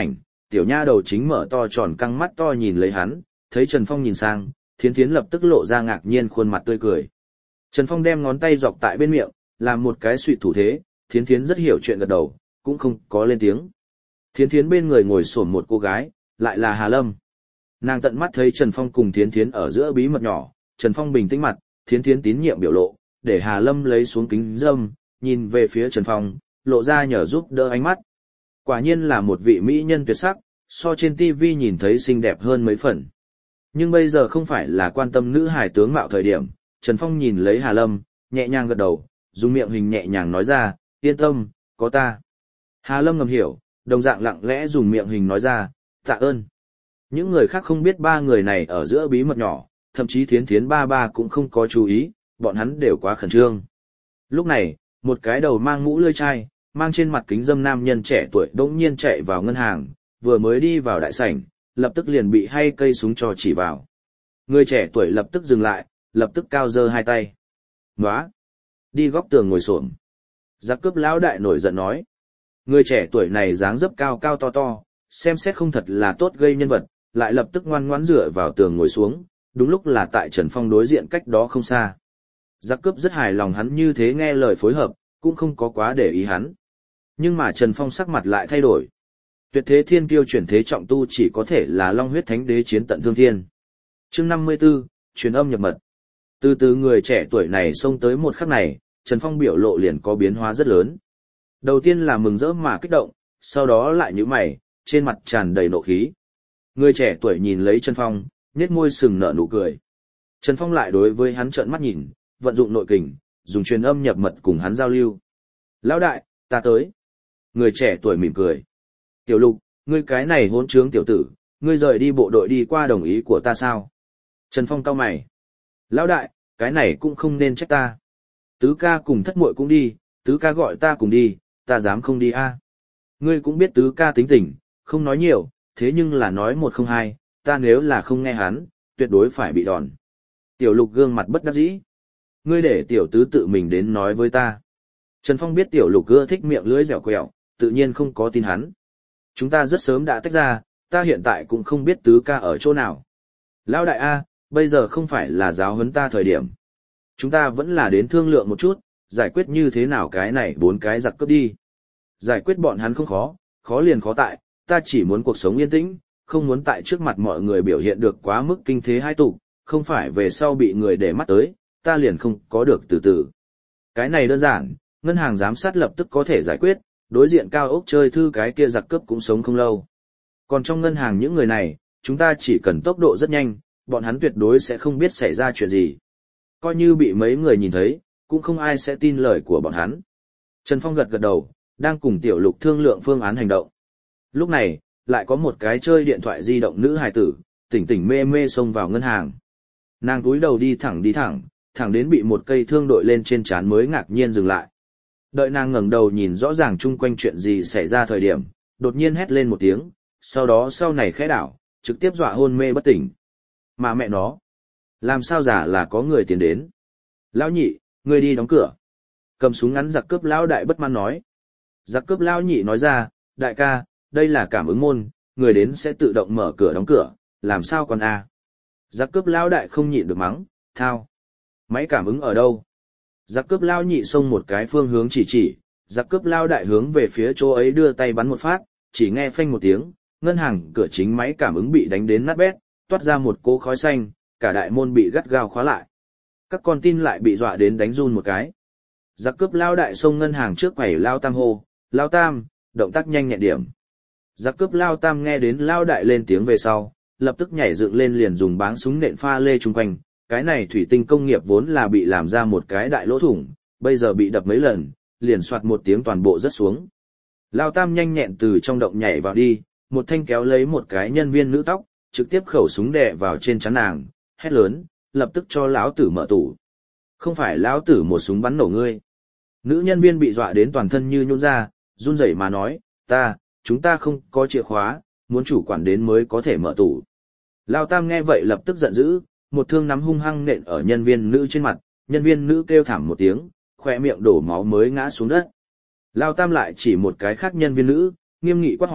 tiểu nha đầu chính mở to tròn căng mắt to nhìn lấy hắn, thấy Trần Phong nhìn sang, Thiến Thiến lập tức lộ ra ngạc nhiên khuôn mặt tươi cười. Trần Phong đem ngón tay dọc tại bên miệng, làm một cái suy thủ thế, Thiến Thiến rất hiểu chuyện gật đầu, cũng không có lên tiếng. Thiến Thiến bên người ngồi xổm một cô gái, lại là Hà Lâm. Nàng tận mắt thấy Trần Phong cùng Thiến Thiến ở giữa bí mật nhỏ, Trần Phong bình tĩnh mặt, Thiến Thiến tín nhiệm biểu lộ, để Hà Lâm lấy xuống kính râm, nhìn về phía Trần Phong, lộ ra nhờ giúp đỡ ánh mắt. Quả nhiên là một vị mỹ nhân tuyệt sắc, so trên TV nhìn thấy xinh đẹp hơn mấy phần. Nhưng bây giờ không phải là quan tâm nữ hài tướng mạo thời điểm, Trần Phong nhìn lấy Hà Lâm, nhẹ nhàng gật đầu, dùng miệng hình nhẹ nhàng nói ra, yên tâm, có ta. Hà Lâm ngầm hiểu, đồng dạng lặng lẽ dùng miệng hình nói ra, tạ ơn. Những người khác không biết ba người này ở giữa bí mật nhỏ, thậm chí Thiến Thiến ba cũng không có chú ý, bọn hắn đều quá khẩn trương. Lúc này, một cái đầu mang mũ lưỡi chai, mang trên mặt kính dâm nam nhân trẻ tuổi đột nhiên chạy vào ngân hàng, vừa mới đi vào đại sảnh, lập tức liền bị hay cây súng cho chỉ vào. Người trẻ tuổi lập tức dừng lại, lập tức cao giơ hai tay. Nóa! Đi góc tường ngồi xổm. Giặc cướp lão đại nổi giận nói. Người trẻ tuổi này dáng dấp cao cao to to, xem xét không thật là tốt gây nhân vật, lại lập tức ngoan ngoãn dựa vào tường ngồi xuống, đúng lúc là tại Trần Phong đối diện cách đó không xa. Giặc cướp rất hài lòng hắn như thế nghe lời phối hợp, cũng không có quá để ý hắn. Nhưng mà Trần Phong sắc mặt lại thay đổi. Tuyệt thế thiên kiêu chuyển thế trọng tu chỉ có thể là Long huyết thánh đế chiến tận thương thiên. Chương 54, truyền âm nhập mật. Từ từ người trẻ tuổi này xông tới một khắc này, Trần Phong biểu lộ liền có biến hóa rất lớn. Đầu tiên là mừng rỡ mà kích động, sau đó lại nhíu mày, trên mặt tràn đầy nộ khí. Người trẻ tuổi nhìn lấy Trần Phong, nhếch môi sừng nở nụ cười. Trần Phong lại đối với hắn trợn mắt nhìn, vận dụng nội kình, dùng truyền âm nhập mật cùng hắn giao lưu. Lão đại, ta tới. Người trẻ tuổi mỉm cười. Tiểu Lục, ngươi cái này hỗn trướng tiểu tử, ngươi rời đi bộ đội đi qua đồng ý của ta sao? Trần Phong cau mày. Lão đại, cái này cũng không nên trách ta. Tứ ca cùng thất muội cũng đi, tứ ca gọi ta cùng đi, ta dám không đi a? Ngươi cũng biết tứ ca tính tình, không nói nhiều, thế nhưng là nói một không hai, ta nếu là không nghe hắn, tuyệt đối phải bị đòn. Tiểu Lục gương mặt bất đắc dĩ. Ngươi để tiểu tứ tự mình đến nói với ta. Trần Phong biết tiểu Lục ưa thích miệng lưỡi dẻo quẹo, tự nhiên không có tin hắn. Chúng ta rất sớm đã tách ra, ta hiện tại cũng không biết tứ ca ở chỗ nào. Lão đại A, bây giờ không phải là giáo huấn ta thời điểm. Chúng ta vẫn là đến thương lượng một chút, giải quyết như thế nào cái này bốn cái giặc cướp đi. Giải quyết bọn hắn không khó, khó liền khó tại, ta chỉ muốn cuộc sống yên tĩnh, không muốn tại trước mặt mọi người biểu hiện được quá mức kinh thế hai tục, không phải về sau bị người để mắt tới, ta liền không có được từ từ. Cái này đơn giản, ngân hàng giám sát lập tức có thể giải quyết, đối diện cao ốc chơi thư cái kia giặc cướp cũng sống không lâu. Còn trong ngân hàng những người này, chúng ta chỉ cần tốc độ rất nhanh, bọn hắn tuyệt đối sẽ không biết xảy ra chuyện gì. Coi như bị mấy người nhìn thấy, cũng không ai sẽ tin lời của bọn hắn. Trần Phong gật gật đầu, đang cùng Tiểu Lục thương lượng phương án hành động. Lúc này, lại có một cái chơi điện thoại di động nữ hài tử, tỉnh tỉnh mê mê xông vào ngân hàng. Nàng cúi đầu đi thẳng, thẳng đến bị một cây thương đội lên trên trán mới ngạc nhiên dừng lại. Đợi nàng ngẩng đầu nhìn rõ ràng chung quanh chuyện gì xảy ra thời điểm, đột nhiên hét lên một tiếng, sau đó sau này khẽ đảo, trực tiếp dọa hôn mê bất tỉnh. Mà mẹ nó, làm sao giả là có người tiến đến. Lão nhị, ngươi đi đóng cửa. Cầm súng ngắn giặc cướp lão đại bất mãn nói. Giặc cướp lão nhị nói ra, đại ca, đây là cảm ứng môn, người đến sẽ tự động mở cửa đóng cửa, làm sao còn a? Giặc cướp lão đại không nhịn được mắng, thao. Máy cảm ứng ở đâu? Giặc cướp lao nhị xông một cái phương hướng chỉ, giặc cướp lao đại hướng về phía chỗ ấy đưa tay bắn một phát, chỉ nghe phanh một tiếng, ngân hàng cửa chính máy cảm ứng bị đánh đến nát bét, toát ra một cỗ khói xanh, cả đại môn bị gắt gao khóa lại. Các con tin lại bị dọa đến đánh run một cái. Giặc cướp lao đại xông ngân hàng trước quầy lao tam hô, lao tam, động tác nhanh nhẹn điểm. Giặc cướp lao tam nghe đến lao đại lên tiếng về sau, lập tức nhảy dựng lên liền dùng báng súng nện pha lê chung quanh. Cái này thủy tinh công nghiệp vốn là bị làm ra một cái đại lỗ thủng, bây giờ bị đập mấy lần, liền soạt một tiếng toàn bộ rớt xuống. Lao tam nhanh nhẹn từ trong động nhảy vào đi, một thanh kéo lấy một cái nhân viên nữ tóc, trực tiếp khẩu súng đè vào trên trán nàng, hét lớn, lập tức cho lão tử mở tủ. Không phải lão tử một súng bắn nổ ngươi. Nữ nhân viên bị dọa đến toàn thân như nhũn ra, run rẩy mà nói, chúng ta không có chìa khóa, muốn chủ quản đến mới có thể mở tủ. Lao tam nghe vậy lập tức giận dữ, một thương nắm hung hăng nện ở nhân viên nữ trên mặt, nhân viên nữ kêu thảm một tiếng, khỏe miệng đổ máu mới ngã xuống đất. Lao tam lại chỉ một cái khác nhân viên nữ, nghiêm nghị quát hỏi,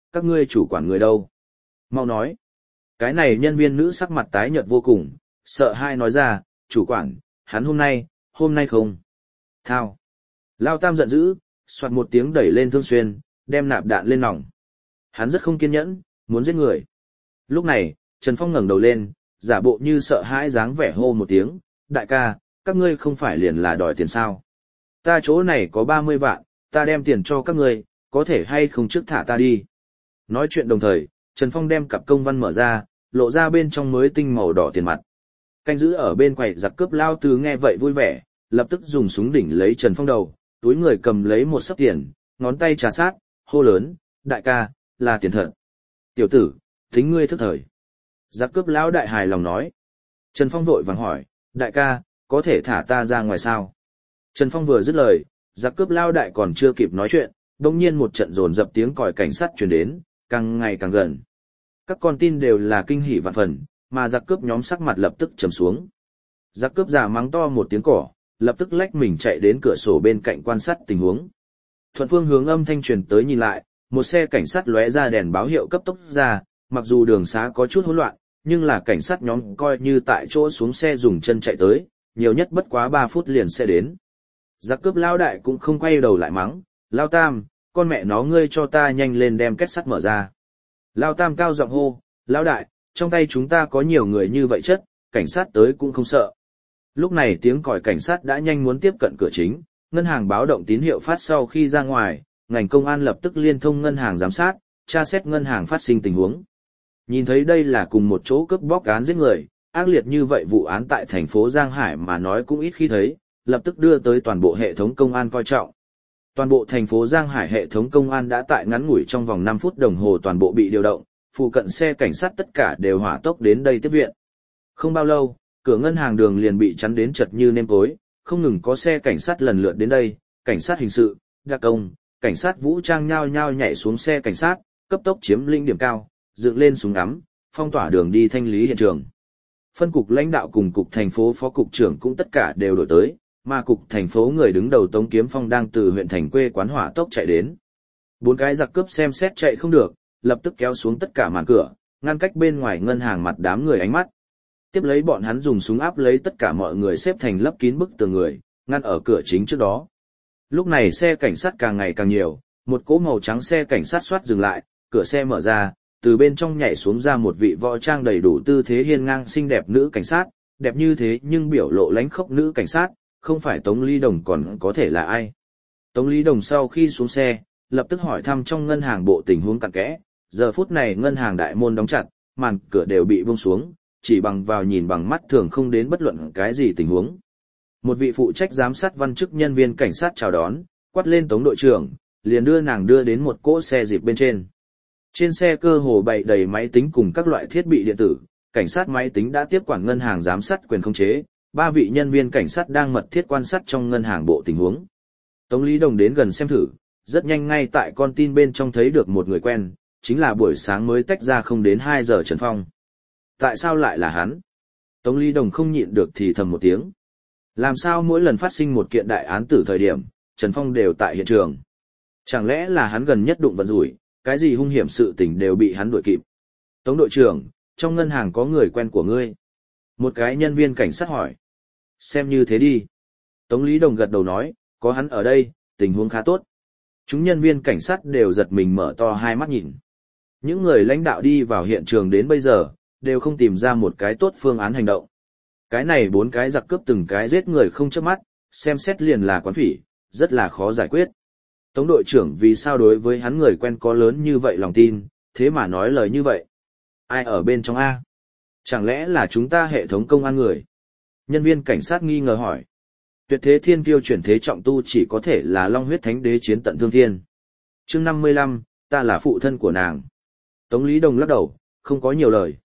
các ngươi chủ quản người đâu? Mau nói. Cái này nhân viên nữ sắc mặt tái nhợt vô cùng, sợ hai nói ra, chủ quản, hắn hôm nay không. Thao. Lao Tam giận dữ, soạt một tiếng đẩy lên Thương Xuyên, đem nạp đạn lên nòng. Hắn rất không kiên nhẫn, muốn giết người. Lúc này, Trần Phong ngẩng đầu lên, giả bộ như sợ hãi dáng vẻ hô một tiếng, đại ca, các ngươi không phải liền là đòi tiền sao? Ta chỗ này có 30 vạn, ta đem tiền cho các ngươi, có thể hay không trước thả ta đi. Nói chuyện đồng thời, Trần Phong đem cặp công văn mở ra, lộ ra bên trong mới tinh màu đỏ tiền mặt. Canh giữ ở bên quầy giặc cướp Lao Tứ nghe vậy vui vẻ, lập tức dùng súng đỉnh lấy Trần Phong đầu, túi người cầm lấy một sấp tiền, ngón tay trà sát, hô lớn, đại ca, là tiền thật. Tiểu tử, tính ngươi thức thời. Giặc cướp lão đại hài lòng nói. Trần Phong vội vàng hỏi, đại ca, có thể thả ta ra ngoài sao? Trần Phong vừa dứt lời, giặc cướp lao đại còn chưa kịp nói chuyện, đồng nhiên một trận dồn dập tiếng còi cảnh sát truyền đến, càng ngày càng gần. Các con tin đều là kinh hỉ vạn phần, mà giặc cướp nhóm sắc mặt lập tức trầm xuống. Giặc cướp giả mắng to một tiếng cỏ, lập tức lách mình chạy đến cửa sổ bên cạnh quan sát tình huống. Thuận phương hướng âm thanh truyền tới nhìn lại, một xe cảnh sát lóe ra đèn báo hiệu cấp tốc ra, mặc dù đường xá có chút hỗn loạn, nhưng là cảnh sát nhóm coi như tại chỗ xuống xe dùng chân chạy tới, nhiều nhất bất quá 3 phút liền sẽ đến. Giặc cướp lao đại cũng không quay đầu lại mắng, Lao Tam, con mẹ nó ngươi cho ta nhanh lên đem kết sắt mở ra. Lao Tam cao giọng hô, Lao đại, trong tay chúng ta có nhiều người như vậy chất, cảnh sát tới cũng không sợ. Lúc này tiếng còi cảnh sát đã nhanh muốn tiếp cận cửa chính, ngân hàng báo động tín hiệu phát sau khi ra ngoài, ngành công an lập tức liên thông ngân hàng giám sát, tra xét ngân hàng phát sinh tình huống. Nhìn thấy đây là cùng một chỗ cướp bóc án giết người, ác liệt như vậy vụ án tại thành phố Giang Hải mà nói cũng ít khi thấy, lập tức đưa tới toàn bộ hệ thống công an coi trọng. Toàn bộ thành phố Giang Hải hệ thống công an đã tại ngắn ngủi trong vòng 5 phút đồng hồ toàn bộ bị điều động, phụ cận xe cảnh sát tất cả đều hỏa tốc đến đây tiếp viện. Không bao lâu, cửa ngân hàng đường liền bị chắn đến chật như nêm tối, không ngừng có xe cảnh sát lần lượt đến đây, cảnh sát hình sự, đặc công, cảnh sát vũ trang nhao nhao nhảy xuống xe cảnh sát, cấp tốc chiếm lĩnh điểm cao, dựng lên súng ngắm, phong tỏa đường đi thanh lý hiện trường. Phân cục lãnh đạo cùng cục thành phố phó cục trưởng cũng tất cả đều đổi tới, mà cục thành phố người đứng đầu Tống Kiếm Phong đang từ huyện thành quê quán hỏa tốc chạy đến. 4 cái giặc cướp xem xét chạy không được, lập tức kéo xuống tất cả màn cửa, ngăn cách bên ngoài ngân hàng mặt đám người ánh mắt. Tiếp lấy bọn hắn dùng súng áp lấy tất cả mọi người xếp thành lấp kín bức tường người, ngăn ở cửa chính trước đó. Lúc này xe cảnh sát càng ngày càng nhiều, một cỗ màu trắng xe cảnh sát xoát dừng lại, cửa xe mở ra, từ bên trong nhảy xuống ra một vị võ trang đầy đủ tư thế hiên ngang xinh đẹp nữ cảnh sát, đẹp như thế nhưng biểu lộ lánh khốc nữ cảnh sát, không phải Tống Lý Đồng còn có thể là ai. Tống Lý Đồng sau khi xuống xe, lập tức hỏi thăm trong ngân hàng bộ tình huống cặn kẽ, giờ phút này ngân hàng đại môn đóng chặt, màn cửa đều bị buông xuống, chỉ bằng vào nhìn bằng mắt thường không đến bất luận cái gì tình huống. Một vị phụ trách giám sát văn chức nhân viên cảnh sát chào đón, quát lên Tống đội trưởng, liền đưa nàng đưa đến một cỗ xe dịp bên trên. Trên xe cơ hồ bày đầy máy tính cùng các loại thiết bị điện tử, cảnh sát máy tính đã tiếp quản ngân hàng giám sát quyền khống chế, 3 vị nhân viên cảnh sát đang mật thiết quan sát trong ngân hàng bộ tình huống. Tống Lý Đồng đến gần xem thử, rất nhanh ngay tại con tin bên trong thấy được một người quen, chính là buổi sáng mới tách ra không đến 2 giờ Trần Phong. Tại sao lại là hắn? Tống Lý Đồng không nhịn được thì thầm một tiếng. Làm sao mỗi lần phát sinh một kiện đại án tử thời điểm, Trần Phong đều tại hiện trường? Chẳng lẽ là hắn gần nhất đụng vận rủi, cái gì hung hiểm sự tình đều bị hắn đuổi kịp? Tống đội trưởng, trong ngân hàng có người quen của ngươi. Một cái nhân viên cảnh sát hỏi. Xem như thế đi. Tống Lý Đồng gật đầu nói, có hắn ở đây, tình huống khá tốt. Chúng nhân viên cảnh sát đều giật mình mở to hai mắt nhìn. Những người lãnh đạo đi vào hiện trường đến bây giờ, đều không tìm ra một cái tốt phương án hành động. Cái này 4 cái giặc cướp từng cái giết người không chớp mắt, xem xét liền là quán phỉ, rất là khó giải quyết. Tống đội trưởng vì sao đối với hắn người quen có lớn như vậy lòng tin, thế mà nói lời như vậy? Ai ở bên trong A? Chẳng lẽ là chúng ta hệ thống công an người? Nhân viên cảnh sát nghi ngờ hỏi. Tuyệt thế thiên kiêu chuyển thế trọng tu chỉ có thể là Long huyết thánh đế chiến tận thương thiên. Chương 55, ta là phụ thân của nàng. Tống Lý Đồng lắc đầu, không có nhiều lời.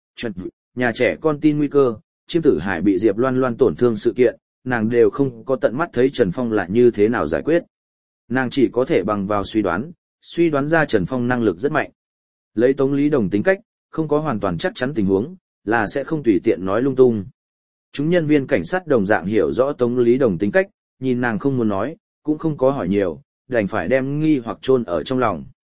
Nhà trẻ con tin nguy cơ, Chiêm Tử Hải bị Diệp Loan Loan tổn thương sự kiện, nàng đều không có tận mắt thấy Trần Phong là như thế nào giải quyết. Nàng chỉ có thể bằng vào suy đoán ra Trần Phong năng lực rất mạnh. Lấy Tống Lý Đồng tính cách, không có hoàn toàn chắc chắn tình huống, là sẽ không tùy tiện nói lung tung. Chúng nhân viên cảnh sát đồng dạng hiểu rõ Tống Lý Đồng tính cách, nhìn nàng không muốn nói, cũng không có hỏi nhiều, đành phải đem nghi hoặc chôn ở trong lòng.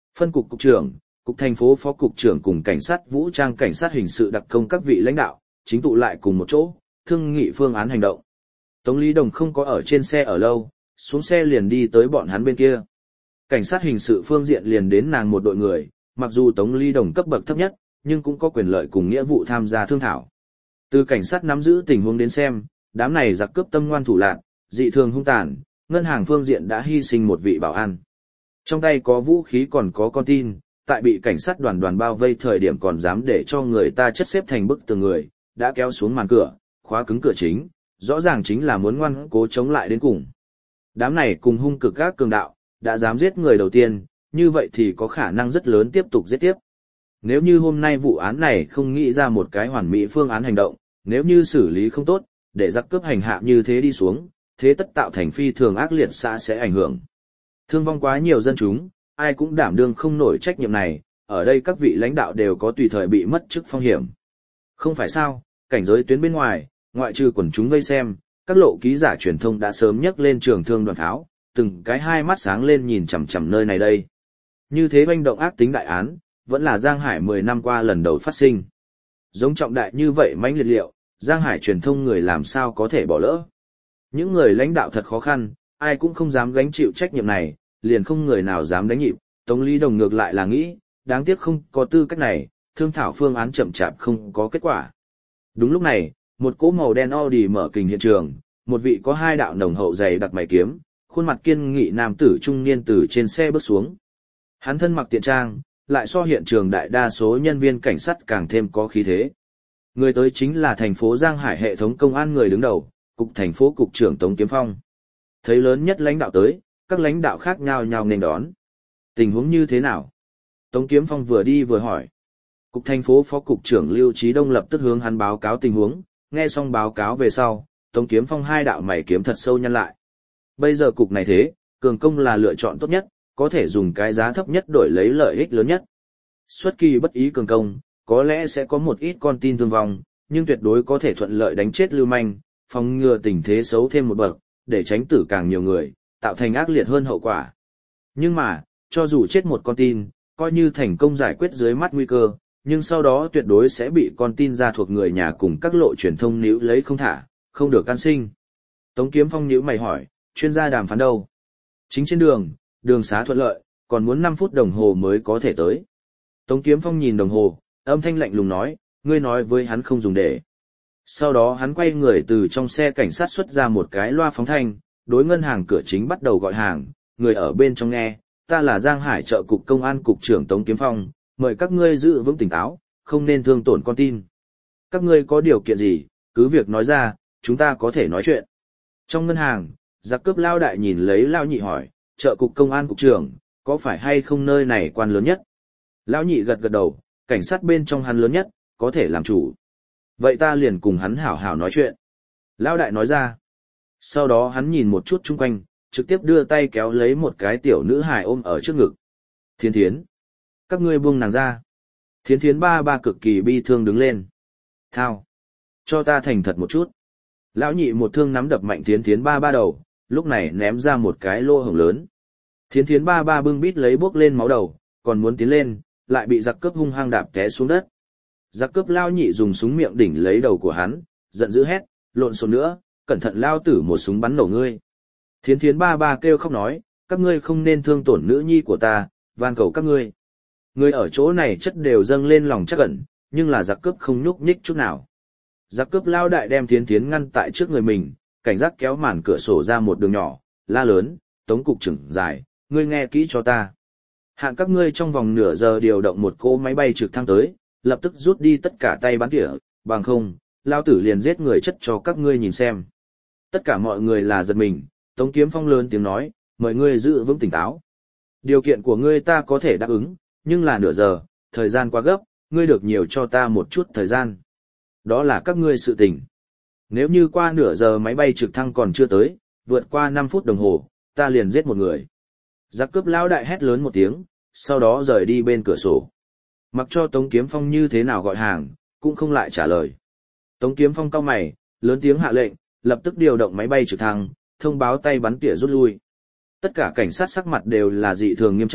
Phân cục cục trưởng, cục thành phố phó cục trưởng cùng cảnh sát vũ trang cảnh sát hình sự đặc công các vị lãnh đạo, chính tụ lại cùng một chỗ, thương nghị phương án hành động. Tống Lý Đồng không có ở trên xe ở lâu, xuống xe liền đi tới bọn hắn bên kia. Cảnh sát hình sự phương diện liền đến nàng một đội người, mặc dù Tống Lý Đồng cấp bậc thấp nhất, nhưng cũng có quyền lợi cùng nghĩa vụ tham gia thương thảo. Từ cảnh sát nắm giữ tình huống đến xem, đám này giặc cướp tâm ngoan thủ lạn, dị thường hung tàn, ngân hàng phương diện đã hy sinh một vị bảo an. Trong tay có vũ khí còn có con tin, tại bị cảnh sát đoàn bao vây thời điểm còn dám để cho người ta chất xếp thành bức tường người, đã kéo xuống màn cửa, khóa cứng cửa chính, rõ ràng chính là muốn ngoan cố chống lại đến cùng. Đám này cùng hung cực các cường đạo, đã dám giết người đầu tiên, như vậy thì có khả năng rất lớn tiếp tục giết tiếp. Nếu như hôm nay vụ án này không nghĩ ra một cái hoàn mỹ phương án hành động, nếu như xử lý không tốt, để giặc cướp hành hạ như thế đi xuống, thế tất tạo thành phi thường ác liệt xã sẽ ảnh hưởng. Thương vong quá nhiều dân chúng, ai cũng đảm đương không nổi trách nhiệm này, ở đây các vị lãnh đạo đều có tùy thời bị mất chức phong hiểm. Không phải sao, cảnh giới tuyến bên ngoài, ngoại trừ quần chúng vây xem, các lộ ký giả truyền thông đã sớm nhấc lên trường thương đoàn pháo, từng cái hai mắt sáng lên nhìn chằm chằm nơi này đây. Như thế manh động ác tính đại án, vẫn là Giang Hải 10 năm qua lần đầu phát sinh. Giống trọng đại như vậy mãnh liệt liệu, Giang Hải truyền thông người làm sao có thể bỏ lỡ. Những người lãnh đạo thật khó khăn, ai cũng không dám gánh chịu trách nhiệm này, liền không người nào dám đánh nhịp. Tống Lý Đồng ngược lại là nghĩ, đáng tiếc không có tư cách này, thương thảo phương án chậm chạp không có kết quả. Đúng lúc này, một cỗ màu đen Audi mở kình hiện trường, một vị có hai đạo nồng hậu dày đặc mày kiếm, khuôn mặt kiên nghị nam tử trung niên từ trên xe bước xuống. Hắn thân mặc tiện trang, lại so hiện trường đại đa số nhân viên cảnh sát càng thêm có khí thế. Người tới chính là thành phố Giang Hải hệ thống công an người đứng đầu, cục thành phố cục trưởng Tống Kiếm Phong. Thấy lớn nhất lãnh đạo tới, các lãnh đạo khác nhau nên đón. Tình huống như thế nào? Tống Kiếm Phong vừa đi vừa hỏi. Cục thành phố phó cục trưởng Lưu Trí Đông lập tức hướng hắn báo cáo tình huống, nghe xong báo cáo về sau, Tống Kiếm Phong hai đạo mày kiếm thật sâu nhăn lại. Bây giờ cục này thế, cường công là lựa chọn tốt nhất, có thể dùng cái giá thấp nhất đổi lấy lợi ích lớn nhất. Xuất kỳ bất ý cường công, có lẽ sẽ có một ít con tin thương vong, nhưng tuyệt đối có thể thuận lợi đánh chết lưu manh, phòng ngừa tình thế xấu thêm một bậc, để tránh tử càng nhiều người, tạo thành ác liệt hơn hậu quả. Nhưng mà, cho dù chết một con tin, coi như thành công giải quyết dưới mắt nguy cơ, nhưng sau đó tuyệt đối sẽ bị con tin ra thuộc người nhà cùng các lộ truyền thông níu lấy không thả, không được can sinh. Tống Kiếm Phong nhíu mày hỏi, chuyên gia đàm phán đâu? Chính trên đường, đường xá thuận lợi, còn muốn 5 phút đồng hồ mới có thể tới. Tống Kiếm Phong nhìn đồng hồ, âm thanh lạnh lùng nói, ngươi nói với hắn không dùng để. Sau đó hắn quay người từ trong xe cảnh sát xuất ra một cái loa phóng thanh, đối ngân hàng cửa chính bắt đầu gọi hàng, người ở bên trong nghe, ta là Giang Hải chợ cục công an cục trưởng Tống Kiếm Phong, mời các ngươi giữ vững tỉnh táo, không nên thương tổn con tin. Các ngươi có điều kiện gì, cứ việc nói ra, chúng ta có thể nói chuyện. Trong ngân hàng, giặc cướp Lao Đại nhìn lấy Lao Nhị hỏi, chợ cục công an cục trưởng, có phải hay không nơi này quan lớn nhất? Lão Nhị gật gật đầu, cảnh sát bên trong hắn lớn nhất, có thể làm chủ. Vậy ta liền cùng hắn hảo hảo nói chuyện. Lão Đại nói ra. Sau đó hắn nhìn một chút chung quanh, trực tiếp đưa tay kéo lấy một cái tiểu nữ hài ôm ở trước ngực. Thiến Thiến, các ngươi buông nàng ra. Thiến Thiến ba cực kỳ bi thương đứng lên. Thao, cho ta thành thật một chút. Lão Nhị một thương nắm đập mạnh Thiến Thiến ba đầu, lúc này ném ra một cái lỗ hổng lớn. Thiến Thiến ba bưng bít lấy bốc lên máu đầu, còn muốn tiến lên, lại bị giặc cướp hung hăng đạp té xuống đất. Giặc cướp Lao Nhị dùng súng miệng đỉnh lấy đầu của hắn, giận dữ hét, lộn xộn nữa, cẩn thận lao tử một súng bắn nổ ngươi. Thiến Thiến ba kêu khóc nói, các ngươi không nên thương tổn nữ nhi của ta, van cầu các ngươi. Người ở chỗ này chất đều dâng lên lòng chắc ẩn, nhưng là giặc cướp không nhúc nhích chút nào. Giặc cướp Lao Đại đem Thiến Thiến ngăn tại trước người mình, cảnh giác kéo màn cửa sổ ra một đường nhỏ, la lớn, Tống cục trưởng dài, ngươi nghe kỹ cho ta. Hạn các ngươi trong vòng nửa giờ điều động một cỗ máy bay trực thăng tới, lập tức rút đi tất cả tay bắn tỉa, bằng không, lao tử liền giết người chất cho các ngươi nhìn xem. Tất cả mọi người là giật mình, Tống Kiếm Phong lớn tiếng nói, mời ngươi giữ vững tỉnh táo. Điều kiện của ngươi ta có thể đáp ứng, nhưng là nửa giờ, thời gian quá gấp, ngươi được nhiều cho ta một chút thời gian. Đó là các ngươi sự tình. Nếu như qua nửa giờ máy bay trực thăng còn chưa tới, vượt qua 5 phút đồng hồ, ta liền giết một người. Giặc cướp Lão Đại hét lớn một tiếng, sau đó rời đi bên cửa sổ. Mặc cho Tống Kiếm Phong như thế nào gọi hàng, cũng không lại trả lời. Tống Kiếm Phong cau mày, lớn tiếng hạ lệnh, lập tức điều động máy bay trực thăng, thông báo tay bắn tỉa rút lui. Tất cả cảnh sát sắc mặt đều là dị thường nghiêm trọng,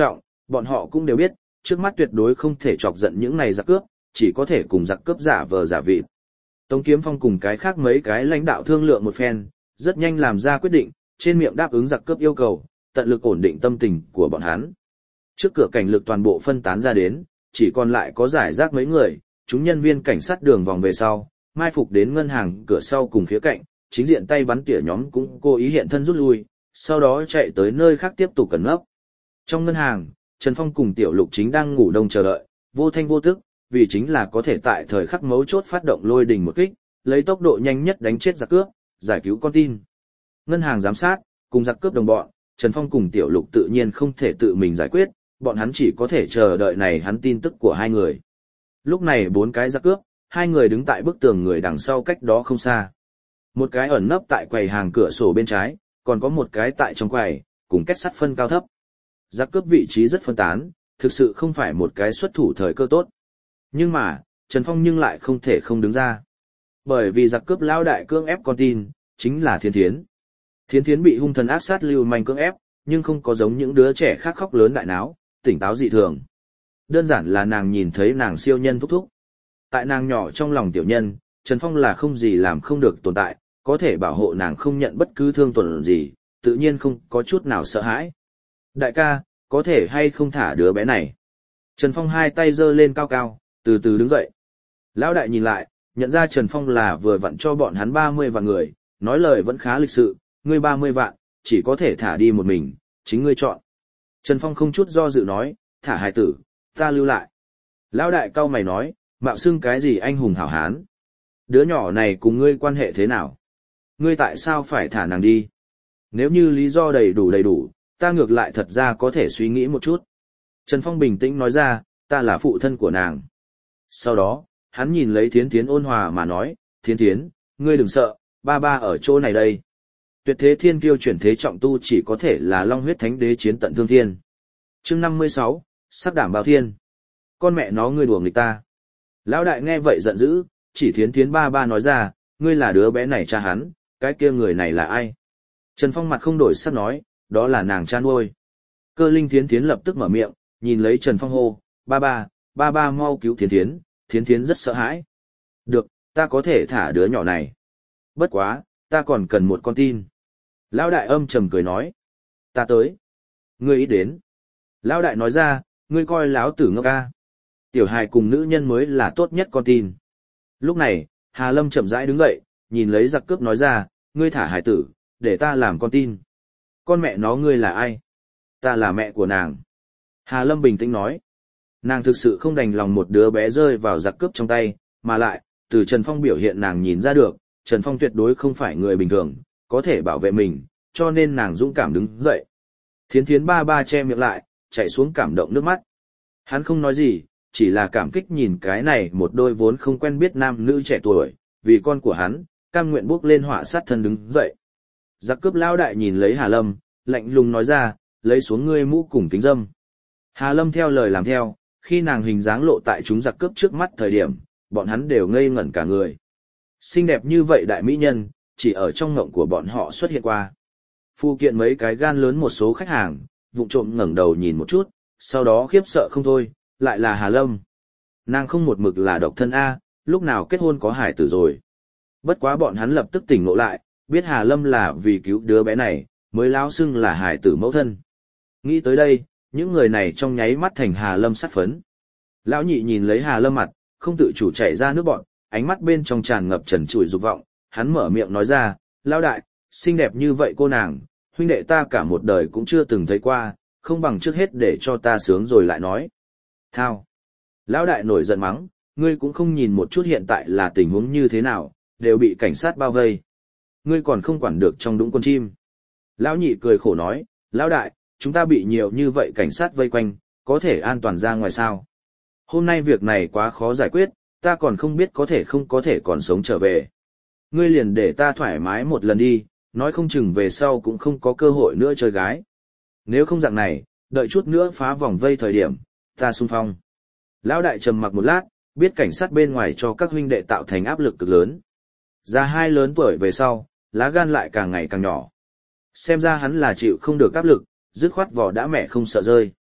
Bọn họ cũng đều biết, trước mắt tuyệt đối không thể chọc giận những này giặc cướp, chỉ có thể cùng giặc cướp giả vờ giả vịt. Tống Kiếm Phong cùng cái khác mấy cái lãnh đạo thương lượng một phen, rất nhanh làm ra quyết định, trên miệng đáp ứng giặc cướp yêu cầu, tận lực ổn định tâm tình của bọn hắn. Trước cửa cảnh lực toàn bộ phân tán ra đến, chỉ còn lại có giải rác mấy người, chúng nhân viên cảnh sát đường vòng về sau, mai phục đến ngân hàng cửa sau cùng khía cạnh, chính diện tay bắn tỉa nhóm cũng cố ý hiện thân rút lui, sau đó chạy tới nơi khác tiếp tục cẩn nấp. Trong ngân hàng, Trần Phong cùng Tiểu Lục chính đang ngủ đông chờ đợi, vô thanh vô tức, vì chính là có thể tại thời khắc mấu chốt phát động lôi đình một kích, lấy tốc độ nhanh nhất đánh chết giặc cướp, giải cứu con tin. Ngân hàng giám sát, cùng giặc cướp đồng bọn, Trần Phong cùng Tiểu Lục tự nhiên không thể tự mình giải quyết, bọn hắn chỉ có thể chờ đợi này hắn tin tức của hai người. Lúc này 4 cái giặc cướp, 2 người đứng tại bức tường người đằng sau cách đó không xa. Một cái ẩn nấp tại quầy hàng cửa sổ bên trái, còn có một cái tại trong quầy, cùng kết sắt phân cao thấp. Giặc cướp vị trí rất phân tán, thực sự không phải một cái xuất thủ thời cơ tốt. Nhưng mà, Trần Phong nhưng lại không thể không đứng ra. Bởi vì giặc cướp lao đại cưỡng ép con tin, chính là Thiên Thiến. Thiên Thiến bị hung thần ác sát lưu manh cưỡng ép, nhưng không có giống những đứa trẻ khác khóc lớn đại náo, tỉnh táo dị thường. Đơn giản là nàng nhìn thấy nàng siêu nhân thúc thúc. Tại nàng nhỏ trong lòng tiểu nhân, Trần Phong là không gì làm không được tồn tại, có thể bảo hộ nàng không nhận bất cứ thương tổn gì, tự nhiên không có chút nào sợ hãi. Đại ca, có thể hay không thả đứa bé này? Trần Phong hai tay giơ lên cao cao, từ từ đứng dậy. Lão đại nhìn lại, nhận ra Trần Phong là vừa vặn cho bọn hắn 30 vạn người, nói lời vẫn khá lịch sự, ngươi 30 vạn, chỉ có thể thả đi một mình, chính ngươi chọn. Trần Phong không chút do dự nói, thả hài tử, ta lưu lại. Lão đại cau mày nói, mạo xưng cái gì anh hùng hảo hán? Đứa nhỏ này cùng ngươi quan hệ thế nào? Ngươi tại sao phải thả nàng đi? Nếu như lý do đầy đủ, ta ngược lại thật ra có thể suy nghĩ một chút. Trần Phong bình tĩnh nói ra, ta là phụ thân của nàng. Sau đó, hắn nhìn lấy Thiến Thiến ôn hòa mà nói, Thiến Thiến, ngươi đừng sợ, ba ba ở chỗ này đây. Tuyệt thế thiên kiêu chuyển thế trọng tu chỉ có thể là long huyết thánh đế chiến tận thương thiên. Chương 56, sắc đảm bao thiên. Con mẹ nó ngươi đùa nghịch ta. Lão đại nghe vậy giận dữ, chỉ Thiến Thiến ba ba nói ra, ngươi là đứa bé này cha hắn, cái kia người này là ai? Trần Phong mặt không đổi sắc nói, đó là nàng cha nuôi. Cơ linh Thiến Thiến lập tức mở miệng, nhìn lấy Trần Phong hô, ba ba mau cứu Thiến Thiến, Thiến Thiến rất sợ hãi. Được, ta có thể thả đứa nhỏ này. Bất quá, ta còn cần một con tin. Lão đại âm trầm cười nói, ta tới. Ngươi ý đến. Lão đại nói ra, ngươi coi láo tử ngốc ca. Tiểu hài cùng nữ nhân mới là tốt nhất con tin. Lúc này, Hà Lâm chậm rãi đứng dậy, nhìn lấy giặc cướp nói ra, ngươi thả hài tử, để ta làm con tin. Con mẹ nó ngươi là ai? Ta là mẹ của nàng. Hà Lâm bình tĩnh nói. Nàng thực sự không đành lòng một đứa bé rơi vào giặc cướp trong tay, mà lại, từ Trần Phong biểu hiện nàng nhìn ra được, Trần Phong tuyệt đối không phải người bình thường, có thể bảo vệ mình, cho nên nàng dũng cảm đứng dậy. Thiến Thiến ba ba che miệng lại, chảy xuống cảm động nước mắt. Hắn không nói gì, chỉ là cảm kích nhìn cái này một đôi vốn không quen biết nam nữ trẻ tuổi, vì con của hắn, cam nguyện bước lên họa sát thân đứng dậy. Giặc cướp lao đại nhìn lấy Hà Lâm, lạnh lùng nói ra, lấy xuống ngươi mũ cùng kính dâm. Hà Lâm theo lời làm theo, khi nàng hình dáng lộ tại chúng giặc cướp trước mắt thời điểm, bọn hắn đều ngây ngẩn cả người. Xinh đẹp như vậy đại mỹ nhân, chỉ ở trong ngộng của bọn họ xuất hiện qua. Phụ kiện mấy cái gan lớn một số khách hàng, vụng trộm ngẩng đầu nhìn một chút, sau đó khiếp sợ không thôi, lại là Hà Lâm. Nàng không một mực là độc thân A, lúc nào kết hôn có hải tử rồi. Bất quá bọn hắn lập tức tỉnh ngộ lại, biết Hà Lâm là vì cứu đứa bé này, mới lão xưng là hải tử mẫu thân. Nghĩ tới đây, những người này trong nháy mắt thành Hà Lâm sát phấn. Lão nhị nhìn lấy Hà Lâm mặt, không tự chủ chảy ra nước bọt, ánh mắt bên trong tràn ngập trần trụi dục vọng, hắn mở miệng nói ra, lão đại, xinh đẹp như vậy cô nàng, huynh đệ ta cả một đời cũng chưa từng thấy qua, không bằng trước hết để cho ta sướng rồi lại nói. Thao. Lão đại nổi giận mắng, ngươi cũng không nhìn một chút hiện tại là tình huống như thế nào, đều bị cảnh sát bao vây. Ngươi còn không quản được trong đũng con chim. Lão nhị cười khổ nói, lão đại, chúng ta bị nhiều như vậy cảnh sát vây quanh, có thể an toàn ra ngoài sao? Hôm nay việc này quá khó giải quyết, ta còn không biết có thể không có thể còn sống trở về. Ngươi liền để ta thoải mái một lần đi, nói không chừng về sau cũng không có cơ hội nữa chơi gái. Nếu không dạng này, đợi chút nữa phá vòng vây thời điểm, ta xung phong. Lão đại trầm mặc một lát, biết cảnh sát bên ngoài cho các huynh đệ tạo thành áp lực cực lớn. Già hai lớn tuổi về sau, lá gan lại càng ngày càng nhỏ. Xem ra hắn là chịu không được áp lực, dứt khoát vỏ đã mẹ không sợ rơi.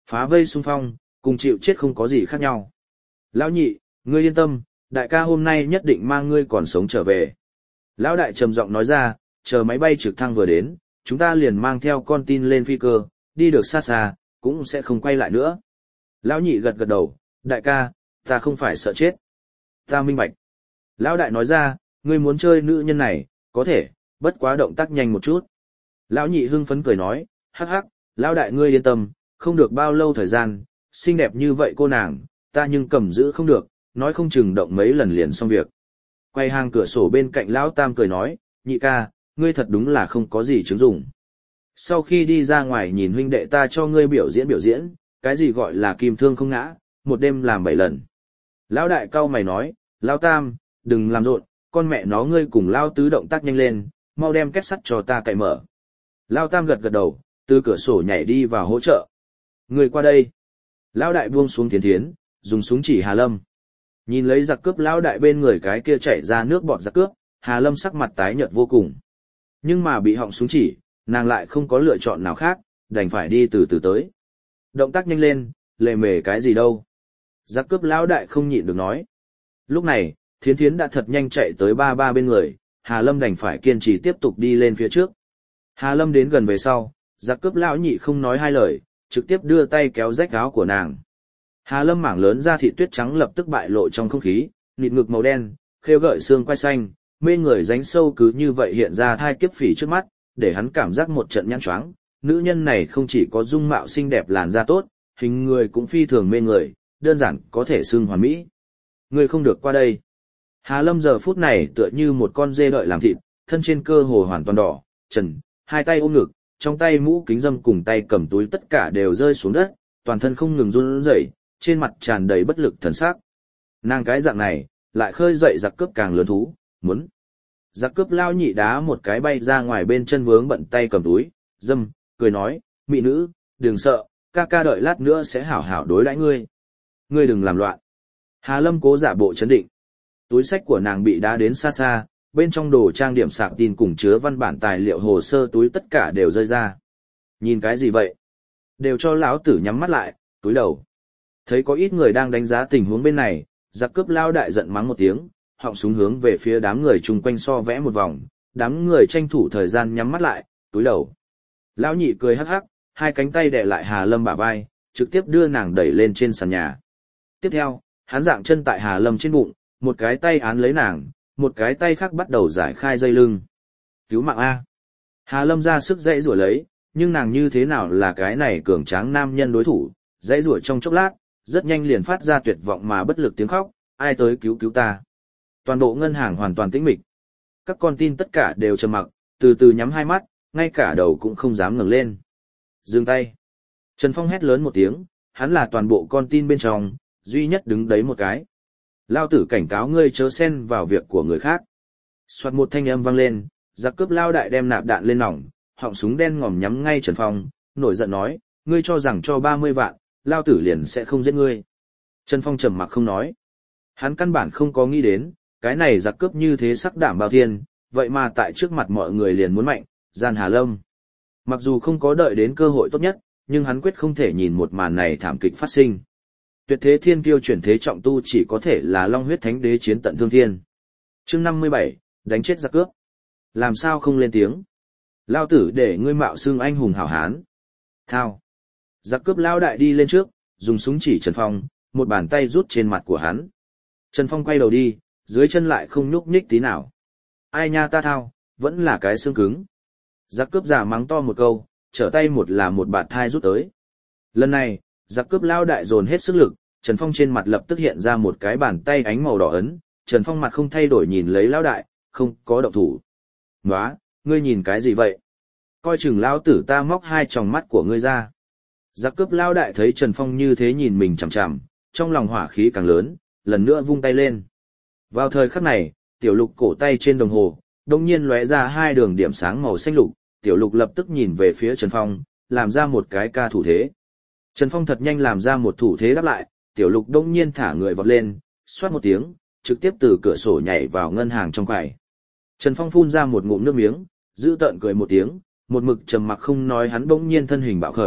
Phá vây xung phong, cùng chịu chết không có gì khác nhau. Lão nhị, ngươi yên tâm, đại ca hôm nay nhất định mang ngươi còn sống trở về. Lão đại trầm giọng nói ra, chờ máy bay trực thăng vừa đến, chúng ta liền mang theo con tin lên phi cơ, đi được xa xa, cũng sẽ không quay lại nữa. Lão nhị gật gật đầu, đại ca, ta không phải sợ chết. Ta minh bạch. Lão đại nói ra, ngươi muốn chơi nữ nhân này, có thể, bất quá động tác nhanh một chút. Lão nhị hưng phấn cười nói, hắc hắc, lão đại ngươi yên tâm, không được bao lâu thời gian, xinh đẹp như vậy cô nàng, ta nhưng cầm giữ không được, nói không chừng động mấy lần liền xong việc. Quay hàng cửa sổ bên cạnh lão tam cười nói, nhị ca, ngươi thật đúng là không có gì chứng dụng. Sau khi đi ra ngoài nhìn huynh đệ ta cho ngươi biểu diễn, cái gì gọi là kim thương không ngã, một đêm làm 7 lần. Lão đại cau mày nói, lão tam, đừng làm rộn, con mẹ nó ngươi cùng lão tứ động tác nhanh lên, mau đem két sắt cho ta cậy mở. Lão tam gật gật đầu, từ cửa sổ nhảy đi vào hỗ trợ. Người qua đây. Lão đại buông xuống thiến, dùng súng chỉ Hà Lâm. Nhìn lấy giặc cướp lão đại bên người cái kia chảy ra nước bọt giặc cướp, Hà Lâm sắc mặt tái nhợt vô cùng. Nhưng mà bị họng súng chỉ, nàng lại không có lựa chọn nào khác, đành phải đi từ từ tới. Động tác nhanh lên, lề mề cái gì đâu. Giặc cướp lão đại không nhịn được nói. Lúc này, thiến đã thật nhanh chạy tới ba bên người, Hà Lâm đành phải kiên trì tiếp tục đi lên phía trước. Hà Lâm đến gần về sau, giặc cướp lão nhị không nói hai lời, trực tiếp đưa tay kéo rách áo của nàng. Hà Lâm mảng lớn da thịt tuyết trắng lập tức bại lộ trong không khí, nịt ngực màu đen, khêu gợi xương quai xanh, mê người ránh sâu cứ như vậy hiện ra thai kiếp phỉ trước mắt, để hắn cảm giác một trận nhãn choáng. Nữ nhân này không chỉ có dung mạo xinh đẹp làn da tốt, hình người cũng phi thường mê người, đơn giản có thể xưng hoàn mỹ. Ngươi không được qua đây. Hà Lâm giờ phút này tựa như một con dê đợi làm thịt, thân trên cơ hồ hoàn toàn đỏ, trần, hai tay ôm ngực, trong tay mũ kính dâm cùng tay cầm túi tất cả đều rơi xuống đất, toàn thân không ngừng run rẩy, trên mặt tràn đầy bất lực thần sắc. Nàng cái dạng này, lại khơi dậy giặc cướp càng lớn thú, muốn. Giặc cướp lao nhị đá một cái bay ra ngoài bên chân vướng bận tay cầm túi, dâm, cười nói, mị nữ, đừng sợ, ca ca đợi lát nữa sẽ hảo hảo đối đãi ngươi. Ngươi đừng làm loạn. Hà Lâm cố giả bộ chấn định. Túi sách của nàng bị đá đến xa xa, bên trong đồ trang điểm sạc tin cùng chứa văn bản tài liệu hồ sơ túi tất cả đều rơi ra. Nhìn cái gì vậy? Đều cho lão tử nhắm mắt lại, túi đầu. Thấy có ít người đang đánh giá tình huống bên này, giặc cướp lao đại giận mắng một tiếng, họng súng hướng về phía đám người chung quanh so vẽ một vòng, đám người tranh thủ thời gian nhắm mắt lại, túi đầu. Lão nhị cười hắc hắc, hai cánh tay đè lại Hà Lâm bả vai, trực tiếp đưa nàng đẩy lên trên sàn nhà. Tiếp theo, hắn dạng chân tại Hà Lâm trên bụng, một cái tay án lấy nàng, một cái tay khác bắt đầu giải khai dây lưng. Cứu mạng A. Hà Lâm ra sức dãy rủa lấy, nhưng nàng như thế nào là cái này cường tráng nam nhân đối thủ, dãy rủa trong chốc lát, rất nhanh liền phát ra tuyệt vọng mà bất lực tiếng khóc, ai tới cứu cứu ta. Toàn bộ ngân hàng hoàn toàn tĩnh mịch. Các con tin tất cả đều trầm mặc, từ từ nhắm hai mắt, ngay cả đầu cũng không dám ngẩng lên. Dừng tay. Trần Phong hét lớn một tiếng, hắn là toàn bộ con tin bên trong, duy nhất đứng đấy một cái. Lao tử cảnh cáo ngươi chớ xen vào việc của người khác. Soạt một thanh âm vang lên, giặc cướp lao đại đem nạp đạn lên nòng, họng súng đen ngòm nhắm ngay Trần Phong, nổi giận nói, ngươi cho rằng cho 30 vạn, lao tử liền sẽ không giết ngươi. Trần Phong trầm mặc không nói. Hắn căn bản không có nghĩ đến, cái này giặc cướp như thế sắc đảm bao thiên, vậy mà tại trước mặt mọi người liền muốn mạnh, gian Hà Lâm. Mặc dù không có đợi đến cơ hội tốt nhất, nhưng hắn quyết không thể nhìn một màn này thảm kịch phát sinh. Tuyệt thế thiên kiêu chuyển thế trọng tu chỉ có thể là long huyết thánh đế chiến tận thương thiên. Chương 57, đánh chết giặc cướp. Làm sao không lên tiếng? Lao tử để ngươi mạo xưng anh hùng hảo hán. Thao. Giặc cướp lao đại đi lên trước, dùng súng chỉ Trần Phong, một bàn tay rút trên mặt của hắn. Trần Phong quay đầu đi, dưới chân lại không nhúc nhích tí nào. Ai nha ta thao, vẫn là cái xương cứng. Giặc cướp giả mắng to một câu, trở tay một là một bạt thai rút tới. Lần này, giặc cướp lao đại dồn hết sức lực, Trần Phong trên mặt lập tức hiện ra một cái bàn tay ánh màu đỏ ấn, Trần Phong mặt không thay đổi nhìn lấy lao đại, không có động thủ. Nóa, ngươi nhìn cái gì vậy? Coi chừng lao tử ta móc hai tròng mắt của ngươi ra. Giặc cướp lao đại thấy Trần Phong như thế nhìn mình chằm chằm, trong lòng hỏa khí càng lớn, lần nữa vung tay lên. Vào thời khắc này, tiểu lục cổ tay trên đồng hồ, đông nhiên lóe ra hai đường điểm sáng màu xanh lục, tiểu lục lập tức nhìn về phía Trần Phong, làm ra một cái ca thủ thế. Trần Phong thật nhanh làm ra một thủ thế đáp lại, tiểu lục đông nhiên thả người vọt lên, xoát một tiếng, trực tiếp từ cửa sổ nhảy vào ngân hàng trong quầy. Trần Phong phun ra một ngụm nước miếng, giữ tợn cười một tiếng, một mực trầm mặc không nói hắn bỗng nhiên thân hình bạo khởi,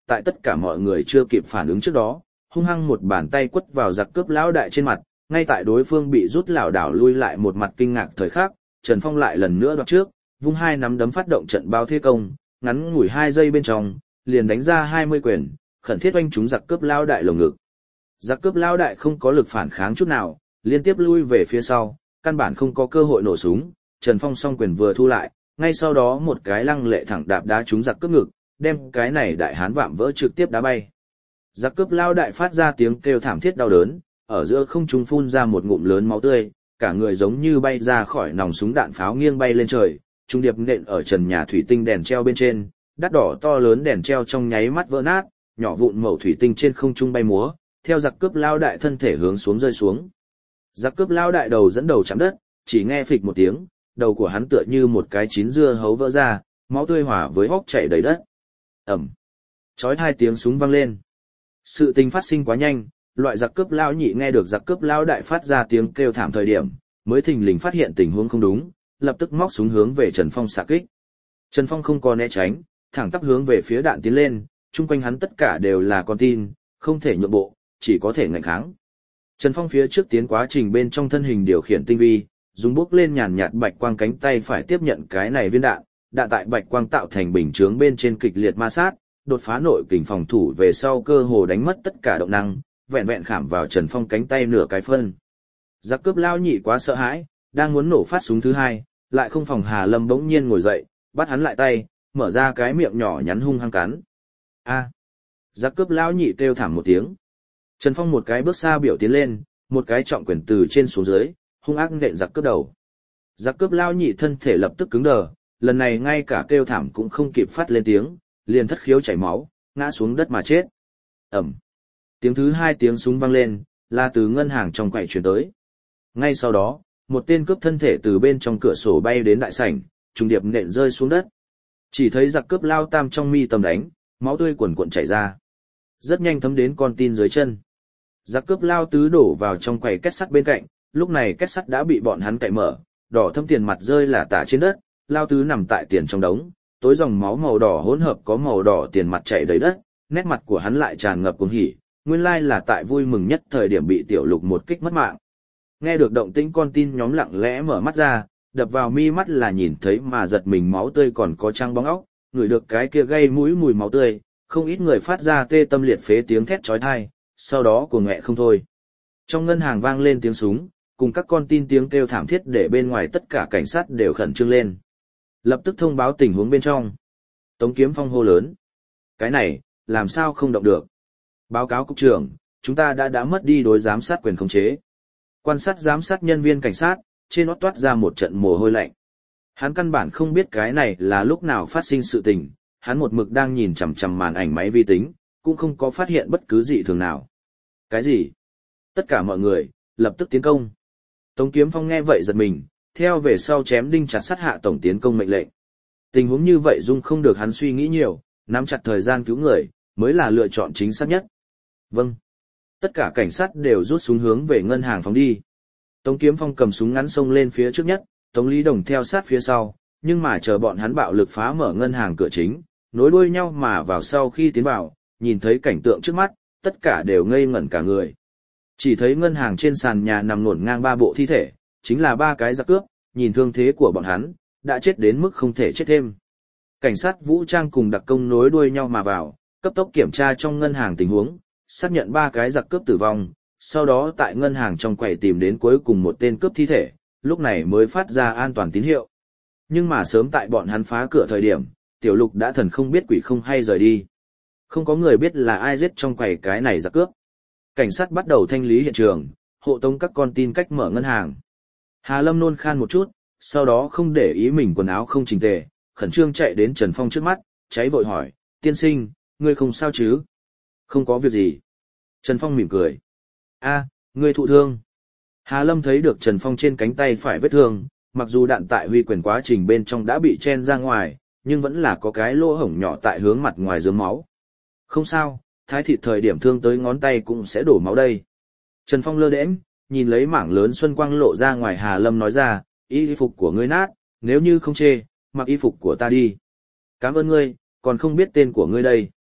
tại tất cả mọi người chưa kịp phản ứng trước đó, hung hăng một bàn tay quất vào giặc cướp lão đại trên mặt, ngay tại đối phương bị rút lảo đảo lui lại một mặt kinh ngạc thời khắc, Trần Phong lại lần nữa đoạt trước, vung hai nắm đấm phát động trận bao thế công, ngắn ngủi 2 giây bên trong, liền đánh ra 20 quyền, khẩn thiết oanh trúng giặc cướp lão đại lồng ngực. Giặc cướp lão đại không có lực phản kháng chút nào, liên tiếp lui về phía sau, căn bản không có cơ hội nổ súng, Trần Phong song quyền vừa thu lại, ngay sau đó một cái lăng lệ thẳng đạp đá trúng giặc cướp ngực, đem cái này đại hán vạm vỡ trực tiếp đá bay. Giặc cướp lão đại phát ra tiếng kêu thảm thiết đau đớn, ở giữa không trung phun ra một ngụm lớn máu tươi, cả người giống như bay ra khỏi nòng súng đạn pháo nghiêng bay lên trời, trung điệp nện ở trần nhà thủy tinh đèn treo bên trên, đắt đỏ to lớn đèn treo trong nháy mắt vỡ nát, nhỏ vụn mẩu thủy tinh trên không trung bay múa, theo giặc cướp lão đại thân thể hướng xuống rơi xuống. Giặc cướp lão đại đầu dẫn đầu chạm đất, chỉ nghe phịch một tiếng, đầu của hắn tựa như một cái chín dưa hấu vỡ ra, máu tươi hòa với hốc chảy đầy đất. Ầm. Chói 2 tiếng súng vang lên. Sự tình phát sinh quá nhanh, loại giặc cướp lão nhị nghe được giặc cướp lão đại phát ra tiếng kêu thảm thời điểm, mới thình lình phát hiện tình huống không đúng, lập tức móc súng hướng về Trần Phong xạ kích. Trần Phong không có né tránh, thẳng tắp hướng về phía đạn tiến lên, chung quanh hắn tất cả đều là con tin, không thể nhượng bộ, chỉ có thể ngạnh kháng. Trần Phong phía trước tiến quá trình bên trong thân hình điều khiển tinh vi, dùng bước lên nhàn nhạt bạch quang cánh tay phải tiếp nhận cái này viên đạn, đạn tại bạch quang tạo thành bình chướng bên trên kịch liệt ma sát, đột phá nội kình phòng thủ về sau cơ hồ đánh mất tất cả động năng, vẹn vẹn khảm vào Trần Phong cánh tay nửa cái phân. Giặc cướp lao nhị quá sợ hãi, đang muốn nổ phát súng thứ hai, lại không phòng Hà Lâm bỗng nhiên ngồi dậy, bắt hắn lại tay, mở ra cái miệng nhỏ nhắn hung hăng cắn. A! Giặc cướp lao nhị kêu thảm một tiếng. Trần Phong một cái bước xa biểu tiến lên, một cái trọng quyền từ trên xuống dưới, hung ác nện giặc cướp đầu. Giặc cướp lao nhị thân thể lập tức cứng đờ, lần này ngay cả kêu thảm cũng không kịp phát lên tiếng, liền thất khiếu chảy máu, ngã xuống đất mà chết. Ẩm. Tiếng thứ 2 tiếng súng vang lên, là từ ngân hàng trong quầy truyền tới. Ngay sau đó, một tên cướp thân thể từ bên trong cửa sổ bay đến đại sảnh, trùng điệp nện rơi xuống đất. Chỉ thấy giặc cướp lao tam trong mi tầm đánh, máu tươi cuồn cuộn chảy ra. Rất nhanh thấm đến con tin dưới chân. Giặc cướp lao tứ đổ vào trong quầy két sắt bên cạnh, lúc này két sắt đã bị bọn hắn cậy mở, đỏ thâm tiền mặt rơi là tả trên đất, lao tứ nằm tại tiền trong đống, tối dòng máu màu đỏ hỗn hợp có màu đỏ tiền mặt chảy đầy đất, nét mặt của hắn lại tràn ngập cuồng hỉ, nguyên lai là tại vui mừng nhất thời điểm bị tiểu lục một kích mất mạng. Nghe được động tĩnh con tin nhóm lặng lẽ mở mắt ra, đập vào mi mắt là nhìn thấy mà giật mình máu tươi còn có trăng bóng óc, ngửi được cái kia gây mũi mùi máu tươi, không ít người phát ra tê tâm liệt phế tiếng thét chói tai, sau đó cuồng nghẹ không thôi. Trong ngân hàng vang lên tiếng súng, cùng các con tin tiếng kêu thảm thiết để bên ngoài tất cả cảnh sát đều khẩn trương lên. Lập tức thông báo tình huống bên trong. Tống Kiếm Phong hô lớn. Cái này, làm sao không động được? Báo cáo cục trưởng, chúng ta đã mất đi đối giám sát quyền khống chế. Quan sát giám sát nhân viên cảnh sát, trên nót toát ra một trận mồ hôi lạnh. Hắn căn bản không biết cái này là lúc nào phát sinh sự tình, hắn một mực đang nhìn chằm chằm màn ảnh máy vi tính, cũng không có phát hiện bất cứ gì thường nào. Cái gì? Tất cả mọi người, lập tức tiến công. Tống Kiếm Phong nghe vậy giật mình, theo về sau chém đinh chặt sắt hạ tổng tiến công mệnh lệnh. Tình huống như vậy dung không được hắn suy nghĩ nhiều, nắm chặt thời gian cứu người, mới là lựa chọn chính xác nhất. Vâng. Tất cả cảnh sát đều rút súng hướng về ngân hàng phóng đi. Tống Kiếm Phong cầm súng ngắn xông lên phía trước nhất, Tống Lý Đồng theo sát phía sau, nhưng mà chờ bọn hắn bạo lực phá mở ngân hàng cửa chính, nối đuôi nhau mà vào sau khi tiến vào, nhìn thấy cảnh tượng trước mắt, tất cả đều ngây ngẩn cả người. Chỉ thấy ngân hàng trên sàn nhà nằm ngổn ngang 3 bộ thi thể, chính là 3 cái giặc cướp, nhìn thương thế của bọn hắn, đã chết đến mức không thể chết thêm. Cảnh sát vũ trang cùng đặc công nối đuôi nhau mà vào, cấp tốc kiểm tra trong ngân hàng tình huống, xác nhận 3 cái giặc cướp tử vong, sau đó tại ngân hàng trong quầy tìm đến cuối cùng một tên cướp thi thể, lúc này mới phát ra an toàn tín hiệu. Nhưng mà sớm tại bọn hắn phá cửa thời điểm, Tiểu Lục đã thần không biết quỷ không hay rời đi. Không có người biết là ai giết trong quầy cái này giặc cướp. Cảnh sát bắt đầu thanh lý hiện trường, hộ tống các con tin cách mở ngân hàng. Hà Lâm nôn khan một chút, sau đó không để ý mình quần áo không chỉnh tề, khẩn trương chạy đến Trần Phong trước mắt, cháy vội hỏi, tiên sinh, ngươi không sao chứ? Không có việc gì. Trần Phong mỉm cười. A, ngươi thụ thương. Hà Lâm thấy được Trần Phong trên cánh tay phải vết thương, mặc dù đạn tại huy quyền quá trình bên trong đã bị chen ra ngoài, nhưng vẫn là có cái lỗ hổng nhỏ tại hướng mặt ngoài rớm máu. Không sao, thái thịt thời điểm thương tới ngón tay cũng sẽ đổ máu đây. Trần Phong lơ đễnh, nhìn lấy mảng lớn xuân quang lộ ra ngoài Hà Lâm nói ra, y phục của ngươi nát, nếu như không chê, mặc y phục của ta đi. Cảm ơn ngươi, còn không biết tên của ngươi đây.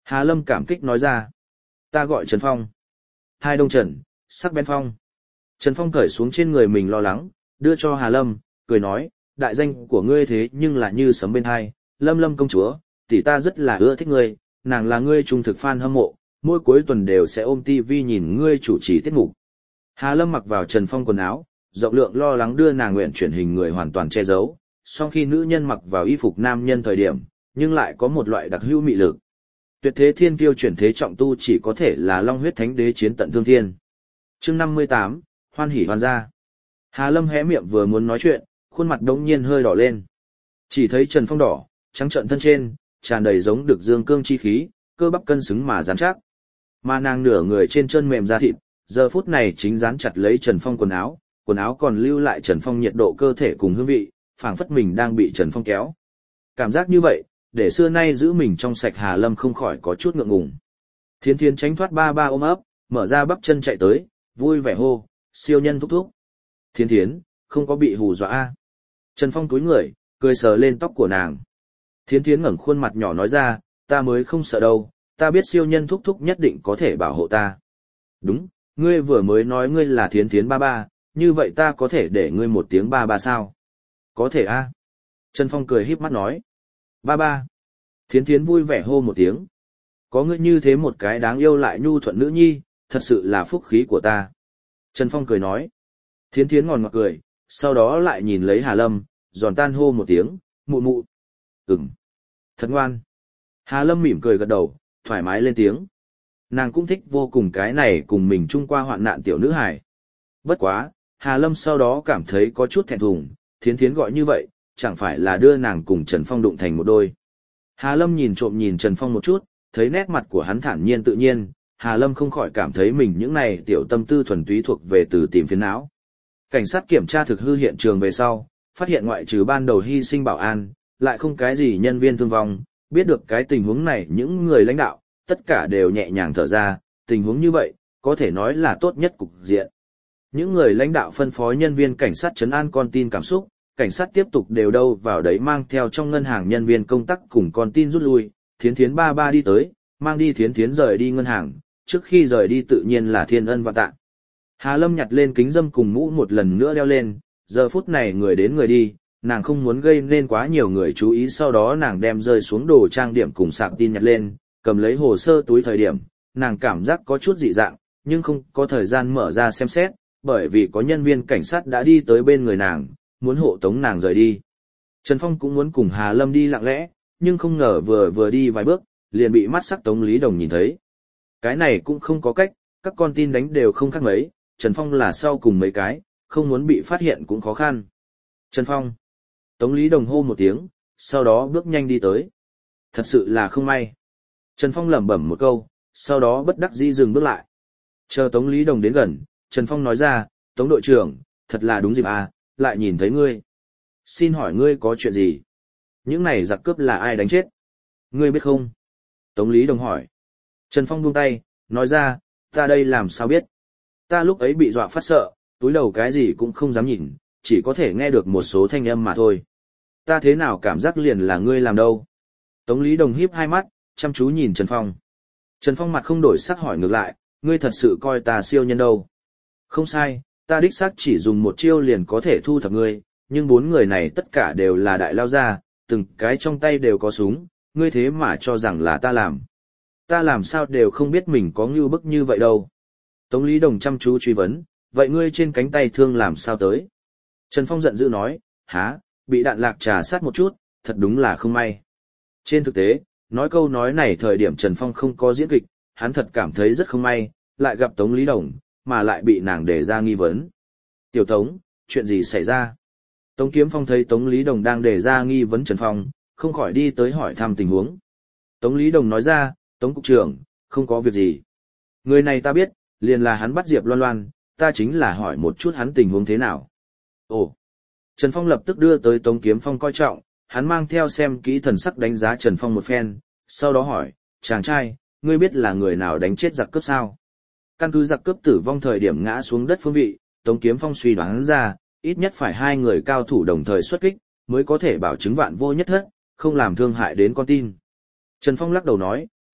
Hà Lâm cảm kích nói ra. Ta gọi Trần Phong. Hai đông trần, sắc bén phong. Trần Phong cởi xuống trên người mình lo lắng, đưa cho Hà Lâm, cười nói, đại danh của ngươi thế nhưng là như sấm bên hai, Lâm Lâm công chúa, tỷ ta rất là ưa thích ngươi, nàng là ngươi trung thực fan hâm mộ, mỗi cuối tuần đều sẽ ôm TV nhìn ngươi chủ trì tiết mục. Hà Lâm mặc vào Trần Phong quần áo, rộng lượng lo lắng đưa nàng nguyện chuyển hình người hoàn toàn che giấu, song khi nữ nhân mặc vào y phục nam nhân thời điểm, nhưng lại có một loại đặc hữu mị lực. Tuyệt thế thiên kiêu chuyển thế trọng tu chỉ có thể là long huyết thánh đế chiến tận thương thiên. Chương 58, hoan hỉ hoàn gia. Hà Lâm hé miệng vừa muốn nói chuyện, khuôn mặt đống nhiên hơi đỏ lên. Chỉ thấy Trần Phong đỏ, trắng trợn thân trên, tràn đầy giống được dương cương chi khí, cơ bắp cân xứng mà rắn chắc. Mà nàng nửa người trên chân mềm da thịt, giờ phút này chính dán chặt lấy Trần Phong quần áo còn lưu lại Trần Phong nhiệt độ cơ thể cùng hương vị, phảng phất mình đang bị Trần Phong kéo. Cảm giác như vậy, để xưa nay giữ mình trong sạch Hà Lâm không khỏi có chút ngượng ngùng. Thiến Thiến tránh thoát ba ôm ấp, mở ra bắp chân chạy tới, vui vẻ hô, siêu nhân thúc thúc. Thiến Thiến, không có bị hù dọa a? Trần Phong cúi người, cười sờ lên tóc của nàng. Thiến Thiến ngẩng khuôn mặt nhỏ nói ra, ta mới không sợ đâu, ta biết siêu nhân thúc thúc nhất định có thể bảo hộ ta. Đúng, ngươi vừa mới nói ngươi là Thiến Thiến ba, như vậy ta có thể để ngươi một tiếng ba sao? Có thể a. Trần Phong cười híp mắt nói. Ba. Thiến Thiến vui vẻ hô một tiếng. Có ngươi như thế một cái đáng yêu lại nhu thuận nữ nhi, thật sự là phúc khí của ta. Trần Phong cười nói. Thiến Thiến ngòn ngọt cười, sau đó lại nhìn lấy Hà Lâm, giòn tan hô một tiếng, mụ mụ. Thật ngoan. Hà Lâm mỉm cười gật đầu, thoải mái lên tiếng. Nàng cũng thích vô cùng cái này cùng mình chung qua hoạn nạn tiểu nữ hài. Bất quá, Hà Lâm sau đó cảm thấy có chút thẹn thùng, Thiến Thiến gọi như vậy, chẳng phải là đưa nàng cùng Trần Phong đụng thành một đôi. Hà Lâm nhìn trộm nhìn Trần Phong một chút, thấy nét mặt của hắn thản nhiên tự nhiên, Hà Lâm không khỏi cảm thấy mình những này tiểu tâm tư thuần túy thuộc về từ tìm phiền não. Cảnh sát kiểm tra thực hư hiện trường về sau, phát hiện ngoại trừ ban đầu hy sinh bảo an, lại không cái gì nhân viên thương vong, biết được cái tình huống này những người lãnh đạo, tất cả đều nhẹ nhàng thở ra, tình huống như vậy, có thể nói là tốt nhất cục diện. Những người lãnh đạo phân phối nhân viên cảnh sát trấn an con tin cảm xúc, cảnh sát tiếp tục đều đâu vào đấy mang theo trong ngân hàng nhân viên công tác cùng con tin rút lui, Thiến Thiến ba đi tới, mang đi Thiến Thiến rời đi ngân hàng, trước khi rời đi tự nhiên là thiên ân vạn tạ. Hà Lâm nhặt lên kính dâm cùng mũ một lần nữa đeo lên, giờ phút này người đến người đi, nàng không muốn gây nên quá nhiều người chú ý, sau đó nàng đem rơi xuống đồ trang điểm cùng sạc tin nhặt lên, cầm lấy hồ sơ túi thời điểm, nàng cảm giác có chút dị dạng, nhưng không có thời gian mở ra xem xét, bởi vì có nhân viên cảnh sát đã đi tới bên người nàng, muốn hộ tống nàng rời đi. Trần Phong cũng muốn cùng Hà Lâm đi lặng lẽ, nhưng không ngờ vừa đi vài bước, liền bị mắt sắc Tống Lý Đồng nhìn thấy. Cái này cũng không có cách, các con tin đánh đều không khác mấy, Trần Phong là sau cùng mấy cái, không muốn bị phát hiện cũng khó khăn. Trần Phong. Tống Lý Đồng hô một tiếng, sau đó bước nhanh đi tới. Thật sự là không may. Trần Phong lẩm bẩm một câu, sau đó bất đắc dĩ dừng bước lại. Chờ Tống Lý Đồng đến gần, Trần Phong nói ra, Tống đội trưởng, thật là đúng dịp à, lại nhìn thấy ngươi. Xin hỏi ngươi có chuyện gì? Những này giặc cướp là ai đánh chết? Ngươi biết không? Tống Lý Đồng hỏi. Trần Phong buông tay, nói ra, ta đây làm sao biết? Ta lúc ấy bị dọa phát sợ, túi đầu cái gì cũng không dám nhìn, chỉ có thể nghe được một số thanh âm mà thôi. Ta thế nào cảm giác liền là ngươi làm đâu? Tống Lý Đồng híp hai mắt, chăm chú nhìn Trần Phong. Trần Phong mặt không đổi sắc hỏi ngược lại, ngươi thật sự coi ta siêu nhân đâu? Không sai, ta đích xác chỉ dùng một chiêu liền có thể thu thập ngươi, nhưng 4 người này tất cả đều là đại lao gia, từng cái trong tay đều có súng, ngươi thế mà cho rằng là ta làm. Ta làm sao đều không biết mình có ngưu bức như vậy đâu. Tống Lý Đồng chăm chú truy vấn, vậy ngươi trên cánh tay thương làm sao tới? Trần Phong giận dữ nói, há, bị đạn lạc trà sát một chút, thật đúng là không may. Trên thực tế, nói câu nói này thời điểm Trần Phong không có diễn kịch, hắn thật cảm thấy rất không may, lại gặp Tống Lý Đồng, mà lại bị nàng đề ra nghi vấn. Tiểu Tống, chuyện gì xảy ra? Tống Kiếm Phong thấy Tống Lý Đồng đang đề ra nghi vấn Trần Phong, không khỏi đi tới hỏi thăm tình huống. Tống Lý Đồng nói ra, Tống cục trưởng, không có việc gì. Người này ta biết, liền là hắn bắt Diệp Loan Loan, ta chính là hỏi một chút hắn tình huống thế nào. Ồ! Trần Phong lập tức đưa tới Tống Kiếm Phong coi trọng, hắn mang theo xem kỹ thần sắc đánh giá Trần Phong một phen, sau đó hỏi, chàng trai, ngươi biết là người nào đánh chết giặc cướp sao? Căn cứ giặc cướp tử vong thời điểm ngã xuống đất phương vị, Tống Kiếm Phong suy đoán ra, ít nhất phải 2 người cao thủ đồng thời xuất kích, mới có thể bảo chứng vạn vô nhất thất, không làm thương hại đến con tin. Trần Phong lắc đầu nói,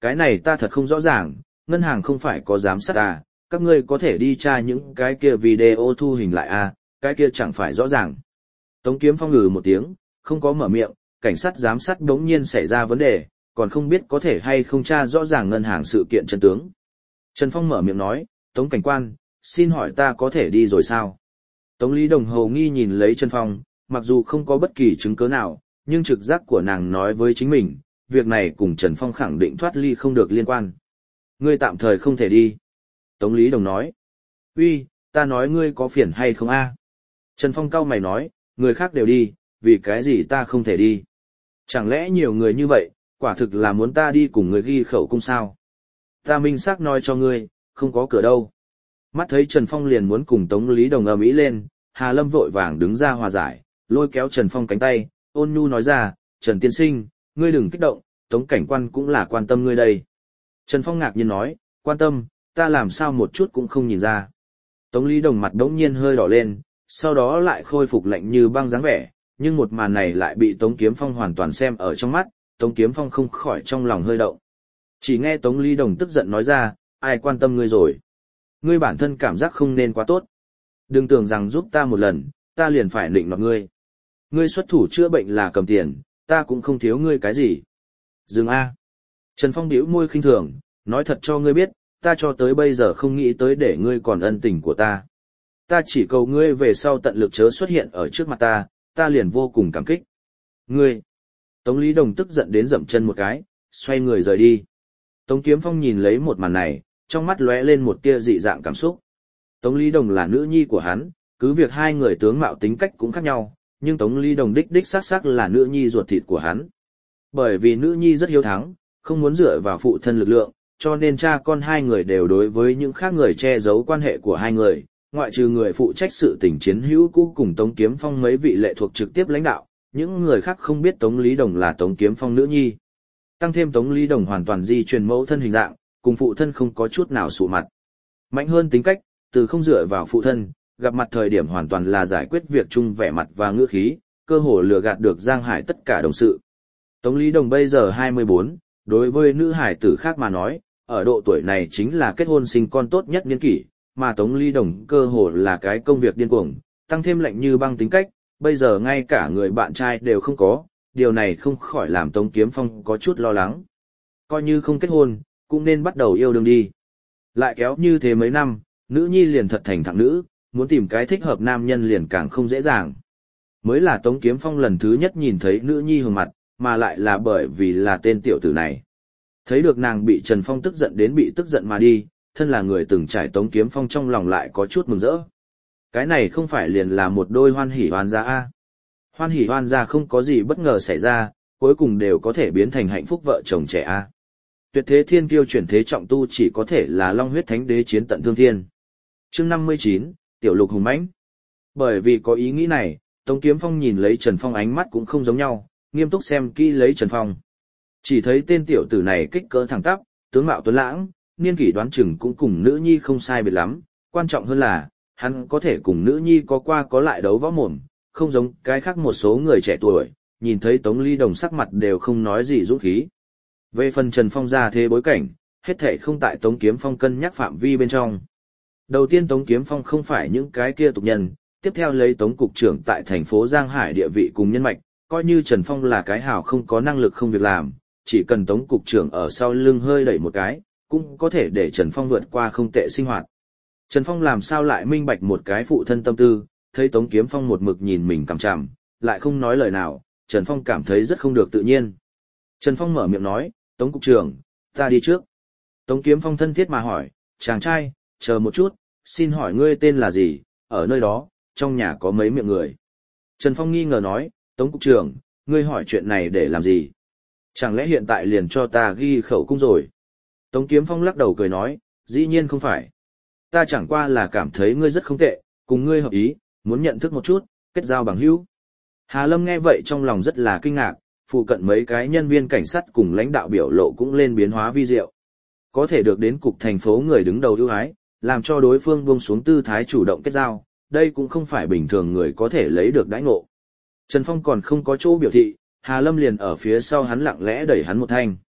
Cái này ta thật không rõ ràng, ngân hàng không phải có giám sát à, các ngươi có thể đi tra những cái kia video thu hình lại à, cái kia chẳng phải rõ ràng. Tống Kiếm Phong ngừ một tiếng, không có mở miệng, cảnh sát giám sát đống nhiên xảy ra vấn đề, còn không biết có thể hay không tra rõ ràng ngân hàng sự kiện chân tướng. Trần Phong mở miệng nói, Tống cảnh quan, xin hỏi ta có thể đi rồi sao? Tống Lý Đồng hầu nghi nhìn lấy Trần Phong, mặc dù không có bất kỳ chứng cứ nào, nhưng trực giác của nàng nói với chính mình, việc này cùng Trần Phong khẳng định thoát ly không được liên quan. Ngươi tạm thời không thể đi. Tống Lý Đồng nói, uy, ta nói ngươi có phiền hay không a? Trần Phong cau mày nói, người khác đều đi, vì cái gì ta không thể đi? Chẳng lẽ nhiều người như vậy, quả thực là muốn ta đi cùng người ghi khẩu cung sao? Ta minh xác nói cho ngươi, không có cửa đâu. Mắt thấy Trần Phong liền muốn cùng Tống Lý Đồng ầm ĩ lên, Hà Lâm vội vàng đứng ra hòa giải, lôi kéo Trần Phong cánh tay, ôn nhu nói ra, Trần tiên sinh, ngươi đừng kích động, Tống cảnh quan cũng là quan tâm ngươi đây. Trần Phong ngạc nhiên nói, quan tâm, ta làm sao một chút cũng không nhìn ra. Tống Lý Đồng mặt đống nhiên hơi đỏ lên, sau đó lại khôi phục lạnh như băng dáng vẻ, nhưng một màn này lại bị Tống Kiếm Phong hoàn toàn xem ở trong mắt, Tống Kiếm Phong không khỏi trong lòng hơi động. Chỉ nghe Tống Lý Đồng tức giận nói ra, ai quan tâm ngươi rồi? Ngươi bản thân cảm giác không nên quá tốt. Đừng tưởng rằng giúp ta một lần, ta liền phải nịnh nọt ngươi. Ngươi xuất thủ chữa bệnh là cầm tiền, ta cũng không thiếu ngươi cái gì. Dừng a. Trần Phong bĩu môi khinh thường, nói thật cho ngươi biết, ta cho tới bây giờ không nghĩ tới để ngươi còn ân tình của ta. Ta chỉ cầu ngươi về sau tận lực chớ xuất hiện ở trước mặt ta liền vô cùng cảm kích. Ngươi. Tống Lý Đồng tức giận đến dậm chân một cái, xoay người rời đi. Tống Kiếm Phong nhìn lấy một màn này, trong mắt lóe lên một tia dị dạng cảm xúc. Tống Lý Đồng là nữ nhi của hắn, cứ việc hai người tướng mạo tính cách cũng khác nhau, nhưng Tống Lý Đồng đích đích xác xác là nữ nhi ruột thịt của hắn. Bởi vì nữ nhi rất hiếu thắng, không muốn dựa vào phụ thân lực lượng, cho nên cha con hai người đều đối với những khác người che giấu quan hệ của hai người, ngoại trừ người phụ trách sự tình chiến hữu cũ cùng Tống Kiếm Phong mấy vị lệ thuộc trực tiếp lãnh đạo, những người khác không biết Tống Lý Đồng là Tống Kiếm Phong nữ nhi. Tăng thêm Tống Lý Đồng hoàn toàn di truyền mẫu thân hình dạng, cùng phụ thân không có chút nào sụ mặt. Mạnh hơn tính cách, từ không dựa vào phụ thân, gặp mặt thời điểm hoàn toàn là giải quyết việc chung vẻ mặt và ngữ khí, cơ hồ lừa gạt được Giang Hải tất cả đồng sự. Tống Lý Đồng bây giờ 24, đối với nữ hải tử khác mà nói, ở độ tuổi này chính là kết hôn sinh con tốt nhất niên kỷ, mà Tống Lý Đồng cơ hồ là cái công việc điên cuồng, tăng thêm lạnh như băng tính cách, bây giờ ngay cả người bạn trai đều không có, điều này không khỏi làm Tống Kiếm Phong có chút lo lắng. Coi như không kết hôn, cũng nên bắt đầu yêu đương đi. Lại kéo như thế mấy năm, nữ nhi liền thật thành thằng nữ, muốn tìm cái thích hợp nam nhân liền càng không dễ dàng. Mới là Tống Kiếm Phong lần thứ nhất nhìn thấy nữ nhi hường mặt, mà lại là bởi vì là tên tiểu tử này. Thấy được nàng bị Trần Phong tức giận đến bị tức giận mà đi, thân là người từng trải Tống Kiếm Phong trong lòng lại có chút mừng rỡ. Cái này không phải liền là một đôi hoan hỉ hoan gia a? Hoan hỉ hoan gia không có gì bất ngờ xảy ra, cuối cùng đều có thể biến thành hạnh phúc vợ chồng trẻ a. Tuyệt thế thiên kiêu chuyển thế trọng tu chỉ có thể là long huyết thánh đế chiến tận thương thiên. Chương 59, Tiểu Lục hùng mãnh. Bởi vì có ý nghĩ này, Tống Kiếm Phong nhìn lấy Trần Phong ánh mắt cũng không giống nhau, nghiêm túc xem kỹ lấy Trần Phong. Chỉ thấy tên tiểu tử này kích cỡ thẳng tắp, tướng mạo tuấn lãng, niên kỷ đoán chừng cũng cùng nữ nhi không sai biệt lắm, quan trọng hơn là, hắn có thể cùng nữ nhi có qua có lại đấu võ mồm, không giống cái khác một số người trẻ tuổi, nhìn thấy Tống Lý Đồng sắc mặt đều không nói gì dũng khí. Về phần Trần Phong ra thế bối cảnh, hết thảy không tại Tống Kiếm Phong cân nhắc phạm vi bên trong. Đầu tiên Tống Kiếm Phong không phải những cái kia tục nhân, tiếp theo lấy Tống cục trưởng tại thành phố Giang Hải địa vị cùng nhân mạch, coi như Trần Phong là cái hảo không có năng lực không việc làm, chỉ cần Tống cục trưởng ở sau lưng hơi đẩy một cái, cũng có thể để Trần Phong vượt qua không tệ sinh hoạt. Trần Phong làm sao lại minh bạch một cái phụ thân tâm tư, thấy Tống Kiếm Phong một mực nhìn mình cằm chằm, lại không nói lời nào, Trần Phong cảm thấy rất không được tự nhiên. Trần Phong mở miệng nói, Tống cục trưởng, ta đi trước. Tống Kiếm Phong thân thiết mà hỏi, chàng trai, chờ một chút, xin hỏi ngươi tên là gì, ở nơi đó, trong nhà có mấy miệng người. Trần Phong nghi ngờ nói, Tống cục trưởng, ngươi hỏi chuyện này để làm gì? Chẳng lẽ hiện tại liền cho ta ghi khẩu cung rồi? Tống Kiếm Phong lắc đầu cười nói, dĩ nhiên không phải. Ta chẳng qua là cảm thấy ngươi rất không tệ, cùng ngươi hợp ý, muốn nhận thức một chút, kết giao bằng hữu. Hà Lâm nghe vậy trong lòng rất là kinh ngạc, phụ cận mấy cái nhân viên cảnh sát cùng lãnh đạo biểu lộ cũng lên biến hóa vi diệu. Có thể được đến cục thành phố người đứng đầu ưu ái, làm cho đối phương buông xuống tư thái chủ động kết giao, đây cũng không phải bình thường người có thể lấy được đãi ngộ. Trần Phong còn không có chỗ biểu thị, Hà Lâm liền ở phía sau hắn lặng lẽ đẩy hắn một thanh.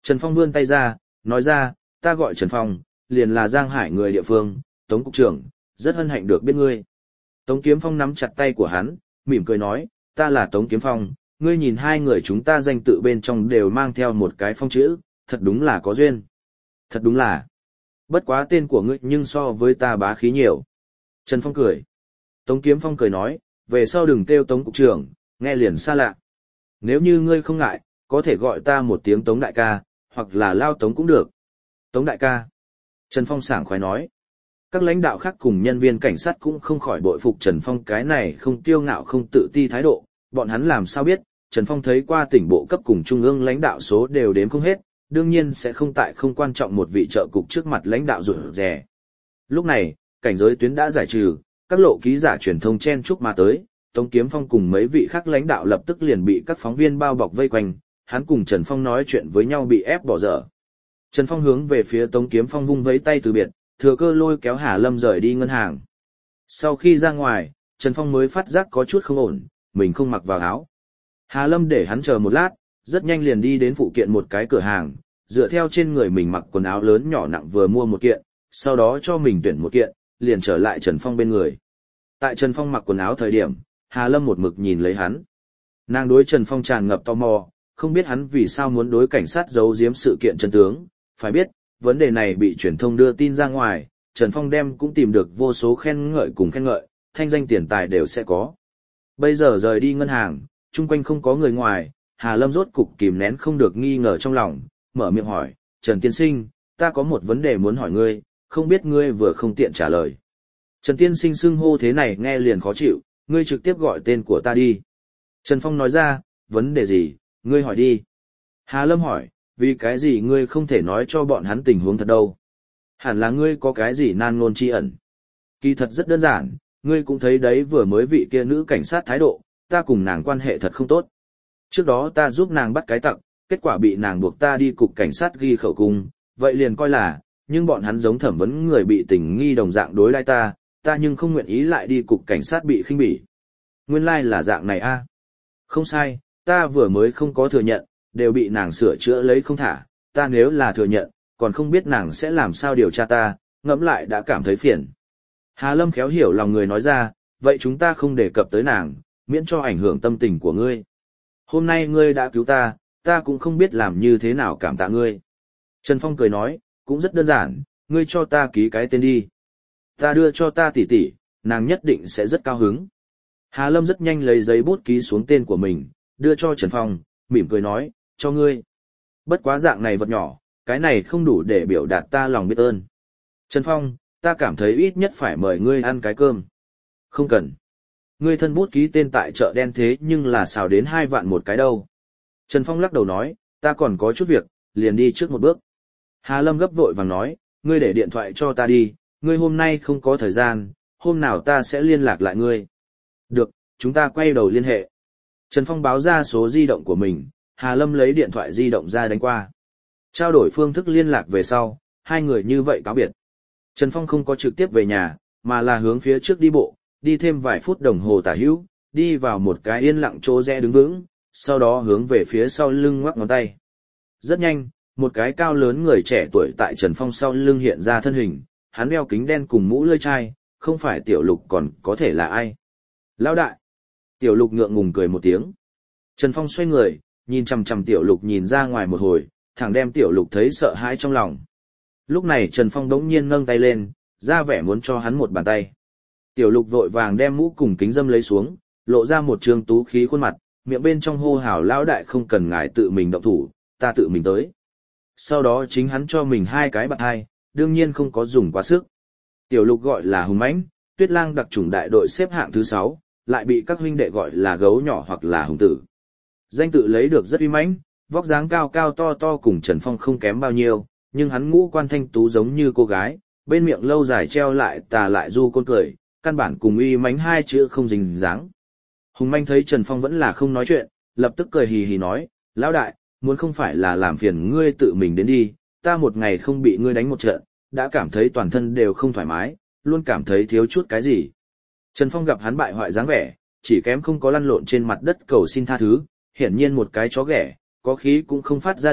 Trần Phong vươn tay ra, nói ra, ta gọi Trần Phong, liền là Giang Hải người địa phương, Tống cục trưởng, rất hân hạnh được biết ngươi. Tống Kiếm Phong nắm chặt tay của hắn, mỉm cười nói, ta là Tống Kiếm Phong, ngươi nhìn hai người chúng ta danh tự bên trong đều mang theo một cái phong chữ, thật đúng là có duyên. Thật đúng là. Bất quá tên của ngươi nhưng so với ta bá khí nhiều. Trần Phong cười. Tống Kiếm Phong cười nói, về sau đừng kêu Tống cục trưởng, nghe liền xa lạ. Nếu như ngươi không ngại, có thể gọi ta một tiếng Tống đại ca, hoặc là Lao Tống cũng được. Tống đại ca. Trần Phong sảng khoái nói. Các lãnh đạo khác cùng nhân viên cảnh sát cũng không khỏi bội phục Trần Phong cái này không kiêu ngạo không tự ti thái độ, bọn hắn làm sao biết, Trần Phong thấy qua tỉnh bộ cấp cùng trung ương lãnh đạo số đều đếm không hết, đương nhiên sẽ không tại không quan trọng một vị trợ cục trước mặt lãnh đạo rụt rè. Lúc này, cảnh giới tuyến đã giải trừ, các lộ ký giả truyền thông chen chúc mà tới, Tống Kiếm Phong cùng mấy vị khác lãnh đạo lập tức liền bị các phóng viên bao bọc vây quanh, hắn cùng Trần Phong nói chuyện với nhau bị ép bỏ dở. Trần Phong hướng về phía Tống Kiếm Phong vung vẫy tay từ biệt, thừa cơ lôi kéo Hà Lâm rời đi ngân hàng. Sau khi ra ngoài, Trần Phong mới phát giác có chút không ổn, mình không mặc vào áo. Hà Lâm để hắn chờ một lát, rất nhanh liền đi đến phụ kiện một cái cửa hàng, dựa theo trên người mình mặc quần áo lớn nhỏ nặng vừa mua một kiện, sau đó cho mình tuyển một kiện, liền trở lại Trần Phong bên người. Tại Trần Phong mặc quần áo thời điểm, Hà Lâm một mực nhìn lấy hắn. Nàng đối Trần Phong tràn ngập tò mò, không biết hắn vì sao muốn đối cảnh sát giấu giếm sự kiện chân tướng, phải biết, vấn đề này bị truyền thông đưa tin ra ngoài, Trần Phong đem cũng tìm được vô số khen ngợi cùng khen ngợi, thanh danh tiền tài đều sẽ có. Bây giờ rời đi ngân hàng, chung quanh không có người ngoài, Hà Lâm rốt cục kìm nén không được nghi ngờ trong lòng, mở miệng hỏi, Trần Tiên Sinh, ta có một vấn đề muốn hỏi ngươi, không biết ngươi vừa không tiện trả lời. Trần Tiên Sinh xưng hô thế này nghe liền khó chịu, ngươi trực tiếp gọi tên của ta đi. Trần Phong nói ra, vấn đề gì, ngươi hỏi đi. Hà Lâm hỏi, vì cái gì ngươi không thể nói cho bọn hắn tình huống thật đâu? Hẳn là ngươi có cái gì nan ngôn chi ẩn. Kỳ thật rất đơn giản, ngươi cũng thấy đấy vừa mới vị kia nữ cảnh sát thái độ, ta cùng nàng quan hệ thật không tốt. Trước đó ta giúp nàng bắt cái tặc, kết quả bị nàng buộc ta đi cục cảnh sát ghi khẩu cung, vậy liền coi là, nhưng bọn hắn giống thẩm vấn người bị tình nghi đồng dạng đối đãi ta nhưng không nguyện ý lại đi cục cảnh sát bị khinh bỉ. Nguyên lai là dạng này a. Không sai, ta vừa mới không có thừa nhận, đều bị nàng sửa chữa lấy không thả, ta nếu là thừa nhận, còn không biết nàng sẽ làm sao điều tra ta, ngẫm lại đã cảm thấy phiền. Hà Lâm khéo hiểu lòng người nói ra, vậy chúng ta không đề cập tới nàng, miễn cho ảnh hưởng tâm tình của ngươi. Hôm nay ngươi đã cứu ta cũng không biết làm như thế nào cảm tạ ngươi. Trần Phong cười nói, cũng rất đơn giản, ngươi cho ta ký cái tên đi. Ta đưa cho ta tỷ tỷ, nàng nhất định sẽ rất cao hứng. Hà Lâm rất nhanh lấy giấy bút ký xuống tên của mình, đưa cho Trần Phong, mỉm cười nói, cho ngươi. Bất quá dạng này vật nhỏ, cái này không đủ để biểu đạt ta lòng biết ơn. Trần Phong, ta cảm thấy ít nhất phải mời ngươi ăn cái cơm. Không cần. Ngươi thân bút ký tên tại chợ đen thế nhưng là xào đến 2 vạn một cái đâu. Trần Phong lắc đầu nói, ta còn có chút việc, liền đi trước một bước. Hà Lâm gấp vội vàng nói, ngươi để điện thoại cho ta đi, ngươi hôm nay không có thời gian, hôm nào ta sẽ liên lạc lại ngươi. Được, chúng ta quay đầu liên hệ. Trần Phong báo ra số di động của mình, Hà Lâm lấy điện thoại di động ra đánh qua. Trao đổi phương thức liên lạc về sau, hai người như vậy cáo biệt. Trần Phong không có trực tiếp về nhà, mà là hướng phía trước đi bộ, đi thêm vài phút đồng hồ tả hữu, đi vào một cái yên lặng chỗ rẽ đứng vững, sau đó hướng về phía sau lưng ngoắc ngón tay. Rất nhanh, một cái cao lớn người trẻ tuổi tại Trần Phong sau lưng hiện ra thân hình, hắn đeo kính đen cùng mũ lưỡi chai, không phải Tiểu Lục còn có thể là ai. Lão đại! Tiểu Lục ngượng ngùng cười một tiếng. Trần Phong xoay người, nhìn chằm chằm Tiểu Lục nhìn ra ngoài một hồi, thẳng đem Tiểu Lục thấy sợ hãi trong lòng. Lúc này Trần Phong đống nhiên nâng tay lên, ra vẻ muốn cho hắn một bàn tay. Tiểu Lục vội vàng đem mũ cùng kính dâm lấy xuống, lộ ra một trương tú khí khuôn mặt, miệng bên trong hô hào lão đại không cần ngài tự mình động thủ, ta tự mình tới. Sau đó chính hắn cho mình 2 cái bạt hai, đương nhiên không có dùng quá sức. Tiểu Lục gọi là hùng mãnh, Tuyết Lang đặc chủng đại đội xếp hạng thứ 6, lại bị các huynh đệ gọi là gấu nhỏ hoặc là hùng tử. Danh tự lấy được rất uy mãnh, vóc dáng cao cao to to cùng Trần Phong không kém bao nhiêu, nhưng hắn ngũ quan thanh tú giống như cô gái, bên miệng lâu dài treo lại tà lại du côn cười, căn bản cùng uy mãnh 2 chữ không dính dáng. Hùng manh thấy Trần Phong vẫn là không nói chuyện, lập tức cười hì hì nói, lão đại, muốn không phải là làm phiền ngươi tự mình đến đi, ta một ngày không bị ngươi đánh một trận, đã cảm thấy toàn thân đều không thoải mái, luôn cảm thấy thiếu chút cái gì. Trần Phong gặp hắn bại hoại dáng vẻ, chỉ kém không có lăn lộn trên mặt đất cầu xin tha thứ, hiển nhiên một cái chó ghẻ, có khí cũng không phát ra được,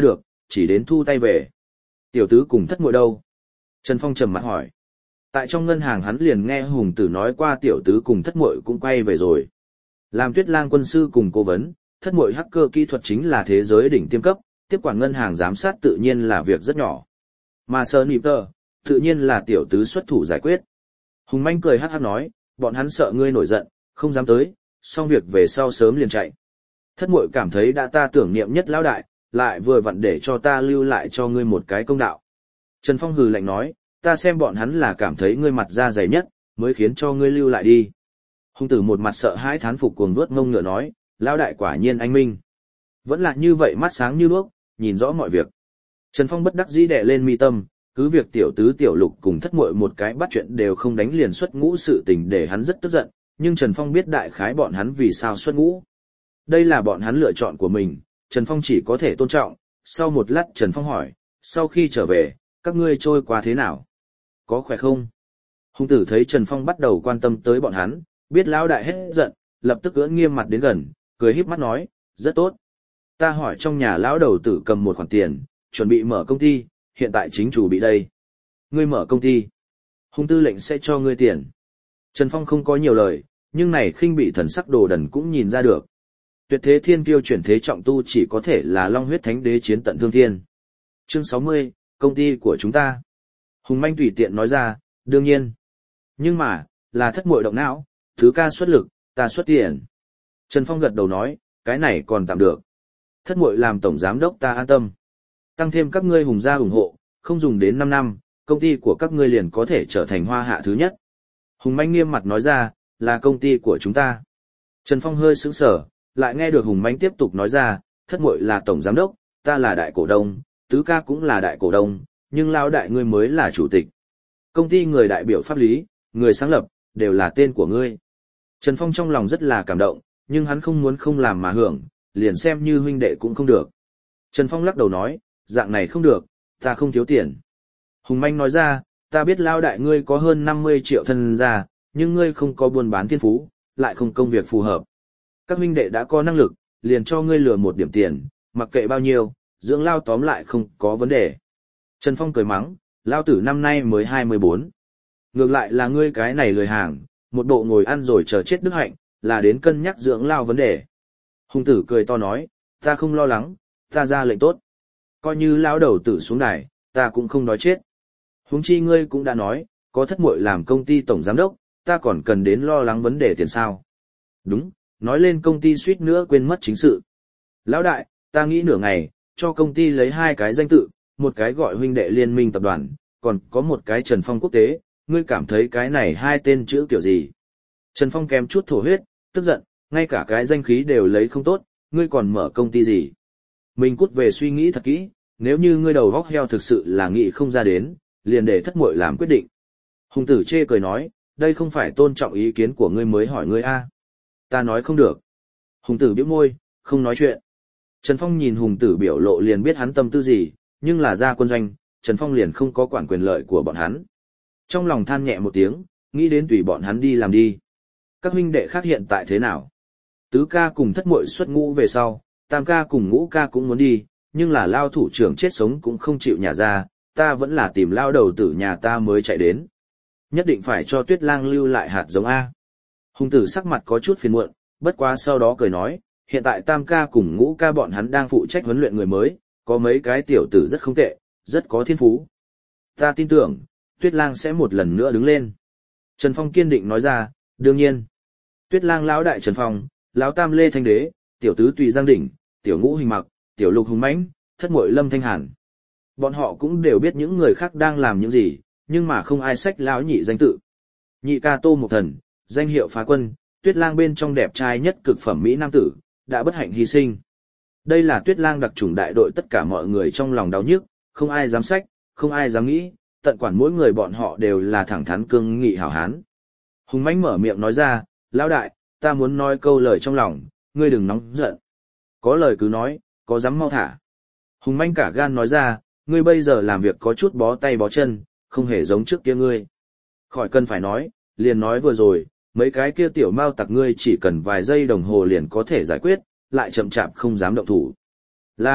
chỉ đến thu tay về. Tiểu tứ cùng thất muội đâu? Trần Phong trầm mặt hỏi. Tại trong ngân hàng hắn liền nghe Hùng Tử nói qua tiểu tứ cùng thất muội cũng quay về rồi. Làm Tuyết Lang quân sư cùng cố vấn, thất muội hacker kỹ thuật chính là thế giới đỉnh tiêm cấp, tiếp quản ngân hàng giám sát tự nhiên là việc rất nhỏ. Mà Sniper, tự nhiên là tiểu tứ xuất thủ giải quyết. Hùng Manh cười hắc hắc nói, bọn hắn sợ ngươi nổi giận, không dám tới, xong việc về sau sớm liền chạy. Thất muội cảm thấy đã ta tưởng niệm nhất lão đại, lại vừa vặn để cho ta lưu lại cho ngươi một cái công đạo. Trần Phong hừ lạnh nói, ta xem bọn hắn là cảm thấy ngươi mặt da dày nhất, mới khiến cho ngươi lưu lại đi. Hùng Tử một mặt sợ hãi thán phục cuồng vuốt ngông ngựa nói, lão đại quả nhiên anh minh. Vẫn là như vậy mắt sáng như đuốc, nhìn rõ mọi việc. Trần Phong bất đắc dĩ đè lên mi tâm, cứ việc tiểu tứ tiểu lục cùng thất muội một cái bắt chuyện đều không đánh liền xuất ngũ sự tình để hắn rất tức giận, nhưng Trần Phong biết đại khái bọn hắn vì sao xuất ngũ. Đây là bọn hắn lựa chọn của mình, Trần Phong chỉ có thể tôn trọng. Sau một lát Trần Phong hỏi, sau khi trở về, các ngươi trôi qua thế nào? Có khỏe không? Hùng Tử thấy Trần Phong bắt đầu quan tâm tới bọn hắn, biết lão đại hết giận, lập tức ưỡn nghiêm mặt đến gần, cười híp mắt nói, rất tốt. Ta hỏi trong nhà lão đầu tử cầm một khoản tiền, chuẩn bị mở công ty, hiện tại chính chủ bị đây. Ngươi mở công ty. Hùng tư lệnh sẽ cho ngươi tiền. Trần Phong không có nhiều lời, nhưng này khinh bị thần sắc đồ đần cũng nhìn ra được. Tuyệt thế thiên kiêu chuyển thế trọng tu chỉ có thể là long huyết thánh đế chiến tận thương thiên. Chương 60, công ty của chúng ta. Hùng Manh tùy tiện nói ra, đương nhiên. Nhưng mà, là thất muội động não, thứ ca xuất lực, ta xuất tiền. Trần Phong gật đầu nói, cái này còn tạm được. Thất muội làm tổng giám đốc ta an tâm. Tăng thêm các ngươi Hùng gia ủng hộ, không dùng đến 5 năm, công ty của các ngươi liền có thể trở thành hoa hạ thứ nhất. Hùng Manh nghiêm mặt nói ra, là công ty của chúng ta. Trần Phong hơi sững sờ, lại nghe được Hùng Manh tiếp tục nói ra, thất muội là tổng giám đốc, ta là đại cổ đông, tứ ca cũng là đại cổ đông, nhưng lão đại ngươi mới là chủ tịch. Công ty người đại biểu pháp lý, người sáng lập, đều là tên của ngươi. Trần Phong trong lòng rất là cảm động, nhưng hắn không muốn không làm mà hưởng, liền xem như huynh đệ cũng không được. Trần Phong lắc đầu nói, dạng này không được, ta không thiếu tiền. Hùng Manh nói ra, ta biết lão đại ngươi có hơn 50 triệu thân gia, nhưng ngươi không có buôn bán thiên phú, lại không công việc phù hợp. Các huynh đệ đã có năng lực, liền cho ngươi lừa một điểm tiền, mặc kệ bao nhiêu, dưỡng lao tóm lại không có vấn đề. Trần Phong cười mắng, lao tử năm nay mới 24. Ngược lại là ngươi cái này lười hàng, một bộ ngồi ăn rồi chờ chết đức hạnh, là đến cân nhắc dưỡng lao vấn đề. Hùng tử cười to nói, ta không lo lắng, ta ra lệnh tốt. Coi như lao đầu tử xuống đài, ta cũng không đói chết. Huống chi ngươi cũng đã nói, có thất muội làm công ty tổng giám đốc, ta còn cần đến lo lắng vấn đề tiền sao. Đúng, nói lên công ty suýt nữa quên mất chính sự. Lão đại, ta nghĩ nửa ngày, cho công ty lấy 2 cái danh tự, một cái gọi huynh đệ liên minh tập đoàn, còn có một cái Trần Phong quốc tế, ngươi cảm thấy cái này 2 tên chữ kiểu gì? Trần Phong kém chút thổ huyết, tức giận, ngay cả cái danh khí đều lấy không tốt, ngươi còn mở công ty gì? Mình cút về suy nghĩ thật kỹ, nếu như ngươi đầu vóc heo thực sự là nghĩ không ra đến, liền để thất muội làm quyết định. Hùng tử chê cười nói, đây không phải tôn trọng ý kiến của ngươi mới hỏi ngươi a. Ta nói không được. Hùng tử bĩu môi, không nói chuyện. Trần Phong nhìn Hùng tử biểu lộ liền biết hắn tâm tư gì, nhưng là ra quân doanh, Trần Phong liền không có quản quyền lợi của bọn hắn. Trong lòng than nhẹ một tiếng, nghĩ đến tùy bọn hắn đi làm đi. Các huynh đệ khác hiện tại thế nào? Tứ ca cùng thất muội xuất ngũ về sau, tam ca cùng ngũ ca cũng muốn đi, nhưng là lao thủ trưởng chết sống cũng không chịu nhả ra, ta vẫn là tìm lao đầu tử nhà ta mới chạy đến. Nhất định phải cho Tuyết Lang lưu lại hạt giống A. Hùng tử sắc mặt có chút phiền muộn, bất quá sau đó cười nói, hiện tại tam ca cùng ngũ ca bọn hắn đang phụ trách huấn luyện người mới, có mấy cái tiểu tử rất không tệ, rất có thiên phú. Ta tin tưởng, Tuyết Lang sẽ một lần nữa đứng lên. Trần Phong kiên định nói ra, đương nhiên. Tuyết Lang lão đại Trần Phong, lão tam Lê Thanh Đế, tiểu tứ Tùy Giang Đỉnh, tiểu ngũ Hình Mặc, tiểu lục Hùng Mãnh, thất muội Lâm Thanh Hàn. Bọn họ cũng đều biết những người khác đang làm những gì, nhưng mà không ai xách lão nhị danh tự. Nhị ca Tô Mộc Thần, danh hiệu phá quân, Tuyết Lang bên trong đẹp trai nhất cực phẩm mỹ nam tử, đã bất hạnh hy sinh. Đây là Tuyết Lang đặc chủng đại đội tất cả mọi người trong lòng đau nhức, không ai dám xách, không ai dám nghĩ, tận quản mỗi người bọn họ đều là thẳng thắn cương nghị hảo hán. Hùng Mãnh mở miệng nói ra, lão đại, ta muốn nói câu lời trong lòng, ngươi đừng nóng giận. Có lời cứ nói, có dám mau thả. Hùng Mãnh cả gan nói ra, ngươi bây giờ làm việc có chút bó tay bó chân, không hề giống trước kia ngươi. Khỏi cần phải nói, liền nói vừa rồi, mấy cái kia tiểu mao tặc ngươi chỉ cần vài giây đồng hồ liền có thể giải quyết, lại chậm chạp không dám động thủ. Là,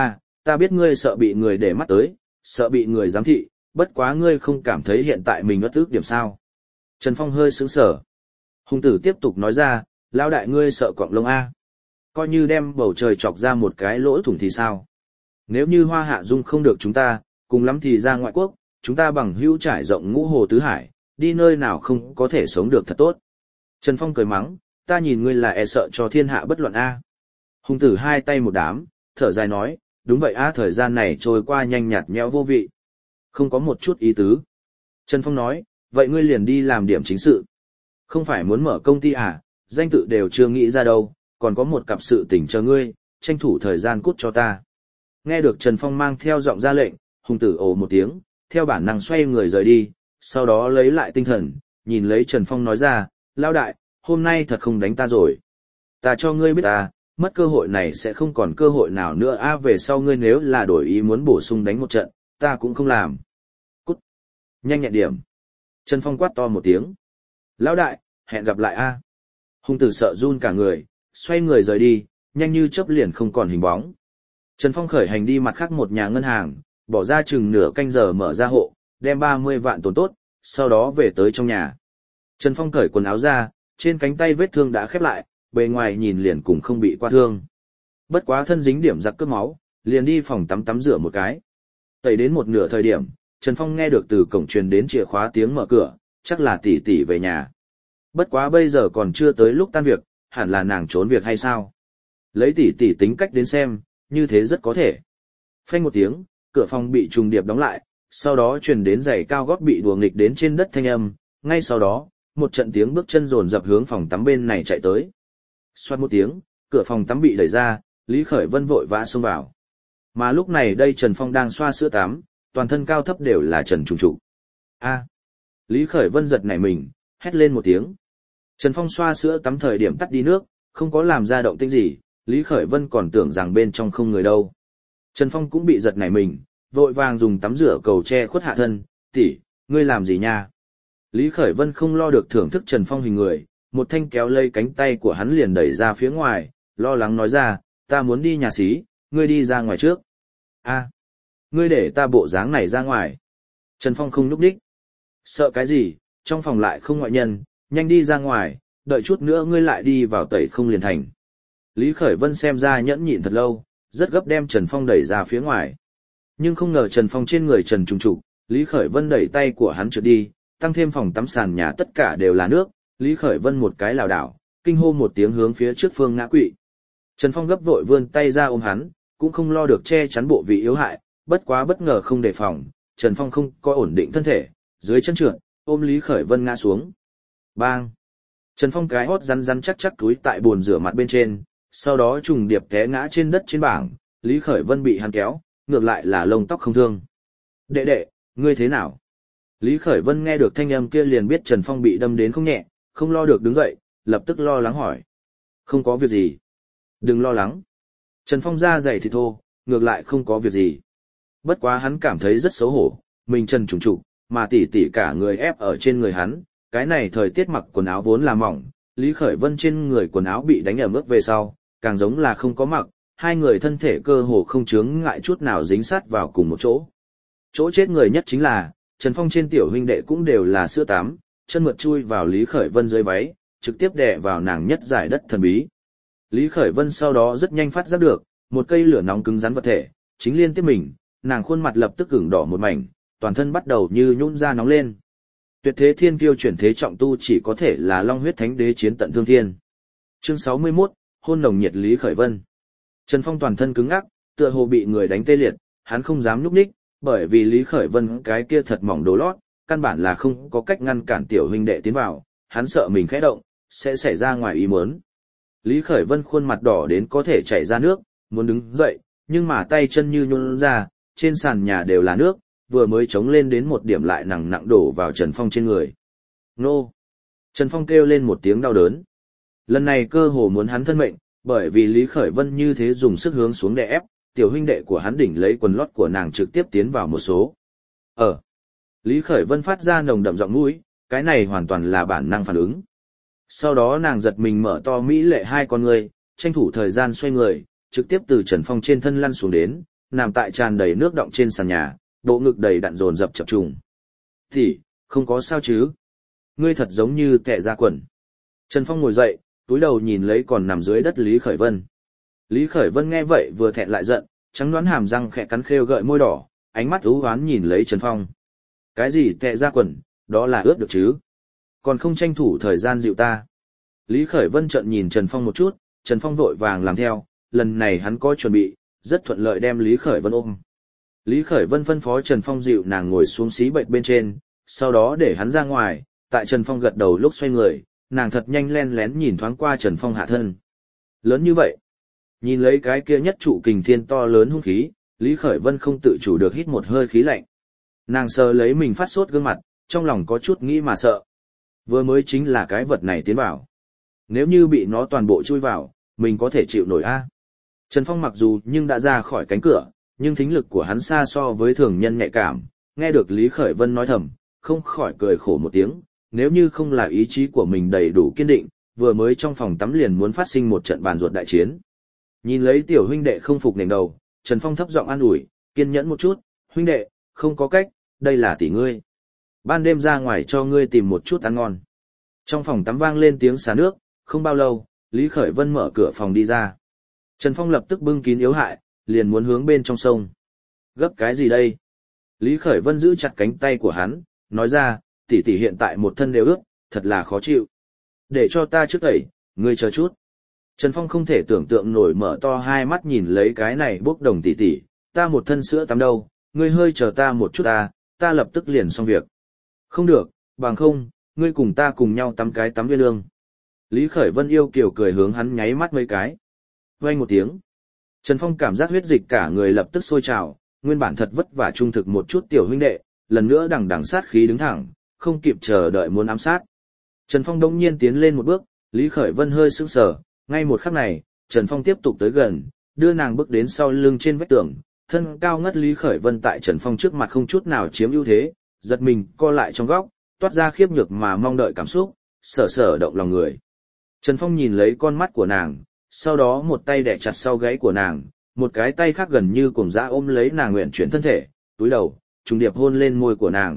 ta biết ngươi sợ bị người để mắt tới, sợ bị người giám thị, bất quá ngươi không cảm thấy hiện tại mình uất ức điểm sao. Trần Phong hơi sững sờ. Hùng tử tiếp tục nói ra, lão đại ngươi sợ cọng lông A. Coi như đem bầu trời chọc ra một cái lỗ thủng thì sao? Nếu như Hoa Hạ Dung không được chúng ta, cùng lắm thì ra ngoại quốc, chúng ta bằng hữu trải rộng ngũ hồ tứ hải, đi nơi nào không có thể sống được thật tốt. Trần Phong cười mắng, ta nhìn ngươi là e sợ cho thiên hạ bất luận A. Hùng tử hai tay một đám, thở dài nói, đúng vậy A, thời gian này trôi qua nhanh nhạt nhẽo vô vị. Không có một chút ý tứ. Trần Phong nói, vậy ngươi liền đi làm điểm chính sự. Không phải muốn mở công ty à, danh tự đều chưa nghĩ ra đâu, còn có một cặp sự tình chờ ngươi, tranh thủ thời gian cút cho ta. Nghe được Trần Phong mang theo giọng ra lệnh, Hùng tử ồ một tiếng, theo bản năng xoay người rời đi, sau đó lấy lại tinh thần, nhìn lấy Trần Phong nói ra, lão đại, hôm nay thật không đánh ta rồi. Ta cho ngươi biết ta, mất cơ hội này sẽ không còn cơ hội nào nữa a, về sau ngươi nếu là đổi ý muốn bổ sung đánh một trận, ta cũng không làm. Cút. Nhanh nhẹn điểm. Trần Phong quát to một tiếng. Lão đại, hẹn gặp lại a. Hùng tử sợ run cả người, xoay người rời đi, nhanh như chớp liền không còn hình bóng. Trần Phong khởi hành đi mặt khác một nhà ngân hàng, bỏ ra chừng nửa canh giờ mở ra hộ, đem 30 vạn tồn tốt, sau đó về tới trong nhà. Trần Phong cởi quần áo ra, trên cánh tay vết thương đã khép lại, bề ngoài nhìn liền cùng không bị qua thương. Bất quá thân dính điểm giặc cướp máu, liền đi phòng tắm rửa một cái. Tẩy đến một nửa thời điểm, Trần Phong nghe được từ cổng truyền đến chìa khóa tiếng mở cửa, chắc là tỷ tỷ về nhà. Bất quá bây giờ còn chưa tới lúc tan việc, hẳn là nàng trốn việc hay sao? Lấy tỷ tỷ tính cách đến xem, như thế rất có thể. Phanh một tiếng, cửa phòng bị trùng điệp đóng lại, sau đó truyền đến giày cao gót bị đùa nghịch đến trên đất thanh âm, ngay sau đó, một trận tiếng bước chân dồn dập hướng phòng tắm bên này chạy tới. Xoát một tiếng, cửa phòng tắm bị đẩy ra, Lý Khởi Vân vội vã xông vào. Mà lúc này đây Trần Phong đang xoa sữa tắm, toàn thân cao thấp đều là trần trùng trụ. A! Lý Khởi Vân giật nảy mình, hét lên một tiếng. Trần Phong xoa sữa tắm thời điểm tắt đi nước, không có làm ra động tĩnh gì, Lý Khởi Vân còn tưởng rằng bên trong không người đâu. Trần Phong cũng bị giật nảy mình, vội vàng dùng tắm rửa cầu che khuất hạ thân, tỷ, ngươi làm gì nha? Lý Khởi Vân không lo được thưởng thức Trần Phong hình người, một thanh kéo lây cánh tay của hắn liền đẩy ra phía ngoài, lo lắng nói ra, ta muốn đi nhà xí, ngươi đi ra ngoài trước. A, ngươi để ta bộ dáng này ra ngoài. Trần Phong không núp đích. Sợ cái gì, trong phòng lại không ngoại nhân, nhanh đi ra ngoài, đợi chút nữa ngươi lại đi vào tẩy không liền thành. Lý Khởi Vân xem ra nhẫn nhịn thật lâu, rất gấp đem Trần Phong đẩy ra phía ngoài. Nhưng không ngờ Trần Phong trên người trần trùng trục, Lý Khởi Vân đẩy tay của hắn trượt đi, tăng thêm phòng tắm sàn nhà tất cả đều là nước, Lý Khởi Vân một cái lảo đảo, kinh hô một tiếng hướng phía trước phương ngã quỵ. Trần Phong gấp vội vươn tay ra ôm hắn, cũng không lo được che chắn bộ vị yếu hại, bất quá bất ngờ không đề phòng, Trần Phong không có ổn định thân thể, dưới chân trượt, ôm Lý Khởi Vân ngã xuống. Bang! Trần Phong cái hót rắn rắn chắc chắc túi tại bồn rửa mặt bên trên, sau đó trùng điệp té ngã trên đất trên bảng, Lý Khởi Vân bị hắn kéo, ngược lại là lông tóc không thương. Đệ đệ, ngươi thế nào? Lý Khởi Vân nghe được thanh âm kia liền biết Trần Phong bị đâm đến không nhẹ, không lo được đứng dậy, lập tức lo lắng hỏi. Không có việc gì. Đừng lo lắng. Trần Phong ra giày thì thô, ngược lại không có việc gì. Bất quá hắn cảm thấy rất xấu hổ, mình trần trùng trục, mà tỉ tỉ cả người ép ở trên người hắn, cái này thời tiết mặc quần áo vốn là mỏng, Lý Khởi Vân trên người quần áo bị đánh ẩm ướt về sau, càng giống là không có mặc, hai người thân thể cơ hồ không chướng ngại chút nào dính sát vào cùng một chỗ. Chỗ chết người nhất chính là, Trần Phong trên tiểu huynh đệ cũng đều là sữa tắm, chân mượt chui vào Lý Khởi Vân dưới váy, trực tiếp đè vào nàng nhất giải đất thần bí. Lý Khởi Vân sau đó rất nhanh phát giác được, một cây lửa nóng cứng rắn vật thể, chính liên tiếp mình, nàng khuôn mặt lập tức ửng đỏ một mảnh, toàn thân bắt đầu như nhũn ra nóng lên. Tuyệt thế thiên kiêu chuyển thế trọng tu chỉ có thể là Long huyết thánh đế chiến tận thương thiên. Chương 61, hôn nồng nhiệt Lý Khởi Vân. Trần Phong toàn thân cứng ngắc, tựa hồ bị người đánh tê liệt, hắn không dám nhúc nhích, bởi vì Lý Khởi Vân cái kia thật mỏng đồ lót, căn bản là không có cách ngăn cản tiểu huynh đệ tiến vào, hắn sợ mình khẽ động, sẽ xảy ra ngoài ý muốn. Lý Khởi Vân khuôn mặt đỏ đến có thể chảy ra nước, muốn đứng dậy, nhưng mà tay chân như nhũn ra, trên sàn nhà đều là nước, vừa mới chống lên đến một điểm lại nặng nặng đổ vào Trần Phong trên người. Nô! Trần Phong kêu lên một tiếng đau đớn. Lần này cơ hồ muốn hắn thân mệnh, bởi vì Lý Khởi Vân như thế dùng sức hướng xuống đè ép, tiểu huynh đệ của hắn đỉnh lấy quần lót của nàng trực tiếp tiến vào một số. Lý Khởi Vân phát ra nồng đậm giọng mũi, cái này hoàn toàn là bản năng phản ứng. Sau đó nàng giật mình mở to mỹ lệ hai con người, tranh thủ thời gian xoay người, trực tiếp từ Trần Phong trên thân lăn xuống đến, nằm tại tràn đầy nước đọng trên sàn nhà, bộ ngực đầy đặn dồn dập chập trùng. Thì, không có sao chứ? Ngươi thật giống như kẻ ra quần. Trần Phong ngồi dậy, túi đầu nhìn lấy còn nằm dưới đất Lý Khởi Vân. Lý Khởi Vân nghe vậy vừa thẹn lại giận, trắng đoán hàm răng khẽ cắn khêu gợi môi đỏ, ánh mắt u hoán nhìn lấy Trần Phong. Cái gì kẻ ra quần, đó là ướt được chứ? Còn không tranh thủ thời gian dịu ta. Lý Khởi Vân trợn nhìn Trần Phong một chút, Trần Phong vội vàng làm theo, lần này hắn có chuẩn bị, rất thuận lợi đem Lý Khởi Vân ôm. Lý Khởi Vân phân phó Trần Phong dịu nàng ngồi xuống xí bệnh bên trên, sau đó để hắn ra ngoài, tại Trần Phong gật đầu lúc xoay người, nàng thật nhanh len lén nhìn thoáng qua Trần Phong hạ thân. Lớn như vậy, nhìn lấy cái kia nhất trụ kình thiên to lớn hung khí, Lý Khởi Vân không tự chủ được hít một hơi khí lạnh. Nàng sờ lấy mình phát sốt gương mặt, trong lòng có chút nghĩ mà sợ. Vừa mới chính là cái vật này tiến vào. Nếu như bị nó toàn bộ chui vào, mình có thể chịu nổi a. Trần Phong mặc dù nhưng đã ra khỏi cánh cửa, nhưng thính lực của hắn xa so với thường nhân nhạy cảm, nghe được Lý Khởi Vân nói thầm, không khỏi cười khổ một tiếng, nếu như không là ý chí của mình đầy đủ kiên định, vừa mới trong phòng tắm liền muốn phát sinh một trận bàn ruột đại chiến. Nhìn lấy tiểu huynh đệ không phục nền đầu, Trần Phong thấp giọng an ủi, kiên nhẫn một chút, huynh đệ, không có cách, đây là tỷ ngươi. Ban đêm ra ngoài cho ngươi tìm một chút ăn ngon. Trong phòng tắm vang lên tiếng xả nước, không bao lâu, Lý Khởi Vân mở cửa phòng đi ra. Trần Phong lập tức bưng kín yếu hại, liền muốn hướng bên trong sông. Gấp cái gì đây? Lý Khởi Vân giữ chặt cánh tay của hắn, nói ra, tỷ tỷ hiện tại một thân đều ướt, thật là khó chịu. Để cho ta trước tẩy, ngươi chờ chút. Trần Phong không thể tưởng tượng nổi mở to hai mắt nhìn lấy cái này bốc đồng tỷ tỷ, ta một thân sữa tắm đâu, ngươi hơi chờ ta một chút ta lập tức liền xong việc. Không được, bằng không, ngươi cùng ta cùng nhau tắm cái tắm viên lương. Lý Khởi Vân yêu kiều cười hướng hắn nháy mắt mấy cái. Vang một tiếng. Trần Phong cảm giác huyết dịch cả người lập tức sôi trào, nguyên bản thật vất vả trung thực một chút tiểu huynh đệ, lần nữa đằng đằng sát khí đứng thẳng, không kịp chờ đợi muốn ám sát. Trần Phong đông nhiên tiến lên một bước, Lý Khởi Vân hơi sững sờ, ngay một khắc này, Trần Phong tiếp tục tới gần, đưa nàng bước đến sau lưng trên vách tường, thân cao ngất Lý Khởi Vân tại Trần Phong trước mặt không chút nào chiếm ưu thế, giật mình co lại trong góc, toát ra khiếp nhược mà mong đợi cảm xúc, sở sở động lòng người. Trần Phong nhìn lấy con mắt của nàng, sau đó một tay đè chặt sau gáy của nàng, một cái tay khác gần như cuồng dã ôm lấy nàng nguyện chuyển thân thể, túi đầu, trùng điệp hôn lên môi của nàng.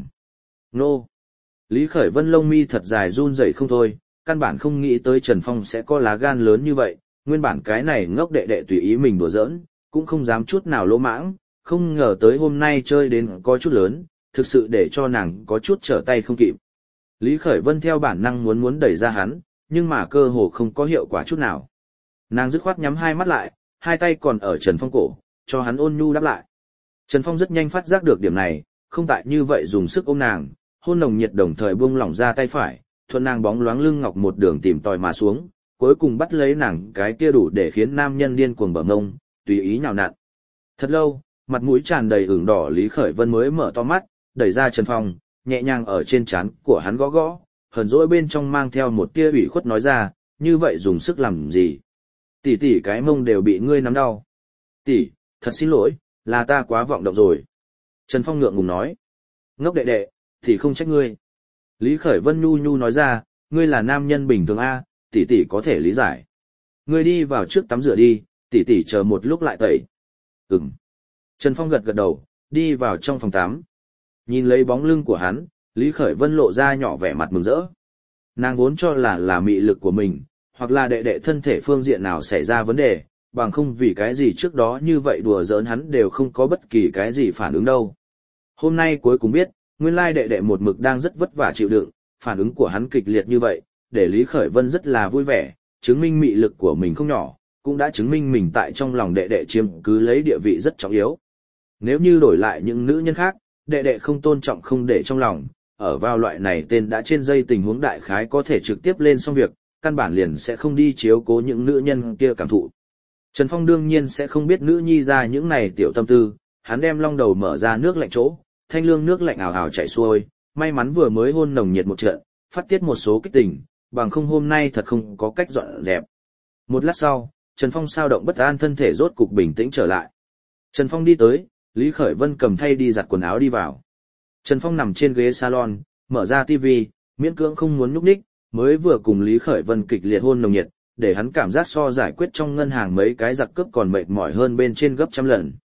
Nô! Lý Khởi Vân lông mi thật dài run rẩy không thôi, căn bản không nghĩ tới Trần Phong sẽ có lá gan lớn như vậy, nguyên bản cái này ngốc đệ đệ tùy ý mình đùa giỡn, cũng không dám chút nào lỗ mãng, không ngờ tới hôm nay chơi đến có chút lớn, thực sự để cho nàng có chút trở tay không kịp. Lý Khởi Vân theo bản năng muốn đẩy ra hắn, nhưng mà cơ hồ không có hiệu quả chút nào. Nàng dứt khoát nhắm hai mắt lại, hai tay còn ở Trần Phong cổ, cho hắn ôn nhu đáp lại. Trần Phong rất nhanh phát giác được điểm này, không tại như vậy dùng sức ôm nàng, hôn nồng nhiệt đồng thời buông lỏng ra tay phải, thuận nàng bóng loáng lưng ngọc một đường tìm tòi mà xuống, cuối cùng bắt lấy nàng cái kia đủ để khiến nam nhân điên cuồng bờ ngông, tùy ý nhào nặn. Thật lâu, mặt mũi tràn đầy ửng đỏ Lý Khởi Vân mới mở to mắt, đẩy ra Trần Phong, nhẹ nhàng ở trên trán của hắn gõ gõ, hờn dỗi bên trong mang theo một tia ủy khuất nói ra, như vậy dùng sức làm gì? Tỷ tỷ cái mông đều bị ngươi nắm đau. Tỷ, thật xin lỗi, là ta quá vọng động rồi. Trần Phong ngượng ngùng nói. Ngốc đệ đệ, thì không trách ngươi. Lý Khởi Vân nhu nhu nói ra, ngươi là nam nhân bình thường a, tỷ tỷ có thể lý giải. Ngươi đi vào trước tắm rửa đi, tỷ tỷ chờ một lúc lại tẩy. Ừm. Trần Phong gật gật đầu, đi vào trong phòng tắm. Nhìn lấy bóng lưng của hắn, Lý Khởi Vân lộ ra nhỏ vẻ mặt mừng rỡ. Nàng vốn cho là mị lực của mình, hoặc là đệ đệ thân thể phương diện nào xảy ra vấn đề, bằng không vì cái gì trước đó như vậy đùa giỡn hắn đều không có bất kỳ cái gì phản ứng đâu. Hôm nay cuối cùng biết, nguyên lai đệ đệ một mực đang rất vất vả chịu đựng, phản ứng của hắn kịch liệt như vậy, để Lý Khởi Vân rất là vui vẻ, chứng minh mị lực của mình không nhỏ, cũng đã chứng minh mình tại trong lòng đệ đệ chiếm cứ lấy địa vị rất trọng yếu. Nếu như đổi lại những nữ nhân khác, đệ đệ không tôn trọng không để trong lòng, ở vào loại này tên đã trên dây tình huống đại khái có thể trực tiếp lên xong việc, căn bản liền sẽ không đi chiếu cố những nữ nhân kia cảm thụ. Trần Phong đương nhiên sẽ không biết nữ nhi ra những này tiểu tâm tư, hắn đem long đầu mở ra nước lạnh chỗ, thanh lương nước lạnh ào ào chảy xuôi, may mắn vừa mới hôn nồng nhiệt một trận, phát tiết một số kích tình, bằng không hôm nay thật không có cách dọn dẹp. Một lát sau, Trần Phong sao động bất an thân thể rốt cục bình tĩnh trở lại. Trần Phong đi tới, Lý Khởi Vân cầm thay đi giặt quần áo đi vào. Trần Phong nằm trên ghế salon, mở ra tivi, miễn cưỡng không muốn nhúc nhích, mới vừa cùng Lý Khởi Vân kịch liệt hôn nồng nhiệt, để hắn cảm giác so giải quyết trong ngân hàng mấy cái giặc cướp còn mệt mỏi hơn bên trên gấp trăm lần.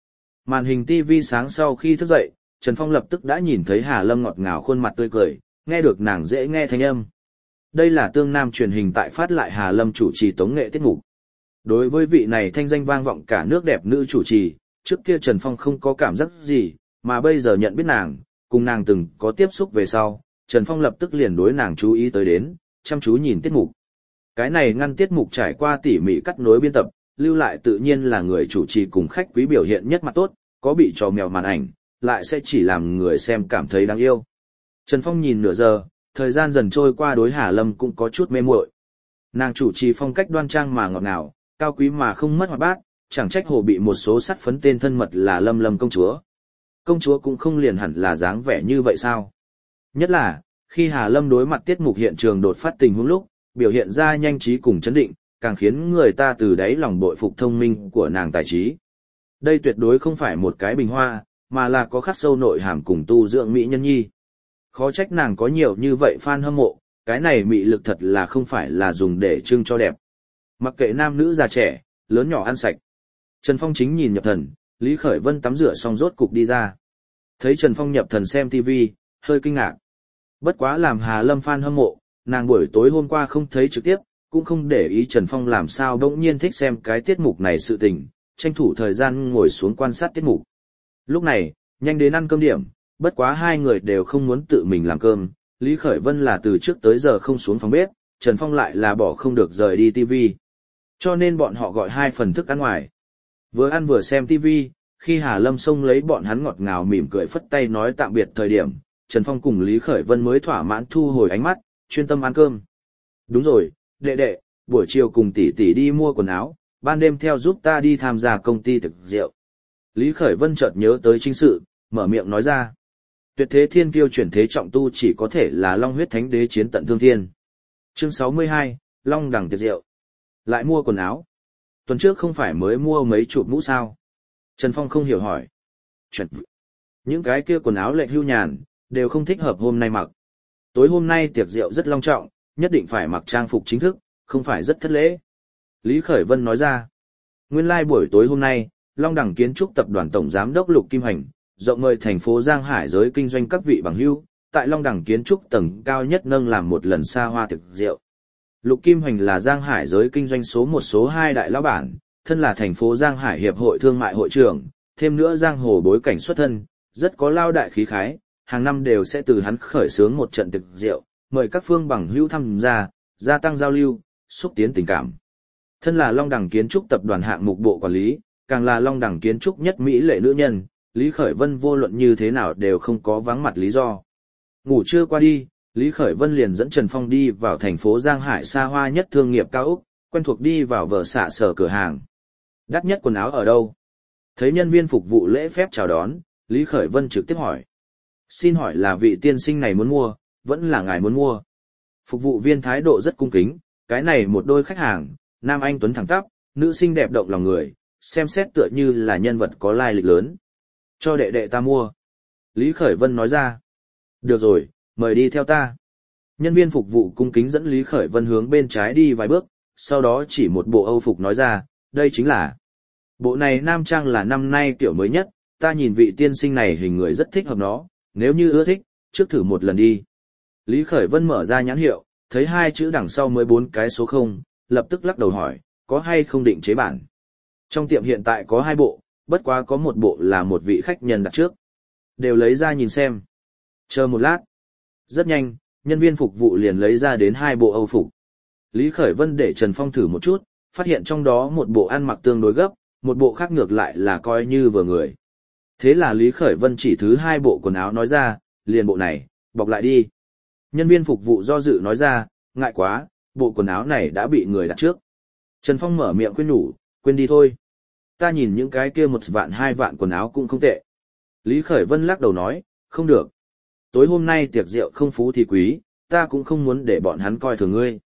Màn hình TV sáng sau khi thức dậy, Trần Phong lập tức đã nhìn thấy Hà Lâm ngọt ngào khuôn mặt tươi cười, nghe được nàng dễ nghe thanh âm. Đây là Tương Nam truyền hình tại phát lại Hà Lâm chủ trì tống nghệ tiết mục. Đối với vị này thanh danh vang vọng cả nước đẹp nữ chủ trì, trước kia Trần Phong không có cảm giác gì, mà bây giờ nhận biết nàng, cùng nàng từng có tiếp xúc về sau, Trần Phong lập tức liền đối nàng chú ý tới đến, chăm chú nhìn tiết mục. Cái này ngăn tiết mục trải qua tỉ mỉ cắt nối biên tập, lưu lại tự nhiên là người chủ trì cùng khách quý biểu hiện nhất mặt tốt, có bị trò mèo màn ảnh, lại sẽ chỉ làm người xem cảm thấy đáng yêu. Trần Phong nhìn nửa giờ, thời gian dần trôi qua đối Hà Lâm cũng có chút mê muội. Nàng chủ trì phong cách đoan trang mà ngọt ngào, cao quý mà không mất hoạt bát, chẳng trách hồ bị một số sắt phấn tên thân mật là Lâm Lâm công chúa. Công chúa cũng không liền hẳn là dáng vẻ như vậy sao? Nhất là, khi Hà Lâm đối mặt tiết mục hiện trường đột phát tình huống lúc, biểu hiện ra nhanh trí cùng chấn định, càng khiến người ta từ đáy lòng bội phục thông minh của nàng tài trí. Đây tuyệt đối không phải một cái bình hoa, mà là có khắc sâu nội hàm cùng tu dưỡng mỹ nhân nhi. Khó trách nàng có nhiều như vậy fan hâm mộ, cái này mị lực thật là không phải là dùng để trưng cho đẹp. Mặc kệ nam nữ già trẻ, lớn nhỏ ăn sạch. Trần Phong chính nhìn nhập thần, Lý Khởi Vân tắm rửa xong rốt cục đi ra. Thấy Trần Phong nhập thần xem TV, hơi kinh ngạc. Bất quá làm Hà Lâm fan hâm mộ, nàng buổi tối hôm qua không thấy trực tiếp, cũng không để ý Trần Phong làm sao bỗng nhiên thích xem cái tiết mục này sự tình, tranh thủ thời gian ngồi xuống quan sát tiết mục. Lúc này, nhanh đến ăn cơm điểm, bất quá hai người đều không muốn tự mình làm cơm, Lý Khởi Vân là từ trước tới giờ không xuống phòng bếp, Trần Phong lại là bỏ không được rời đi TV. Cho nên bọn họ gọi 2 phần thức ăn ngoài. Vừa ăn vừa xem TV, khi Hà Lâm xông lấy bọn hắn ngọt ngào mỉm cười phất tay nói tạm biệt thời điểm, Trần Phong cùng Lý Khởi Vân mới thỏa mãn thu hồi ánh mắt, chuyên tâm ăn cơm. Đúng rồi, đệ đệ, buổi chiều cùng tỷ tỷ đi mua quần áo, ban đêm theo giúp ta đi tham gia công ty thực rượu. Lý Khởi Vân chợt nhớ tới chính sự, mở miệng nói ra. Tuyệt thế thiên kiêu chuyển thế trọng tu chỉ có thể là Long huyết thánh đế chiến tận thương thiên. Chương 62, Long đẳng tiệc rượu. Lại mua quần áo. Tuần trước không phải mới mua mấy chục mũ sao? Trần Phong không hiểu hỏi. Chuẩn. Những cái kia quần áo lệch hưu nhàn, đều không thích hợp hôm nay mặc. Tối hôm nay tiệc rượu rất long trọng, nhất định phải mặc trang phục chính thức, không phải rất thất lễ. Lý Khởi Vân nói ra. Nguyên lai buổi tối hôm nay, Long đẳng kiến trúc tập đoàn tổng giám đốc Lục Kim Hành, rộng mời thành phố Giang Hải giới kinh doanh các vị bằng hữu, tại Long đẳng kiến trúc tầng cao nhất nâng làm một lần xa hoa tiệc rượu. Lục Kim Hành là Giang Hải giới kinh doanh số 1 số 2 đại lão bản, thân là thành phố Giang Hải hiệp hội thương mại hội trưởng, thêm nữa giang hồ bối cảnh xuất thân, rất có lao đại khí khái, hàng năm đều sẽ từ hắn khởi xướng một trận tiệc rượu, mời các phương bằng hữu tham gia, gia tăng giao lưu, xúc tiến tình cảm. Thân là Long đẳng kiến trúc tập đoàn hạng mục bộ quản lý, càng là Long đẳng kiến trúc nhất mỹ lệ nữ nhân, Lý Khởi Vân vô luận như thế nào đều không có vắng mặt lý do. Ngủ trưa qua đi, Lý Khởi Vân liền dẫn Trần Phong đi vào thành phố Giang Hải xa hoa nhất thương nghiệp cao ốc, quen thuộc đi vào vở xạ sở cửa hàng. Đắt nhất quần áo ở đâu? Thấy nhân viên phục vụ lễ phép chào đón, Lý Khởi Vân trực tiếp hỏi. Xin hỏi là vị tiên sinh này muốn mua, vẫn là ngài muốn mua? Phục vụ viên thái độ rất cung kính, cái này một đôi khách hàng, nam anh tuấn thẳng tắp, nữ xinh đẹp động lòng người, xem xét tựa như là nhân vật có lai lịch lớn. Cho đệ đệ ta mua. Lý Khởi Vân nói ra. Được rồi, mời đi theo ta. Nhân viên phục vụ cung kính dẫn Lý Khởi Vân hướng bên trái đi vài bước, sau đó chỉ một bộ Âu phục nói ra, đây chính là. Bộ này nam trang là năm nay kiểu mới nhất, ta nhìn vị tiên sinh này hình người rất thích hợp nó, nếu như ưa thích, trước thử một lần đi. Lý Khởi Vân mở ra nhãn hiệu, thấy 2 chữ đằng sau 14 cái số 0, lập tức lắc đầu hỏi, có hay không định chế bản. Trong tiệm hiện tại có 2 bộ, bất quá có một bộ là một vị khách nhân đặt trước. Đều lấy ra nhìn xem. Chờ một lát. Rất nhanh, nhân viên phục vụ liền lấy ra đến 2 bộ Âu phục. Lý Khởi Vân để Trần Phong thử một chút, phát hiện trong đó một bộ ăn mặc tương đối gấp, một bộ khác ngược lại là coi như vừa người. Thế là Lý Khởi Vân chỉ thứ 2 bộ quần áo nói ra, liền bộ này, bọc lại đi. Nhân viên phục vụ do dự nói ra, ngại quá, bộ quần áo này đã bị người đặt trước. Trần Phong mở miệng khuyên nhủ, quên đi thôi. Ta nhìn những cái kia 1 vạn 2 vạn quần áo cũng không tệ. Lý Khởi Vân lắc đầu nói, không được. Tối hôm nay tiệc rượu không phú thì quý, ta cũng không muốn để bọn hắn coi thường ngươi.